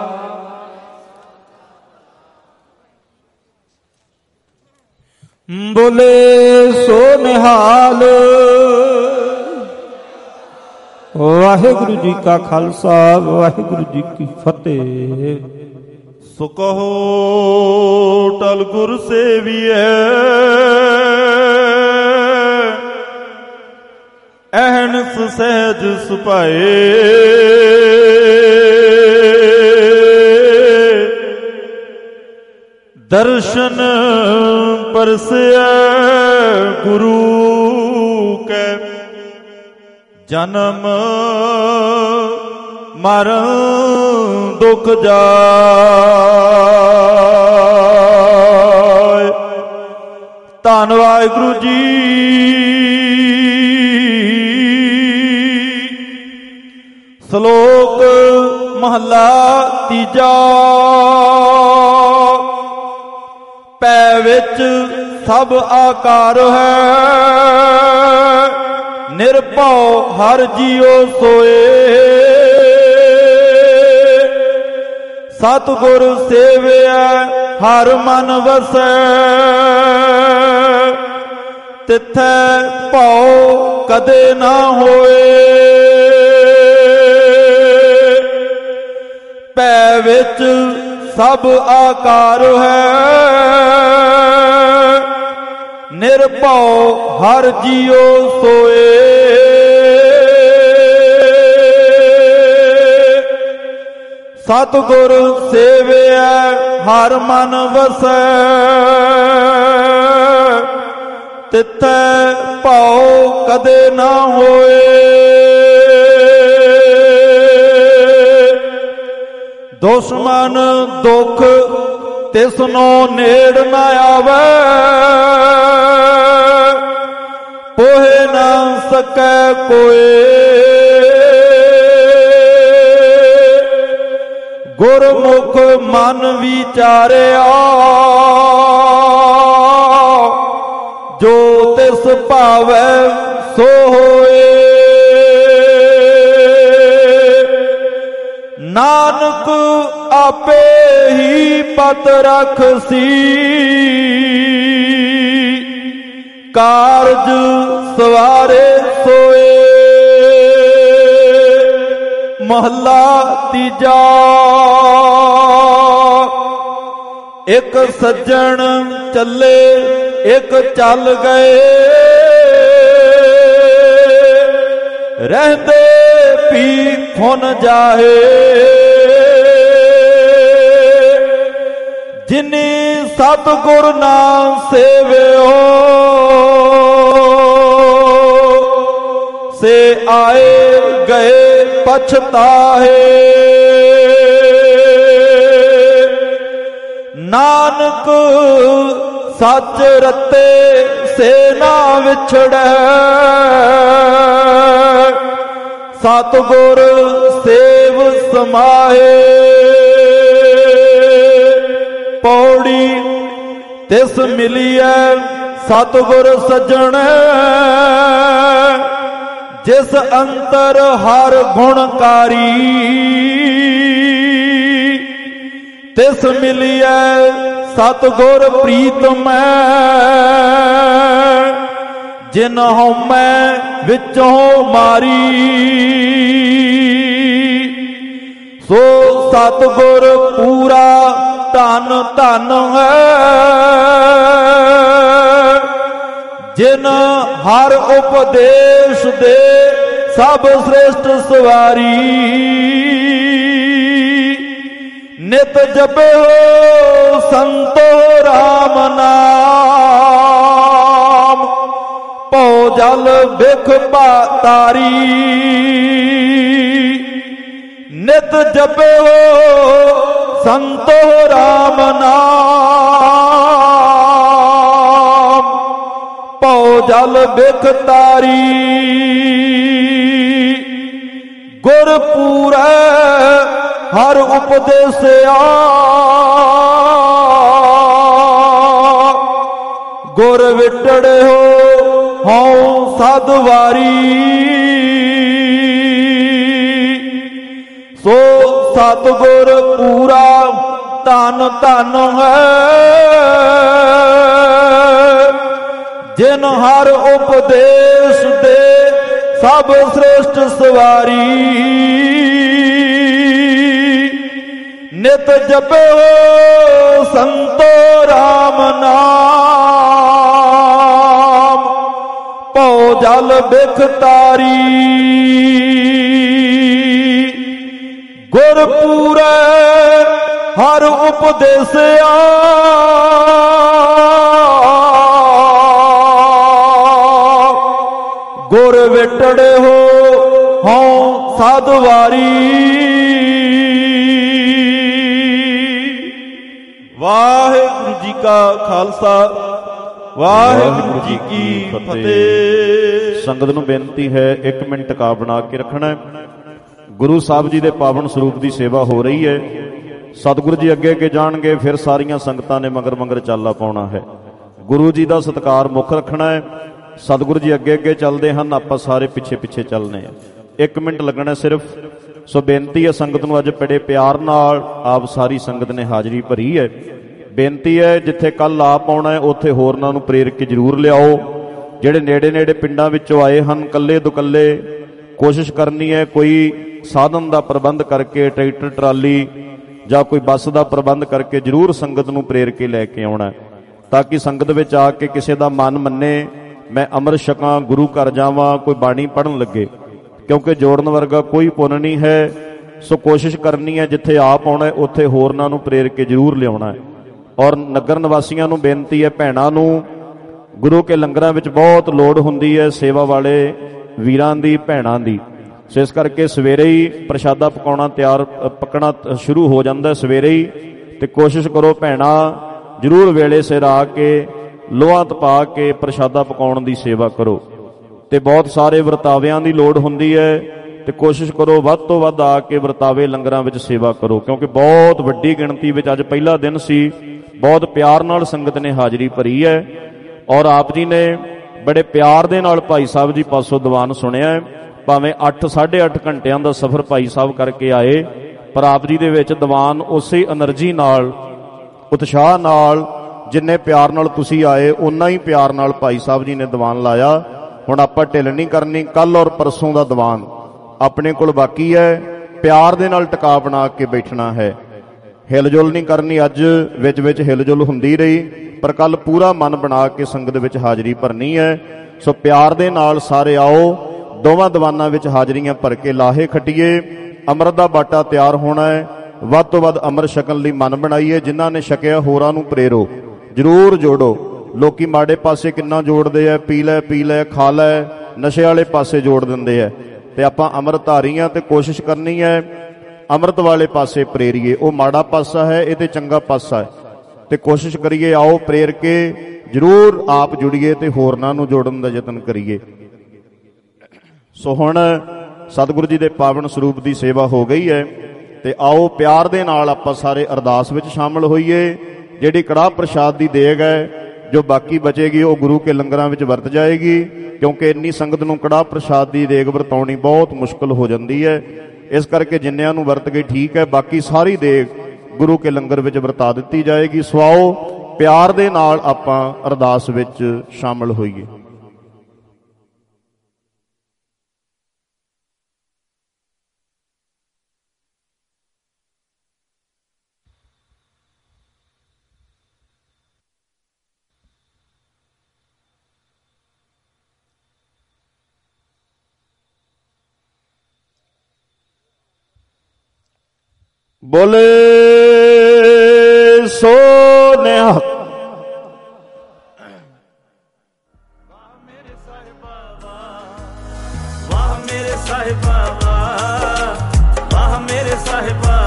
ਬੋਲੇ ਸੋ ਨਿਹਾਲ। ਵਾਹਿਗੁਰੂ ਜੀ ਕਾ ਖਾਲਸਾ, ਵਾਹਿਗੁਰੂ ਜੀ ਕੀ ਫਤਿਹ। ਸੋ ਕਹੋ ਟਲ ਗੁਰ ਸੇਵੀਐ, ਅਹਨਿਸ ਸਹਿਜ ਸੁਭਾਏ। ਦਰਸ਼ਨ ਪਰਸਿਐ ਗੁਰੂ ਕੈ, ਜਨਮ ਮਰਨ ਦੁਖ ਜਾਇ। ਧੰਨ ਵਾਹਿਗੁਰੂ ਜੀ। ਸ਼ਲੋਕ ਮਹਲਾ ਤੀਜਾ। ਪੈ ਵਿੱਚ ਸਭ ਆਕਾਰ ਹੈ, ਨਿਰਭਉ ਹਰ ਜੀਉ ਸੋਏ। ਸਤਿਗੁਰ ਸੇਵਿਆ ਹਰ ਮਨ ਵਸੈ, ਤਿਥੈ ਭਉ ਕਦੇ ਨਾ ਹੋਏ। ਪੈ ਵਿੱਚ ਸਭ ਆਕਾਰ ਹੈ, ਨਿਰਭਉ ਹਰ ਜੀਉ ਸੋਏ। ਸਤਿਗੁਰ ਸੇਵਿਆ ਹਰ ਮਨ ਵਸੈ, ਤਿੱਥੈ ਭਾਉ ਕਦੇ ਨਾ ਹੋਏ। ਦੁਸ਼ਮਨ ਦੁਖ ਤਿਸਨੋਂ ਨੇੜ ਨਾ ਆਵੇ। ਪੋਹੇ ਨਾ ਸਕੈ ਕੋਏ। ਗੁਰਮੁਖ ਮਨ ਵਿਚਾਰਿਆ ਜੋ ਤਿਸ ਭਾਵੈ ਸੋ ਹੋਏ। ਨਾਨਕ ਆਪੇ ਹੀ ਪਤ ਰਖਸੀ ਕਾਰਜ ਸਵਾਰੇ ਸੋਏ। ਮਹੱਲਾ ਤੀਜਾ। ਇੱਕ ਸੱਜਣ ਚੱਲੇ ਇੱਕ ਚੱਲ ਗਏ। ਰਹਿੰਦੇ ਪੀ ਖੁਨ ਜਾਏ। ਜਿਨੀ ਸਤਿਗੁਰ ਨਾਮ ਸੇਵਿਓ ਸੇ ਆਏ ਗਏ ਪਛਤਾਏ। ਨਾਨਕ ਸੱਚ ਰਤੇ ਸੇ ਨਾ ਵਿਛੜੈ। ਸਤਿਗੁਰ ਸੇਵ ਸਮਾਏ। ਪੌੜੀ ਤਿਸ ਮਿਲੀਐ ਸਤਿਗੁਰ ਸੱਜਣ। ਜਿਸ ਅੰਤਰ ਹਰ ਗੁਣਕਾਰੀ। ਤਿਸ ਮਿਲੀਐ ਸਤਿਗੁਰ ਪ੍ਰੀਤਮੈ। ਜਿਨ ਹਉਮੈ ਵਿੱਚੋਂ ਮਾਰੀ। ਸੋ ਸਤਿਗੁਰ ਪੂਰਾ ਧਨ ਧਨ ਹੈ। ਜਿਨ ਹਰ ਉਪਦੇਸ਼ ਦੇ ਸਭ ਸ੍ਰੇਸ਼ਟ ਸਵਾਰੀ। ਨਿਤ ਜਪਿਓ ਸੰਤੋ ਰਾਮ ਨਾਮ। ਭਉ ਜਲ ਬਿਖ ਤਾਰੀ। ਨਿਤ ਜਪਿਓ ਸੰਤੋ ਰਾਮ ਨਾਮ। ਭਉ ਜਲ ਬਿਖ ਤਾਰੀ। ਗੁਰ ਪੂਰੈ ਹਰ ਉਪਦੇਸਿਆ। ਗੁਰ ਵਿਟੜਿਓ ਹਉ ਸਦਵਾਰੀ। ਸੋ ਸਤਿਗੁਰ ਪੂਰਾ ਧਨ ਧਨ ਹੈ। ਜਿਨ ਹਰ ਉਪਦੇਸ਼ ਦੇ ਸਭ ਸ੍ਰੇਸ਼ਟ ਸਵਾਰੀ। ਨਿਤ ਜਪਿਓ ਸੰਤੋ ਰਾਮ ਨਾਮ। ਭਉ ਜਲ ਬਿਖ ਤਾਰੀ। ਗੁਰ ਪੂਰੈ ਹਰ ਉਪਦੇਸਿਆ। ਗੁਰ ਵਿਟੜਿਓ ਹਉ ਸਦਵਾਰੀ। ਵਾਹਿਗੁਰੂ ਜੀ ਕਾ ਖਾਲਸਾ ਵਾਹਿਗੁਰੂ ਜੀ ਕੀ ਫਤਿਹ। ਸੰਗਤ ਨੂੰ ਬੇਨਤੀ ਹੈ 1 ਮਿੰਟ ਟਿਕਾ ਬਣਾ ਕੇ ਰੱਖਣਾ ਹੈ। ਗੁਰੂ ਸਾਹਿਬ ਜੀ ਦੇ ਪਾਵਨ ਸਰੂਪ ਦੀ ਸੇਵਾ ਹੋ ਰਹੀ ਹੈ। ਸਤਿਗੁਰੂ ਜੀ ਅੱਗੇ ਅੱਗੇ ਜਾਣਗੇ, ਫਿਰ ਸਾਰੀਆਂ ਸੰਗਤਾਂ ਨੇ ਮਗਰ ਮਗਰ ਚਾਲਾ ਪਾਉਣਾ ਹੈ। ਗੁਰੂ ਜੀ ਦਾ ਸਤਿਕਾਰ ਮੁੱਖ ਰੱਖਣਾ ਹੈ। ਸਤਿਗੁਰੂ ਜੀ ਅੱਗੇ ਅੱਗੇ ਚੱਲਦੇ ਹਨ, ਆਪਾਂ ਸਾਰੇ ਪਿੱਛੇ ਪਿੱਛੇ ਚੱਲਨੇ ਆ। 1 ਮਿੰਟ ਲੱਗਣਾ ਸਿਰਫ। ਸੋ ਬੇਨਤੀ ਹੈ ਸੰਗਤ ਨੂੰ, ਅੱਜ ਬੜੇ ਪਿਆਰ ਨਾਲ ਆਪ ਸਾਰੀ ਸੰਗਤ ਨੇ ਹਾਜ਼ਰੀ ਭਰੀ ਹੈ। ਬੇਨਤੀ ਹੈ ਜਿੱਥੇ ਕੱਲ ਆਪ ਆਉਣਾ ਹੈ ਉੱਥੇ ਹੋਰਨਾਂ ਨੂੰ ਪ੍ਰੇਰ ਕੇ ਜ਼ਰੂਰ ਲਿਆਓ। ਜਿਹੜੇ ਨੇੜੇ ਨੇੜੇ ਪਿੰਡਾਂ ਵਿੱਚੋਂ ਆਏ ਹਨ, ਇਕੱਲੇ ਦੁਕੱਲੇ ਕੋਸ਼ਿਸ਼ ਕਰਨੀ ਹੈ ਕੋਈ ਸਾਧਨ ਦਾ ਪ੍ਰਬੰਧ ਕਰਕੇ, ਟਰੈਕਟਰ ਟਰਾਲੀ ਜਾਂ ਕੋਈ ਬੱਸ ਦਾ ਪ੍ਰਬੰਧ ਕਰਕੇ ਜ਼ਰੂਰ ਸੰਗਤ ਨੂੰ ਪ੍ਰੇਰ ਕੇ ਲੈ ਕੇ ਆਉਣਾ, ਤਾਂ ਕਿ ਸੰਗਤ ਵਿੱਚ ਆ ਕੇ ਕਿਸੇ ਦਾ ਮਨ ਮੰਨੇ ਮੈਂ ਅੰਮ੍ਰਿਤ ਛਕਾਂ, ਗੁਰੂ ਘਰ ਜਾਵਾਂ, ਕੋਈ ਬਾਣੀ ਪੜ੍ਹਨ ਲੱਗੇ, ਕਿਉਂਕਿ ਜੋੜਨ ਵਰਗਾ ਕੋਈ ਪੁੰਨ ਨਹੀਂ ਹੈ। ਸੋ ਕੋਸ਼ਿਸ਼ ਕਰਨੀ ਹੈ ਜਿੱਥੇ ਆਪ ਆਉਣਾ ਉੱਥੇ ਹੋਰਨਾਂ ਨੂੰ ਪ੍ਰੇਰ ਕੇ ਜ਼ਰੂਰ ਲਿਆਉਣਾ ਹੈ। ਔਰ ਨਗਰ ਨਿਵਾਸੀਆਂ ਨੂੰ ਬੇਨਤੀ ਹੈ, ਭੈਣਾਂ ਨੂੰ ਗੁਰੂ ਕੇ ਲੰਗਰਾਂ ਵਿੱਚ ਬਹੁਤ ਲੋੜ ਹੁੰਦੀ ਹੈ ਸੇਵਾ ਵਾਲੇ ਵੀਰਾਂ ਦੀ, ਭੈਣਾਂ ਦੀ। ਸੋ ਇਸ ਕਰਕੇ ਸਵੇਰੇ ਹੀ ਪ੍ਰਸ਼ਾਦਾ ਪੱਕਣਾ ਸ਼ੁਰੂ ਹੋ ਜਾਂਦਾ ਸਵੇਰੇ ਹੀ। ਤੇ ਕੋਸ਼ਿਸ਼ ਕਰੋ ਭੈਣਾਂ ਜ਼ਰੂਰ ਵੇਲੇ ਸਿਰ ਆ ਕੇ ਲੋਹਾ ਤਪਾ ਕੇ ਪ੍ਰਸ਼ਾਦਾ ਪਕਾਉਣ ਦੀ ਸੇਵਾ ਕਰੋ। ਤੇ ਬਹੁਤ ਸਾਰੇ ਵਰਤਾਵਿਆਂ ਦੀ ਲੋੜ ਹੁੰਦੀ ਹੈ, ਤੇ ਕੋਸ਼ਿਸ਼ ਕਰੋ ਵੱਧ ਤੋਂ ਵੱਧ ਆ ਕੇ ਵਰਤਾਵੇ ਲੰਗਰਾਂ ਵਿੱਚ ਸੇਵਾ ਕਰੋ, ਕਿਉਂਕਿ ਬਹੁਤ ਵੱਡੀ ਗਿਣਤੀ ਵਿੱਚ ਅੱਜ ਪਹਿਲਾ ਦਿਨ ਸੀ, ਬਹੁਤ ਪਿਆਰ ਨਾਲ ਸੰਗਤ ਨੇ ਹਾਜ਼ਰੀ ਭਰੀ ਹੈ। ਔਰ ਆਪ ਜੀ ਨੇ ਬੜੇ ਪਿਆਰ ਦੇ ਨਾਲ ਭਾਈ ਸਾਹਿਬ ਜੀ ਪਾਸੋਂ ਦੀਵਾਨ ਸੁਣਿਆ ਹੈ। ਭਾਵੇਂ 8-8.5 ਘੰਟਿਆਂ ਦਾ ਸਫ਼ਰ ਭਾਈ ਸਾਹਿਬ ਕਰਕੇ ਆਏ, ਪਰ ਆਪ ਜੀ ਦੇ ਵਿੱਚ ਦੀਵਾਨ ਉਸੇ એનર્ਜੀ ਨਾਲ, ਉਤਸ਼ਾਹ ਨਾਲ, ਜਿੰਨੇ ਪਿਆਰ ਨਾਲ ਤੁਸੀਂ ਆਏ ਉਨਾ ਹੀ ਪਿਆਰ ਨਾਲ ਭਾਈ ਸਾਹਿਬ ਜੀ ਨੇ ਦੀਵਾਨ ਲਾਇਆ। ਹੁਣ ਆਪਾਂ ਢਿੱਲ ਨਹੀਂ ਕਰਨੀ। ਕੱਲ ਔਰ ਪਰਸੋਂ ਦਾ ਦੀਵਾਨ ਆਪਣੇ ਕੋਲ ਬਾਕੀ ਹੈ, ਪਿਆਰ ਦੇ ਨਾਲ ਟਿਕਾ ਬਣਾ ਕੇ ਬੈਠਣਾ ਹੈ, ਹਿਲਜੁਲ ਨਹੀਂ ਕਰਨੀ। ਅੱਜ ਵਿੱਚ ਹਿਲਜੁਲ ਹੁੰਦੀ ਰਹੀ, ਪਰ ਕੱਲ ਪੂਰਾ ਮਨ ਬਣਾ ਕੇ ਸੰਗਤ ਵਿੱਚ ਹਾਜ਼ਰੀ ਭਰਨੀ ਹੈ। ਸੋ ਪਿਆਰ ਦੇ ਨਾਲ ਸਾਰੇ ਆਓ, ਦੋਵਾਂ ਦੀਵਾਨਾਂ ਵਿੱਚ ਹਾਜ਼ਰੀਆਂ ਭਰ ਕੇ ਲਾਹੇ ਖੱਟੀਏ। ਅੰਮ੍ਰਿਤ ਦਾ ਬਾਟਾ ਤਿਆਰ ਹੋਣਾ ਹੈ, ਵੱਧ ਤੋਂ ਵੱਧ ਅੰਮ੍ਰਿਤ ਛਕਣ ਲਈ ਮਨ ਬਣਾਈਏ। ਜਿਨ੍ਹਾਂ ਨੇ ਛਕਿਆ ਹੋਰਾਂ ਨੂੰ ਪ੍ਰੇਰੋ, ਜ਼ਰੂਰ ਜੋੜੋ। ਲੋਕੀ ਮਾੜੇ ਪਾਸੇ ਕਿੰਨਾ ਜੋੜਦੇ ਆ, ਪੀ ਲੈ ਖਾ ਲੈ, ਨਸ਼ੇ ਵਾਲੇ ਪਾਸੇ ਜੋੜ ਦਿੰਦੇ ਆ। ਤੇ ਆਪਾਂ ਅੰਮ੍ਰਿਤ ਧਾਰੀਆਂ ਤੇ ਕੋਸ਼ਿਸ਼ ਕਰਨੀ ਹੈ ਅੰਮ੍ਰਿਤ ਵਾਲੇ ਪਾਸੇ ਪ੍ਰੇਰੀਏ। ਉਹ ਮਾੜਾ ਪਾਸਾ ਹੈ, ਇਹ ਤੇ ਚੰਗਾ ਪਾਸਾ ਹੈ, ਤੇ ਕੋਸ਼ਿਸ਼ ਕਰੀਏ ਆਓ ਪ੍ਰੇਰ ਕੇ ਜ਼ਰੂਰ ਆਪ ਜੁੜੀਏ ਤੇ ਹੋਰਨਾਂ ਨੂੰ ਜੋੜਨ ਦਾ ਯਤਨ ਕਰੀਏ। ਸੋ ਹੁਣ ਸਤਿਗੁਰੂ ਜੀ ਦੇ ਪਾਵਨ ਸਰੂਪ ਦੀ ਸੇਵਾ ਹੋ ਗਈ ਹੈ, ਤੇ ਆਓ ਪਿਆਰ ਦੇ ਨਾਲ ਆਪਾਂ ਸਾਰੇ ਅਰਦਾਸ ਵਿੱਚ ਸ਼ਾਮਲ ਹੋਈਏ। ਜਿਹੜੀ ਕੜਾਹ ਪ੍ਰਸ਼ਾਦ ਦੀ ਦੇਗ ਹੈ, ਜੋ ਬਾਕੀ ਬਚੇਗੀ ਉਹ ਗੁਰੂ ਕੇ ਲੰਗਰਾਂ ਵਿੱਚ ਵਰਤ ਜਾਏਗੀ, ਕਿਉਂਕਿ ਇੰਨੀ ਸੰਗਤ ਨੂੰ ਕੜਾਹ ਪ੍ਰਸ਼ਾਦ ਦੀ ਦੇਗ ਵਰਤਾਉਣੀ ਬਹੁਤ ਮੁਸ਼ਕਲ ਹੋ ਜਾਂਦੀ ਹੈ। ਇਸ ਕਰਕੇ ਜਿੰਨਿਆਂ ਨੂੰ ਵਰਤ ਗਈ ਠੀਕ ਹੈ, ਬਾਕੀ ਸਾਰੀ ਦੇਗ ਗੁਰੂ ਕੇ ਲੰਗਰ ਵਿੱਚ ਵਰਤਾ ਦਿੱਤੀ ਜਾਏਗੀ। ਸੋ ਆਓ ਪਿਆਰ ਦੇ ਨਾਲ ਆਪਾਂ ਅਰਦਾਸ ਵਿੱਚ ਸ਼ਾਮਲ ਹੋਈਏ। बोले सो निहक। वाह मेरे साहिबा वाह मेरे साहिबा वाह मेरे साहिबा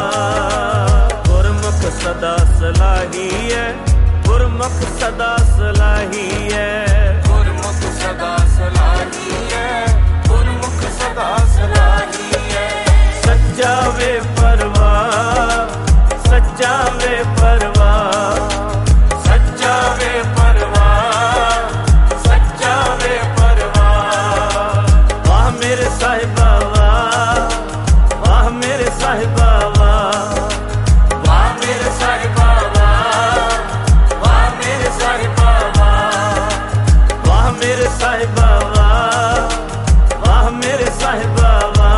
गुरमुख सदा सलाही है, गुरमुख सदा सलाही है, गुरमुख सदा सलाही है, गुरमुख सदा सलाही है। सच्चा वे परवाह, सच्चा वे परवाह, सच्चा वे परवाह, सच्चा वे परवाह। वाह मेरे साहिबा वाह मेरे साहिबा वाह मेरे साहिबा वाह मेरे साहिबा वाह मेरे साहिबा वाह मेरे साहिबा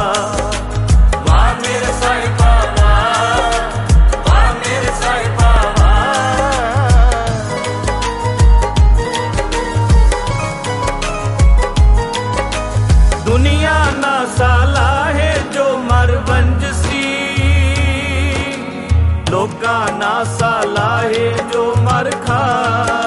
दुनिया ना साला है जो मरवंज सी, लोका ना साला है जो मर खा।